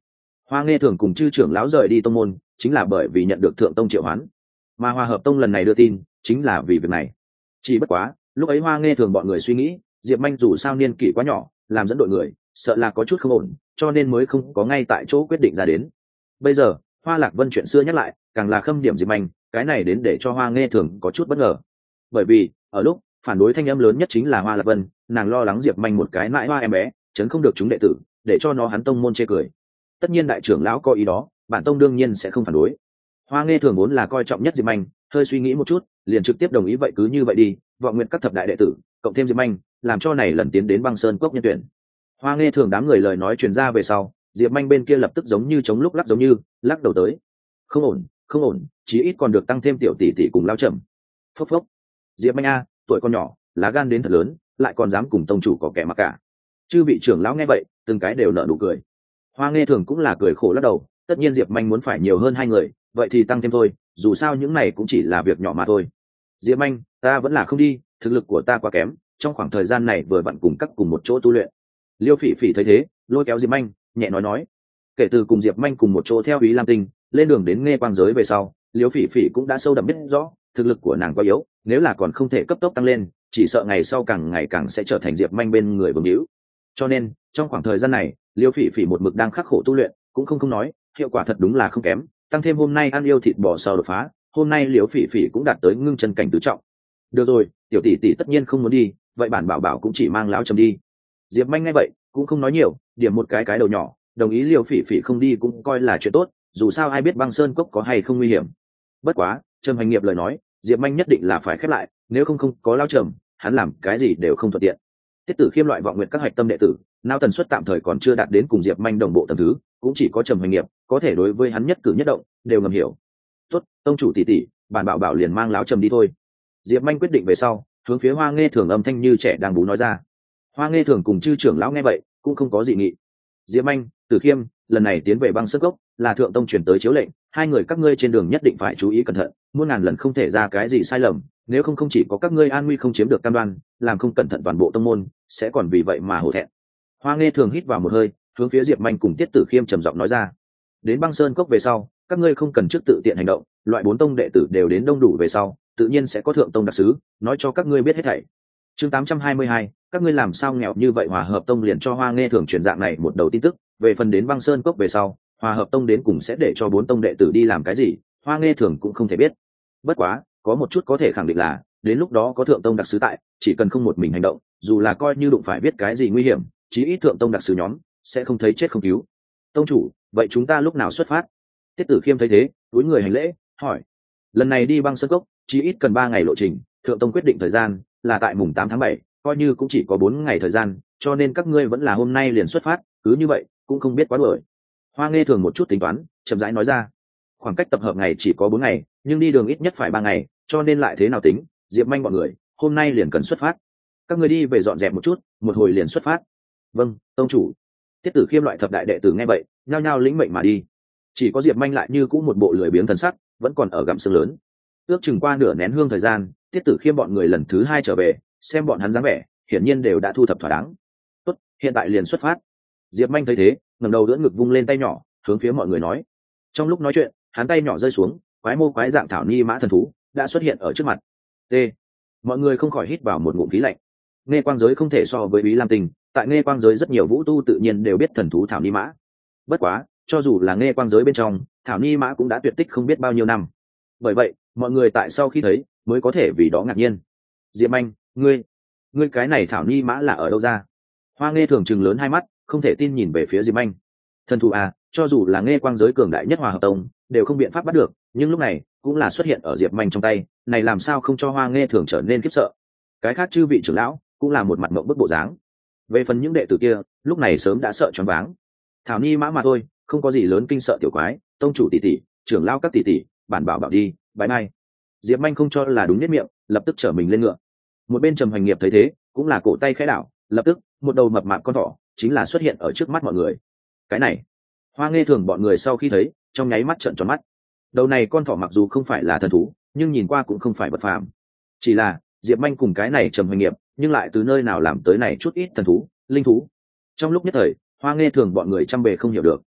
Hoa Nghe Thường cùng chư trưởng lão rời đi tông môn chính là bởi vì nhận được thượng tông triệu hoán, mà Hòa Hợp Tông lần này đưa tin chính là vì việc này. Chỉ bất quá lúc ấy Hoa Nghe Thường bọn người suy nghĩ Diệp Manh dù sao niên kỷ quá nhỏ, làm dẫn đội người sợ là có chút không ổn, cho nên mới không có ngay tại chỗ quyết định ra đến. Bây giờ Hoa Lạc Vân chuyện xưa nhắc lại, càng là khâm điểm Diệp Manh, cái này đến để cho Hoa Nghe Thường có chút bất ngờ. Bởi vì ở lúc phản đối thanh âm lớn nhất chính là Hoa Lạc Vân, nàng lo lắng Diệp Manh một cái nãi hoa em bé chấn không được chúng đệ tử, để cho nó hắn tông môn chê cười. Tất nhiên đại trưởng lão có ý đó, bản tông đương nhiên sẽ không phản đối. Hoa Nghe Thường vốn là coi trọng nhất Diệp Manh, hơi suy nghĩ một chút liền trực tiếp đồng ý vậy cứ như vậy đi, vọng nguyện các thập đại đệ tử cộng thêm Diệp Manh, làm cho này lần tiến đến Băng Sơn Cốc nhân tuyển. Hoa Nghe Thường đám người lời nói truyền ra về sau, Diệp Manh bên kia lập tức giống như chống lúc lắc giống như lắc đầu tới. Không ổn, không ổn, chí ít còn được tăng thêm tiểu tỷ tỷ cùng lao chậm. Phốc phốc. Diệp Manh a, tuổi con nhỏ, lá gan đến thật lớn, lại còn dám cùng tông chủ có kẻ mặc cả. Chư vị trưởng lão nghe vậy, từng cái đều nở nụ cười. Hoa Nghe Thường cũng là cười khổ lắc đầu, tất nhiên Diệp Manh muốn phải nhiều hơn hai người, vậy thì tăng thêm thôi, dù sao những này cũng chỉ là việc nhỏ mà thôi. Diệp Manh, ta vẫn là không đi, thực lực của ta quá kém, trong khoảng thời gian này vừa vặn cùng các cùng một chỗ tu luyện. Liêu Phỉ Phỉ thấy thế, lôi kéo Diệp Manh, nhẹ nói nói. Kể từ cùng Diệp Manh cùng một chỗ theo Úy Lam Tinh, lên đường đến Nghe Quang giới về sau, Liêu Phỉ Phỉ cũng đã sâu đậm biết rõ, thực lực của nàng quá yếu, nếu là còn không thể cấp tốc tăng lên, chỉ sợ ngày sau càng ngày càng sẽ trở thành Diệp Manh bên người vương hữu. Cho nên, trong khoảng thời gian này, Liêu Phỉ Phỉ một mực đang khắc khổ tu luyện, cũng không không nói, hiệu quả thật đúng là không kém, tăng thêm hôm nay ăn yêu thịt bò sau đột phá, hôm nay Liêu Phỉ Phỉ cũng đạt tới ngưng chân cảnh tứ trọng. Được rồi, tiểu tỷ tỷ tất nhiên không muốn đi, vậy bản bảo bảo cũng chỉ mang lão trầm đi. Diệp Manh nghe vậy cũng không nói nhiều, điểm một cái cái đầu nhỏ, đồng ý Liêu Phỉ Phỉ không đi cũng coi là chuyện tốt, dù sao ai biết Băng Sơn Cốc có hay không nguy hiểm. Bất quá Trầm Hành Nghiệp lời nói, Diệp Manh nhất định là phải khép lại, nếu không không có lão trầm, hắn làm cái gì đều không thuận tiện. Tiết Tử Khiêm loại vọng nguyện các hạch tâm đệ tử, não tần suất tạm thời còn chưa đạt đến cùng Diệp Manh đồng bộ tầng thứ, cũng chỉ có Trầm Hành Nghiệp có thể đối với hắn nhất cử nhất động đều ngầm hiểu. Tốt, tông chủ tỷ tỷ, bản bảo bảo liền mang lão trầm đi thôi. Diệp Manh quyết định về sau, hướng phía Hoa Nghe Thường âm thanh như trẻ đang bú nói ra. Hoa Nghe Thường cùng chư trưởng lão nghe vậy cũng không có dị nghị. Diệp Manh, Tử Khiêm, lần này tiến về Băng Sơn Cốc là thượng tông truyền tới chiếu lệnh, hai người các ngươi trên đường nhất định phải chú ý cẩn thận, muôn ngàn lần không thể ra cái gì sai lầm, nếu không không chỉ có các ngươi an nguy không chiếm được cam đoan, làm không cẩn thận toàn bộ tông môn sẽ còn vì vậy mà hổ thẹn. Hoa Nghe Thường hít vào một hơi, hướng phía Diệp Manh cùng Tiết Tử Khiêm trầm giọng nói ra. Đến Băng Sơn Cốc về sau, các ngươi không cần trước tự tiện hành động, loại bốn tông đệ tử đều đến đông đủ về sau, tự nhiên sẽ có thượng tông đặc sứ nói cho các ngươi biết hết thảy. Chương tám trăm hai mươi hai, các ngươi làm sao nghèo như vậy? Hòa Hợp Tông liền cho Hoa Nghe Thường truyền dạng này một đầu tin tức, về phần đến Băng Sơn Cốc về sau, Hòa Hợp Tông đến cùng sẽ để cho bốn tông đệ tử đi làm cái gì, Hoa Nghe Thường cũng không thể biết. Bất quá, có một chút có thể khẳng định là, đến lúc đó có thượng tông đặc sứ tại, chỉ cần không một mình hành động, dù là coi như đụng phải biết cái gì nguy hiểm, chí ít thượng tông đặc sứ nhóm sẽ không thấy chết không cứu. Tông chủ, vậy chúng ta lúc nào xuất phát? Tiết Tử Khiêm thấy thế, cúi người hành lễ, hỏi. Lần này đi Băng Sơn Cốc, chí ít cần ba ngày lộ trình, thượng tông quyết định thời gian là tại mùng tám tháng bảy, coi như cũng chỉ có bốn ngày thời gian, cho nên các ngươi vẫn là hôm nay liền xuất phát, cứ như vậy cũng không biết quá đuổi. Hoa Nghe Thường một chút tính toán, chậm rãi nói ra. Khoảng cách tập hợp ngày chỉ có bốn ngày, nhưng đi đường ít nhất phải ba ngày, cho nên lại thế nào tính, Diệp Manh bọn người hôm nay liền cần xuất phát. Các ngươi đi về dọn dẹp một chút, một hồi liền xuất phát. Vâng, tông chủ. Tiết Tử Khiêm loại thập đại đệ tử nghe vậy, nhao nhao lĩnh mệnh mà đi. Chỉ có Diệp Manh lại như cũ một bộ lười biếng thần sắc, vẫn còn ở gặm xương lớn. Ước chừng qua nửa nén hương thời gian, Tiết Tử Khiêm bọn người lần thứ hai trở về, xem bọn hắn dáng vẻ, hiển nhiên đều đã thu thập thỏa đáng. Tốt, hiện tại liền xuất phát. Diệp Manh thấy thế, ngẩng đầu đỡ ngực vung lên tay nhỏ, hướng phía mọi người nói. Trong lúc nói chuyện, hắn tay nhỏ rơi xuống, quái mô quái dạng thảo ni mã thần thú đã xuất hiện ở trước mặt. T. Mọi người không khỏi hít vào một ngụm khí lạnh. Nghe Quang giới không thể so với Úy Lam Tinh, tại Nghe Quang giới rất nhiều vũ tu tự nhiên đều biết thần thú thảo ni mã. Bất quá, cho dù là Nghe Quang giới bên trong, thảo ni mã cũng đã tuyệt tích không biết bao nhiêu năm. Bởi vậy, mọi người tại sau khi thấy mới có thể vì đó ngạc nhiên. Diệp Anh, ngươi, ngươi cái này thảo ni mã là ở đâu ra? Hoa Nghe Thường chừng lớn hai mắt, không thể tin nhìn về phía Diệp Anh. Thần thú à, cho dù là Nghe Quang giới cường đại nhất Hòa Hợp Tông đều không biện pháp bắt được, nhưng lúc này cũng là xuất hiện ở Diệp Anh trong tay, này làm sao không cho Hoa Nghe Thường trở nên khiếp sợ. Cái khác chư vị trưởng lão cũng là một mặt mộng bức bộ dáng. Về phần những đệ tử kia, lúc này sớm đã sợ choáng váng. Thảo ni mã mà thôi, không có gì lớn kinh sợ tiểu quái, tông chủ tỷ tỷ, trưởng lão các tỷ tỷ, bản bảo bảo đi, bái mai. Diệp Anh không cho là đúng nhất miệng, lập tức trở mình lên ngựa. Một bên Trầm Hành Nghiệp thấy thế, cũng là cổ tay khẽ đảo, lập tức một đầu mập mạp con thỏ chính là xuất hiện ở trước mắt mọi người. Cái này, Hoa Nghe Thường bọn người sau khi thấy, trong nháy mắt trợn tròn mắt. Đầu này con thỏ mặc dù không phải là thần thú, nhưng nhìn qua cũng không phải vật phàm. Chỉ là Diệp Anh cùng cái này Trầm Hành Nghiệp, nhưng lại từ nơi nào làm tới này chút ít thần thú, linh thú. Trong lúc nhất thời, Hoa Nghe Thường bọn người trăm bề không hiểu được.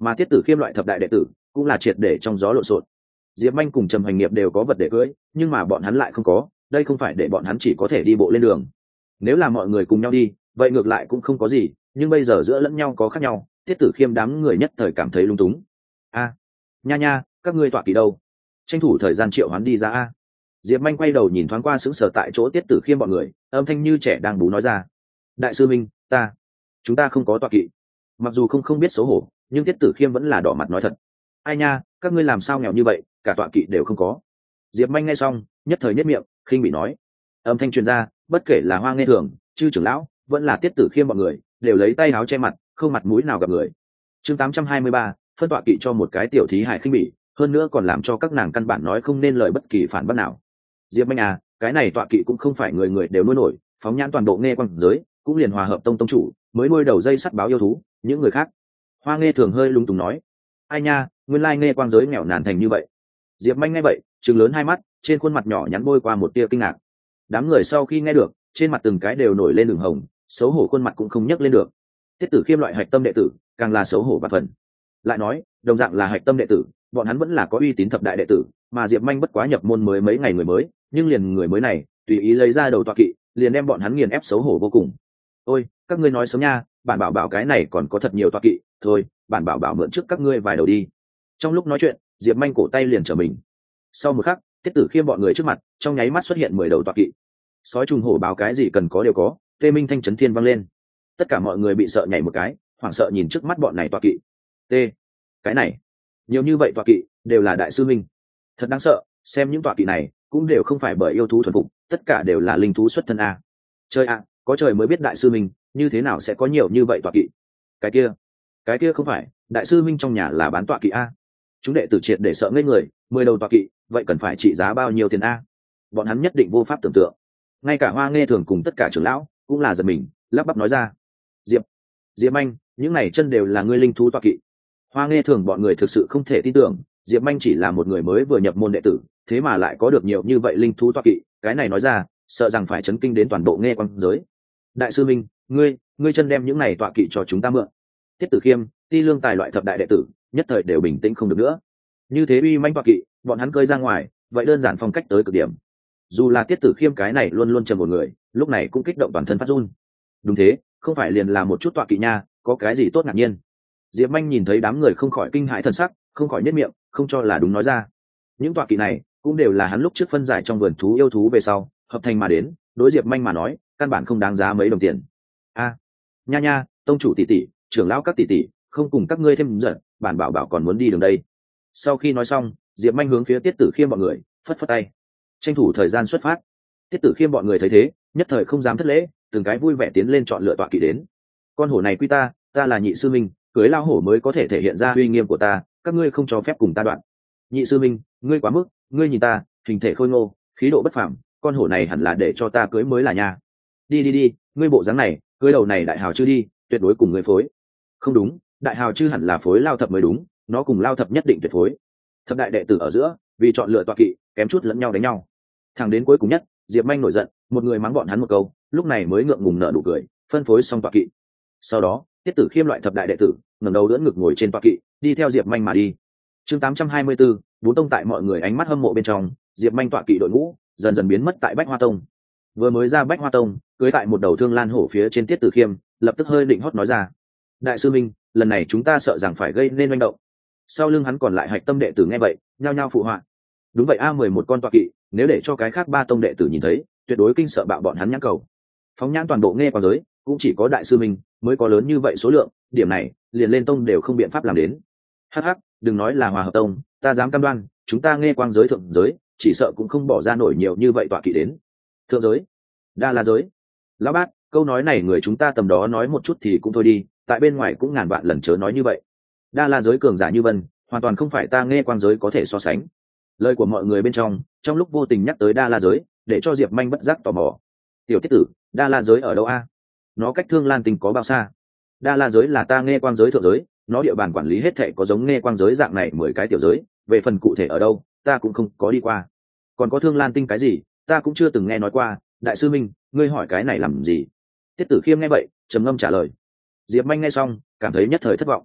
mà tiết tử khiêm loại thập đại đệ tử cũng là triệt để trong gió lộn xộn. Diệp Manh cùng Trầm Hành Nghiệp đều có vật để cưỡi, nhưng mà bọn hắn lại không có, đây không phải để bọn hắn chỉ có thể đi bộ lên đường. Nếu là mọi người cùng nhau đi, vậy ngược lại cũng không có gì, nhưng bây giờ giữa lẫn nhau có khác nhau, tiết tử khiêm đám người nhất thời cảm thấy lung túng. A, nha nha, các ngươi tọa kỵ đâu? Tranh thủ thời gian triệu hoán đi ra a. Diệp Manh quay đầu nhìn thoáng qua sững sờ tại chỗ tiết tử khiêm bọn người, âm thanh như trẻ đang bú nói ra: đại sư minh, ta chúng ta không có tọa kỵ. Mặc dù không không biết xấu hổ, nhưng tiết tử khiêm vẫn là đỏ mặt nói thật: ai nha, các ngươi làm sao nghèo như vậy, cả tọa kỵ đều không có. Diệp Manh nghe xong nhất thời nhất miệng khinh bị nói. Âm thanh truyền ra, bất kể là Hoa Nghe Thường, Chư trưởng lão, vẫn là tiết tử khiêm bọn người đều lấy tay áo che mặt, không mặt mũi nào gặp người. Chương tám trăm hai mươi ba, phân tọa kỵ cho một cái tiểu thí hài khinh bỉ, hơn nữa còn làm cho các nàng căn bản nói không nên lời bất kỳ phản bác nào. Diệp Manh à, cái này tọa kỵ cũng không phải người người đều nuôi nổi, phóng nhãn toàn bộ Nghe Quang giới, cũng liền Hòa Hợp tông tông chủ mới nuôi đầu dây sắt báo yêu thú, những người khác. Hoa Nghe Thường hơi lung túng nói: ai nha, nguyên lai Nghe Quang giới nghèo nàn thành như vậy. Diệp Manh nghe vậy, trừng lớn hai mắt, trên khuôn mặt nhỏ nhắn bôi qua một tia kinh ngạc. Đám người sau khi nghe được, trên mặt từng cái đều nổi lên đường hồng, xấu hổ khuôn mặt cũng không nhấc lên được. Tiết tử khiêm loại hạch tâm đệ tử càng là xấu hổ bạt phần. Lại nói, đồng dạng là hạch tâm đệ tử, bọn hắn vẫn là có uy tín thập đại đệ tử, mà Diệp Manh bất quá nhập môn mới mấy ngày người mới, nhưng liền người mới này tùy ý lấy ra đầu tọa kỵ, liền đem bọn hắn nghiền ép xấu hổ vô cùng. Ôi, các ngươi nói sớm nha, bản bảo bảo cái này còn có thật nhiều tọa kỵ, thôi bản bảo bảo mượn trước các ngươi vài đầu đi. Trong lúc nói chuyện, Diệp Manh cổ tay liền trở mình. Sau một khắc, tiết tử khiêm bọn người trước mặt trong nháy mắt xuất hiện mười đầu tọa kỵ. Sói trùng hổ báo cái gì cần có đều có, tê minh thanh chấn thiên vang lên. Tất cả mọi người bị sợ nhảy một cái, hoảng sợ nhìn trước mắt bọn này tọa kỵ. T, cái này nhiều như vậy tọa kỵ đều là đại sư minh, thật đáng sợ. Xem những tọa kỵ này cũng đều không phải bởi yêu thú thuần phục, tất cả đều là linh thú xuất thân a. Trời ạ, có trời mới biết đại sư minh như thế nào sẽ có nhiều như vậy tọa kỵ. Cái kia cái kia không phải đại sư minh trong nhà là bán tọa kỵ a? Chúng đệ tử triệt để sợ ngây người, mười đầu tọa kỵ vậy cần phải trị giá bao nhiêu tiền a? Bọn hắn nhất định vô pháp tưởng tượng. Ngay cả Hoa Nghe Thường cùng tất cả trưởng lão cũng là giật mình, lắp bắp nói ra: diệp diệp Anh, những này chân đều là ngươi linh thú tọa kỵ. Hoa Nghe Thường bọn người thực sự không thể tin tưởng, Diệp Anh chỉ là một người mới vừa nhập môn đệ tử, thế mà lại có được nhiều như vậy linh thú tọa kỵ, cái này nói ra sợ rằng phải chấn kinh đến toàn bộ Nghe Quang giới. Đại sư minh, ngươi ngươi chân đem những này tọa kỵ cho chúng ta mượn. Tiết tử khiêm, Ti Lương Tài loại thập đại đệ tử nhất thời đều bình tĩnh không được nữa. Như thế uy manh tọa kỵ, bọn hắn cơi ra ngoài vậy đơn giản phong cách tới cực điểm. Dù là Tiết tử khiêm cái này luôn luôn trầm một người, lúc này cũng kích động toàn thân phát run. Đúng thế, không phải liền là một chút tọa kỵ nha, có cái gì tốt ngạc nhiên. Diệp Manh nhìn thấy đám người không khỏi kinh hãi thần sắc, không khỏi nhếch miệng, không cho là đúng nói ra: những tọa kỵ này cũng đều là hắn lúc trước phân giải trong vườn thú yêu thú về sau hợp thành mà đến, đối Diệp Manh mà nói căn bản không đáng giá mấy đồng tiền. A, nha nha, tông chủ tỷ tỷ, trưởng lão các tỷ tỷ, không cùng các ngươi thêm giận, bản bảo bảo còn muốn đi đường đây. Sau khi nói xong, Diệp Manh hướng phía Tiết tử khiêm bọn người phất phất tay, tranh thủ thời gian xuất phát. Tiết tử khiêm bọn người thấy thế nhất thời không dám thất lễ, từng cái vui vẻ tiến lên chọn lựa tọa kỵ đến. Con hổ này quy ta, ta là nhị sư minh, cưới lao hổ mới có thể thể hiện ra uy nghiêm của ta, các ngươi không cho phép cùng ta đoạn. Nhị sư minh, ngươi quá mức, ngươi nhìn ta hình thể khôi ngô, khí độ bất phàm, con hổ này hẳn là để cho ta cưới mới là nha. Đi đi đi, ngươi bộ dáng này cưới đầu này đại hào chư đi, tuyệt đối cùng ngươi phối. Không đúng, đại hào chư hẳn là phối lao thập mới đúng, nó cùng lao thập nhất định tuyệt phối. Thập đại đệ tử ở giữa vì chọn lựa tọa kỵ kém chút lẫn nhau đánh nhau, thẳng đến cuối cùng nhất Diệp Manh nổi giận, một người mắng bọn hắn một câu, lúc này mới ngượng ngùng nở nụ cười, phân phối xong tọa kỵ. Sau đó Tiết tử khiêm loại thập đại đệ tử ngẩng đầu đỡ ngực ngồi trên tọa kỵ, đi theo Diệp Manh mà đi. Chương tám trăm hai mươi bốn, bốn tông tại mọi người ánh mắt hâm mộ bên trong, Diệp Manh tọa kỵ đội ngũ dần dần biến mất tại Bách Hoa Tông. Vừa mới ra Bách Hoa Tông, cưới tại một đầu thương lan hổ phía trên Tiết tử khiêm lập tức hơi định hót nói ra: đại sư minh, lần này chúng ta sợ rằng phải gây nên manh động. Sau lưng hắn còn lại hạch tâm đệ tử nghe vậy nhao nhao phụ họa: đúng vậy a, mười một con tọa kỵ, nếu để cho cái khác ba tông đệ tử nhìn thấy tuyệt đối kinh sợ bạo bọn hắn nhãn cầu. Phóng nhãn toàn bộ Nghe Quang giới cũng chỉ có đại sư minh mới có lớn như vậy số lượng, điểm này liền lên tông đều không biện pháp làm đến. Hắc hắc, đừng nói là Hòa Hợp tông, ta dám cam đoan chúng ta Nghe Quang giới thượng giới chỉ sợ cũng không bỏ ra nổi nhiều như vậy tọa kỵ đến. Thượng giới, Đa La giới, lão bát, câu nói này người chúng ta tầm đó nói một chút thì cũng thôi đi, tại bên ngoài cũng ngàn vạn lần chớ nói như vậy. Đa La giới cường giả như vân, hoàn toàn không phải ta Nghe Quang giới có thể so sánh. Lời của mọi người bên trong trong lúc vô tình nhắc tới Đa La giới, để cho Diệp Manh bất giác tò mò. Tiểu tiết tử, Đa La giới ở đâu a? Nó cách Thương Lan Tinh có bao xa? Đa La giới là ta Nghe Quang giới thượng giới, nó địa bàn quản lý hết thảy có giống Nghe Quang giới dạng này mười cái tiểu giới, về phần cụ thể ở đâu ta cũng không có đi qua. Còn có Thương Lan Tinh cái gì ta cũng chưa từng nghe nói qua. Đại sư minh, ngươi hỏi cái này làm gì? Tiết tử khiêm nghe vậy trầm ngâm trả lời. Diệp Manh nghe xong cảm thấy nhất thời thất vọng.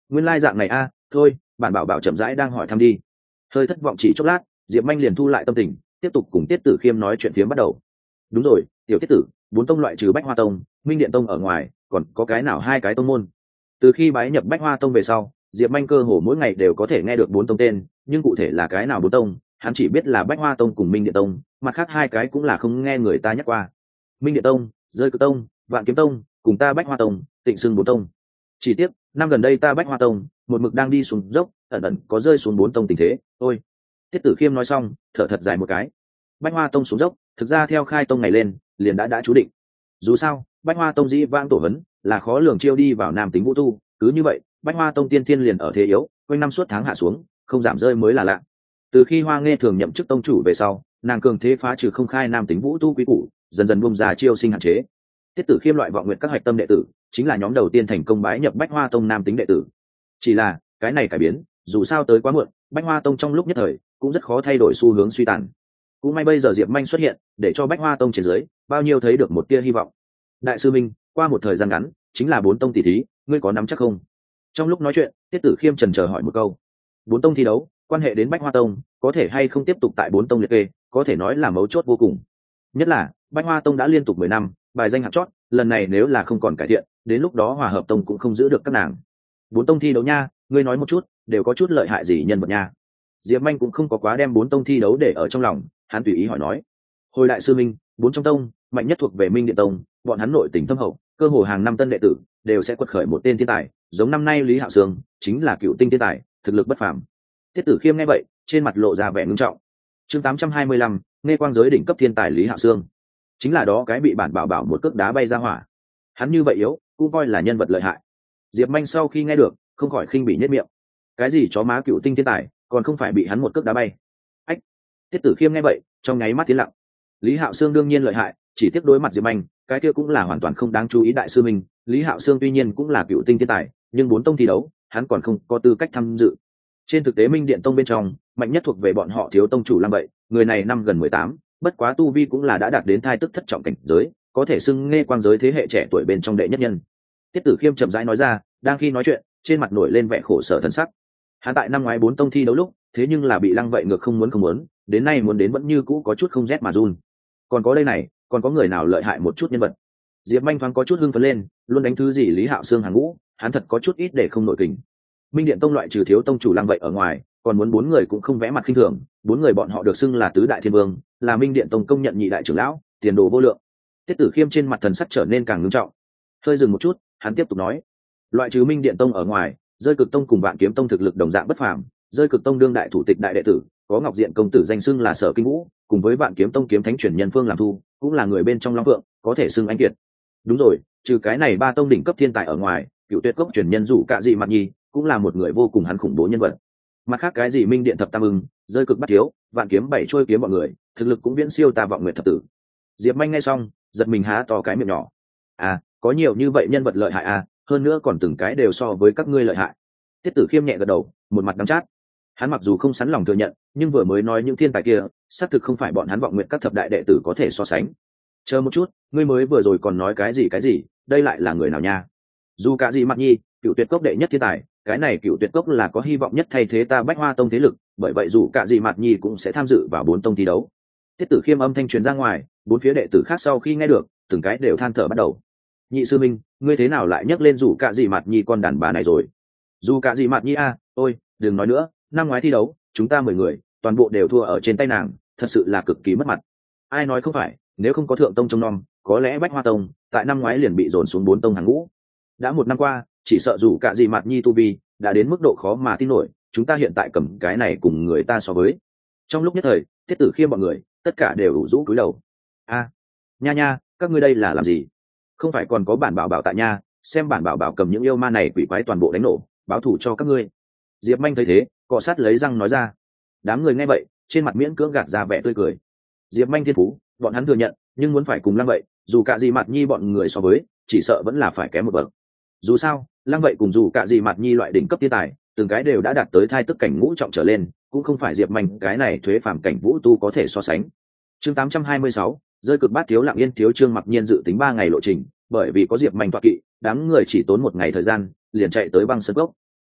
nguyên lai dạng này a, thôi bản bảo bảo chậm rãi đang hỏi thăm đi. Hơi thất vọng chỉ chốc lát, diệp manh liền thu lại tâm tình, tiếp tục cùng tiết tử khiêm nói chuyện phiếm bắt đầu. Đúng rồi, tiểu tiết tử, bốn tông loại trừ bách hoa tông, minh điện tông ở ngoài còn có cái nào hai cái tông môn? Từ khi bái nhập bách hoa tông về sau, diệp manh cơ hồ mỗi ngày đều có thể nghe được bốn tông tên, nhưng cụ thể là cái nào bốn tông hắn chỉ biết là bách hoa tông cùng minh điện tông, mặt khác hai cái cũng là không nghe người ta nhắc qua. Minh điện tông, rơi cực tông, vạn kiếm tông cùng ta bách hoa tông, tịnh xưng bốn tông. Chỉ tiếc năm gần đây ta bách hoa tông một mực đang đi xuống dốc, ẩn ẩn có rơi xuống bốn tông tình thế. Ôi, tiết tử khiêm nói xong thở thật dài một cái. Bách hoa tông xuống dốc thực ra theo khai tông ngày lên liền đã đã chú định. Dù sao bách hoa tông dĩ vãng tổ vấn là khó lường chiêu đi vào nam tính vũ tu, cứ như vậy bách hoa tông tiên thiên liền ở thế yếu, quanh năm suốt tháng hạ xuống, không giảm rơi mới là lạ. Từ khi hoa nghe thường nhậm chức tông chủ về sau, nàng cường thế phá trừ không khai nam tính vũ tu quý củ, dần dần bung ra chiêu sinh hạn chế. Tiết tử khiêm loại vọng nguyện các hạch tâm đệ tử chính là nhóm đầu tiên thành công bái nhập bách hoa tông nam tính đệ tử. Chỉ là cái này cải biến dù sao tới quá muộn, bách hoa tông trong lúc nhất thời cũng rất khó thay đổi xu hướng suy tàn. Cũng may bây giờ diệp manh xuất hiện, để cho bách hoa tông trên dưới bao nhiêu thấy được một tia hy vọng. Đại sư minh, qua một thời gian ngắn chính là bốn tông tỷ thí, ngươi có nắm chắc không? Trong lúc nói chuyện, tiết tử khiêm trần chờ hỏi một câu. Bốn tông thi đấu quan hệ đến bách hoa tông có thể hay không tiếp tục tại bốn tông liệt kê, có thể nói là mấu chốt vô cùng. Nhất là bách hoa tông đã liên tục mười năm bài danh hạng chót, lần này nếu là không còn cải thiện, đến lúc đó hòa hợp tông cũng không giữ được các nàng. Bốn tông thi đấu nha, ngươi nói một chút, đều có chút lợi hại gì nhân vật nha? Diệp manh cũng không có quá đem bốn tông thi đấu để ở trong lòng, hắn tùy ý hỏi nói. Hồi đại sư minh, bốn trong tông mạnh nhất thuộc về minh điện tông, bọn hắn nội tình thâm hậu, cơ hồ hàng năm tân đệ tử đều sẽ quật khởi một tên thiên tài, giống năm nay Lý Hạo Sương chính là cựu tinh thiên tài, thực lực bất phàm. Tiết tử khiêm nghe vậy trên mặt lộ ra vẻ ngưng trọng. Chương tám trăm hai mươi lăm, nghe quang giới đỉnh cấp thiên tài Lý Hạo Sương, chính là đó cái bị bản bảo bảo một cước đá bay ra hỏa. Hắn như vậy yếu cũng coi là nhân vật lợi hại. Diệp manh sau khi nghe được không khỏi khinh bỉ nhếch miệng. Cái gì chó má cựu tinh thiên tài, còn không phải bị hắn một cước đá bay? Ách! Tiết tử khiêm nghe vậy trong nháy mắt tiến lặng. Lý Hạo Sương đương nhiên lợi hại, chỉ tiếp đối mặt Diệp manh, cái kia cũng là hoàn toàn không đáng chú ý. Đại sư mình, Lý Hạo Sương tuy nhiên cũng là cựu tinh thiên tài, nhưng bốn tông thi đấu hắn còn không có tư cách tham dự. Trên thực tế minh điện tông bên trong mạnh nhất thuộc về bọn họ thiếu tông chủ Lăng Vậy, người này năm gần mười tám, bất quá tu vi cũng là đã đạt đến thai tức thất trọng cảnh giới, có thể xưng nghe quang giới thế hệ trẻ tuổi bên trong đệ nhất nhân. Tiết tử khiêm chậm rãi nói ra, đang khi nói chuyện trên mặt nổi lên vẻ khổ sở thần sắc. Hắn tại năm ngoái bốn tông thi đấu lúc thế nhưng là bị Lăng Vậy ngược không muốn không muốn, đến nay muốn đến vẫn như cũ có chút không rét mà run. Còn có đây này, còn có người nào lợi hại một chút nhân vật? Diệp manh thoáng có chút hưng phấn lên, luôn đánh thứ gì Lý Hạo Sương hàng ngũ, hắn thật có chút ít để không nổi kình. Minh điện tông loại trừ thiếu tông chủ Lăng Vậy ở ngoài, còn muốn bốn người cũng không vẽ mặt khinh thường, bốn người bọn họ được xưng là tứ đại thiên vương, là minh điện tông công nhận nhị đại trưởng lão, tiền đồ vô lượng. Tiết tử khiêm trên mặt thần sắc trở nên càng ngưng trọng. Hơi dừng một chút, hắn tiếp tục nói, loại trừ minh điện tông ở ngoài, rơi cực tông cùng vạn kiếm tông thực lực đồng dạng bất phàm. Rơi cực tông đương đại thủ tịch đại đệ tử có ngọc diện công tử danh xưng là Sở Kinh Vũ, cùng với vạn kiếm tông kiếm thánh truyền nhân Phương làm thu cũng là người bên trong long phượng, có thể xưng anh kiệt. Đúng rồi, trừ cái này ba tông đỉnh cấp thiên tài ở ngoài, cựu tuyệt cốc truyền nhân Dụ Cạ Dị Mạt Nhi cũng là một người vô cùng hắn khủng bố nhân vật. Mặt khác cái gì minh điện thập tam ưng, rơi cực bắt thiếu, vạn kiếm bảy trôi kiếm mọi người thực lực cũng viễn siêu ta vọng nguyệt thập tử. Diệp manh nghe xong giật mình há to cái miệng nhỏ. À, có nhiều như vậy nhân vật lợi hại à, hơn nữa còn từng cái đều so với các ngươi lợi hại. Tiết tử khiêm nhẹ gật đầu, một mặt đắng chát. Hắn mặc dù không sẵn lòng thừa nhận, nhưng vừa mới nói những thiên tài kia xác thực không phải bọn hắn vọng nguyện các thập đại đệ tử có thể so sánh. Chờ một chút, ngươi mới vừa rồi còn nói cái gì cái gì, đây lại là người nào nha? Dù cả gì Mạt Nhi, cựu tuyệt cốc đệ nhất thiên tài, cái này cựu tuyệt cốc là có hy vọng nhất thay thế ta bách hoa tông thế lực, bởi vậy dù cả gì Mạt Nhi cũng sẽ tham dự vào bốn tông thi đấu. Tiết tử khiêm âm thanh truyền ra ngoài, bốn phía đệ tử khác sau khi nghe được từng cái đều than thở bắt đầu. Nhị sư minh, ngươi thế nào lại nhắc lên dù cả gì Mạt Nhi con đàn bà này rồi? Dù cả gì Mạt Nhi a, ôi đừng nói nữa, năm ngoái thi đấu chúng ta mười người toàn bộ đều thua ở trên tay nàng, thật sự là cực kỳ mất mặt. Ai nói không phải, nếu không có thượng tông trông nom, có lẽ bách hoa tông tại năm ngoái liền bị dồn xuống bốn tông hàng ngũ. Đã một năm qua, chỉ sợ dù cả gì Mạt Nhi tu vi đã đến mức độ khó mà tin nổi, chúng ta hiện tại cầm cái này cùng người ta so với. Trong lúc nhất thời, Tiết tử khiêm bọn người tất cả đều ủ rũ cúi đầu. A, nha nha, các ngươi đây là làm gì? Không phải còn có bản bảo bảo tại nha, xem bản bảo bảo cầm những yêu ma này quỷ quái toàn bộ đánh nổ, báo thù cho các ngươi. Diệp manh thấy thế, cọ sát lấy răng nói ra. Đám người nghe vậy trên mặt miễn cưỡng gạt ra vẻ tươi cười. Diệp manh thiên phú bọn hắn thừa nhận, nhưng muốn phải cùng Lăng Vậy dù cả gì Mạt Nhi bọn người so với, chỉ sợ vẫn là phải kém một bậc. Dù sao Lăng Vậy cùng dù cả gì Mạt Nhi loại đỉnh cấp thiên tài, từng cái đều đã đạt tới thai tức cảnh ngũ trọng trở lên, cũng không phải Diệp manh cái này thuế phàm cảnh vũ tu có thể so sánh. Chương tám trăm hai mươi sáu, rơi cực bát thiếu lặng yên thiếu Trương Mặc Nhiên dự tính ba ngày lộ trình, bởi vì có Diệp manh toa kỵ, đám người chỉ tốn một ngày thời gian liền chạy tới băng sơn cốc.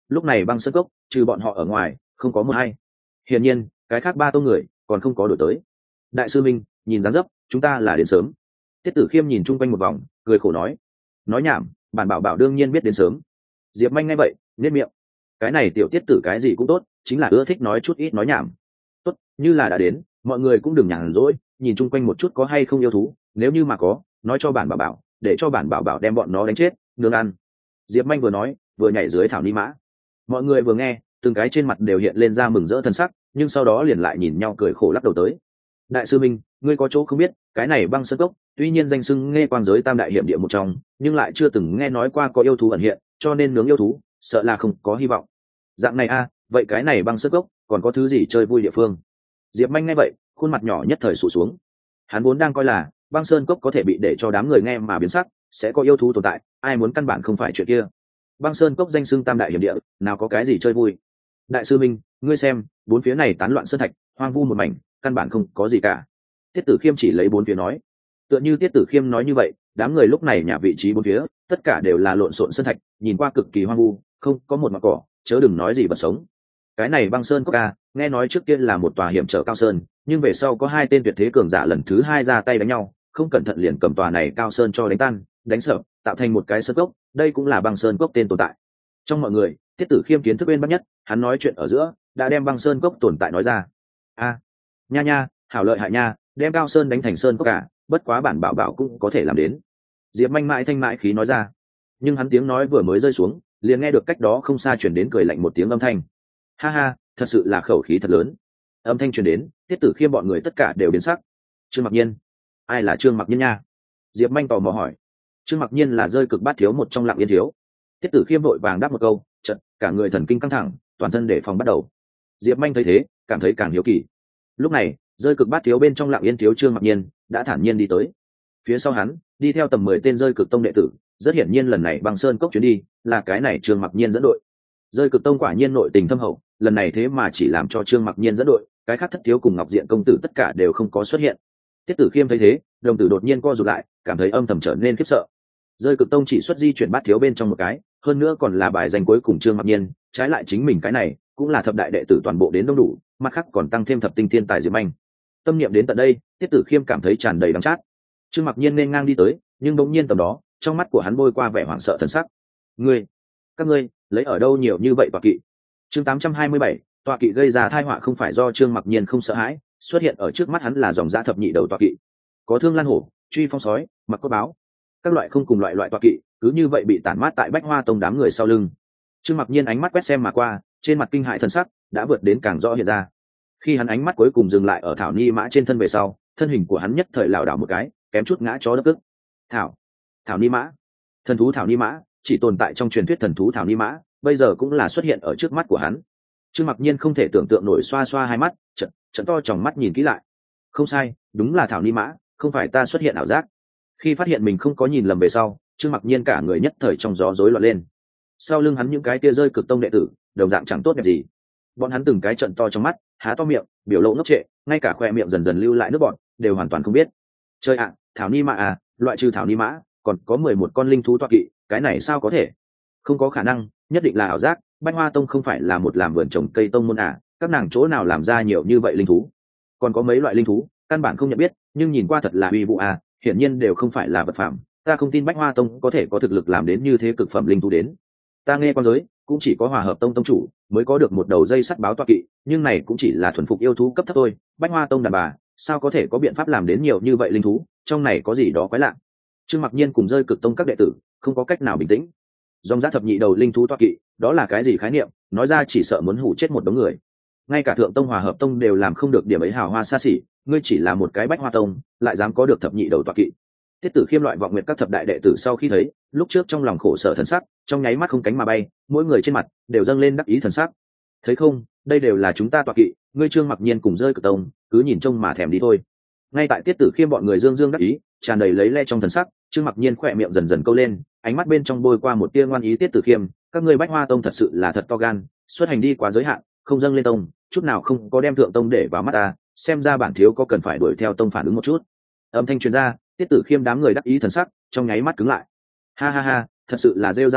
lúc này băng sơn cốc trừ bọn họ ở ngoài không có một hay. Hiển nhiên cái khác ba tông người còn không có đổi tới. Đại sư minh, nhìn dáng dấp chúng ta là đến sớm. Tiết Tử Khiêm nhìn chung quanh một vòng cười khổ nói. Nói nhảm, bản bảo bảo đương nhiên biết đến sớm. Diệp Manh nghe vậy nhếch miệng. Cái này tiểu tiết tử cái gì cũng tốt, chính là ưa thích nói chút ít nói nhảm. Tốt, như là đã đến, mọi người cũng đừng nhàn rỗi, nhìn chung quanh một chút có hay không yêu thú, nếu như mà có, nói cho bản bảo bảo, để cho bản bảo bảo đem bọn nó đánh chết, nướng ăn. Diệp Manh vừa nói vừa nhảy dưới thảo ni mã. Mọi người vừa nghe từng cái trên mặt đều hiện lên ra mừng rỡ thân sắc, nhưng sau đó liền lại nhìn nhau cười khổ lắc đầu tới. Đại sư minh, ngươi có chỗ không biết, cái này băng sơn cốc tuy nhiên danh xưng nghe quang giới tam đại hiểm địa một trong, nhưng lại chưa từng nghe nói qua có yêu thú ẩn hiện, cho nên nướng yêu thú sợ là không có hy vọng. Dạng này a à, vậy cái này băng sơn cốc còn có thứ gì chơi vui địa phương? Diệp Manh nghe vậy khuôn mặt nhỏ nhất thời sụt xuống. Hắn vốn đang coi là băng sơn cốc có thể bị để cho đám người nghe mà biến sắc, sẽ có yêu thú tồn tại, ai muốn căn bản không phải chuyện kia. Băng sơn cốc danh xưng tam đại hiểm địa, nào có cái gì chơi vui? Đại sư minh, ngươi xem, bốn phía này tán loạn sơn thạch, hoang vu một mảnh, căn bản không có gì cả. Tiết Tử Khiêm chỉ lấy bốn phía nói. Tựa như Tiết Tử Khiêm nói như vậy, đám người lúc này nhà vị trí bốn phía tất cả đều là lộn xộn sơn thạch, nhìn qua cực kỳ hoang vu, không có một mặt cỏ, chớ đừng nói gì vật sống. Cái này băng sơn cốc a, nghe nói trước kia là một tòa hiểm trở cao sơn, nhưng về sau có hai tên tuyệt thế cường giả lần thứ hai ra tay đánh nhau, không cẩn thận liền cầm tòa này cao sơn cho đánh tan, đánh sợ, tạo thành một cái sơn cốc, đây cũng là băng sơn cốc tên tồn tại. Trong mọi người, Tiết Tử Khiêm kiến thức bên bắc nhất, hắn nói chuyện ở giữa đã đem băng sơn cốc tồn tại nói ra. A, nha nha, hảo lợi hại nha, đem cao sơn đánh thành sơn cốc cả, bất quá bản bảo bảo cũng có thể làm đến. Diệp Manh mãi thanh mãi khí nói ra, nhưng hắn tiếng nói vừa mới rơi xuống, liền nghe được cách đó không xa truyền đến cười lạnh một tiếng âm thanh. Ha ha, thật sự là khẩu khí thật lớn. Âm thanh truyền đến, Tiết Tử Khiêm bọn người tất cả đều biến sắc. Trương Mặc Nhiên? Ai là Trương Mặc Nhiên nha? Diệp Manh tò mò hỏi. Trương Mặc Nhiên là rơi cực bát thiếu một trong Lặng Yên thiếu. Tiết Tử Khiêm vội vàng đáp một câu, chợt cả người thần kinh căng thẳng, toàn thân đề phòng bắt đầu. Diệp Manh thấy thế, cảm thấy càng hiếu kỳ. Lúc này, rơi cực bát thiếu bên trong Lặng Yên thiếu Trương Mặc Nhiên đã thản nhiên đi tới. Phía sau hắn, đi theo tầm mười tên rơi cực tông đệ tử, rất hiển nhiên lần này băng sơn cốc chuyến đi là cái này Trương Mặc Nhiên dẫn đội. Rơi cực tông quả nhiên nội tình thâm hậu, lần này thế mà chỉ làm cho Trương Mặc Nhiên dẫn đội, cái khác thất thiếu cùng Ngọc Diện công tử tất cả đều không có xuất hiện. Tiết Tử Khiêm thấy thế, đồng tử đột nhiên co rụt lại, cảm thấy âm thầm trở nên khiếp sợ. Rơi cực tông chỉ xuất di chuyển bát thiếu bên trong một cái, hơn nữa còn là bài danh cuối cùng Trương Mặc Nhiên, trái lại chính mình cái này cũng là thập đại đệ tử toàn bộ đến đông đủ, mặt khác còn tăng thêm thập tinh thiên tài Diệp Anh. Tâm niệm đến tận đây, Tiết Tử Khiêm cảm thấy tràn đầy đắng chát. Trương Mặc Nhiên nên ngang đi tới, nhưng bỗng nhiên tầm đó, trong mắt của hắn bôi qua vẻ hoảng sợ thần sắc. Ngươi, các ngươi, lấy ở đâu nhiều như vậy tọa kỵ? Chương tám trăm hai mươi bảy, tọa kỵ gây ra tai họa không phải do Trương Mặc Nhiên không sợ hãi, xuất hiện ở trước mắt hắn là dòng dã thập nhị đầu tọa kỵ. Có Thương Lan hổ, Truy Phong sói, Mặc Cốt báo, các loại không cùng loại loại tọa kỵ, cứ như vậy bị tản mát tại Bách Hoa Tông đám người sau lưng. Trương Mặc Nhiên ánh mắt quét xem mà qua, trên mặt kinh hãi thần sắc đã vượt đến càng rõ hiện ra. Khi hắn ánh mắt cuối cùng dừng lại ở Thảo Ni mã trên thân về sau, thân hình của hắn nhất thời lảo đảo một cái, kém chút ngã chó đất tức. Thảo, Thảo Ni mã, thần thú Thảo Ni mã, chỉ tồn tại trong truyền thuyết thần thú Thảo Ni mã, bây giờ cũng là xuất hiện ở trước mắt của hắn. Trương Mặc Nhiên không thể tưởng tượng nổi, xoa xoa hai mắt, trận trận to tròng mắt nhìn kỹ lại. Không sai, đúng là Thảo Ni mã, không phải ta xuất hiện ảo giác. Khi phát hiện mình không có nhìn lầm về sau, Trương Mặc Nhiên cả người nhất thời trong gió rối loạn lên. Sau lưng hắn những cái tia rơi cực tông đệ tử, đồng dạng chẳng tốt đẹp gì. Bọn hắn từng cái trận to trong mắt, há to miệng, biểu lộ ngốc trệ, ngay cả khoe miệng dần dần lưu lại nước bọt, đều hoàn toàn không biết. Chơi ạ, Thảo Ni mã à, loại trừ Thảo Ni mã, còn có mười một con linh thú tọa kỵ, cái này sao có thể? Không có khả năng, nhất định là ảo giác. Bách Hoa Tông không phải là một làm vườn trồng cây tông môn à, các nàng chỗ nào làm ra nhiều như vậy linh thú? Còn có mấy loại linh thú, căn bản không nhận biết, nhưng nhìn qua thật là uy vũ à, hiển nhiên đều không phải là vật phẩm. Ta không tin Bách Hoa Tông có thể có thực lực làm đến như thế cực phẩm linh thú đến. Ta nghe quan giới, cũng chỉ có Hòa Hợp Tông tông chủ mới có được một đầu dây sắt báo tọa kỵ, nhưng này cũng chỉ là thuần phục yêu thú cấp thấp thôi. Bách Hoa Tông đàn bà, sao có thể có biện pháp làm đến nhiều như vậy linh thú? Trong này có gì đó quái lạ. Trương Mặc Nhiên cùng rơi cực tông các đệ tử không có cách nào bình tĩnh. Dòng giá thập nhị đầu linh thú tọa kỵ, đó là cái gì khái niệm? Nói ra chỉ sợ muốn hủ chết một đống người. Ngay cả Thượng Tông Hòa Hợp Tông đều làm không được điểm ấy hào hoa xa xỉ, ngươi chỉ là một cái Bách Hoa Tông, lại dám có được thập nhị đầu tọa kỵ. Tiết Tử Khiêm loại vọng nguyệt các thập đại đệ tử sau khi thấy, lúc trước trong lòng khổ sở thần sắc, trong nháy mắt không cánh mà bay, mỗi người trên mặt đều dâng lên đắc ý thần sắc. Thấy không, đây đều là chúng ta tọa kỵ, ngươi Trương Mặc Nhiên cùng rơi cực tông, cứ nhìn trông mà thèm đi thôi. Ngay tại Tiết Tử Khiêm bọn người dương dương đắc ý, tràn đầy lấy le trong thần sắc, Trương Mặc Nhiên khỏe miệng dần dần câu lên, ánh mắt bên trong bôi qua một tia ngoan ý. Tiết Tử Khiêm, các ngươi Bách Hoa Tông thật sự là thật to gan, xuất hành đi quá giới hạn, không dâng lên tông, chút nào không có đem Thượng Tông để vào mắt ta, xem ra bản thiếu có cần phải đuổi theo tông phản ứng một chút. Âm thanh truyền ra, Tiết Tử Khiêm đám người đắc ý thần sắc trong nháy mắt cứng lại. Ha ha ha, thật sự là rêu rao à,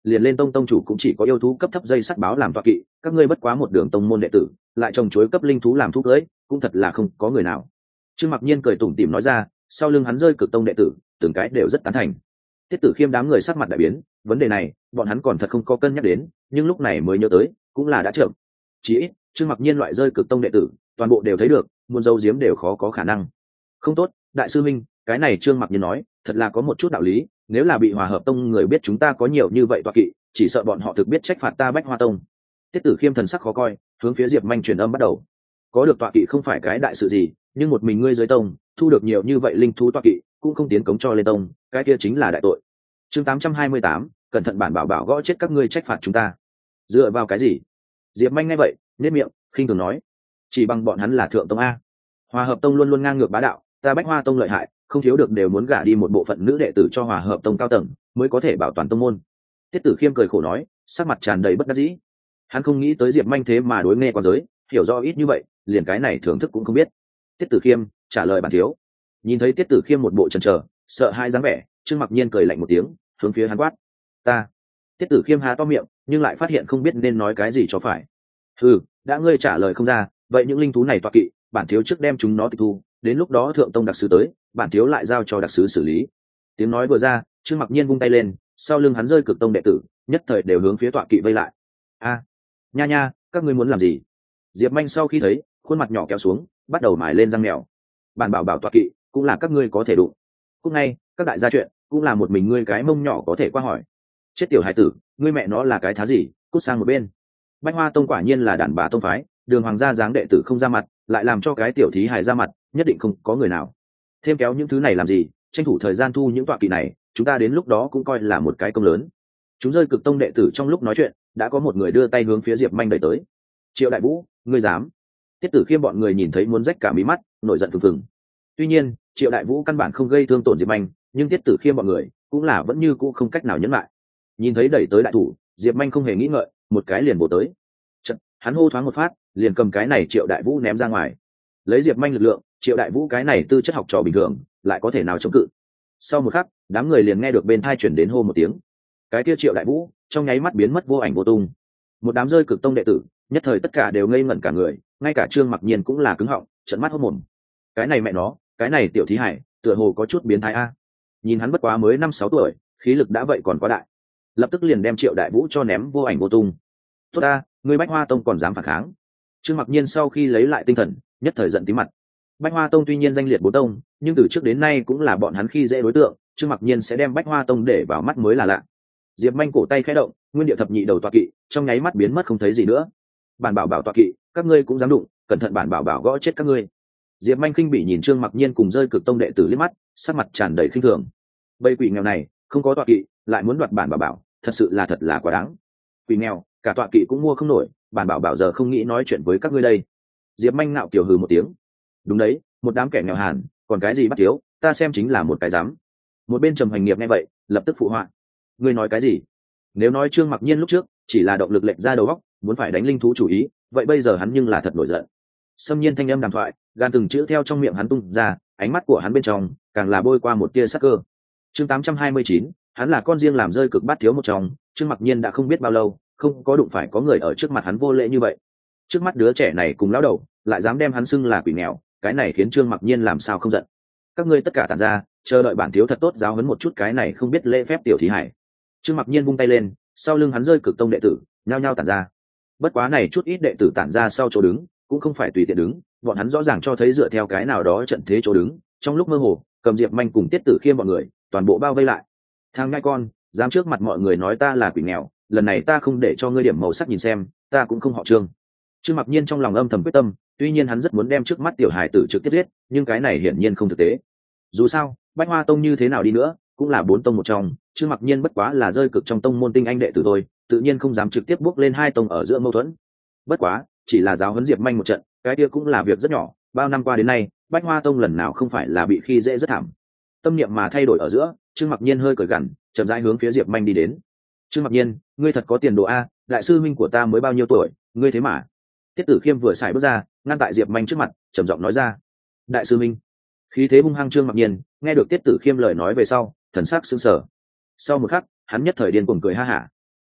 liền lên tông tông chủ cũng chỉ có yêu thú cấp thấp dây sắt báo làm tọa kỵ, các ngươi bất quá một đường tông môn đệ tử lại trồng chuối cấp linh thú làm thú cưỡi, cũng thật là không có người nào. Trương Mặc Nhiên cười tủm tỉm nói ra, sau lưng hắn rơi cực tông đệ tử từng cái đều rất tán thành. Tiết Tử Khiêm đám người sắc mặt đại biến, vấn đề này bọn hắn còn thật không có cân nhắc đến, nhưng lúc này mới nhớ tới cũng là đã chậm. Chỉ ít Trương Mặc Nhiên loại rơi cực tông đệ tử toàn bộ đều thấy được, muốn giấu giếm đều khó có khả năng. Không tốt, đại sư minh, cái này Trương Mặc Nhiên nói thật là có một chút đạo lý, nếu là bị Hòa Hợp Tông người biết chúng ta có nhiều như vậy tọa kỵ, chỉ sợ bọn họ thực biết trách phạt ta Bách Hoa Tông. Tiết Tử Khiêm thần sắc khó coi, hướng phía Diệp Manh truyền âm bắt đầu. Có được tọa kỵ không phải cái đại sự gì, nhưng một mình ngươi dưới tông thu được nhiều như vậy linh thú tọa kỵ cũng không tiến cống cho lên tông, cái kia chính là đại tội. Chương tám trăm hai mươi tám, cẩn thận bản bảo bảo gõ chết các ngươi trách phạt chúng ta. Dựa vào cái gì? Diệp Manh nghe vậy nhếch miệng khinh thường nói, chỉ bằng bọn hắn là thượng tông a. Hòa Hợp Tông luôn luôn ngang ngược bá đạo, ta Bách Hoa Tông lợi hại, không thiếu được đều muốn gả đi một bộ phận nữ đệ tử cho Hòa Hợp Tông cao tầng mới có thể bảo toàn tông môn. Tiết Tử Khiêm cười khổ nói, sắc mặt tràn đầy bất đắc dĩ. Hắn không nghĩ tới Diệp Manh thế mà đối nghe quan giới hiểu rõ ít như vậy, liền cái này thưởng thức cũng không biết. Tiết Tử Khiêm trả lời bản thiếu. Nhìn thấy Tiết Tử Khiêm một bộ chần chờ sợ hai dáng vẻ, Trương Mặc Nhiên cười lạnh một tiếng, hướng phía hắn quát, ta. Tiết Tử Khiêm há to miệng, nhưng lại phát hiện không biết nên nói cái gì cho phải. Ừ, đã ngươi trả lời không ra, vậy những linh thú này tọa kỵ bản thiếu trước đem chúng nó tịch thu, đến lúc đó thượng tông đặc sứ tới, bản thiếu lại giao cho đặc sứ xử lý. Tiếng nói vừa ra, Trương Mặc Nhiên vung tay lên, sau lưng hắn rơi cực tông đệ tử nhất thời đều hướng phía tọa kỵ vây lại. A, nha nha, các ngươi muốn làm gì? Diệp Manh sau khi thấy, khuôn mặt nhỏ kéo xuống, bắt đầu mài lên răng mèo. Bản bảo bảo tọa kỵ cũng là các ngươi có thể đụng. Cũng ngay, các đại gia chuyện cũng là một mình ngươi cái mông nhỏ có thể qua hỏi. Chết tiểu hải tử, ngươi mẹ nó là cái thá gì, cút sang một bên. Bách Hoa Tông quả nhiên là đàn bà tông phái, đường hoàng gia dáng đệ tử không ra mặt, lại làm cho cái tiểu thí hài ra mặt, nhất định không có người nào. Thêm kéo những thứ này làm gì, tranh thủ thời gian thu những tọa kỵ này, chúng ta đến lúc đó cũng coi là một cái công lớn. Chúng rơi cực tông đệ tử trong lúc nói chuyện, đã có một người đưa tay hướng phía Diệp Manh đẩy tới. Triệu Đại Vũ, ngươi dám? Tiết Tử Khiêm bọn người nhìn thấy muốn rách cả mí mắt, nổi giận phừng phừng. Tuy nhiên Triệu Đại Vũ căn bản không gây thương tổn Diệp Manh, nhưng Tiết Tử Khiêm bọn người cũng là vẫn như cũ không cách nào nhẫn lại. Nhìn thấy đẩy tới đại thủ, Diệp Manh không hề nghĩ ngợi, một cái liền bổ tới. Chật, hắn hô thoáng một phát, liền cầm cái này Triệu Đại Vũ ném ra ngoài. Lấy Diệp Manh lực lượng, Triệu Đại Vũ cái này tư chất học trò bình thường, lại có thể nào chống cự? Sau một khắc, đám người liền nghe được bên tai chuyển đến hô một tiếng. Cái kia Triệu Đại Vũ trong nháy mắt biến mất vô ảnh vô tung. Một đám rơi cực tông đệ tử nhất thời tất cả đều ngây ngẩn cả người, ngay cả Trương Mặc Nhiên cũng là cứng họng, trợn mắt hốt mồm. Cái này mẹ nó, cái này tiểu thí hải tựa hồ có chút biến thái a. Nhìn hắn bất quá mới năm sáu tuổi, khí lực đã vậy còn quá đại, lập tức liền đem Triệu Đại Vũ cho ném vô ảnh vô tung. Tốt ta, ngươi Bách Hoa Tông còn dám phản kháng? Trương Mặc Nhiên sau khi lấy lại tinh thần, nhất thời giận tí mặt. Bách Hoa Tông tuy nhiên danh liệt bốn tông, nhưng từ trước đến nay cũng là bọn hắn khi dễ đối tượng, Trương Mặc Nhiên sẽ đem Bách Hoa Tông để vào mắt mới là lạ. Diệp Manh cổ tay khẽ động, nguyên địa thập nhị đầu tọa kỵ trong nháy mắt biến mất không thấy gì nữa. Bản bảo bảo tọa kỵ, các ngươi cũng dám đụng, cẩn thận bản bảo bảo gõ chết các ngươi. Diệp Manh khinh bỉ nhìn Trương Mặc Nhiên cùng rơi cực tông đệ tử liếc mắt, sắc mặt tràn đầy khinh thường. Bầy quỷ nghèo này không có tọa kỵ lại muốn đoạt bản bảo bảo, thật sự là thật là quá đáng. Quỷ nghèo cả tọa kỵ cũng mua không nổi, bản bảo bảo giờ không nghĩ nói chuyện với các ngươi đây. Diệp Manh ngạo kiều hừ một tiếng. Đúng đấy, một đám kẻ nghèo hàn, còn cái gì bắt thiếu, ta xem chính là một cái dám. Một bên Trầm Hành Nghiệp nghe vậy, lập tức phụ họa. Ngươi nói cái gì? Nếu nói Trương Mặc Nhiên lúc trước chỉ là động lực lệnh ra đầu óc, muốn phải đánh linh thú chủ ý, vậy bây giờ hắn nhưng là thật nổi giận. Xâm nhiên thanh âm đàm thoại, gan từng chữ theo trong miệng hắn tung ra, ánh mắt của hắn bên trong càng là bôi qua một tia sắc cơ. Chương tám trăm hai mươi chín, hắn là con riêng làm rơi cực bát thiếu một trong, Trương Mặc Nhiên đã không biết bao lâu không có đụng phải có người ở trước mặt hắn vô lễ như vậy. Trước mắt đứa trẻ này cùng lão đầu, lại dám đem hắn xưng là quỷ nghèo, cái này khiến Trương Mặc Nhiên làm sao không giận. Các ngươi tất cả tản ra, chờ đợi bản thiếu thật tốt giáo huấn một chút cái này không biết lễ phép tiểu thí hải. Trương Mặc Nhiên vung tay lên, sau lưng hắn rơi cực tông đệ tử nhao nhao tản ra. Bất quá này chút ít đệ tử tản ra sau chỗ đứng, cũng không phải tùy tiện đứng, bọn hắn rõ ràng cho thấy dựa theo cái nào đó trận thế chỗ đứng, trong lúc mơ hồ, cầm Diệp Manh cùng Tiết Tử Khiêm bọn người, toàn bộ bao vây lại. Thằng ngai con, dám trước mặt mọi người nói ta là quỷ nghèo, lần này ta không để cho ngươi điểm màu sắc nhìn xem, ta cũng không họ Trương. Trương Mặc Nhiên trong lòng âm thầm quyết tâm, tuy nhiên hắn rất muốn đem trước mắt tiểu hài tử trực tiếp giết, nhưng cái này hiển nhiên không thực tế. Dù sao, Bách Hoa Tông như thế nào đi nữa, cũng là bốn tông một trong, Trương Mặc Nhiên bất quá là rơi cực trong tông môn tinh anh đệ tử thôi, tự nhiên không dám trực tiếp bước lên hai tông ở giữa mâu thuẫn. Bất quá, chỉ là giáo huấn Diệp Manh một trận, cái kia cũng là việc rất nhỏ, bao năm qua đến nay, Bách Hoa Tông lần nào không phải là bị khi dễ rất thảm. Tâm niệm mà thay đổi ở giữa, Trương Mặc Nhiên hơi cởi gằn, chậm rãi hướng phía Diệp Manh đi đến. Trương Mặc Nhiên, ngươi thật có tiền đồ a, đại sư huynh của ta mới bao nhiêu tuổi, ngươi thế mà? Tiết Tử Khiêm vừa xài bước ra, ngăn tại Diệp Manh trước mặt, trầm giọng nói ra. Đại sư huynh. Khí thế hung hăng Trương Mặc Nhiên, nghe được Tiết Tử Khiêm lời nói về sau, thần sắc sững sờ. Sau một khắc, hắn nhất thời điên cuồng cười ha hả.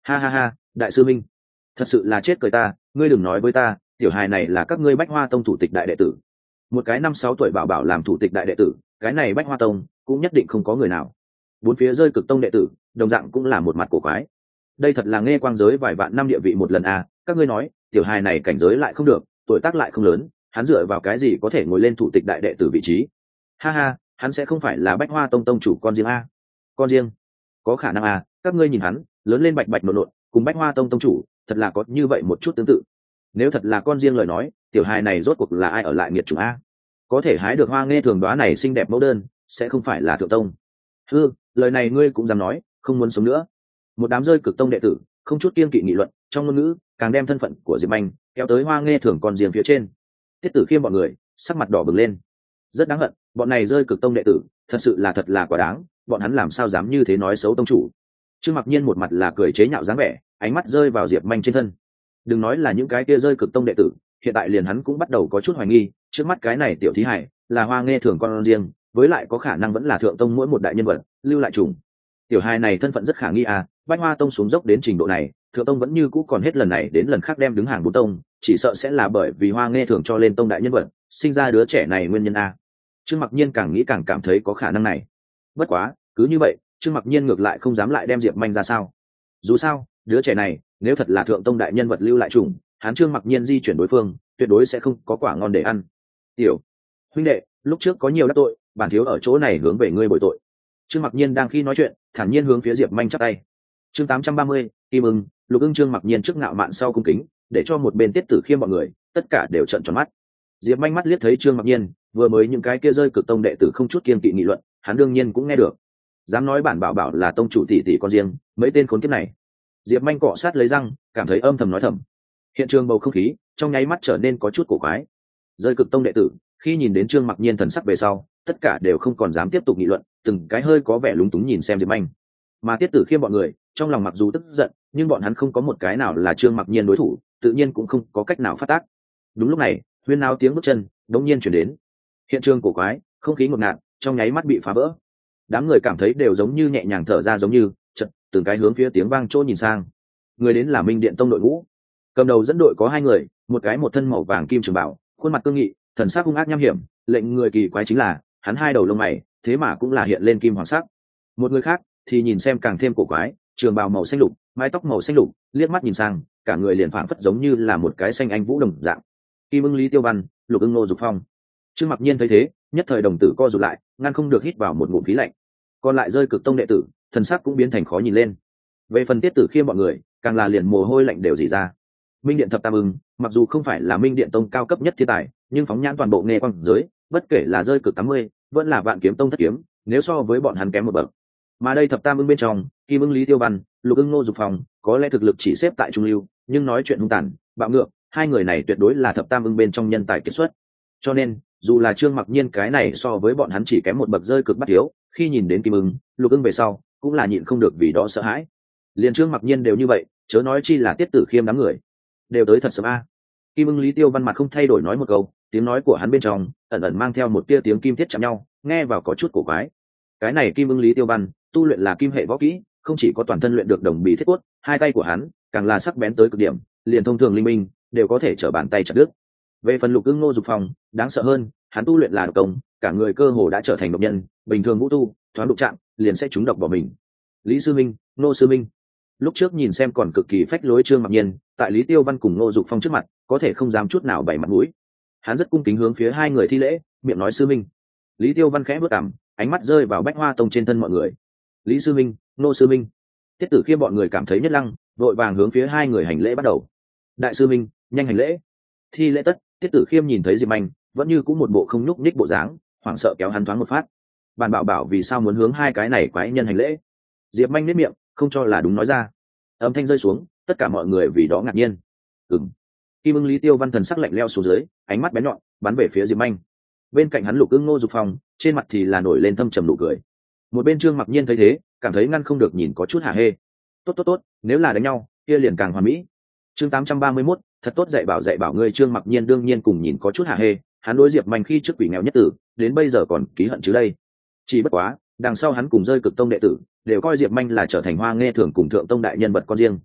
Ha ha ha, đại sư minh, thật sự là chết cười ta, ngươi đừng nói với ta tiểu hài này là các ngươi Bách Hoa Tông thủ tịch đại đệ tử. Một cái năm sáu tuổi bảo bảo làm thủ tịch đại đệ tử, cái này Bách Hoa Tông cũng nhất định không có người nào. Bốn phía rơi cực tông đệ tử đồng dạng cũng là một mặt cổ quái. Đây thật là nghe quang giới vài vạn năm địa vị một lần à, các ngươi nói tiểu hài này cảnh giới lại không được, tuổi tác lại không lớn, hắn dựa vào cái gì có thể ngồi lên thủ tịch đại đệ tử vị trí? Ha ha, hắn sẽ không phải là Bách Hoa Tông tông chủ con riêng a? Con riêng? Có khả năng à, các ngươi nhìn hắn lớn lên bạch bạch nộn nộn, cùng Bách Hoa Tông tông chủ thật là có như vậy một chút tương tự. Nếu thật là con riêng lời nói, tiểu hài này rốt cuộc là ai ở lại nghiệt chủng a? Có thể hái được hoa nghe thường đóa này xinh đẹp mẫu đơn, sẽ không phải là thượng tông? Ừ, lời này ngươi cũng dám nói, không muốn sống nữa. Một đám rơi cực tông đệ tử không chút kiêng kỵ nghị luận, trong ngôn ngữ càng đem thân phận của Diệp Anh kéo tới hoa nghe thường con riêng phía trên. Tiết Tử Khiêm bọn người sắc mặt đỏ bừng lên, rất đáng hận, bọn này rơi cực tông đệ tử thật sự là thật là quá đáng, bọn hắn làm sao dám như thế nói xấu tông chủ? Trương Mặc Nhiên một mặt là cười chế nhạo dáng vẻ, ánh mắt rơi vào Diệp Anh trên thân. Đừng nói là những cái kia rơi cực tông đệ tử, hiện tại liền hắn cũng bắt đầu có chút hoài nghi, trước mắt cái này tiểu thí hải là hoa nghe thường con riêng, với lại có khả năng vẫn là thượng tông mỗi một đại nhân vật lưu lại trùng. Tiểu hài này thân phận rất khả nghi à, Bách Hoa Tông xuống dốc đến trình độ này, thượng tông vẫn như cũ còn hết lần này đến lần khác đem đứng hàng bốn tông, chỉ sợ sẽ là bởi vì hoa nghe thường cho lên tông đại nhân vật, sinh ra đứa trẻ này nguyên nhân a. Trương Mặc Nhiên càng nghĩ càng cảm thấy có khả năng này. Bất quá, cứ như vậy, Trương Mặc Nhiên ngược lại không dám lại đem Diệp Manh ra sao. Dù sao, đứa trẻ này, nếu thật là thượng tông đại nhân vật lưu lại trùng, hắn Trương Mặc Nhiên di chuyển đối phương, tuyệt đối sẽ không có quả ngon để ăn. Tiểu huynh đệ, lúc trước có nhiều đắc tội, bản thiếu ở chỗ này hướng về ngươi bồi tội. Trương Mặc Nhiên đang khi nói chuyện, thản nhiên hướng phía Diệp Manh chắp tay. Chương tám trăm ba mươi, Kim Ưng, Lục Ưng. Trương Mặc Nhiên trước ngạo mạn sau cung kính, để cho một bên Tiết Tử Khiêm bọn người tất cả đều trợn tròn mắt. Diệp Manh mắt liếc thấy Trương Mặc Nhiên, vừa mới những cái kia rơi cực tông đệ tử không chút kiêng kỵ nghị luận, hắn đương nhiên cũng nghe được. Dám nói bản bảo bảo là tông chủ tỷ tỷ con riêng, mấy tên khốn kiếp này. Diệp Manh cọ sát lấy răng, cảm thấy âm thầm nói thầm. Hiện trường bầu không khí trong nháy mắt trở nên có chút cổ quái. Rơi cực tông đệ tử khi nhìn đến Trương Mặc Nhiên thần sắc về sau, tất cả đều không còn dám tiếp tục nghị luận, từng cái hơi có vẻ lúng túng nhìn xem Diệp Manh. Mà Tiết Tử Khiêm bọn người trong lòng mặc dù tức giận, nhưng bọn hắn không có một cái nào là Trương Mặc Nhiên đối thủ, tự nhiên cũng không có cách nào phát tác. Đúng lúc này, huyên náo tiếng bước chân đống nhiên chuyển đến. Hiện trường cổ quái, không khí ngột ngạt, trong nháy mắt bị phá vỡ. Đám người cảm thấy đều giống như nhẹ nhàng thở ra, giống như chợt từng cái hướng phía tiếng vang chỗ nhìn sang. Người đến là Minh Điện Tông đội ngũ. Cầm đầu dẫn đội có hai người, một cái một thân màu vàng kim trường bảo, khuôn mặt cương nghị, thần sắc hung ác nham hiểm, lệnh người kỳ quái chính là hắn hai đầu lông mày thế mà cũng là hiện lên kim hoàng sắc. Một người khác thì nhìn xem càng thêm cổ quái, trường bào màu xanh lục, mái tóc màu xanh lục, liếc mắt nhìn sang, cả người liền phảng phất giống như là một cái xanh anh vũ đồng dạng. Kim Ưng Lý Tiêu Văn, Lục Ưng Ngô Dục Phong. Trương Mặc Nhiên thấy thế, nhất thời đồng tử co rụt lại, ngăn không được hít vào một ngụm khí lạnh. Còn lại rơi cực tông đệ tử, thần sắc cũng biến thành khó nhìn lên. Về phần Tiết Tử Khiêm bọn người, càng là liền mồ hôi lạnh đều rỉ ra. Minh Điện Thập Tam Ưng, mặc dù không phải là Minh Điện Tông cao cấp nhất thiên tài, nhưng phóng nhãn toàn bộ nghề quang giới, bất kể là rơi cực tám mươi, vẫn là Vạn Kiếm Tông thất kiếm, nếu so với bọn hắn kém một bậc. Mà đây Thập Tam Ưng bên trong, Kim Ưng Lý Tiêu Văn, Lục Ưng Ngô Dục Phong, có lẽ thực lực chỉ xếp tại trung lưu, nhưng nói chuyện hung tàn, bạo ngược, hai người này tuyệt đối là Thập Tam Ưng bên trong nhân tài kiệt xuất. Cho nên, dù là Trương Mặc Nhiên cái này so với bọn hắn chỉ kém một bậc rơi cực bắt thiếu, khi nhìn đến Kim Ưng, Lục Ưng về sau, cũng là nhịn không được vì đó sợ hãi. Liên Trương Mặc Nhiên đều như vậy, chớ nói chi là Tiết Tử Khiêm đám người. Đều tới thật sớm a. Kim Ưng Lý Tiêu Văn mặt không thay đổi nói một câu, tiếng nói của hắn bên trong ẩn ẩn mang theo một tia tiếng kim thiết chạm nhau, nghe vào có chút cổ quái. Cái này Kim Ưng Lý Tiêu Văn, tu luyện là kim hệ võ kỹ, không chỉ có toàn thân luyện được đồng bì thiết cốt, hai tay của hắn càng là sắc bén tới cực điểm, liền thông thường linh minh đều có thể trở bàn tay chặt đứt. Về phần Lục Ưng Ngô Dục Phong, đáng sợ hơn, hắn tu luyện là độc công, cả người cơ hồ đã trở thành độc nhân, bình thường vũ tu, thoáng đụng chạm, liền sẽ trúng độc bỏ mình. Lý sư minh, Ngô sư minh. Lúc trước nhìn xem còn cực kỳ phách lối Trương Mặc Nhiên, tại Lý Tiêu Văn cùng Ngô Dục Phong trước mặt, có thể không dám chút nào bày mặt mũi. Hắn rất cung kính hướng phía hai người thi lễ, miệng nói sư minh. Lý Tiêu Văn khẽ bước cằm, ánh mắt rơi vào Bách Hoa Tông trên thân mọi người. Lý sư minh, Ngô sư minh. Tiết Tử Khiêm bọn người cảm thấy nhất lăng, vội vàng hướng phía hai người hành lễ bắt đầu. Đại sư minh, nhanh hành lễ. Thi lễ tất, Tiết Tử Khiêm nhìn thấy Diệp Anh, vẫn như cũng một bộ không nhúc nhích bộ dáng, hoảng sợ kéo hắn thoáng một phát. Bàn bảo bảo vì sao muốn hướng hai cái này quái nhân hành lễ? Diệp Anh nhếch miệng, không cho là đúng nói ra. Âm thanh rơi xuống, tất cả mọi người vì đó ngạc nhiên. Ừm. Kim Ưng Lý Tiêu Văn thần sắc lạnh lẽo xuống dưới, ánh mắt bén nhọn bắn về phía Diệp Anh. Bên cạnh hắn Lục Ưng Ngô Dục Phong, trên mặt thì là nổi lên thâm trầm nụ cười. Một bên Trương Mặc Nhiên thấy thế, cảm thấy ngăn không được nhìn có chút hả hê. Tốt tốt tốt, nếu là đánh nhau, kia liền càng hoàn mỹ. Chương tám trăm ba mươi mốt, thật tốt dạy bảo dạy bảo ngươi. Trương Mặc Nhiên đương nhiên cùng nhìn có chút hả hê, hắn đối Diệp Anh khi trước quỷ nghèo nhất tử, đến bây giờ còn ký hận chứ đây. Chỉ bất quá, đằng sau hắn cùng rơi cực tông đệ tử, đều coi Diệp Anh là trở thành hoa nghe thường cùng thượng tông đại nhân vật con riêng,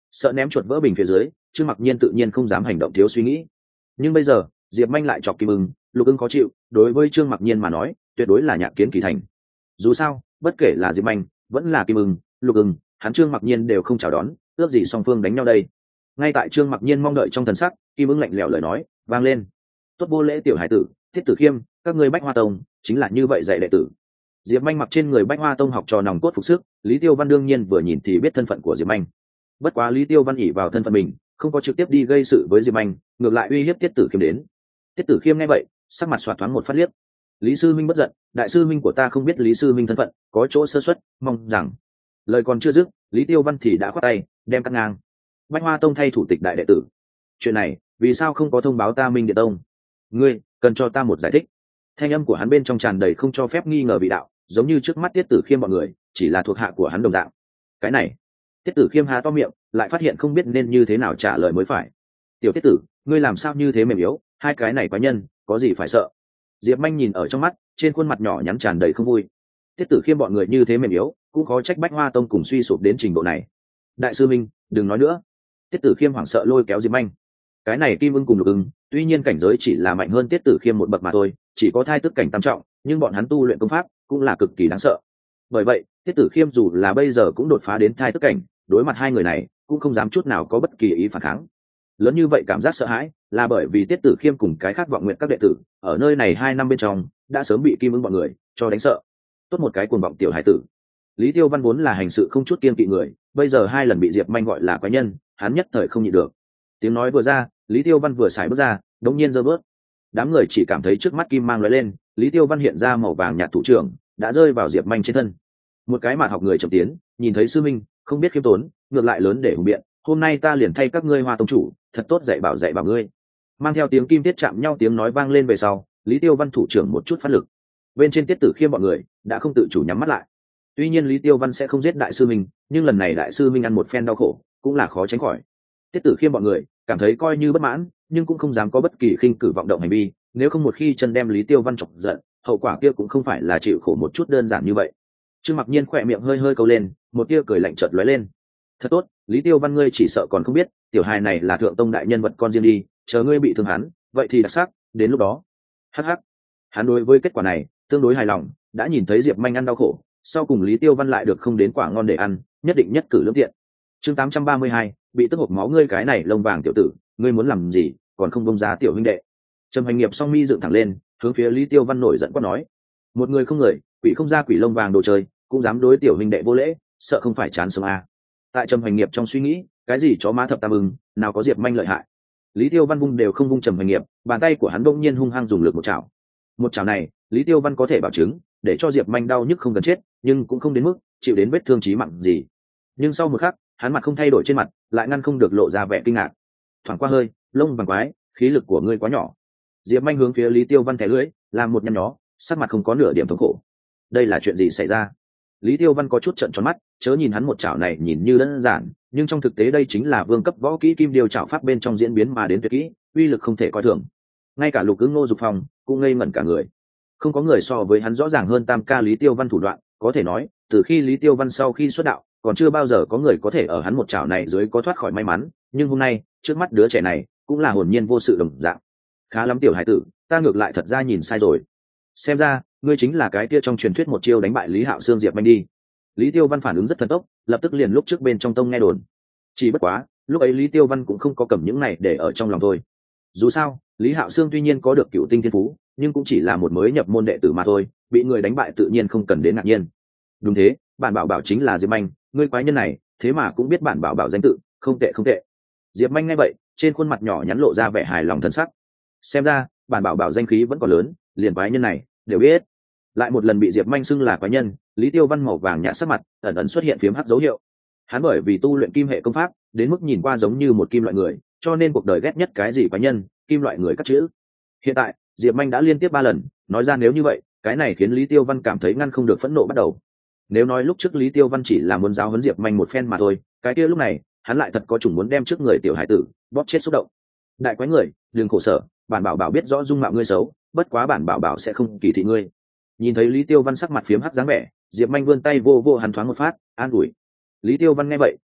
sợ ném chuột vỡ bình phía dưới, Trương Mặc Nhiên tự nhiên không dám hành động thiếu suy nghĩ. Nhưng bây giờ Diệp Manh lại chọc Kim Ưng, Lục Ưng khó chịu, đối với Trương Mặc Nhiên mà nói tuyệt đối là nhạc kiến kỳ thành. Dù sao bất kể là Diệp Manh vẫn là Kim Ưng, Lục Ưng, hắn Trương Mặc Nhiên đều không chào đón, ước gì song phương đánh nhau đây. Ngay tại Trương Mặc Nhiên mong đợi trong thần sắc, Kim Ưng lạnh lẽo lời nói vang lên: tốt vô lễ tiểu hải tử, Thiết Tử Khiêm, các ngươi Bách Hoa Tông chính là như vậy dạy đệ tử. Diệp Manh mặc trên người Bách Hoa Tông học trò nòng cốt phục sức, Lý Tiêu Văn đương nhiên vừa nhìn thì biết thân phận của Diệp Manh. Bất quá Lý Tiêu Văn ỉ vào thân phận mình, không có trực tiếp đi gây sự với Diệp Manh, ngược lại uy hiếp Tiết Tử Khiêm đến. Tiết Tử Khiêm nghe vậy, sắc mặt xoạt thoáng một phát liếc. Lý sư minh bất giận, đại sư minh của ta không biết Lý sư minh thân phận, có chỗ sơ suất, mong rằng. Lời còn chưa dứt, Lý Tiêu Văn thì đã khoát tay, đem cắt ngang. Bách Hoa Tông thay thủ tịch đại đệ tử. Chuyện này, vì sao không có thông báo ta Minh Điện Tông? Ngươi, cần cho ta một giải thích. Thanh âm của hắn bên trong tràn đầy không cho phép nghi ngờ vị đạo, giống như trước mắt Tiết Tử Khiêm bọn người chỉ là thuộc hạ của hắn đồng dạng. Cái này, Tiết Tử Khiêm há to miệng, lại phát hiện không biết nên như thế nào trả lời mới phải. Tiểu Tiết Tử, ngươi làm sao như thế mềm yếu, hai cái này quái nhân, có gì phải sợ? Diệp Manh nhìn ở trong mắt, trên khuôn mặt nhỏ nhắn tràn đầy không vui. Tiết Tử Khiêm bọn người như thế mềm yếu, cũng khó trách Bách Hoa Tông cùng suy sụp đến trình độ này. Đại sư minh, đừng nói nữa. Tiết Tử Khiêm hoảng sợ lôi kéo Diệp Manh. Cái này Kim Ưng cùng Lục Ưng, tuy nhiên cảnh giới chỉ là mạnh hơn Tiết Tử Khiêm một bậc mà thôi, chỉ có thai tức cảnh tam trọng, nhưng bọn hắn tu luyện công pháp cũng là cực kỳ đáng sợ. Bởi vậy, Tiết Tử Khiêm dù là bây giờ cũng đột phá đến thai tức cảnh, đối mặt hai người này, cũng không dám chút nào có bất kỳ ý phản kháng. Lớn như vậy cảm giác sợ hãi, là bởi vì Tiết Tử Khiêm cùng cái khác vọng nguyện các đệ tử, ở nơi này hai năm bên trong, đã sớm bị Kim Ưng bọn người cho đánh sợ. Tốt một cái cuồng vọng tiểu hải tử. Lý Tiêu Văn vốn là hành sự không chút kiêng kỵ người, bây giờ hai lần bị Diệp Manh gọi là quái nhân, hắn nhất thời không nhịn được. Tiếng nói vừa ra, Lý Tiêu Văn vừa xài bước ra, đống nhiên giơ bước. Đám người chỉ cảm thấy trước mắt kim mang lóe lên, Lý Tiêu Văn hiện ra màu vàng nhạt thủ trưởng, đã rơi vào Diệp Manh trên thân. Một cái mạn học người chậm tiến, nhìn thấy sư minh, không biết khiêm tốn, ngược lại lớn để hùng biện, hôm nay ta liền thay các ngươi Hoa Tông chủ, thật tốt dạy bảo dạy bảo ngươi. Mang theo tiếng kim tiết chạm nhau tiếng nói vang lên về sau, Lý Tiêu Văn thủ trưởng một chút phát lực. Bên trên Tiết Tử Khiêm bọn người đã không tự chủ nhắm mắt lại. Tuy nhiên Lý Tiêu Văn sẽ không giết đại sư minh, nhưng lần này đại sư minh ăn một phen đau khổ, cũng là khó tránh khỏi. Tiết Tử Khiêm bọn người cảm thấy coi như bất mãn, nhưng cũng không dám có bất kỳ khinh cử vọng động hành vi, nếu không một khi chân đem Lý Tiêu Văn chọc giận, hậu quả kia cũng không phải là chịu khổ một chút đơn giản như vậy. Trương Mặc Nhiên khỏe miệng hơi hơi câu lên, một tia cười lạnh chợt lóe lên. Thật tốt, Lý Tiêu Văn ngươi chỉ sợ còn không biết, tiểu hài này là thượng tông đại nhân vật con riêng đi, chờ ngươi bị thương hắn, vậy thì đặc sắc, đến lúc đó. Hắc hắc. Hắn đối với kết quả này tương đối hài lòng, đã nhìn thấy Diệp Manh ăn đau khổ, sau cùng Lý Tiêu Văn lại được không đến quả ngon để ăn, nhất định nhất cử lưỡng tiện. Chương tám trăm ba mươi hai, bị tức hộc máu ngươi cái này lông vàng tiểu tử, ngươi muốn làm gì, còn không bông ra tiểu huynh đệ. Trầm Hành Nghiệp song mi dựng thẳng lên, hướng phía Lý Tiêu Văn nổi giận quát nói: một người không người, quỷ không ra quỷ lông vàng đồ chơi, cũng dám đối tiểu huynh đệ vô lễ, sợ không phải chán sống à. Tại Trầm Hành Nghiệp trong suy nghĩ, cái gì chó má thập tam ưng, nào có Diệp Manh lợi hại. Lý Tiêu Văn vung đều không vung Trầm Hành Nghiệp, bàn tay của hắn bỗng nhiên hung hăng dùng lực một chảo. Một chảo này, Lý Tiêu Văn có thể bảo chứng, để cho Diệp Manh đau nhức không cần chết, nhưng cũng không đến mức chịu đến vết thương chí mạng gì. Nhưng sau một khắc, hắn mặt không thay đổi trên mặt, lại ngăn không được lộ ra vẻ kinh ngạc. Thoảng qua hơi, lông vàng quái, khí lực của ngươi quá nhỏ. Diệp Manh hướng phía Lý Tiêu Văn thẻ lưỡi, làm một nhăn nhó, sắc mặt không có nửa điểm thống khổ. Đây là chuyện gì xảy ra? Lý Tiêu Văn có chút trợn tròn mắt, chớ nhìn hắn một chảo này nhìn như đơn giản, nhưng trong thực tế đây chính là vương cấp võ kỹ kim điều chảo pháp bên trong diễn biến mà đến tuyệt kỹ, uy lực không thể coi thường. Ngay cả Lục Ứng Ngô Dục Phong cũng ngây ngẩn cả người. Không có người so với hắn rõ ràng hơn tam ca Lý Tiêu Văn thủ đoạn, có thể nói, từ khi Lý Tiêu Văn sau khi xuất đạo, còn chưa bao giờ có người có thể ở hắn một chảo này dưới có thoát khỏi may mắn, nhưng hôm nay, trước mắt đứa trẻ này, cũng là hồn nhiên vô sự đồng dạng. Khá lắm tiểu hải tử, ta ngược lại thật ra nhìn sai rồi. Xem ra, ngươi chính là cái kia trong truyền thuyết một chiêu đánh bại Lý Hạo Xương Diệp Manh đi. Lý Tiêu Văn phản ứng rất thần tốc, lập tức liền lúc trước bên trong tông nghe đồn. Chỉ bất quá, lúc ấy Lý Tiêu Văn cũng không có cầm những này để ở trong lòng thôi. Dù sao, Lý Hạo Xương tuy nhiên có được cựu tinh thiên phú, nhưng cũng chỉ là một mới nhập môn đệ tử mà thôi, bị người đánh bại tự nhiên không cần đến ngạc nhiên. Đúng thế, bản bảo bảo chính là Diệp Manh, ngươi quái nhân này, thế mà cũng biết bản bảo bảo danh tự, không tệ không tệ. Diệp Manh nghe vậy, trên khuôn mặt nhỏ nhắn lộ ra vẻ hài lòng thân sắc. Xem ra, bản bảo bảo danh khí vẫn còn lớn, liền quái nhân này đều biết. Lại một lần bị Diệp Manh xưng là quái nhân, Lý Tiêu Văn màu vàng nhạt sắc mặt, ẩn ẩn xuất hiện phiếm hắc dấu hiệu. Hắn bởi vì tu luyện kim hệ công pháp, đến mức nhìn qua giống như một kim loại người, cho nên cuộc đời ghét nhất cái gì quái nhân, kim loại người cắt chữ. Hiện tại, Diệp Manh đã liên tiếp ba lần nói ra nếu như vậy, cái này khiến Lý Tiêu Văn cảm thấy ngăn không được phẫn nộ bắt đầu. Nếu nói lúc trước Lý Tiêu Văn chỉ là muốn giáo huấn Diệp Manh một phen mà thôi, cái kia lúc này, hắn lại thật có chủng muốn đem trước người tiểu hải tử bóp chết xúc động. Đại quái người, đừng khổ sở, bản bảo bảo biết rõ dung mạo ngươi xấu, bất quá bản bảo bảo sẽ không kỳ thị ngươi. Nhìn thấy Lý Tiêu Văn sắc mặt phiếm hắc dáng vẻ, Diệp Manh vươn tay vô vô hắn thoáng một phát, an ủi. Lý Tiêu Văn nghe vậy,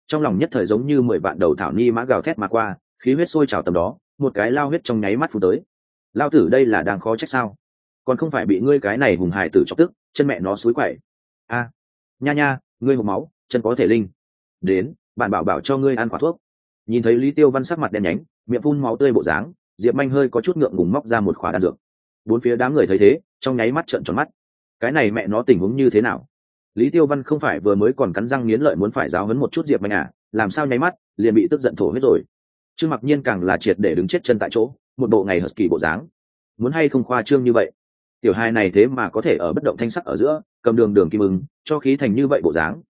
trong lòng nhất thời giống như mười vạn đầu thảo ni mã gào thét mà qua, khí huyết sôi trào tầm đó, một cái lao huyết trong nháy mắt phun tới. Lao tử đây là đang khó trách sao, còn không phải bị ngươi cái này hùng hài tử chọc tức, chân mẹ nó suối quậy. A, nha nha, ngươi hộc máu, chân có thể linh. Đến, bạn bảo bảo cho ngươi ăn quả thuốc. Nhìn thấy Lý Tiêu Văn sắc mặt đen nhánh, miệng phun máu tươi bộ dáng, Diệp Manh hơi có chút ngượng ngùng móc ra một khóa đan dược. Bốn phía đám người thấy thế, trong nháy mắt trợn tròn mắt. Cái này mẹ nó tình huống như thế nào? Lý Tiêu Văn không phải vừa mới còn cắn răng nghiến lợi muốn phải giáo huấn một chút Diệp Manh à, làm sao nháy mắt liền bị tức giận thổ hết rồi. Trương Mặc Nhiên càng là triệt để đứng chết chân tại chỗ, một bộ ngày husky bộ dáng. Muốn hay không khoa trương như vậy? Tiểu hai này thế mà có thể ở bất động thanh sắc ở giữa, cầm đường đường kim ưng, cho khí thành như vậy bộ dáng,